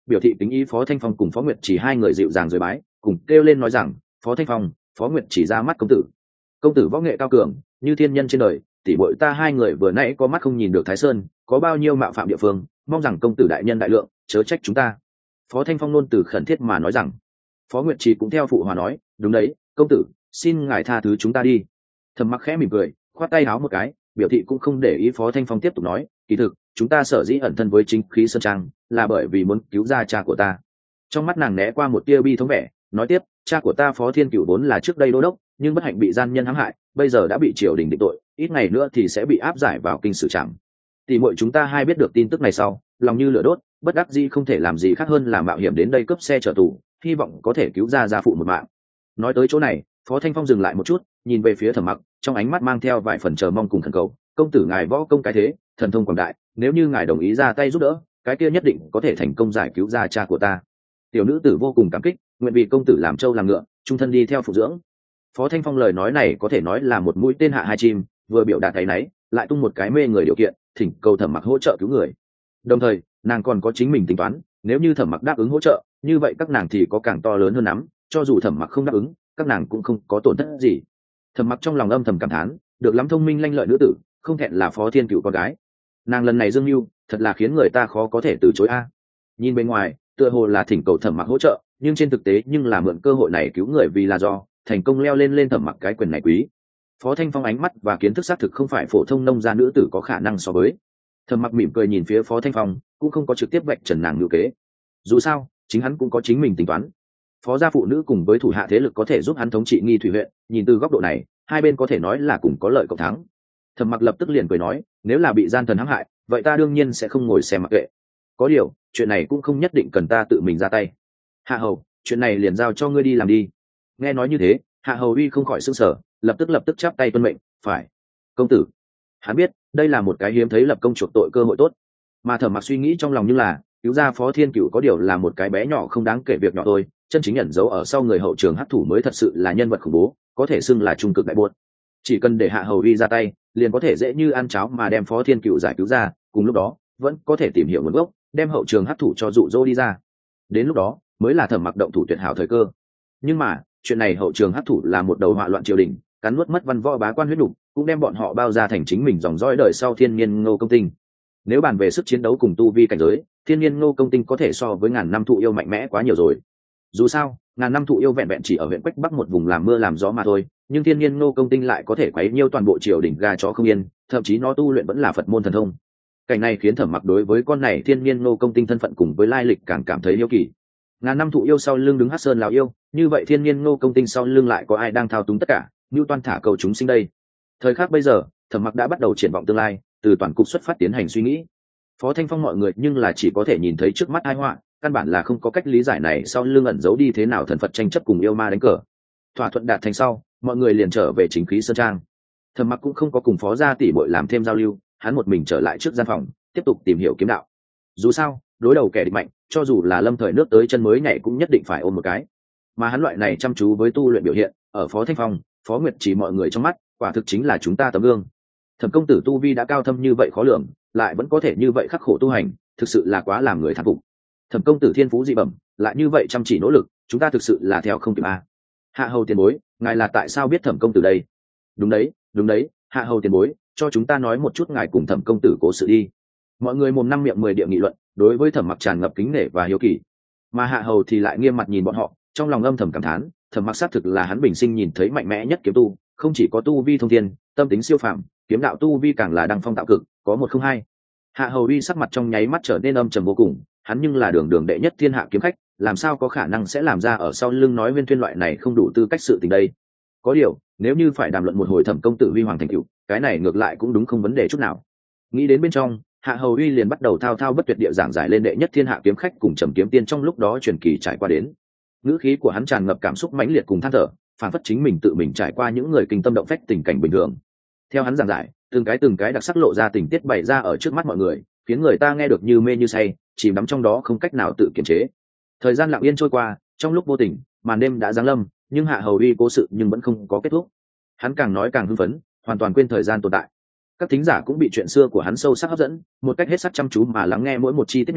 biểu thị kính ý Phó Thanh Phong cùng Phó Nguyệt chỉ hai người dịu dàng rồi bái, cùng kêu lên nói rằng: Phó Thanh Phong, Phó Nguyệt chỉ ra mắt công tử. Công tử võ nghệ cao cường, như thiên nhân trên đời, tỷ muội ta hai người vừa nãy có mắt không nhìn được Thái Sơn, có bao nhiêu mạo phạm địa phương, mong rằng công tử đại nhân đại lượng, chớ trách chúng ta. Phó Thanh Phong nôn từ khẩn thiết mà nói rằng. Phó Nguyệt Trì cũng theo phụ hòa nói: đúng đấy, công tử, xin ngài tha thứ chúng ta đi. Thẩm Mặc khẽ mỉm cười, khoát tay háo một cái, biểu thị cũng không để ý. Phó Thanh Phong tiếp tục nói: kỳ thực chúng ta sở dĩ ẩn thân với chính khí sơn trang là bởi vì muốn cứu ra cha của ta. Trong mắt nàng né qua một tia bi thống vẻ, nói tiếp: cha của ta Phó Thiên Cửu vốn là trước đây đô đốc, nhưng bất hạnh bị gian nhân hãm hại, bây giờ đã bị triều đình định tội, ít ngày nữa thì sẽ bị áp giải vào kinh xử trảm. Tỷ muội chúng ta hai biết được tin tức này sau, lòng như lửa đốt, bất đắc dĩ không thể làm gì khác hơn là mạo hiểm đến đây cướp xe chở tù, hy vọng có thể cứu ra gia phụ một mạng. Nói tới chỗ này, Phó Thanh Phong dừng lại một chút, nhìn về phía Thẩm Mặc, trong ánh mắt mang theo vài phần chờ mong cùng khẩn cầu: công tử ngài võ công cái thế, thần thông quảng đại, nếu như ngài đồng ý ra tay giúp đỡ, cái kia nhất định có thể thành công giải cứu ra cha của ta. Tiểu nữ tử vô cùng cảm kích, nguyện vì công tử làm trâu làm ngựa, trung thân đi theo phụ dưỡng. Phó Thanh Phong lời nói này có thể nói là một mũi tên hạ hai chim, vừa biểu đạt thấy nấy, lại tung một cái mê người điều kiện, thỉnh cầu Thẩm Mặc hỗ trợ cứu người. Đồng thời, nàng còn có chính mình tính toán, nếu như Thẩm Mặc đáp ứng hỗ trợ, như vậy các nàng thì có càng to lớn hơn lắm, cho dù Thẩm Mặc không đáp ứng, các nàng cũng không có tổn thất gì. Thẩm Mặc trong lòng âm thầm cảm thán, được lắm thông minh lanh lợi nữ tử, không thẹn là Phó Thiên Cửu con gái. Nàng lần này dương mưu, thật là khiến người ta khó có thể từ chối a. Nhìn bên ngoài, tựa hồ là thỉnh cầu Thẩm Mặc hỗ trợ, nhưng trên thực tế nhưng là mượn cơ hội này cứu người, vì là do thành công leo lên lên Thẩm Mặc cái quyền này quý. Phó Thanh Phong ánh mắt và kiến thức xác thực không phải phổ thông nông gia nữ tử có khả năng so với. Thẩm Mặc mỉm cười nhìn phía Phó Thanh Phong, cũng không có trực tiếp vạch trần nàng ngữ kế. Dù sao, chính hắn cũng có chính mình tính toán. Phó gia phụ nữ cùng với thủ hạ thế lực có thể giúp hắn thống trị Nghi Thủy huyện, nhìn từ góc độ này, hai bên có thể nói là cùng có lợi cộng thắng. Thẩm Mặc lập tức liền cười nói: nếu là bị gian thần hãm hại, vậy ta đương nhiên sẽ không ngồi xem mặc kệ. Có điều, chuyện này cũng không nhất định cần ta tự mình ra tay. Hạ hầu, chuyện này liền giao cho ngươi đi làm đi. Nghe nói như thế, Hạ hầu uy không khỏi sửng sở, lập tức lập tức chắp tay tuân mệnh: phải, công tử. Hắn biết, đây là một cái hiếm thấy lập công chuộc tội cơ hội tốt. Mà Thẩm Mặc suy nghĩ trong lòng như là, cứu ra Phó Thiên Cửu có điều là một cái bé nhỏ không đáng kể việc nhỏ thôi, chân chính ẩn giấu ở sau người hậu trường hắc thủ mới thật sự là nhân vật khủng bố, có thể xưng là trung cực đại buốt. Chỉ cần để Hạ hầu uy ra tay, liền có thể dễ như ăn cháo mà đem Phó Thiên Cửu giải cứu ra, cùng lúc đó vẫn có thể tìm hiểu nguồn gốc, đem hậu trường hắc thủ cho dụ dỗ đi ra. Đến lúc đó mới là Thẩm Mặc động thủ tuyệt hảo thời cơ. Nhưng mà chuyện này hậu trường hắc thủ là một đầu họa loạn triều đình, cắn nuốt mất văn võ bá quan huyết đủ, cũng đem bọn họ bao ra thành chính mình dòng dõi đời sau Thiên Nhiên Ngô Công Tinh. Nếu bàn về sức chiến đấu cùng tu vi cảnh giới, Thiên Nhiên Ngô Công Tinh có thể so với ngàn năm thụ yêu mạnh mẽ quá nhiều rồi. Dù sao, ngàn năm thụ yêu vẹn vẹn chỉ ở huyện Quách Bắc một vùng làm mưa làm gió mà thôi, nhưng Thiên Nhiên Ngô Công Tinh lại có thể quấy nhiêu toàn bộ triều đình gà chó không yên, thậm chí nó tu luyện vẫn là Phật môn thần thông. Cảnh này khiến Thẩm Mặc đối với con này Thiên Nhiên Ngô Công Tinh thân phận cùng với lai lịch càng cảm thấy hiếu kỳ. Ngàn năm thụ yêu sau lưng đứng Hắc Sơn lão yêu, như vậy Thiên Nhiên Ngô Công Tinh sau lưng lại có ai đang thao túng tất cả, như toan thả cầu chúng sinh đây? Thời khắc bây giờ, Thẩm Mặc đã bắt đầu triển vọng tương lai, từ toàn cục xuất phát tiến hành suy nghĩ. Phó Thanh Phong mọi người nhưng là chỉ có thể nhìn thấy trước mắt ai họa, căn bản là không có cách lý giải này sau lưng ẩn giấu đi thế nào thần Phật tranh chấp cùng yêu ma đánh cờ. Thỏa thuận đạt thành sau, mọi người liền trở về chính khí sơn trang. Thẩm Mặc cũng không có cùng Phó gia tỷ muội làm thêm giao lưu, hắn một mình trở lại trước gian phòng, tiếp tục tìm hiểu kiếm đạo. Dù sao, đối đầu kẻ địch mạnh, cho dù là lâm thời nước tới chân mới nhảy cũng nhất định phải ôm một cái. Mà hắn loại này chăm chú với tu luyện biểu hiện, ở Phó Thanh Phong, Phó Nguyệt chỉ mọi người trong mắt, quả thực chính là chúng ta tấm gương. Thẩm công tử tu vi đã cao thâm như vậy khó lường, lại vẫn có thể như vậy khắc khổ tu hành, thực sự là quá làm người thán phục. Thẩm công tử thiên phú dị bẩm, lại như vậy chăm chỉ nỗ lực, chúng ta thực sự là theo không kịp a. Hạ hầu tiền bối, ngài là tại sao biết Thẩm công tử đây? Đúng đấy, đúng đấy, Hạ hầu tiền bối, cho chúng ta nói một chút ngài cùng Thẩm công tử cố sự đi. Mọi người mồm năm miệng mười địa nghị luận, đối với Thẩm Mặc tràn ngập kính nể và hiếu kỳ. Mà Hạ hầu thì lại nghiêm mặt nhìn bọn họ, trong lòng âm thầm cảm thán, Thẩm Mặc xác thực là hắn bình sinh nhìn thấy mạnh mẽ nhất kiếm tu, không chỉ có tu vi thông thiên, tâm tính siêu phàm, kiếm đạo tu vi càng là đăng phong tạo cực, có một không hai. Hạ hầu uy sắc mặt trong nháy mắt trở nên âm trầm vô cùng, hắn nhưng là đường đường đệ nhất thiên hạ kiếm khách, làm sao có khả năng sẽ làm ra ở sau lưng nói viên tuyên loại này không đủ tư cách sự tình đây. Có điều, nếu như phải đàm luận một hồi Thẩm công tử huy hoàng thành tựu, cái này ngược lại cũng đúng không vấn đề chút nào. Nghĩ đến bên trong, Hạ hầu uy liền bắt đầu thao thao bất tuyệt địa giảng giải lên đệ nhất thiên hạ kiếm khách cùng Trầm Kiếm Tiên trong lúc đó truyền kỳ trải qua đến. Ngữ khí của hắn tràn ngập cảm xúc mãnh liệt cùng than thở, phản phất chính mình tự mình trải qua những người kinh tâm động phách tình cảnh bình thường. Theo hắn giảng giải, từng cái từng cái đặc sắc lộ ra tình tiết bày ra ở trước mắt mọi người, khiến người ta nghe được như mê như say, chìm đắm trong đó không cách nào tự kiềm chế. Thời gian lặng yên trôi qua, trong lúc vô tình, màn đêm đã giáng lâm, nhưng Hạ hầu uy cố sự nhưng vẫn không có kết thúc. Hắn càng nói càng hưng phấn, hoàn toàn quên thời gian tồn tại. Các thính giả cũng bị chuyện xưa của hắn sâu sắc hấp dẫn, một cách hết sức chăm chú mà lắng nghe mỗi một chi tiết nhỏ,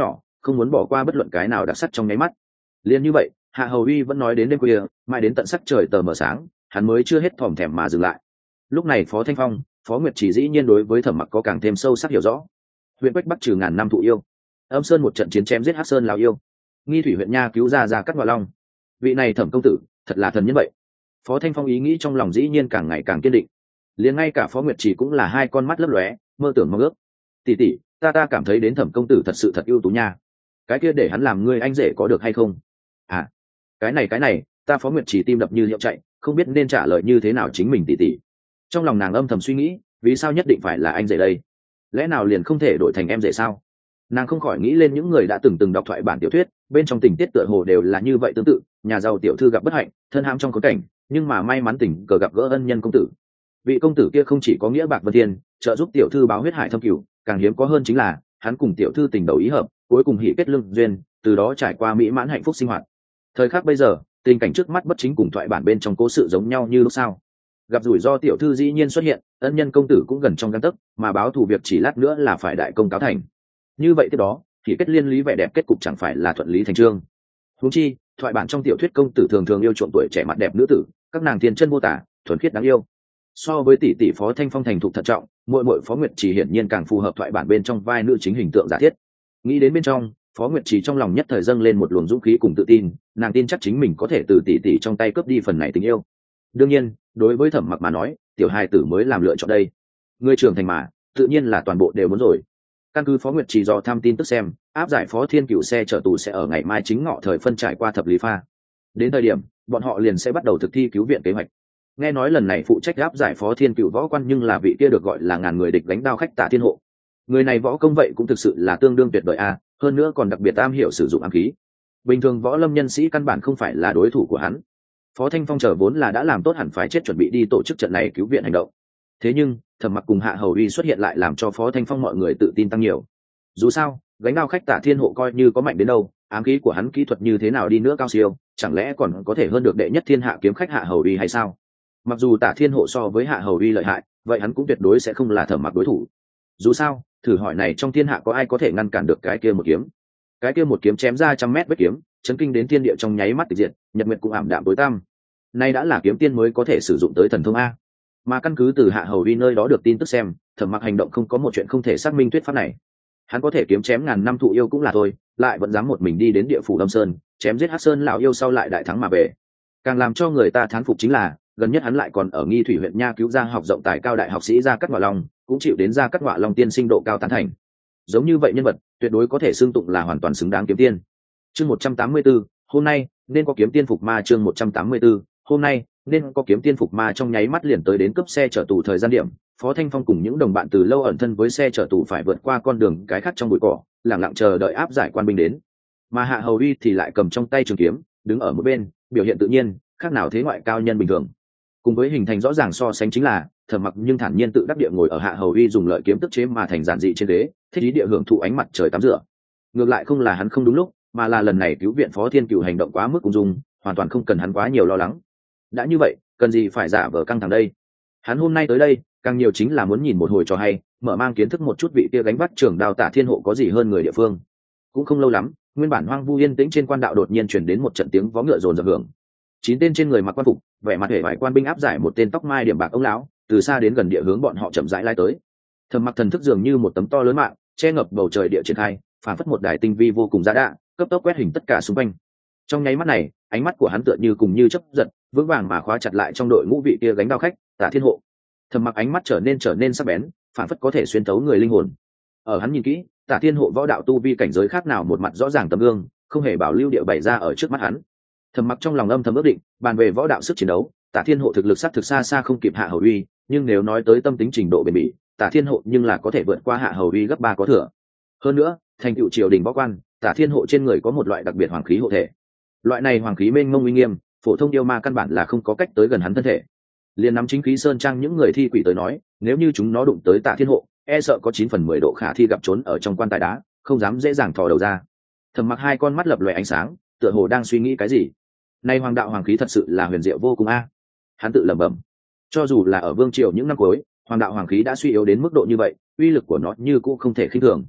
không muốn bỏ qua bất luận cái nào đặc sắc trong nháy mắt. Liên như vậy, Hạ Hầu Uy vẫn nói đến đêm khuya, mãi đến tận sắc trời tờ mờ sáng, hắn mới chưa hết thòm thèm mà dừng lại. Lúc này Phó Thanh Phong, Phó Nguyệt Chỉ dĩ nhiên đối với Thẩm Mặc có càng thêm sâu sắc hiểu rõ. Huyện Quách Bắc trừ ngàn năm thụ yêu, Âm Sơn một trận chiến chém giết Hắc Sơn lão yêu, Nghi Thủy huyện nha cứu ra ra cắt Ngọa Long. Vị này Thẩm công tử, thật là thần nhân vậy. Phó Thanh Phong ý nghĩ trong lòng dĩ nhiên càng ngày càng kiên định. Liền ngay cả Phó Nguyệt Chỉ cũng là hai con mắt lấp lóe, mơ tưởng mong ước. Tỷ tỷ, ta ta cảm thấy đến Thẩm công tử thật sự thật ưu tú nha. Cái kia để hắn làm ngươi anh rể có được hay không? À, cái này cái này, ta Phó Nguyệt Chỉ tim đập như liệu chạy, không biết nên trả lời như thế nào chính mình tỷ tỷ. Trong lòng nàng âm thầm suy nghĩ, vì sao nhất định phải là anh rể đây? Lẽ nào liền không thể đổi thành em rể sao? Nàng không khỏi nghĩ lên những người đã từng từng đọc thoại bản tiểu thuyết, bên trong tình tiết tựa hồ đều là như vậy tương tự, nhà giàu tiểu thư gặp bất hạnh, thân hãm trong khốn cảnh, nhưng mà may mắn tình cờ gặp gỡ ân nhân công tử. Vị công tử kia không chỉ có nghĩa bạc vân thiên, trợ giúp tiểu thư báo huyết hải thâm cửu, càng hiếm có hơn chính là hắn cùng tiểu thư tình đầu ý hợp, cuối cùng hỷ kết lương duyên, từ đó trải qua mỹ mãn hạnh phúc sinh hoạt. Thời khắc bây giờ, tình cảnh trước mắt bất chính cùng thoại bản bên trong cố sự giống nhau như lúc sao? Gặp rủi ro tiểu thư dĩ nhiên xuất hiện, ân nhân công tử cũng gần trong gang tấc, mà báo thù việc chỉ lát nữa là phải đại công cáo thành. Như vậy tiếp đó, thì kết liên lý vẻ đẹp kết cục chẳng phải là thuận lý thành trương. Huống chi, thoại bản trong tiểu thuyết công tử thường thường yêu chuộng tuổi trẻ mặt đẹp nữ tử, các nàng thiên chân vô tả, thuần khiết đáng yêu. So với tỷ tỷ Phó Thanh Phong thành thục thận trọng, muội muội Phó Nguyệt Chỉ hiển nhiên càng phù hợp thoại bản bên trong vai nữ chính hình tượng giả thiết. Nghĩ đến bên trong, Phó Nguyệt Chỉ trong lòng nhất thời dâng lên một luồng dũng khí cùng tự tin, nàng tin chắc chính mình có thể từ tỷ tỷ trong tay cướp đi phần này tình yêu. Đương nhiên, đối với Thẩm Mặc mà nói, tiểu hài tử mới làm lựa chọn đây. Người trưởng thành mà, tự nhiên là toàn bộ đều muốn rồi. Căn cứ Phó Nguyệt Chỉ do tham tin tức xem, áp giải Phó Thiên Cửu xe chở tù sẽ ở ngày mai chính ngọ thời phân trải qua thập lý pha. Đến thời điểm, bọn họ liền sẽ bắt đầu thực thi cứu viện kế hoạch. Nghe nói lần này phụ trách áp giải Phó Thiên Cửu võ quan nhưng là vị kia được gọi là ngàn người địch đánh đao khách Tạ Thiên Hộ. Người này võ công vậy cũng thực sự là tương đương tuyệt vời a, hơn nữa còn đặc biệt am hiểu sử dụng ám khí. Bình thường võ lâm nhân sĩ căn bản không phải là đối thủ của hắn. Phó Thanh Phong chờ vốn là đã làm tốt hẳn phải chết chuẩn bị đi tổ chức trận này cứu viện hành động. Thế nhưng, Thẩm Mặc cùng Hạ Hầu Uy xuất hiện lại làm cho Phó Thanh Phong mọi người tự tin tăng nhiều. Dù sao, gánh đao khách Tạ Thiên Hộ coi như có mạnh đến đâu, ám khí của hắn kỹ thuật như thế nào đi nữa cao siêu, chẳng lẽ còn có thể hơn được đệ nhất thiên hạ kiếm khách Hạ Hầu Uy hay sao? Mặc dù Tạ Thiên Hộ so với Hạ Hầu Uy lợi hại, vậy hắn cũng tuyệt đối sẽ không là Thẩm Mặc đối thủ. Dù sao, thử hỏi này trong thiên hạ có ai có thể ngăn cản được cái kia một kiếm? Cái kia một kiếm chém ra trăm mét vết kiếm, chấn kinh đến thiên địa trong nháy mắt tịch diệt, nhật nguyệt cũng ảm đạm tối tăm. Nay đã là kiếm tiên mới có thể sử dụng tới thần thông a. Mà căn cứ từ Hạ Hầu Uy nơi đó được tin tức xem, Thẩm Mặc hành động không có một chuyện không thể xác minh thuyết pháp này. Hắn có thể kiếm chém ngàn năm thụ yêu cũng là thôi, lại vẫn dám một mình đi đến địa phủ Lâm Sơn, chém giết Hắc Sơn lão yêu sau lại đại thắng mà về. Càng làm cho người ta thán phục chính là, gần nhất hắn lại còn ở Nghi Thủy huyện nha cứu ra học rộng tài cao đại học sĩ Gia Cát Ngọa Long, cũng chịu đến Gia Cát Ngọa Long tiên sinh độ cao tán thành. Giống như vậy nhân vật, tuyệt đối có thể xưng tụng là hoàn toàn xứng đáng kiếm tiên. Chương một trăm tám mươi tư, hôm nay nên có kiếm tiên phục ma. Chương một trăm tám mươi tư, hôm nay nên có kiếm tiên phục ma. Trong nháy mắt liền tới đến cướp xe chở tù thời gian điểm, Phó Thanh Phong cùng những đồng bạn từ lâu ẩn thân với xe chở tù phải vượt qua con đường cái khác trong bụi cỏ, lặng lặng chờ đợi áp giải quan binh đến. Mà Hạ Hầu Uy thì lại cầm trong tay trường kiếm, đứng ở một bên, biểu hiện tự nhiên, khác nào thế ngoại cao nhân bình thường. Cùng với hình thành rõ ràng so sánh chính là, Thẩm Mặc nhưng thản nhiên tự đắc địa ngồi ở Hạ Hầu Uy dùng lợi kiếm tức chế mà thành giản dị trên ghế, thích ý địa hưởng thụ ánh mặt trời tắm rửa. Ngược lại không là hắn không đúng lúc, mà là lần này cứu viện Phó Thiên Cửu hành động quá mức ung dung, hoàn toàn không cần hắn quá nhiều lo lắng. Đã như vậy, cần gì phải giả vờ căng thẳng đây? Hắn hôm nay tới đây, càng nhiều chính là muốn nhìn một hồi trò hay, mở mang kiến thức một chút vị kia gánh vác trường đao Tạ Thiên Hộ có gì hơn người địa phương. Cũng không lâu lắm, nguyên bản hoang vu yên tĩnh trên quan đạo đột nhiên truyền đến một trận tiếng vó ngựa rồn rập hưởng. Chín tên trên người mặc quan phục, vẻ mặt hề vải quan binh áp giải một tên tóc mai điểm bạc ông lão, từ xa đến gần địa hướng bọn họ chậm rãi lai tới. Thẩm Mặc thần thức dường như một tấm to lớn mạng, che ngập bầu trời địa triển khai, phản phất một đài tinh vi vô cùng giá đạ, cấp tốc quét hình tất cả xung quanh. Trong nháy mắt này, ánh mắt của hắn tựa như cùng như chớp giật, vững vàng mà khóa chặt lại trong đội ngũ vị kia gánh đao khách Tạ Thiên Hộ. Thẩm Mặc ánh mắt trở nên trở nên sắc bén, phản phất có thể xuyên thấu người linh hồn. Ở hắn nhìn kỹ, Tạ Thiên Hộ võ đạo tu vi cảnh giới khác nào một mặt rõ ràng tấm gương, không hề bảo lưu địa bày ra ở trước mắt hắn. Thẩm Mặc trong lòng âm thầm ước định, bàn về võ đạo sức chiến đấu, Tạ Thiên Hộ thực lực sắc thực xa xa không kịp Hạ Hầu Uy, nhưng nếu nói tới tâm tính trình độ bền bỉ, Tạ Thiên Hộ nhưng là có thể vượt qua Hạ Hầu Uy gấp ba có thừa. Hơn nữa, thành tựu triều đình võ quan, Tạ Thiên Hộ trên người có một loại đặc biệt hoàng khí hộ thể. Loại này hoàng khí mênh mông uy nghiêm, phổ thông yêu ma căn bản là không có cách tới gần hắn thân thể. Liên nắm chính khí sơn trang những người thi quỷ tới nói, nếu như chúng nó đụng tới Tạ Thiên Hộ, e sợ có chín phần mười độ khả thi gặp trốn ở trong quan tài đá, không dám dễ dàng thò đầu ra. Thẩm Mặc hai con mắt lập lòe ánh sáng, tựa hồ đang suy nghĩ cái gì. Nay hoàng đạo hoàng khí thật sự là huyền diệu vô cùng a. Hắn tự lẩm bẩm. Cho dù là ở vương triều những năm cuối, hoàng đạo hoàng khí đã suy yếu đến mức độ như vậy, uy lực của nó như cũng không thể khinh thường.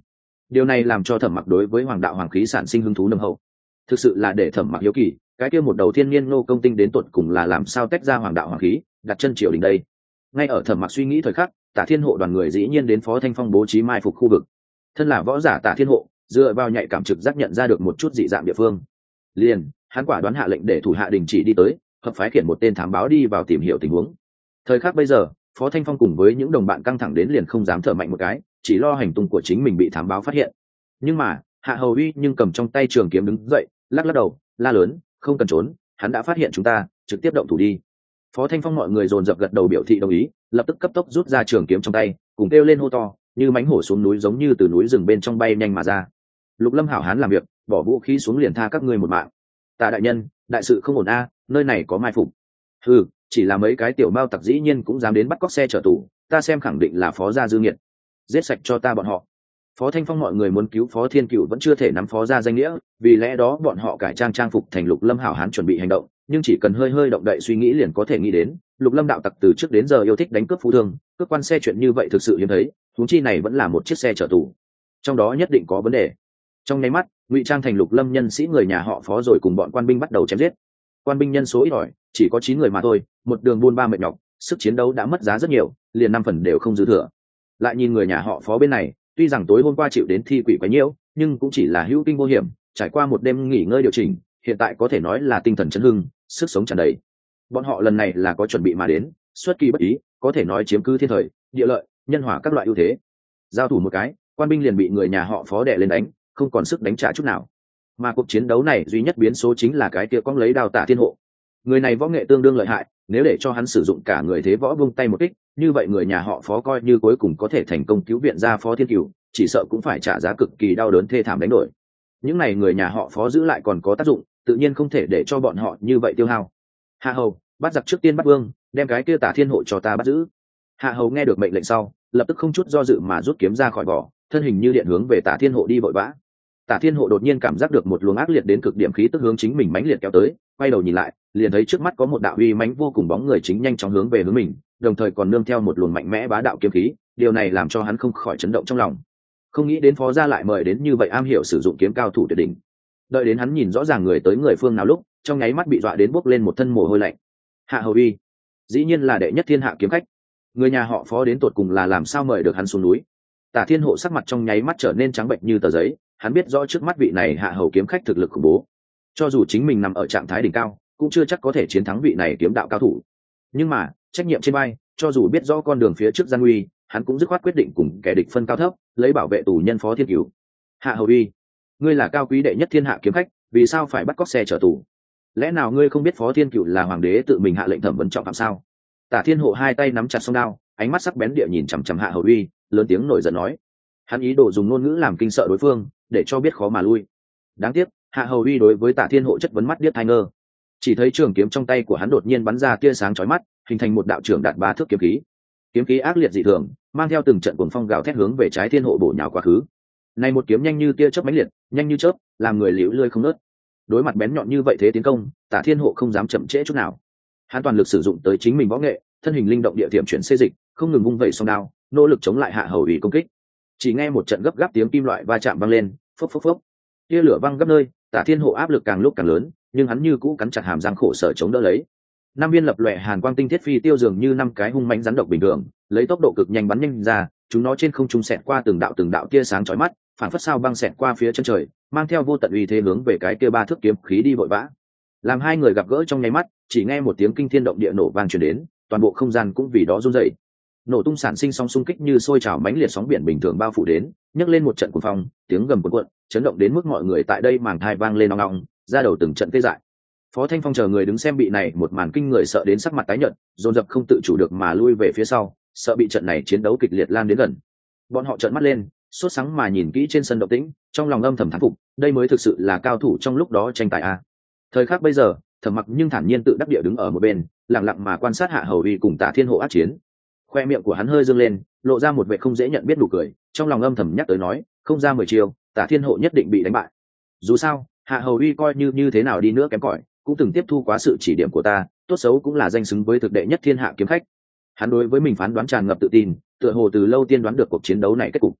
điều này làm cho Thẩm Mặc đối với hoàng đạo hoàng khí sản sinh hứng thú nồng hậu. Thực sự là để Thẩm Mặc hiếu kỳ, cái kia một đầu thiên niên ngô công tinh đến tột cùng là làm sao tách ra hoàng đạo hoàng khí, đặt chân triều đình đây. Ngay ở Thẩm Mặc suy nghĩ thời khắc, Tả Thiên Hộ đoàn người dĩ nhiên đến Phó Thanh Phong bố trí mai phục khu vực. Thân là võ giả Tả Thiên Hộ, dựa vào nhạy cảm trực giác nhận ra được một chút dị dạng địa phương. Liền, hắn quả đoán hạ lệnh để thủ hạ đình chỉ đi tới, hợp phái khiển một tên thám báo đi vào tìm hiểu tình huống. Thời khắc bây giờ, Phó Thanh Phong cùng với những đồng bạn căng thẳng đến liền không dám thở mạnh một cái, chỉ lo hành tung của chính mình bị thám báo phát hiện. Nhưng mà, Hạ Hầu Uy nhưng cầm trong tay trường kiếm đứng dậy, lắc lắc đầu, la lớn, không cần trốn, hắn đã phát hiện chúng ta, trực tiếp động thủ đi. Phó Thanh Phong mọi người dồn dập gật đầu biểu thị đồng ý, lập tức cấp tốc rút ra trường kiếm trong tay, cùng kêu lên hô to, như mánh hổ xuống núi giống như từ núi rừng bên trong bay nhanh mà ra. Lục Lâm hảo hán làm việc, bỏ vũ khí xuống liền tha các ngươi một mạng. Tạ đại nhân, đại sự không ổn a, nơi này có mai phục. Ừ, chỉ là mấy cái tiểu mao tặc dĩ nhiên cũng dám đến bắt cóc xe chở tù, ta xem khẳng định là Phó gia dư nghiệt. Giết sạch cho ta bọn họ. Phó Thanh Phong mọi người muốn cứu Phó Thiên Cựu vẫn chưa thể nắm Phó gia danh nghĩa, vì lẽ đó bọn họ cải trang trang phục thành Lục Lâm hảo hán chuẩn bị hành động, nhưng chỉ cần hơi hơi động đậy suy nghĩ liền có thể nghĩ đến, Lục Lâm đạo tặc từ trước đến giờ yêu thích đánh cướp phú thương, cướp quan xe chuyện như vậy thực sự hiếm thấy, huống chi này vẫn là một chiếc xe chở tù, trong đó nhất định có vấn đề. Trong nháy mắt, ngụy trang thành Lục Lâm nhân sĩ người nhà họ Phó rồi cùng bọn quan binh bắt đầu chém giết. Quan binh nhân số ít ỏi, chỉ có chín người mà thôi, một đường buôn ba mệt nhọc, sức chiến đấu đã mất giá rất nhiều, liền năm phần đều không dư thừa. Lại nhìn người nhà họ Phó bên này, tuy rằng tối hôm qua chịu đến thi quỷ quấy nhiễu, nhưng cũng chỉ là hữu kinh vô hiểm, trải qua một đêm nghỉ ngơi điều chỉnh, hiện tại có thể nói là tinh thần chấn hưng, sức sống tràn đầy. Bọn họ lần này là có chuẩn bị mà đến, xuất kỳ bất ý, có thể nói chiếm cứ thiên thời, địa lợi, nhân hòa các loại ưu thế. Giao thủ một cái, quan binh liền bị người nhà họ Phó đè lên đánh, không còn sức đánh trả chút nào. Mà cuộc chiến đấu này duy nhất biến số chính là cái kia cong lấy đao Tả Thiên Hộ. Người này võ nghệ tương đương lợi hại, nếu để cho hắn sử dụng cả người thế võ vung tay một kích, như vậy người nhà họ Phó coi như cuối cùng có thể thành công cứu viện ra Phó Thiên Cửu, chỉ sợ cũng phải trả giá cực kỳ đau đớn thê thảm đánh đổi. Những này người nhà họ Phó giữ lại còn có tác dụng, tự nhiên không thể để cho bọn họ như vậy tiêu hao. Hạ Hầu, bắt giặc trước tiên bắt vương, đem cái kia Tả Thiên Hộ cho ta bắt giữ. Hạ Hầu nghe được mệnh lệnh sau, lập tức không chút do dự mà rút kiếm ra khỏi vỏ, thân hình như điện hướng về Tả Thiên Hộ đi vội vã. Tả Thiên Hộ đột nhiên cảm giác được một luồng ác liệt đến cực điểm khí tức hướng chính mình mãnh liệt kéo tới, quay đầu nhìn lại, liền thấy trước mắt có một đạo uy mãnh vô cùng bóng người chính nhanh chóng hướng về hướng mình, đồng thời còn nương theo một luồng mạnh mẽ bá đạo kiếm khí, điều này làm cho hắn không khỏi chấn động trong lòng. Không nghĩ đến Phó gia lại mời đến như vậy am hiểu sử dụng kiếm cao thủ tuyệt đỉnh. Đợi đến hắn nhìn rõ ràng người tới người phương nào lúc, trong nháy mắt bị dọa đến bốc lên một thân mồ hôi lạnh. Hạ Hầu Uy, dĩ nhiên là đệ nhất thiên hạ kiếm khách. Người nhà họ Phó đến tột cùng là làm sao mời được hắn xuống núi? Tả Thiên Hộ sắc mặt trong nháy mắt trở nên trắng bệch như tờ giấy, hắn biết rõ trước mắt vị này Hạ Hầu kiếm khách thực lực khủng bố, cho dù chính mình nằm ở trạng thái đỉnh cao, cũng chưa chắc có thể chiến thắng vị này kiếm đạo cao thủ. Nhưng mà, trách nhiệm trên vai, cho dù biết rõ con đường phía trước gian nguy, hắn cũng dứt khoát quyết định cùng kẻ địch phân cao thấp, lấy bảo vệ tù nhân Phó Thiên Cửu. Hạ Hầu Uy, ngươi là cao quý đệ nhất thiên hạ kiếm khách, vì sao phải bắt cóc xe chở tù? Lẽ nào ngươi không biết Phó Thiên Cửu là hoàng đế tự mình hạ lệnh thẩm vấn trọng phạm sao? Tả Thiên Hộ hai tay nắm chặt song đao, ánh mắt sắc bén địa nhìn chằm chằm Hạ Hầu Uy, lớn tiếng nổi giận nói. Hắn ý đồ dùng ngôn ngữ làm kinh sợ đối phương, để cho biết khó mà lui. Đáng tiếc, Hạ Hầu Uy đối với Tả Thiên Hộ chất vấn mắt điếc tai ngơ. Chỉ thấy trường kiếm trong tay của hắn đột nhiên bắn ra tia sáng chói mắt, hình thành một đạo trường đạt ba thước kiếm khí. Kiếm khí ác liệt dị thường, mang theo từng trận cuồng phong gào thét hướng về trái Thiên Hộ bổ nhào quá khứ. Này một kiếm nhanh như tia chớp mãnh liệt, nhanh như chớp, làm người liễu lươi không ngớt. Đối mặt bén nhọn như vậy thế tiến công, Tả Thiên Hộ không dám chậm trễ chút nào. Hắn toàn lực sử dụng tới chính mình võ nghệ, thân hình linh động địa điểm chuyển xê dịch, không ngừng vung vẩy song đao, nỗ lực chống lại Hạ Hầu Uy công kích. Chỉ nghe một trận gấp gáp tiếng kim loại va chạm vang lên, phốc phốc phốc, tia lửa văng gấp nơi. Tả Thiên Hộ áp lực càng lúc càng lớn, nhưng hắn như cũ cắn chặt hàm răng khổ sở chống đỡ lấy. Năm viên lập lòe hàn quang tinh thiết phi tiêu dường như năm cái hung mãnh rắn độc bình thường, lấy tốc độ cực nhanh bắn nhanh ra, chúng nó trên không trung xẹt qua từng đạo từng đạo tia sáng chói mắt, phản phất sao băng xẹt qua phía chân trời, mang theo vô tận uy thế hướng về cái kia ba thước kiếm khí đi vội vã. Làm hai người gặp gỡ trong nháy mắt, chỉ nghe một tiếng kinh thiên động địa nổ vang truyền đến, toàn bộ không gian cũng vì đó rung rẩy. Nổ tung sản sinh sóng xung kích như sôi trào mãnh liệt sóng biển bình thường bao phủ đến, nhấc lên một trận cuồng phong, tiếng gầm cuồn cuộn, chấn động đến mức mọi người tại đây màng thai vang lên ong ong, ra đầu từng trận tê dại. Phó Thanh Phong chờ người đứng xem bị này một màn kinh người sợ đến sắc mặt tái nhợt, dồn dập không tự chủ được mà lui về phía sau, sợ bị trận này chiến đấu kịch liệt lan đến gần. Bọn họ trợn mắt lên, sốt sắng mà nhìn kỹ trên sân động tĩnh, trong lòng âm thầm thán phục, đây mới thực sự là cao thủ trong lúc đó tranh tài a. Thời khắc bây giờ, Thẩm Mặc nhưng thản nhiên tự đắc địa đứng ở một bên, lặng lặng mà quan sát Hạ Hầu Uy cùng Tả Thiên Hộ ác chiến. Khoe miệng của hắn hơi dương lên, lộ ra một vẻ không dễ nhận biết nụ cười, trong lòng âm thầm nhắc tới nói, không ra mười chiều, Tả Thiên Hộ nhất định bị đánh bại. Dù sao, Hạ Hầu Uy coi như như thế nào đi nữa kém cỏi, cũng từng tiếp thu quá sự chỉ điểm của ta, tốt xấu cũng là danh xứng với thực đệ nhất thiên hạ kiếm khách. Hắn đối với mình phán đoán tràn ngập tự tin, tựa hồ từ lâu tiên đoán được cuộc chiến đấu này kết cục.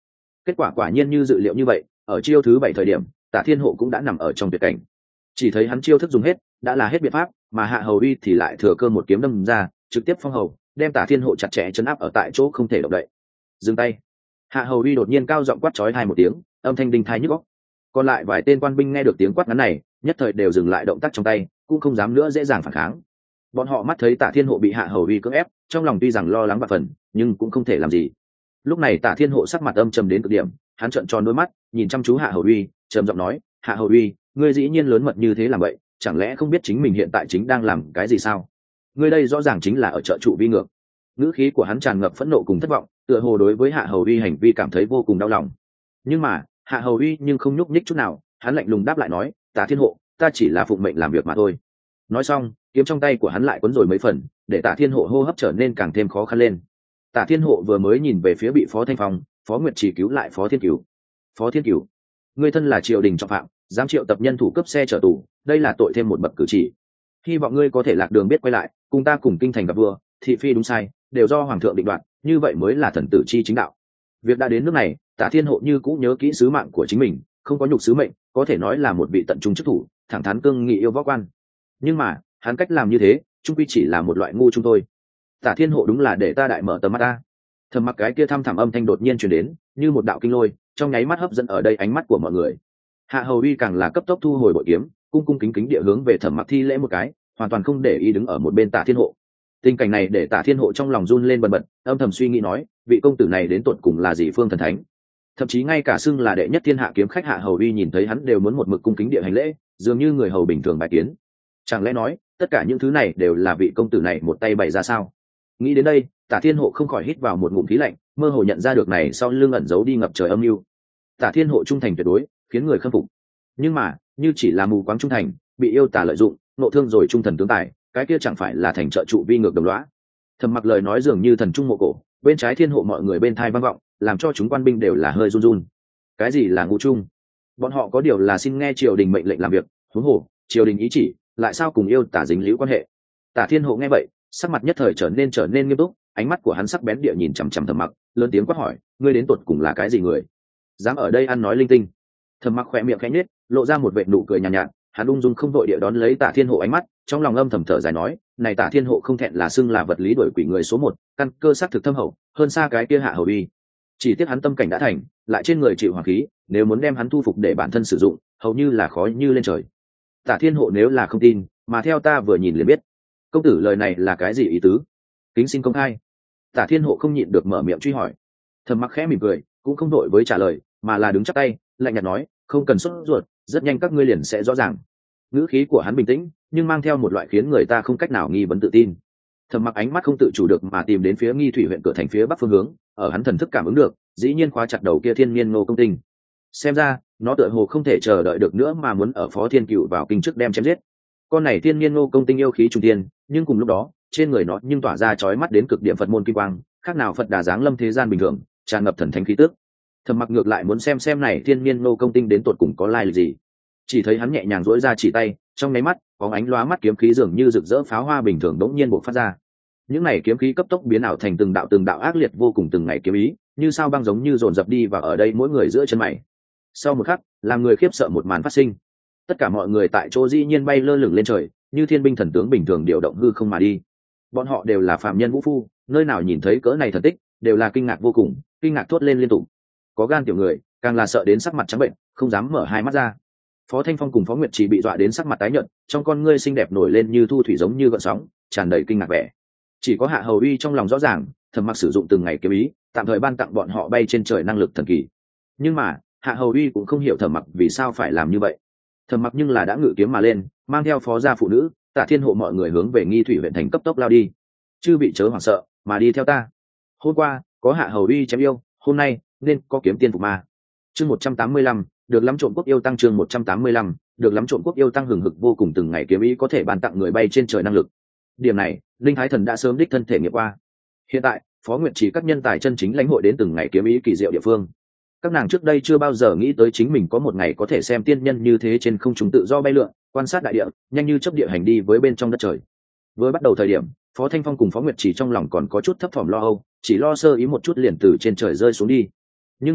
Kết quả quả nhiên như dự liệu như vậy, ở chiêu thứ bảy thời điểm Tả Thiên Hộ cũng đã nằm ở trong tuyệt cảnh. Chỉ thấy hắn chiêu thức dùng hết đã là hết biện pháp, mà Hạ Hầu Uy thì lại thừa cơ một kiếm đâm ra, trực tiếp phong hầu, đem Tả Thiên Hộ chặt chẽ chấn áp ở tại chỗ không thể động đậy. Dừng tay. Hạ Hầu Uy đột nhiên cao giọng quát chói tai một tiếng, âm thanh đinh tai nhức óc. Còn lại vài tên quan binh nghe được tiếng quát ngắn này, nhất thời đều dừng lại động tác trong tay, cũng không dám nữa dễ dàng phản kháng. Bọn họ mắt thấy Tả Thiên Hộ bị Hạ Hầu Uy cưỡng ép, trong lòng tuy rằng lo lắng và phần, nhưng cũng không thể làm gì. Lúc này Tả Thiên Hộ sắc mặt âm trầm đến cực điểm, hắn trợn tròn đôi mắt, nhìn chăm chú Hạ Hầu Uy, trầm giọng nói: "Hạ Hầu Uy, ngươi dĩ nhiên lớn mật như thế làm vậy, chẳng lẽ không biết chính mình hiện tại chính đang làm cái gì sao? Ngươi đây rõ ràng chính là ở trợ trụ vi ngược." Ngữ khí của hắn tràn ngập phẫn nộ cùng thất vọng, tựa hồ đối với Hạ Hầu Uy hành vi cảm thấy vô cùng đau lòng. Nhưng mà Hạ Hầu Uy nhưng không nhúc nhích chút nào, hắn lạnh lùng đáp lại nói: "Tả Thiên Hộ, ta chỉ là phụng mệnh làm việc mà thôi." Nói xong, kiếm trong tay của hắn lại quấn rồi mấy phần, để Tả Thiên Hộ hô hấp trở nên càng thêm khó khăn lên. Tả Thiên Hộ vừa mới nhìn về phía bị Phó Thanh Phong, Phó Nguyệt Chỉ cứu lại Phó Thiên Cửu. "Phó Thiên Cửu, ngươi thân là triều đình trọng phạm, dám triệu tập nhân thủ cấp xe chở tù, đây là tội thêm một bậc cử chỉ. Hy vọng ngươi có thể lạc đường biết quay lại, cùng ta cùng kinh thành gặp vua, thị phi đúng sai đều do hoàng thượng định đoạt, như vậy mới là thần tử chi chính đạo." Việc đã đến nước này, Tả Thiên Hộ như cũ nhớ kỹ sứ mạng của chính mình, không có nhục sứ mệnh, có thể nói là một vị tận trung chức thủ, thẳng thắn cương nghị yêu võ quan. Nhưng mà hắn cách làm như thế chung quy chỉ là một loại ngu chung thôi. Tả Thiên Hộ đúng là để ta đại mở tầm mắt ta. Thầm mặc cái kia thăm thẳm âm thanh đột nhiên truyền đến, như một đạo kinh lôi, trong nháy mắt hấp dẫn ở đây ánh mắt của mọi người. Hạ Hầu Uy càng là cấp tốc thu hồi bội kiếm, cung cung kính kính địa hướng về Thẩm Mặc thi lễ một cái, hoàn toàn không để ý đứng ở một bên Tả Thiên Hộ. Tình cảnh này để Tả Thiên Hộ trong lòng run lên bần bật, âm thầm suy nghĩ nói, vị công tử này đến tột cùng là gì phương thần thánh? Thậm chí ngay cả xưng là đệ nhất thiên hạ kiếm khách Hạ Hầu Uy nhìn thấy hắn đều muốn một mực cung kính địa hành lễ, dường như người hầu bình thường bài kiến. Chẳng lẽ nói, tất cả những thứ này đều là vị công tử này một tay bày ra sao? Nghĩ đến đây, Tả Thiên Hộ không khỏi hít vào một ngụm khí lạnh, mơ hồ nhận ra được này sau lưng ẩn giấu đi ngập trời âm mưu. Tả Thiên Hộ trung thành tuyệt đối, khiến người khâm phục. Nhưng mà, như chỉ là mù quáng trung thành, bị yêu tà lợi dụng, nộ thương rồi trung thần tướng tài, cái kia chẳng phải là thành trợ trụ vi ngược đồng lõa. Thầm mặc lời nói dường như thần trung mộ cổ, bên trái Thiên Hộ mọi người bên thai vang vọng, làm cho chúng quan binh đều là hơi run run. Cái gì là ngũ trung? Bọn họ có điều là xin nghe triều đình mệnh lệnh làm việc, huống hồ triều đình ý chỉ, lại sao cùng yêu tả dính líu quan hệ? Tả Thiên Hộ nghe vậy, sắc mặt nhất thời trở nên trở nên nghiêm túc, ánh mắt của hắn sắc bén địa nhìn chằm chằm Thẩm Mặc, lớn tiếng quát hỏi: "Ngươi đến tột cùng là cái gì người? Dám ở đây ăn nói linh tinh?" Thẩm Mặc khẽ miệng khẽ nhếch, lộ ra một vệt nụ cười nhàn nhạt, nhạt, hắn ung dung không đội địa đón lấy Tả Thiên Hộ ánh mắt, trong lòng âm thầm thở dài nói: "Này Tả Thiên Hộ không thẹn là xưng là vật lý đuổi quỷ người số một, căn cơ xác thực thâm hậu, hơn xa cái kia Hạ Hầu Uy. Chỉ tiếc hắn tâm cảnh đã thành, lại trên người chịu hoàng khí, nếu muốn đem hắn thu phục để bản thân sử dụng, hầu như là khó như lên trời." Tả Thiên Hộ nếu là không tin, mà theo ta vừa nhìn liền biết. Công tử lời này là cái gì ý tứ? Kính xin công khai. Tả Thiên Hộ không nhịn được mở miệng truy hỏi. Thẩm Mặc khẽ mỉm cười, cũng không đội với trả lời, mà là đứng chắp tay, lạnh nhạt nói: "Không cần sốt ruột, rất nhanh các ngươi liền sẽ rõ ràng." Ngữ khí của hắn bình tĩnh, nhưng mang theo một loại khiến người ta không cách nào nghi vấn tự tin. Thẩm Mặc ánh mắt không tự chủ được mà tìm đến phía Nghi Thủy huyện cửa thành phía bắc phương hướng, ở hắn thần thức cảm ứng được, dĩ nhiên khóa chặt đầu kia Thiên Niên Ngô Công Tinh. Xem ra, nó tựa hồ không thể chờ đợi được nữa mà muốn ở Phó Thiên Cựu vào kinh trước đem chém giết. Con này Thiên Niên Ngô Công Tinh yêu khí trung tiên, nhưng cùng lúc đó, trên người nó nhưng tỏa ra chói mắt đến cực điểm Phật môn kim quang, khác nào Phật Đà giáng lâm thế gian bình thường, tràn ngập thần thánh khí tức. Thẩm Mặc ngược lại muốn xem xem này Thiên Niên Ngô Công Tinh đến tột cùng có lai lịch gì. Chỉ thấy hắn nhẹ nhàng duỗi ra chỉ tay, trong nháy mắt, bóng ánh lóa mắt kiếm khí dường như rực rỡ pháo hoa bình thường đống nhiên bộc phát ra. Những này kiếm khí cấp tốc biến ảo thành từng đạo từng đạo ác liệt vô cùng từng ngày kiếm ý, như sao băng giống như dồn dập đi vào ở đây mỗi người giữa chân mày. Sau một khắc, làm người khiếp sợ một màn phát sinh. Tất cả mọi người tại chỗ dĩ nhiên bay lơ lửng lên trời, như thiên binh thần tướng bình thường điều động hư không mà đi. Bọn họ đều là phàm nhân vũ phu, nơi nào nhìn thấy cỡ này thần tích, đều là kinh ngạc vô cùng, kinh ngạc thốt lên liên tục. Có gan tiểu người, càng là sợ đến sắc mặt trắng bệnh, không dám mở hai mắt ra. Phó Thanh Phong cùng Phó Nguyệt Chỉ bị dọa đến sắc mặt tái nhợt, trong con ngươi xinh đẹp nổi lên như thu thủy giống như gợn sóng, tràn đầy kinh ngạc vẻ. Chỉ có Hạ Hầu Uy trong lòng rõ ràng, Thẩm Mặc sử dụng từng ngày kiếm ý, tạm thời ban tặng bọn họ bay trên trời năng lực thần kỳ. Nhưng mà, Hạ Hầu Uy cũng không hiểu Thẩm Mặc vì sao phải làm như vậy. Thẩm Mặc nhưng là đã ngự kiếm mà lên, mang theo phó gia phụ nữ, Tả Thiên Hộ mọi người hướng về Nghi Thủy huyện thành cấp tốc lao đi. Chư bị chớ hoảng sợ, mà đi theo ta. Hôm qua, có Hạ Hầu Uy chém yêu, hôm nay nên có kiếm tiên phục ma. Chương một trăm tám mươi lăm, được lắm trộm quốc yêu tăng chương một trăm tám mươi lăm, được lắm trộm quốc yêu tăng hừng hực vô cùng từng ngày kiếm ý có thể ban tặng người bay trên trời năng lực. Điểm này, Linh Thái Thần đã sớm đích thân thể nghiệm qua. Hiện tại, Phó Nguyệt Chỉ các nhân tài chân chính lãnh hội đến từng ngày kiếm ý kỳ diệu địa phương. Các nàng trước đây chưa bao giờ nghĩ tới chính mình có một ngày có thể xem tiên nhân như thế trên không trung tự do bay lượn, quan sát đại địa, nhanh như chớp địa hành đi với bên trong đất trời. Vừa bắt đầu thời điểm, Phó Thanh Phong cùng Phó Nguyệt Chỉ trong lòng còn có chút thấp thỏm lo âu, chỉ lo sơ ý một chút liền từ trên trời rơi xuống đi. Nhưng mà,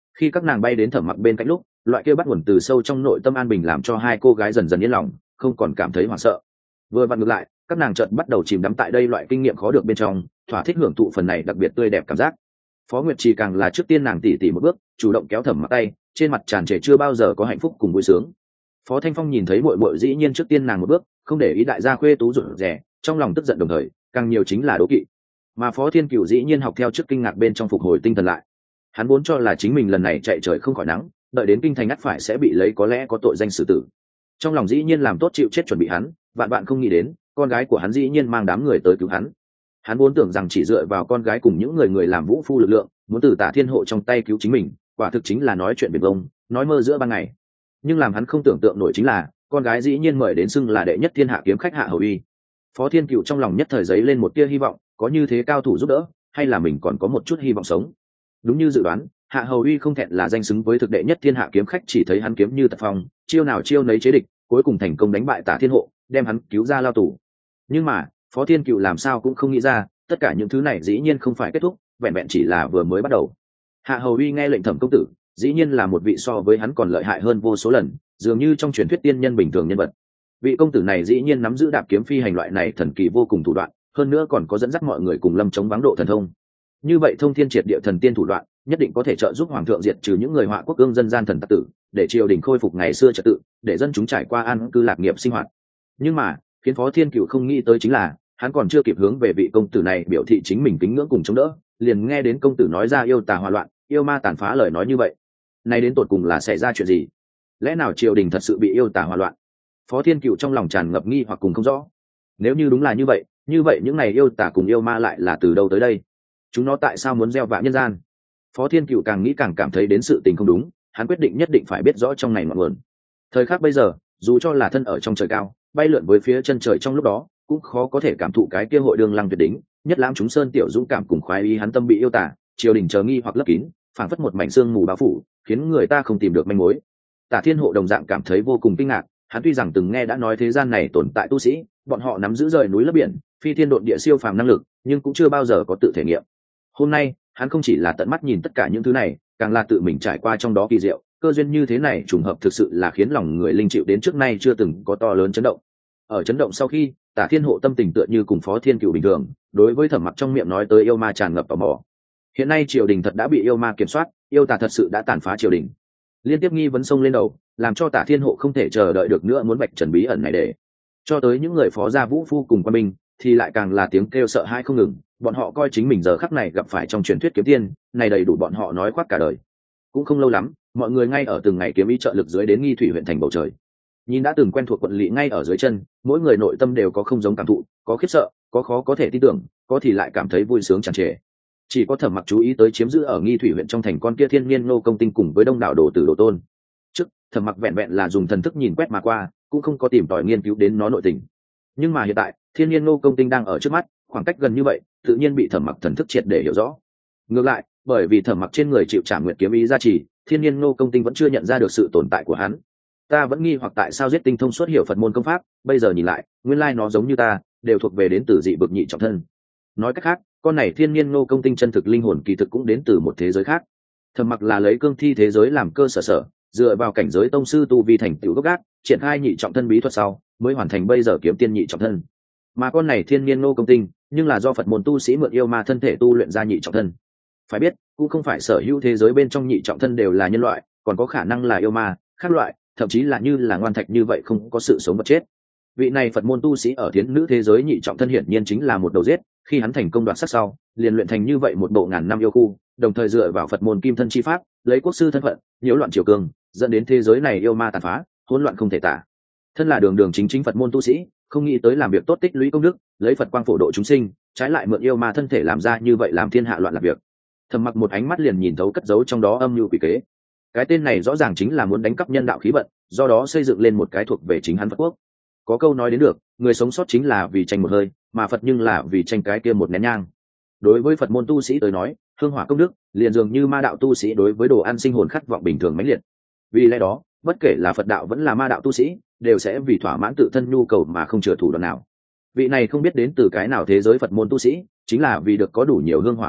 Khi các nàng bay đến Thẩm Mặc bên cạnh lúc, loại kia bắt nguồn từ sâu trong nội tâm an bình làm cho hai cô gái dần dần yên lòng, không còn cảm thấy hoảng sợ. Vừa vặn ngược lại, các nàng chợt bắt đầu chìm đắm tại đây loại kinh nghiệm khó được bên trong, thỏa thích hưởng thụ phần này đặc biệt tươi đẹp cảm giác. Phó Nguyệt Trì càng là trước tiên nàng tỉ tỉ một bước, chủ động kéo Thẩm Mặc tay, trên mặt tràn trề chưa bao giờ có hạnh phúc cùng vui sướng. Phó Thanh Phong nhìn thấy muội muội dĩ nhiên trước tiên nàng một bước, không để ý đại gia khuê tú rụt rè, trong lòng tức giận đồng thời, càng nhiều chính là đố kỵ. Mà Phó Thiên Cửu dĩ nhiên học theo trước kinh ngạc bên trong phục hồi tinh thần lại. Hắn vốn cho là chính mình lần này chạy trời không khỏi nắng, đợi đến kinh thành ngắt phải sẽ bị lấy có lẽ có tội danh xử tử. Trong lòng dĩ nhiên làm tốt chịu chết chuẩn bị hắn, vạn bạn không nghĩ đến, con gái của hắn dĩ nhiên mang đám người tới cứu hắn. Hắn vốn tưởng rằng chỉ dựa vào con gái cùng những người người làm vũ phu lực lượng, muốn từ Tả Thiên Hộ trong tay cứu chính mình, quả thực chính là nói chuyện biển vông, nói mơ giữa ban ngày. Nhưng làm hắn không tưởng tượng nổi chính là, con gái dĩ nhiên mời đến xưng là đệ nhất thiên hạ kiếm khách Hạ Hầu Uy. Phó Thiên Cửu trong lòng nhất thời giấy lên một tia hy vọng, có như thế cao thủ giúp đỡ, hay là mình còn có một chút hy vọng sống. Đúng như dự đoán, Hạ Hầu Uy không thẹn là danh xứng với thực đệ nhất thiên hạ kiếm khách, chỉ thấy hắn kiếm như tật phong, chiêu nào chiêu nấy chế địch, cuối cùng thành công đánh bại Tả Thiên Hộ, đem hắn cứu ra lao tù. Nhưng mà, Phó Thiên Cửu làm sao cũng không nghĩ ra, tất cả những thứ này dĩ nhiên không phải kết thúc, vẹn vẹn chỉ là vừa mới bắt đầu. Hạ Hầu Uy nghe lệnh Thẩm công tử, dĩ nhiên là một vị so với hắn còn lợi hại hơn vô số lần, dường như trong truyền thuyết tiên nhân bình thường nhân vật. Vị công tử này dĩ nhiên nắm giữ đạp kiếm phi hành loại này thần kỳ vô cùng thủ đoạn, hơn nữa còn có dẫn dắt mọi người cùng lâm chống vắng độ thần thông. Như vậy thông thiên triệt địa thần tiên thủ đoạn, nhất định có thể trợ giúp hoàng thượng diệt trừ những người họa quốc ương dân gian thần tặc tử, để triều đình khôi phục ngày xưa trật tự, để dân chúng trải qua an cư lạc nghiệp sinh hoạt. Nhưng mà, khiến Phó Thiên Cửu không nghĩ tới chính là, hắn còn chưa kịp hướng về vị công tử này biểu thị chính mình kính ngưỡng cùng chống đỡ, liền nghe đến công tử nói ra yêu tà hòa loạn, yêu ma tàn phá lời nói như vậy. Này đến tột cùng là xảy ra chuyện gì? Lẽ nào triều đình thật sự bị yêu tà hòa loạn? Phó Thiên Cửu trong lòng tràn ngập nghi hoặc cùng không rõ. Nếu như đúng là như vậy, như vậy những này yêu tà cùng yêu ma lại là từ đâu tới đây? Chúng nó tại sao muốn gieo vạ nhân gian? Phó Thiên Cửu càng nghĩ càng cảm thấy đến sự tình không đúng, hắn quyết định nhất định phải biết rõ trong này ngọn nguồn. Thời khắc bây giờ, dù cho là thân ở trong trời cao, bay lượn với phía chân trời trong lúc đó, cũng khó có thể cảm thụ cái kia hội đường lăng tuyệt đỉnh, nhất lãm chúng sơn tiểu dũng cảm cùng khoái ý hắn tâm bị yêu tà, triều đình chờ nghi hoặc lấp kín, phảng phất một mảnh xương mù bao phủ, khiến người ta không tìm được manh mối. Tả Thiên Hộ đồng dạng cảm thấy vô cùng kinh ngạc, hắn tuy rằng từng nghe đã nói thế gian này tồn tại tu sĩ, bọn họ nắm giữ rời núi lấp biển, phi thiên độn địa siêu phàm năng lực, nhưng cũng chưa bao giờ có tự thể nghiệm. Hôm nay, hắn không chỉ là tận mắt nhìn tất cả những thứ này, càng là tự mình trải qua trong đó kỳ diệu, cơ duyên như thế này trùng hợp thực sự là khiến lòng người linh chịu đến trước nay chưa từng có to lớn chấn động. Ở chấn động sau khi, Tả Thiên Hộ tâm tình tựa như cùng Phó Thiên Cửu bình thường, đối với Thẩm Mặc trong miệng nói tới yêu ma tràn ngập tò mò. Hiện nay triều đình thật đã bị yêu ma kiểm soát, yêu tà thật sự đã tàn phá triều đình. Liên tiếp nghi vấn xông lên đầu, làm cho Tả Thiên Hộ không thể chờ đợi được nữa muốn bạch trần bí ẩn này để cho tới những người phó gia vũ phu cùng quân binh thì lại càng là tiếng kêu sợ hãi không ngừng. Bọn họ coi chính mình giờ khắc này gặp phải trong truyền thuyết kiếm tiên, này đầy đủ bọn họ nói khoác cả đời. Cũng không lâu lắm, mọi người ngay ở từng ngày kiếm ý trợ lực dưới đến Nghi Thủy huyện thành bầu trời. Nhìn đã từng quen thuộc quận lỵ ngay ở dưới chân, mỗi người nội tâm đều có không giống cảm thụ, có khiếp sợ, có khó có thể tin tưởng, có thì lại cảm thấy vui sướng tràn trề. Chỉ có Thẩm Mặc chú ý tới chiếm giữ ở Nghi Thủy huyện trong thành con kia Thiên Niên Nô công tinh cùng với đông đảo đồ tử đồ tôn. Trước, Thẩm Mặc vẹn vẹn là dùng thần thức nhìn quét mà qua, cũng không có tìm tòi nghiên cứu đến nó nội tình. Nhưng mà hiện tại, Thiên Niên Nô công tinh đang ở trước mắt, khoảng cách gần như vậy, tự nhiên bị Thẩm Mặc thần thức triệt để hiểu rõ. Ngược lại, bởi vì Thẩm Mặc trên người chịu Trảm Nguyệt kiếm ý gia trì, Thiên Niên Nô công tinh vẫn chưa nhận ra được sự tồn tại của hắn. Ta vẫn nghi hoặc tại sao giết tinh thông xuất hiểu Phật môn công pháp, bây giờ nhìn lại, nguyên lai nó giống như ta, đều thuộc về đến từ dị bực nhị trọng thân. Nói cách khác, con này Thiên Niên Nô công tinh chân thực linh hồn kỳ thực cũng đến từ một thế giới khác. Thẩm Mặc là lấy cương thi thế giới làm cơ sở sở, dựa vào cảnh giới tông sư tu vi thành tựu gốc gác, triển khai nhị trọng thân bí thuật sau, mới hoàn thành bây giờ kiếm tiên nhị trọng thân. Mà con này Thiên Niên Nô công tinh, nhưng là do Phật môn tu sĩ mượn yêu ma thân thể tu luyện ra nhị trọng thân. Phải biết, cũng không phải sở hữu thế giới bên trong nhị trọng thân đều là nhân loại, còn có khả năng là yêu ma, khác loại, thậm chí là như là ngoan thạch như vậy không có sự sống vật chết. Vị này Phật môn tu sĩ ở thiến nữ thế giới nhị trọng thân hiển nhiên chính là một đầu giết, khi hắn thành công đoạt sắc sau, liền luyện thành như vậy một bộ ngàn năm yêu khu, đồng thời dựa vào Phật môn kim thân chi pháp, lấy quốc sư thân phận, nhiễu loạn triều cương, dẫn đến thế giới này yêu ma tàn phá, hỗn loạn không thể tả. Thân là đường đường chính chính Phật môn tu sĩ, không nghĩ tới làm việc tốt tích lũy công đức, lấy Phật quang phổ độ chúng sinh, trái lại mượn yêu ma thân thể làm ra như vậy làm thiên hạ loạn lạc việc. Thẩm Mặc một ánh mắt liền nhìn thấu cất giấu trong đó âm mưu quỷ kế. Cái tên này rõ ràng chính là muốn đánh cắp nhân đạo khí vận, do đó xây dựng lên một cái thuộc về chính hắn Phật quốc. Có câu nói đến được, người sống sót chính là vì tranh một hơi, mà Phật nhưng là vì tranh cái kia một nén nhang. Đối với Phật môn tu sĩ tới nói, hương hỏa công đức liền dường như ma đạo tu sĩ đối với đồ ăn sinh hồn khát vọng bình thường mãnh liệt. Vì lẽ đó, bất kể là Phật đạo vẫn là ma đạo tu sĩ, đều sẽ vì thỏa mãn tự thân nhu cầu mà không chừa thủ đoạn nào. Vị này không biết đến từ cái nào thế giới Phật môn tu sĩ, chính là vì được có đủ nhiều hương hỏa công đức,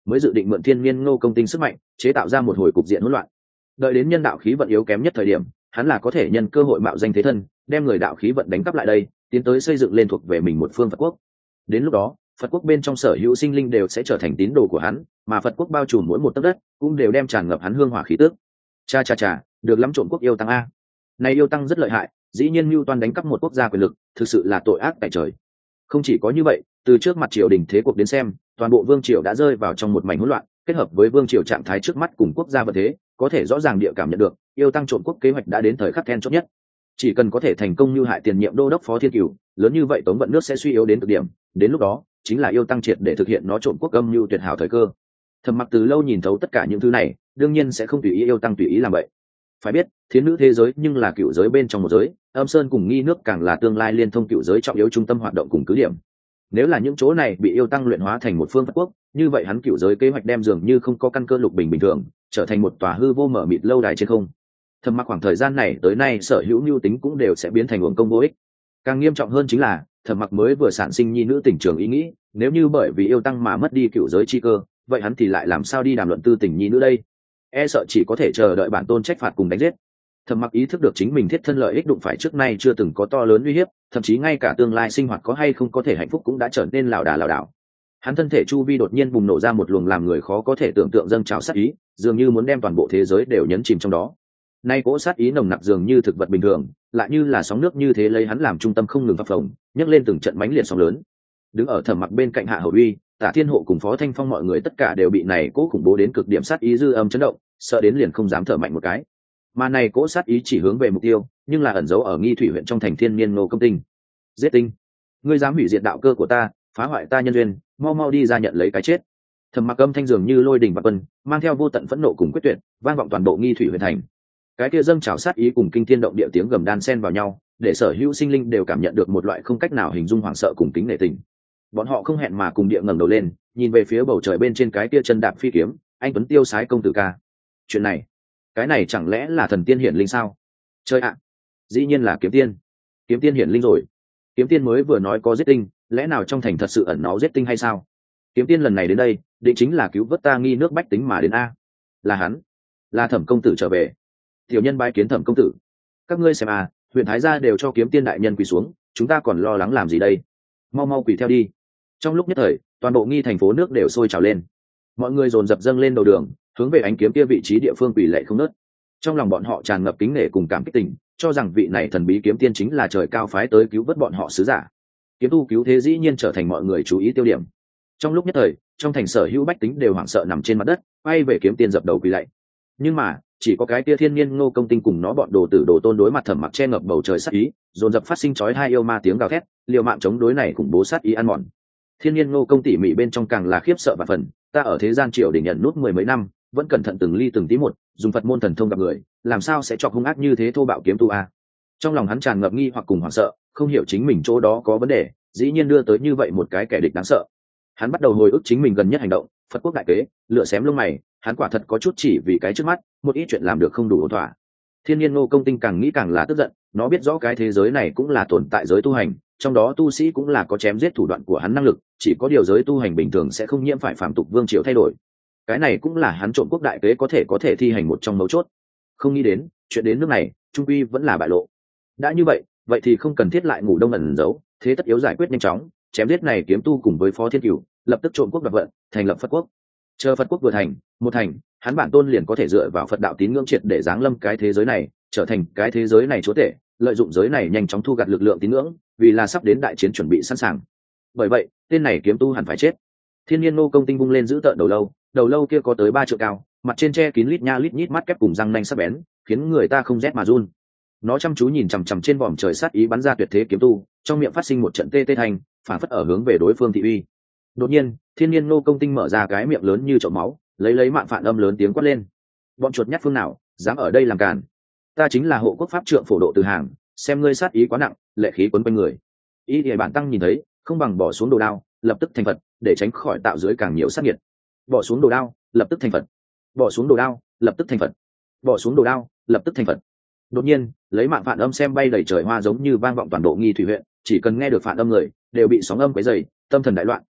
mới dự định mượn thiên niên ngô công tinh sức mạnh chế tạo ra một hồi cục diện hỗn loạn. Đợi đến nhân đạo khí vận yếu kém nhất thời điểm, hắn là có thể nhân cơ hội mạo danh thế thân, đem người đạo khí vận đánh cắp lại đây, tiến tới xây dựng lên thuộc về mình một phương Phật quốc. Đến lúc đó, Phật quốc bên trong sở hữu sinh linh đều sẽ trở thành tín đồ của hắn, mà Phật quốc bao trùm mỗi một tấc đất cũng đều đem tràn ngập hắn hương hỏa khí tức. Cha cha cha, được lắm trộm quốc yêu tăng a. Này yêu tăng rất lợi hại, dĩ nhiên mưu toan đánh cắp một quốc gia quyền lực, thực sự là tội ác tại trời. Không chỉ có như vậy, từ trước mặt triều đình thế cuộc đến xem, toàn bộ vương triều đã rơi vào trong một mảnh hỗn loạn, kết hợp với vương triều trạng thái trước mắt cùng quốc gia vận thế, có thể rõ ràng địa cảm nhận được, yêu tăng trộm quốc kế hoạch đã đến thời khắc then chốt nhất. Chỉ cần có thể thành công như hại tiền nhiệm đô đốc Phó Thiên Cửu, lớn như vậy tống vận nước sẽ suy yếu đến cực điểm, đến lúc đó, chính là yêu tăng triệt để thực hiện nó trộm quốc âm mưu tuyệt hảo thời cơ. Thẩm Mặc từ lâu nhìn thấu tất cả những thứ này, đương nhiên sẽ không tùy ý yêu tăng tùy ý làm vậy. Phải biết, thiến nữ thế giới nhưng là cựu giới bên trong một giới, âm sơn cùng nghi nước càng là tương lai liên thông cựu giới trọng yếu trung tâm hoạt động cùng cứ điểm. Nếu là những chỗ này bị yêu tăng luyện hóa thành một phương Phật quốc, như vậy hắn cựu giới kế hoạch đem dường như không có căn cơ lục bình bình thường, trở thành một tòa hư vô mở mịt lâu đài trên không. Thẩm Mặc khoảng thời gian này tới nay sở hữu mưu tính cũng đều sẽ biến thành uổng công vô ích. Càng nghiêm trọng hơn chính là, Thẩm Mặc mới vừa sản sinh nhi nữ tình trường ý nghĩ, nếu như bởi vì yêu tăng mà mất đi cựu giới chi cơ, vậy hắn thì lại làm sao đi đàm luận tư tình nhi nữ đây? E sợ chỉ có thể chờ đợi bản tôn trách phạt cùng đánh giết. Thẩm Mặc ý thức được chính mình thiết thân lợi ích đụng phải trước nay chưa từng có to lớn uy hiếp, thậm chí ngay cả tương lai sinh hoạt có hay không có thể hạnh phúc cũng đã trở nên lảo đà lảo đảo. Hắn thân thể chu vi đột nhiên bùng nổ ra một luồng làm người khó có thể tưởng tượng dâng trào sát ý, dường như muốn đem toàn bộ thế giới đều nhấn chìm trong đó. Nay cỗ sát ý nồng nặc dường như thực vật bình thường, lại như là sóng nước như thế lấy hắn làm trung tâm không ngừng phập phồng, nhấc lên từng trận mãnh liệt sóng lớn. Đứng ở Thẩm Mặc bên cạnh Hạ Hầu Uy, Tả Thiên Hộ cùng Phó Thanh Phong mọi người tất cả đều bị này cỗ khủng bố đến cực điểm sát ý dư âm chấn động, sợ đến liền không dám thở mạnh một cái. Mà này cỗ sát ý chỉ hướng về mục tiêu, nhưng là ẩn giấu ở Nghi Thủy huyện trong thành Thiên Niên Ngô công tinh. Giết tinh, ngươi dám hủy diệt đạo cơ của ta, phá hoại ta nhân duyên, mau mau đi ra nhận lấy cái chết. Thẩm Mặc âm thanh dường như lôi đình và quân, mang theo vô tận phẫn nộ cùng quyết tuyệt, vang vọng toàn bộ Nghi Thủy huyện thành. Cái kia dâng trào sát ý cùng kinh thiên động địa tiếng gầm đan xen vào nhau, để sở hữu sinh linh đều cảm nhận được một loại không cách nào hình dung hoảng sợ cùng kính nể tình. Bọn họ không hẹn mà cùng địa ngẩng đầu lên, nhìn về phía bầu trời bên trên cái kia chân đạp phi kiếm, anh tuấn tiêu sái công tử ca. Chuyện này, cái này chẳng lẽ là thần tiên hiển linh sao? Chơi ạ, dĩ nhiên là kiếm tiên. Kiếm tiên hiển linh rồi. Kiếm tiên mới vừa nói có giết tinh, lẽ nào trong thành thật sự ẩn náu giết tinh hay sao? Kiếm tiên lần này đến đây, định chính là cứu vớt ta nghi nước bách tính mà đến a. Là hắn, là Thẩm công tử trở về. Tiểu nhân bái kiến Thẩm công tử. Các ngươi xem à, huyện thái gia đều cho kiếm tiên đại nhân quỳ xuống, chúng ta còn lo lắng làm gì đây? Mau mau quỳ theo đi. Trong lúc nhất thời, toàn bộ Nghi thành phố nước đều sôi trào lên. Mọi người dồn dập dâng lên đầu đường, hướng về ánh kiếm kia vị trí địa phương quỳ lạy không nớt. Trong lòng bọn họ tràn ngập kính nể cùng cảm kích tình, cho rằng vị này thần bí kiếm tiên chính là trời cao phái tới cứu vớt bọn họ sứ giả. Kiếm tu cứu thế dĩ nhiên trở thành mọi người chú ý tiêu điểm. Trong lúc nhất thời, trong thành sở hữu bách tính đều hoảng sợ nằm trên mặt đất, quay về kiếm tiên dập đầu quỳ lạy. Nhưng mà, chỉ có cái kia Thiên Niên Ngô công tinh cùng nó bọn đồ tử đồ tôn đối mặt Thẩm Mặc che ngập bầu trời sát ý, dồn dập phát sinh chói hai yêu ma tiếng gào thét, liều mạng chống đối này khủng bố sát ý ăn mòn. Thiên Niên Ngô công tỉ mỉ bên trong càng là khiếp sợ và phần, ta ở thế gian triều đình nhận nút mười mấy năm, vẫn cẩn thận từng ly từng tí một, dùng Phật môn thần thông gặp người, làm sao sẽ chọc hung ác như thế thô bạo kiếm tu a? Trong lòng hắn tràn ngập nghi hoặc cùng hoảng sợ, không hiểu chính mình chỗ đó có vấn đề, dĩ nhiên đưa tới như vậy một cái kẻ địch đáng sợ. Hắn bắt đầu hồi ức chính mình gần nhất hành động, Phật quốc đại kế, lựa xém lông mày, hắn quả thật có chút chỉ vì cái trước mắt, một ít chuyện làm được không đủ ổn thỏa. Thiên Niên Ngô công tinh càng nghĩ càng là tức giận, nó biết rõ cái thế giới này cũng là tồn tại giới tu hành, trong đó tu sĩ cũng là có chém giết thủ đoạn của hắn năng lực, chỉ có điều giới tu hành bình thường sẽ không nhiễm phải phạm tục vương triều thay đổi. Cái này cũng là hắn trộm quốc đại kế có thể có thể thi hành một trong mấu chốt. Không nghĩ đến, chuyện đến nước này, trung quy vẫn là bại lộ. Đã như vậy, vậy thì không cần thiết lại ngủ đông ẩn giấu, thế tất yếu giải quyết nhanh chóng, chém giết này kiếm tu cùng với Phó Thiên Cửu, lập tức trộm quốc đoạt vận, thành lập Phật quốc. Chờ Phật quốc vừa thành, một thành, hắn bản tôn liền có thể dựa vào Phật đạo tín ngưỡng triệt để giáng lâm cái thế giới này, trở thành cái thế giới này chúa tể, lợi dụng giới này nhanh chóng thu gặt lực lượng tín ngưỡng, vì là sắp đến đại chiến chuẩn bị sẵn sàng. Bởi vậy, tên này kiếm tu hẳn phải chết. Thiên Niên Ngô công tinh bung lên giữ tợn đầu lâu, đầu lâu kia có tới ba trượng cao, mặt trên che kín lít nha lít nhít mắt kép cùng răng nanh sắc bén, khiến người ta không rét mà run. Nó chăm chú nhìn chằm chằm trên vòm trời sát ý bắn ra tuyệt thế kiếm tu, trong miệng phát sinh một trận tê tê thành, phản phất ở hướng về đối phương thị uy. Đột nhiên, Thiên Niên Ngô công tinh mở ra cái miệng lớn như chậu máu, lấy lấy mạn phản âm lớn tiếng quát lên: bọn chuột nhắt phương nào, dám ở đây làm càn? Ta chính là hộ quốc pháp trượng phổ độ từ hàng, xem ngươi sát ý quá nặng, lệ khí quấn quanh người. Ý thì bản tăng nhìn thấy, không bằng bỏ xuống đồ đao, lập tức thành Phật, để tránh khỏi tạo dưới càng nhiều sát nhiệt. Bỏ xuống đồ đao, lập tức thành Phật. Bỏ xuống đồ đao, lập tức thành Phật. Bỏ xuống đồ đao, lập tức thành Phật. Đột nhiên, lấy mạn phản âm xem bay đầy trời hoa giống như vang vọng toàn bộ Nghi Thủy huyện, chỉ cần nghe được phản âm người, đều bị sóng âm quấy rầy, tâm thần đại loạn,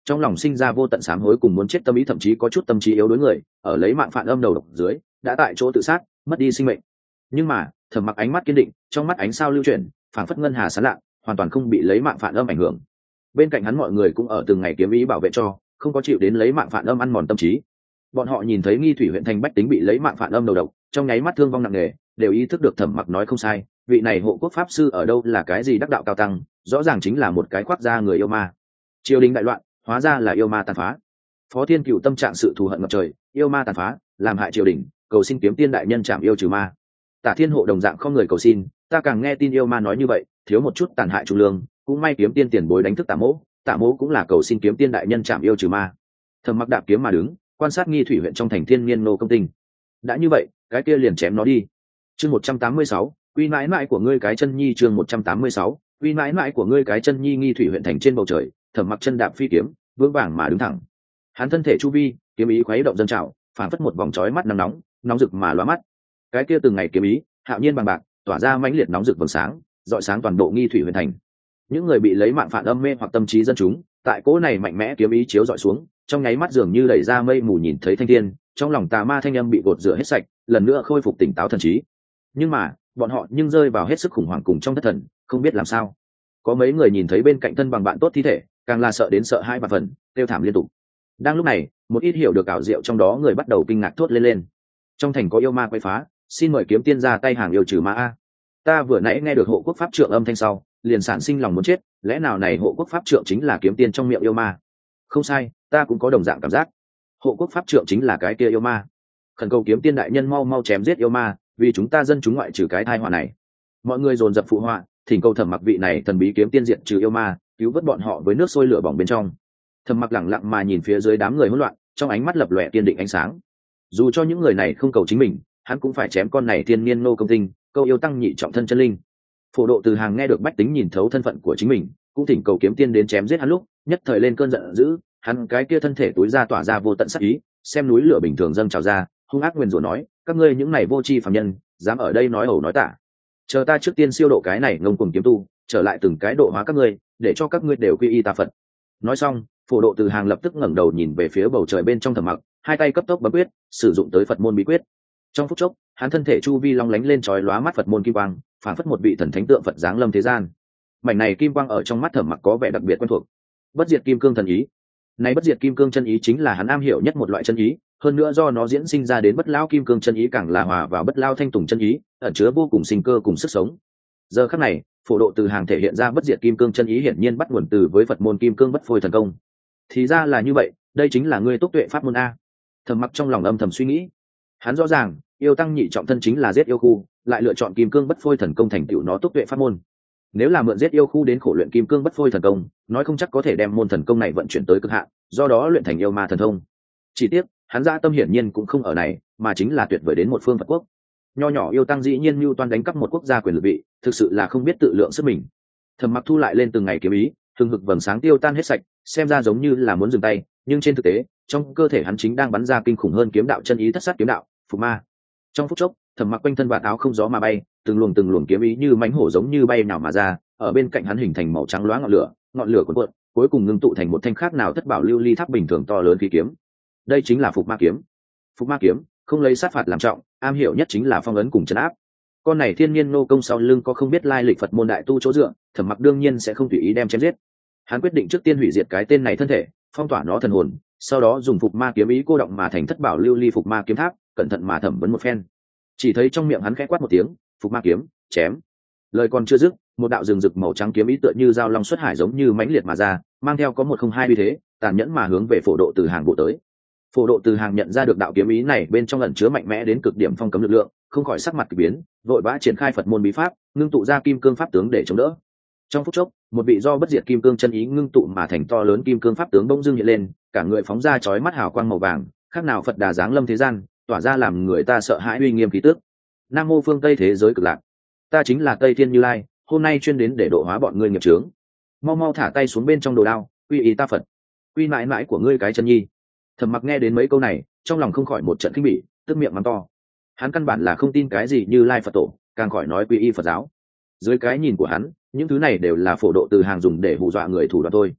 trong lòng sinh ra vô tận sám hối cùng muốn chết tâm ý, thậm chí có chút tâm trí yếu đối người ở lấy mạng phản âm đầu độc dưới đã tại chỗ tự sát mất đi sinh mệnh. Nhưng mà Thẩm Mặc ánh mắt kiên định, trong mắt ánh sao lưu chuyển, phảng phất ngân hà sáng lạ, hoàn toàn không bị lấy mạng phản âm ảnh hưởng. Bên cạnh hắn mọi người cũng ở từng ngày kiếm ý bảo vệ cho, không có chịu đến lấy mạng phản âm ăn mòn tâm trí. Bọn họ nhìn thấy Nghi Thủy huyện thành bách tính bị lấy mạng phản âm đầu độc, trong nháy mắt thương vong nặng nề, đều ý thức được Thẩm Mặc nói không sai, vị này hộ quốc pháp sư ở đâu là cái gì đắc đạo cao tăng, rõ ràng chính là một cái khoác da người yêu ma. Triều đình đại loạn, hóa ra là yêu ma tàn phá. Phó Thiên Cửu tâm trạng sự thù hận ngập trời, yêu ma tàn phá, làm hại triều đình, cầu xin kiếm tiên đại nhân trảm yêu trừ ma. Tả Thiên Hộ đồng dạng không người cầu xin, ta càng nghe tin yêu ma nói như vậy, thiếu một chút tàn hại trung lương, cũng may kiếm tiên tiền bối đánh thức Tả Mỗ, Tả Mỗ cũng là cầu xin kiếm tiên đại nhân trảm yêu trừ ma. Thẩm Mặc đạp kiếm mà đứng, quan sát Nghi Thủy huyện trong thành Thiên Niên nô công tinh. Đã như vậy, cái kia liền chém nó đi. Chương một trăm tám mươi sáu, quy mãi mãi của ngươi cái chân nhi. Chương một trăm tám mươi sáu, quy mãi mãi của ngươi cái chân nhi. Nghi Thủy huyện thành trên bầu trời, Thẩm Mặc chân đạp phi kiếm, vững vàng mà đứng thẳng. Hắn thân thể chu vi, kiếm ý khuấy động dâng trào, phản phất một vòng chói mắt nắng nóng, nóng rực mà lóa mắt. Cái kia từng ngày kiếm ý, hạo nhiên bằng bạc, tỏa ra mãnh liệt nóng rực vầng sáng, rọi sáng toàn bộ Nghi Thủy huyện thành. Những người bị lấy mạng phản âm mê hoặc tâm trí dân chúng, tại cỗ này mạnh mẽ kiếm ý chiếu rọi xuống, trong nháy mắt dường như đẩy ra mây mù nhìn thấy thanh thiên, trong lòng tà ma thanh âm bị gột rửa hết sạch, lần nữa khôi phục tỉnh táo thần trí. Nhưng mà bọn họ nhưng rơi vào hết sức khủng hoảng cùng trong thất thần, không biết làm sao. Có mấy người nhìn thấy bên cạnh thân bằng bạn tốt thi thể, càng là sợ đến sợ hai và phần, kêu thảm liên tục. Đang lúc này, một ít hiểu được ảo diệu trong đó người bắt đầu kinh ngạc thốt lên lên. Trong thành có yêu ma quấy phá, xin mời kiếm tiên ra tay hàng yêu trừ ma a. Ta vừa nãy nghe được hộ quốc pháp trượng âm thanh sau, liền sản sinh lòng muốn chết, lẽ nào này hộ quốc pháp trượng chính là kiếm tiên trong miệng yêu ma? Không sai, ta cũng có đồng dạng cảm giác. Hộ quốc pháp trượng chính là cái kia yêu ma. Khẩn cầu kiếm tiên đại nhân mau mau chém giết yêu ma, vì chúng ta dân chúng ngoại trừ cái tai họa này. Mọi người dồn dập phụ họa, thỉnh cầu Thẩm Mặc vị này thần bí kiếm tiên diện trừ yêu ma, cứu vớt bọn họ với nước sôi lửa bỏng bên trong. Thẩm Mặc lẳng lặng mà nhìn phía dưới đám người hỗn loạn, trong ánh mắt lập lòe kiên định ánh sáng. Dù cho những người này không cầu chính mình, hắn cũng phải chém con này thiên niên nô công tinh, câu yêu tăng nhị trọng thân chân linh. Phổ Độ Từ Hàng nghe được bách tính nhìn thấu thân phận của chính mình, cũng thỉnh cầu kiếm tiên đến chém giết hắn lúc, nhất thời lên cơn giận dữ, hắn cái kia thân thể túi ra tỏa ra vô tận sát ý, xem núi lửa bình thường dâng trào ra, hung ác nguyền rủa nói, các ngươi những này vô tri phàm nhân, dám ở đây nói ẩu nói tả. Chờ ta trước tiên siêu độ cái này ngông cuồng kiếm tu, trở lại từng cái độ hóa các ngươi, để cho các ngươi đều quy y ta Phật. Nói xong, Phổ Độ Từ Hàng lập tức ngẩng đầu nhìn về phía bầu trời bên trong Thẩm Mặc, hai tay cấp tốc bấm quyết, sử dụng tới Phật môn bí quyết. Trong phút chốc, hắn thân thể chu vi long lánh lên chói lóa mắt Phật môn kim quang, phản phất một vị thần thánh tượng Phật giáng lâm thế gian. Mảnh này kim quang ở trong mắt Thẩm Mặc có vẻ đặc biệt quen thuộc. Bất diệt kim cương thần ý. Này bất diệt kim cương chân ý chính là hắn am hiểu nhất một loại chân ý, hơn nữa do nó diễn sinh ra đến bất lao kim cương chân ý càng là hòa vào bất lao thanh tùng chân ý, ẩn chứa vô cùng sinh cơ cùng sức sống. Giờ khắc này, Phổ Độ Từ Hàng thể hiện ra bất diệt kim cương chân ý hiển nhiên bắt nguồn từ với Phật môn kim cương bất phôi thần công. Thì ra là như vậy, đây chính là ngươi túc tuệ pháp môn a. Thẩm Mặc trong lòng âm thầm suy nghĩ. Hắn rõ ràng, yêu tăng nhị trọng thân chính là giết yêu khu, lại lựa chọn kim cương bất phôi thần công thành tựu nó túc tuệ pháp môn. Nếu là mượn giết yêu khu đến khổ luyện kim cương bất phôi thần công, nói không chắc có thể đem môn thần công này vận chuyển tới cực hạn, do đó luyện thành yêu ma thần thông. Chỉ tiếc, hắn dã tâm hiển nhiên cũng không ở này, mà chính là tuyệt vời đến một phương Phật quốc. Nho nhỏ yêu tăng dĩ nhiên mưu toan đánh cắp một quốc gia quyền lực vị, thực sự là không biết tự lượng sức mình. Thẩm Mặc thu lại lên từng ngày kiếm ý, hừng hực vầng sáng tiêu tan hết sạch, xem ra giống như là muốn dừng tay, nhưng trên thực tế, trong cơ thể hắn chính đang bắn ra kinh khủng hơn kiếm đạo chân ý thất sát kiếm đạo, phục ma. Trong phút chốc, Thẩm Mặc quanh thân vạt áo không gió mà bay, từng luồng từng luồng kiếm ý như mãnh hổ giống như bay nào mà ra, ở bên cạnh hắn hình thành màu trắng loáng ngọn lửa, ngọn lửa cuộn cuộn, cuối cùng ngưng tụ thành một thanh khác nào thất bảo lưu ly tháp bình thường to lớn khí kiếm. Đây chính là Phục Ma kiếm. Phục Ma kiếm không lấy sát phạt làm trọng, am hiểu nhất chính là phong ấn cùng trấn áp. Con này thiên niên nô công sau lưng có không biết lai lịch Phật môn đại tu chỗ dựa, Thẩm Mặc đương nhiên sẽ không tùy ý đem chém giết. Hắn quyết định trước tiên hủy diệt cái tên này thân thể, phong tỏa nó thần hồn, sau đó dùng Phục Ma kiếm ý cô động mà thành thất bảo lưu ly Phục Ma kiếm tháp, cẩn thận mà thẩm vấn một phen. Chỉ thấy trong miệng hắn khẽ quát một tiếng, Phục Ma kiếm, chém. Lời còn chưa dứt, một đạo rừng rực màu trắng kiếm ý tựa như dao long xuất hải giống như mãnh liệt mà ra, mang theo có một không hai uy thế, tàn nhẫn mà hướng về Phổ Độ Từ Hàng bộ tới. Phổ Độ Từ Hàng nhận ra được đạo kiếm ý này bên trong ẩn chứa mạnh mẽ đến cực điểm phong cấm lực lượng, không khỏi sắc mặt kỳ biến, vội vã triển khai Phật môn bí pháp, ngưng tụ ra kim cương pháp tướng để chống đỡ. Trong phút chốc, một vị do bất diệt kim cương chân ý ngưng tụ mà thành to lớn kim cương pháp tướng bỗng dưng hiện lên, cả người phóng ra chói mắt hào quang màu vàng, khác nào Phật Đà giáng lâm thế gian, tỏa ra làm người ta sợ hãi uy nghiêm khí tức. Nam mô phương Tây thế giới cực lạc, ta chính là Tây Thiên Như Lai, hôm nay chuyên đến để độ hóa bọn ngươi nghiệp chướng. Mau mau thả tay xuống bên trong đồ đao, quy y ta Phật, quy mãi mãi của ngươi cái chân nhi. Thẩm Mặc nghe đến mấy câu này, trong lòng không khỏi một trận kinh bỉ, tức miệng mắng to. Hắn căn bản là không tin cái gì Như Lai Phật tổ, càng khỏi nói quy y Phật giáo. Dưới cái nhìn của hắn, những thứ này đều là Phổ Độ Từ Hàng dùng để hù dọa người thủ đoạn thôi.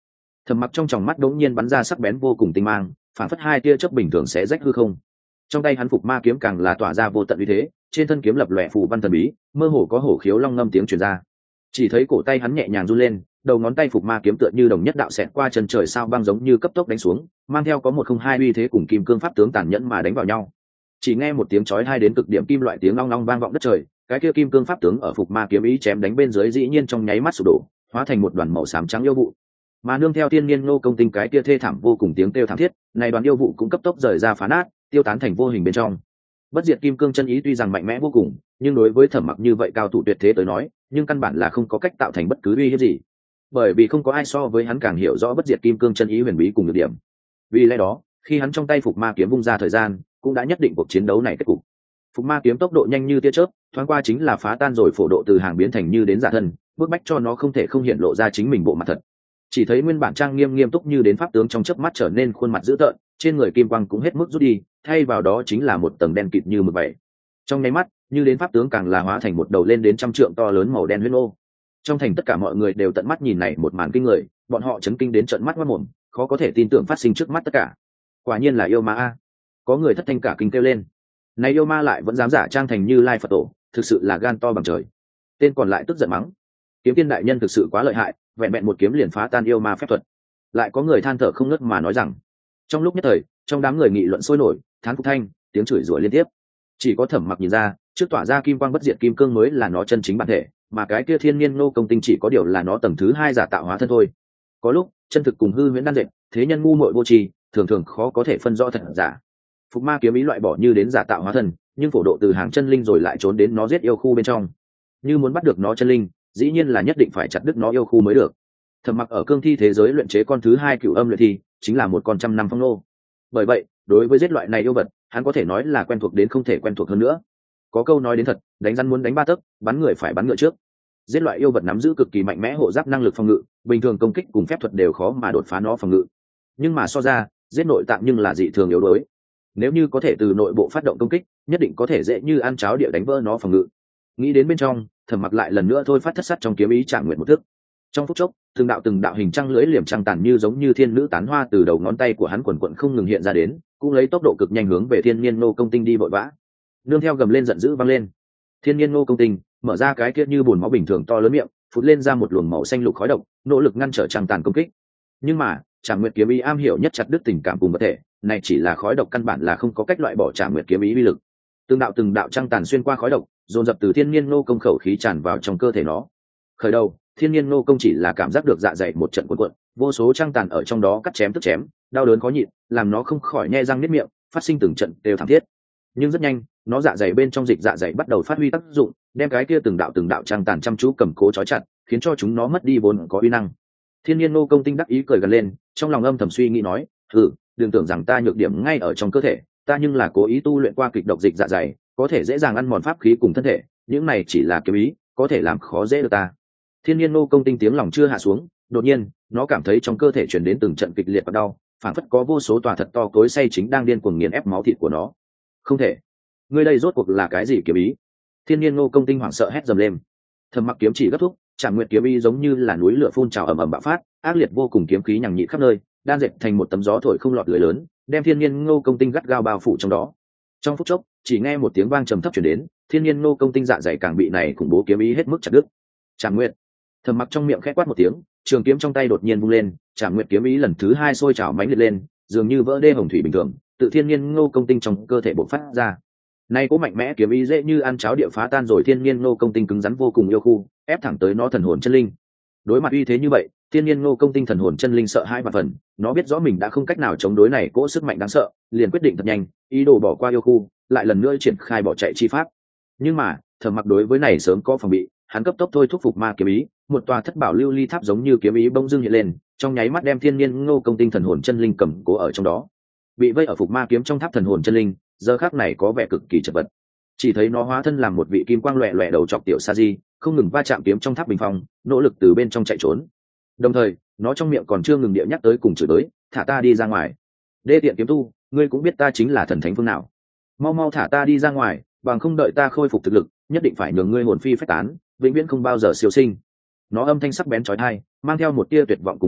Thẩm Mặc trong tròng mắt đống nhiên bắn ra sắc bén vô cùng tinh mang, phản phất hai tia chớp bình thường sẽ rách hư không. Trong tay hắn phục ma kiếm càng là tỏa ra vô tận uy thế, trên thân kiếm lập lòe phù văn thần bí, mơ hồ có hổ khiếu long ngâm tiếng truyền ra. Chỉ thấy cổ tay hắn nhẹ nhàng run lên, đầu ngón tay phục ma kiếm tựa như đồng nhất đạo xẹt qua chân trời sao băng giống như cấp tốc đánh xuống, mang theo có một không hai uy thế cùng kim cương pháp tướng tàn nhẫn mà đánh vào nhau. Chỉ nghe một tiếng chói tai đến cực điểm kim loại tiếng long long vang vọng đất trời, cái kia kim cương pháp tướng ở phục ma kiếm ý chém đánh bên dưới dĩ nhiên trong nháy mắt sụp đổ, hóa thành một đoàn màu xám trắng yêu vụ. Mà nương theo thiên nhiên nô công tinh cái kia thê thảm vô cùng tiếng kêu thảm thiết, này đoàn yêu vụ cũng cấp tốc rời ra phá nát, tiêu tán thành vô hình bên trong. Bất diệt kim cương chân ý tuy rằng mạnh mẽ vô cùng, nhưng đối với Thẩm Mặc như vậy cao thủ tuyệt thế tới nói, nhưng căn bản là không có cách tạo thành bất cứ uy hiếp gì, bởi vì không có ai so với hắn càng hiểu rõ bất diệt kim cương chân ý huyền bí cùng nhược điểm. Vì lẽ đó, khi hắn trong tay phục ma kiếm vung ra thời gian, cũng đã nhất định cuộc chiến đấu này kết cục. Phục ma kiếm tốc độ nhanh như tia chớp, thoáng qua chính là phá tan rồi phổ độ từ hàng biến thành như đến giả thân, bước bách cho nó không thể không hiện lộ ra chính mình bộ mặt thật. Chỉ thấy nguyên bản trang nghiêm nghiêm túc như đến pháp tướng trong chớp mắt trở nên khuôn mặt dữ tợn, trên người kim quang cũng hết mức rút đi, thay vào đó chính là một tầng đen kịt như mực vậy. Trong nháy mắt, như đến pháp tướng càng là hóa thành một đầu lên đến trăm trượng to lớn màu đen huyết ô. Trong thành tất cả mọi người đều tận mắt nhìn này một màn kinh người, bọn họ chấn kinh đến trợn mắt ngoác mồm, khó có thể tin tưởng phát sinh trước mắt tất cả. Quả nhiên là yêu ma a! Có người thất thanh cả kinh kêu lên. Này yêu ma lại vẫn dám giả trang thành Như Lai Phật tổ, thực sự là gan to bằng trời. Tên còn lại tức giận mắng: Kiếm Tiên đại nhân thực sự quá lợi hại, vẹn vẹn một kiếm liền phá tan yêu ma phép thuật. Lại có người than thở không ngớt mà nói rằng. Trong lúc nhất thời, trong đám người nghị luận sôi nổi, thán phục thanh, tiếng chửi rủa liên tiếp. Chỉ có Thẩm Mặc nhìn ra, trước tỏa ra kim quang bất diệt kim cương mới là nó chân chính bản thể, mà cái kia thiên nhiên nô công tinh chỉ có điều là nó tầng thứ hai giả tạo hóa thân thôi. Có lúc chân thực cùng hư huyễn đan dệt, thế nhân ngu muội vô tri, thường thường khó có thể phân rõ thật giả. Phục ma kiếm ý loại bỏ như đến giả tạo hóa thân, nhưng phổ độ từ hàng chân linh rồi lại trốn đến nó giết yêu khu bên trong. Như muốn bắt được nó chân linh, dĩ nhiên là nhất định phải chặt đứt nó yêu khu mới được. Thẩm Mặc ở cương thi thế giới luyện chế con thứ hai cửu âm luyện thi, chính là một con trăm năm phong nô. Bởi vậy, đối với giết loại này yêu vật, hắn có thể nói là quen thuộc đến không thể quen thuộc hơn nữa. Có câu nói đến thật, đánh rắn muốn đánh ba tấc, bắn người phải bắn ngựa trước. Giết loại yêu vật nắm giữ cực kỳ mạnh mẽ hộ giáp năng lực phòng ngự, bình thường công kích cùng phép thuật đều khó mà đột phá nó phòng ngự. Nhưng mà so ra, giết nội tạng nhưng là dị thường yếu đuối. Nếu như có thể từ nội bộ phát động công kích, nhất định có thể dễ như ăn cháo địa đánh vỡ nó phòng ngự. Nghĩ đến bên trong, Thẩm Mặc lại lần nữa thôi phát thất sát trong kiếm ý Trạng Nguyệt một thức. Trong phút chốc, từng đạo từng đạo hình trăng lưỡi liềm trăng tàn như giống như thiên nữ tán hoa từ đầu ngón tay của hắn quần quần không ngừng hiện ra đến, cũng lấy tốc độ cực nhanh hướng về thiên nhiên nô công tinh đi vội vã. Nương theo gầm lên giận dữ vang lên, thiên nhiên nô công tinh mở ra cái kia như bùn máu bình thường to lớn miệng, phụt lên ra một luồng màu xanh lục khói độc, nỗ lực ngăn trở trăng tàn công kích. Nhưng mà, Trạng Nguyệt kiếm ý am hiểu nhất chặt đứt tình cảm cùng vật thể, này chỉ là khói độc căn bản là không có cách loại bỏ Trạng Nguyệt kiếm ý uy lực. Từng đạo từng đạo trăng tàn xuyên qua khói độc, dồn dập từ thiên nhiên nô công khẩu khí tràn vào trong cơ thể nó. Khởi đầu, thiên nhiên nô công chỉ là cảm giác được dạ dày một trận cuộn cuộn, vô số trăng tàn ở trong đó cắt chém tức chém, đau đớn khó nhịn, làm nó không khỏi nhe răng niết miệng, phát sinh từng trận đều thảm thiết. Nhưng rất nhanh, nó dạ dày bên trong dịch dạ dày bắt đầu phát huy tác dụng, đem cái kia từng đạo từng đạo trăng tàn chăm chú cầm cố trói chặt, khiến cho chúng nó mất đi vốn có uy năng. Thiên nhiên nô công tinh đắc ý cười gần lên, trong lòng âm thầm suy nghĩ nói: "Hừ, đừng tưởng rằng ta nhược điểm ngay ở trong cơ thể, ta nhưng là cố ý tu luyện qua kịch độc dịch dạ dày, có thể dễ dàng ăn mòn pháp khí cùng thân thể, những này chỉ là kiếm ý, có thể làm khó dễ được ta." Thiên nhiên nô công tinh tiếng lòng chưa hạ xuống, đột nhiên, nó cảm thấy trong cơ thể truyền đến từng trận kịch liệt và đau, phản phất có vô số tòa thật to cối xay chính đang điên cuồng nghiền ép máu thịt của nó. Không thể, ngươi đây rốt cuộc là cái gì kiếm ý? Thiên nhiên nô công tinh hoảng sợ hét dầm lên. Thẩm Mặc kiếm chỉ gấp thúc, Trạng Nguyệt kiếm ý giống như là núi lửa phun trào ầm ầm bạo phát, ác liệt vô cùng kiếm khí nhằng nhị khắp nơi, đan dệt thành một tấm gió thổi không lọt lưới lớn, đem thiên nhiên nô công tinh gắt gao bao phủ trong đó. Trong phút chốc, chỉ nghe một tiếng vang trầm thấp truyền đến, thiên nhiên nô công tinh dạ dày càng bị này khủng bố kiếm ý hết mức chặt đứt. Trạng Nguyệt, Thẩm Mặc trong miệng khẽ quát một tiếng, trường kiếm trong tay đột nhiên vung lên, Trạng Nguyệt kiếm ý lần thứ hai sôi trào mãnh liệt lên, dường như vỡ đê hồng thủy bình thường, tự thiên nhiên nô công tinh trong cơ thể bộc phát ra. Nay cố mạnh mẽ kiếm ý dễ như ăn cháo địa phá tan rồi thiên nhiên nô công tinh cứng rắn vô cùng yêu khu, ép thẳng tới nó thần hồn chân linh. Đối mặt uy thế như vậy, thiên nhiên nô công tinh thần hồn chân linh sợ hãi và phần, nó biết rõ mình đã không cách nào chống đối này cỗ sức mạnh đáng sợ, liền quyết định thật nhanh, ý đồ bỏ qua yêu khu, lại lần nữa triển khai bỏ chạy chi pháp. Nhưng mà, Thẩm Mặc đối với này sớm có phòng bị, hắn cấp tốc thôi thúc phục ma kiếm ý, một tòa thất bảo lưu ly tháp giống như kiếm ý bỗng dưng hiện lên, trong nháy mắt đem thiên nhiên nô công tinh thần hồn chân linh cầm cố ở trong đó. Bị vây ở phục ma kiếm trong tháp thần hồn chân linh, giờ khắc này có vẻ cực kỳ chật vật. Chỉ thấy nó hóa thân làm một vị kim quang loẹt loẹt đầu chọc tiểu sa di, không ngừng va chạm kiếm trong tháp bình phong, nỗ lực từ bên trong chạy trốn. Đồng thời, nó trong miệng còn chưa ngừng địa nhắc tới cùng chửi tới: "Thả ta đi ra ngoài! Đê tiện kiếm tu, ngươi cũng biết ta chính là thần thánh phương nào? Mau mau thả ta đi ra ngoài, bằng không đợi ta khôi phục thực lực, nhất định phải nhường ngươi hồn phi phách tán, vĩnh viễn không bao giờ siêu sinh." Nó âm thanh sắc bén chói tai, mang theo một tia tuyệt vọng cùng phẫn nộ,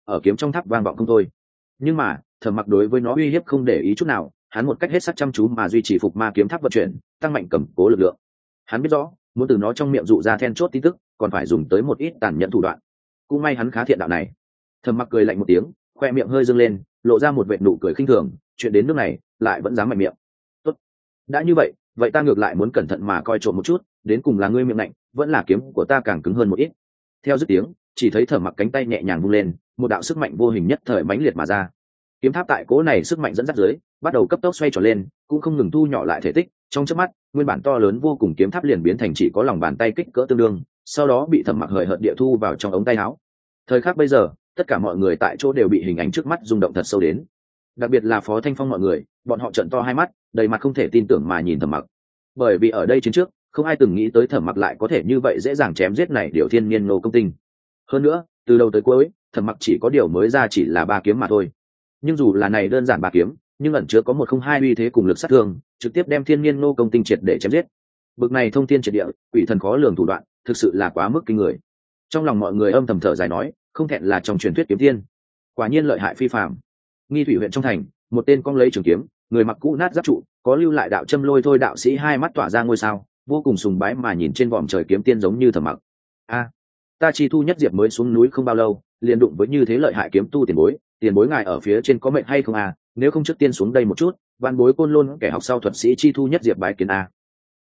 ở kiếm trong tháp vang vọng không thôi. Nhưng mà Thẩm Mặc đối với nó uy hiếp không để ý chút nào, hắn một cách hết sức chăm chú mà duy trì phục ma kiếm tháp vận chuyển, tăng mạnh cầm cố lực lượng. Hắn biết rõ, muốn từ nó trong miệng dụ ra then chốt tin tức, còn phải dùng tới một ít tàn nhẫn thủ đoạn. Cũng may hắn khá thiện đạo này. Thẩm Mặc cười lạnh một tiếng, khoe miệng hơi dâng lên, lộ ra một vệt nụ cười khinh thường, chuyện đến nước này lại vẫn dám mạnh miệng. Tốt, đã như vậy, vậy ta ngược lại muốn cẩn thận mà coi trộm một chút, đến cùng là ngươi miệng lạnh, vẫn là kiếm của ta càng cứng hơn một ít. Theo dứt tiếng, chỉ thấy Thẩm Mặc cánh tay nhẹ nhàng vung lên, một đạo sức mạnh vô hình nhất thời mãnh liệt mà ra. Kiếm tháp tại cố này sức mạnh dẫn dắt dưới, bắt đầu cấp tốc xoay tròn lên, cũng không ngừng thu nhỏ lại thể tích. Trong chớp mắt, nguyên bản to lớn vô cùng kiếm tháp liền biến thành chỉ có lòng bàn tay kích cỡ tương đương, sau đó bị Thẩm Mặc hời hợt địa thu vào trong ống tay áo. Thời khắc bây giờ, tất cả mọi người tại chỗ đều bị hình ảnh trước mắt rung động thật sâu đến. Đặc biệt là Phó Thanh Phong mọi người, bọn họ trợn to hai mắt, đầy mặt không thể tin tưởng mà nhìn Thẩm Mặc. Bởi vì ở đây chiến trước, không ai từng nghĩ tới Thẩm Mặc lại có thể như vậy dễ dàng chém giết này điều thiên niên nô công tinh. Hơn nữa, từ đầu tới cuối, Thẩm Mặc chỉ có điều mới ra chỉ là ba kiếm mà thôi. Nhưng dù là này đơn giản ba kiếm, nhưng ẩn chứa có một không hai uy thế cùng lực sát thương, trực tiếp đem thiên niên nô công tinh triệt để chém giết. Bực này thông thiên triệt địa, quỷ thần khó lường thủ đoạn, thực sự là quá mức kinh người. Trong lòng mọi người âm thầm thở dài nói, không thẹn là trong truyền thuyết kiếm tiên, quả nhiên lợi hại phi phàm. Nghi Thủy huyện trong thành, một tên cong lấy trường kiếm, người mặc cũ nát giáp trụ, có lưu lại đạo châm lôi thôi đạo sĩ hai mắt tỏa ra ngôi sao, vô cùng sùng bái mà nhìn trên vòm trời kiếm tiên giống như Thẩm Mặc. A, ta chi thu nhất diệp mới xuống núi không bao lâu, liền đụng với như thế lợi hại kiếm tu tiền bối, tiền bối ngài ở phía trên có mệnh hay không à? Nếu không trước tiên xuống đây một chút, văn bối côn lôn kẻ học sau thuật sĩ chi thu nhất diệp bái kiến a.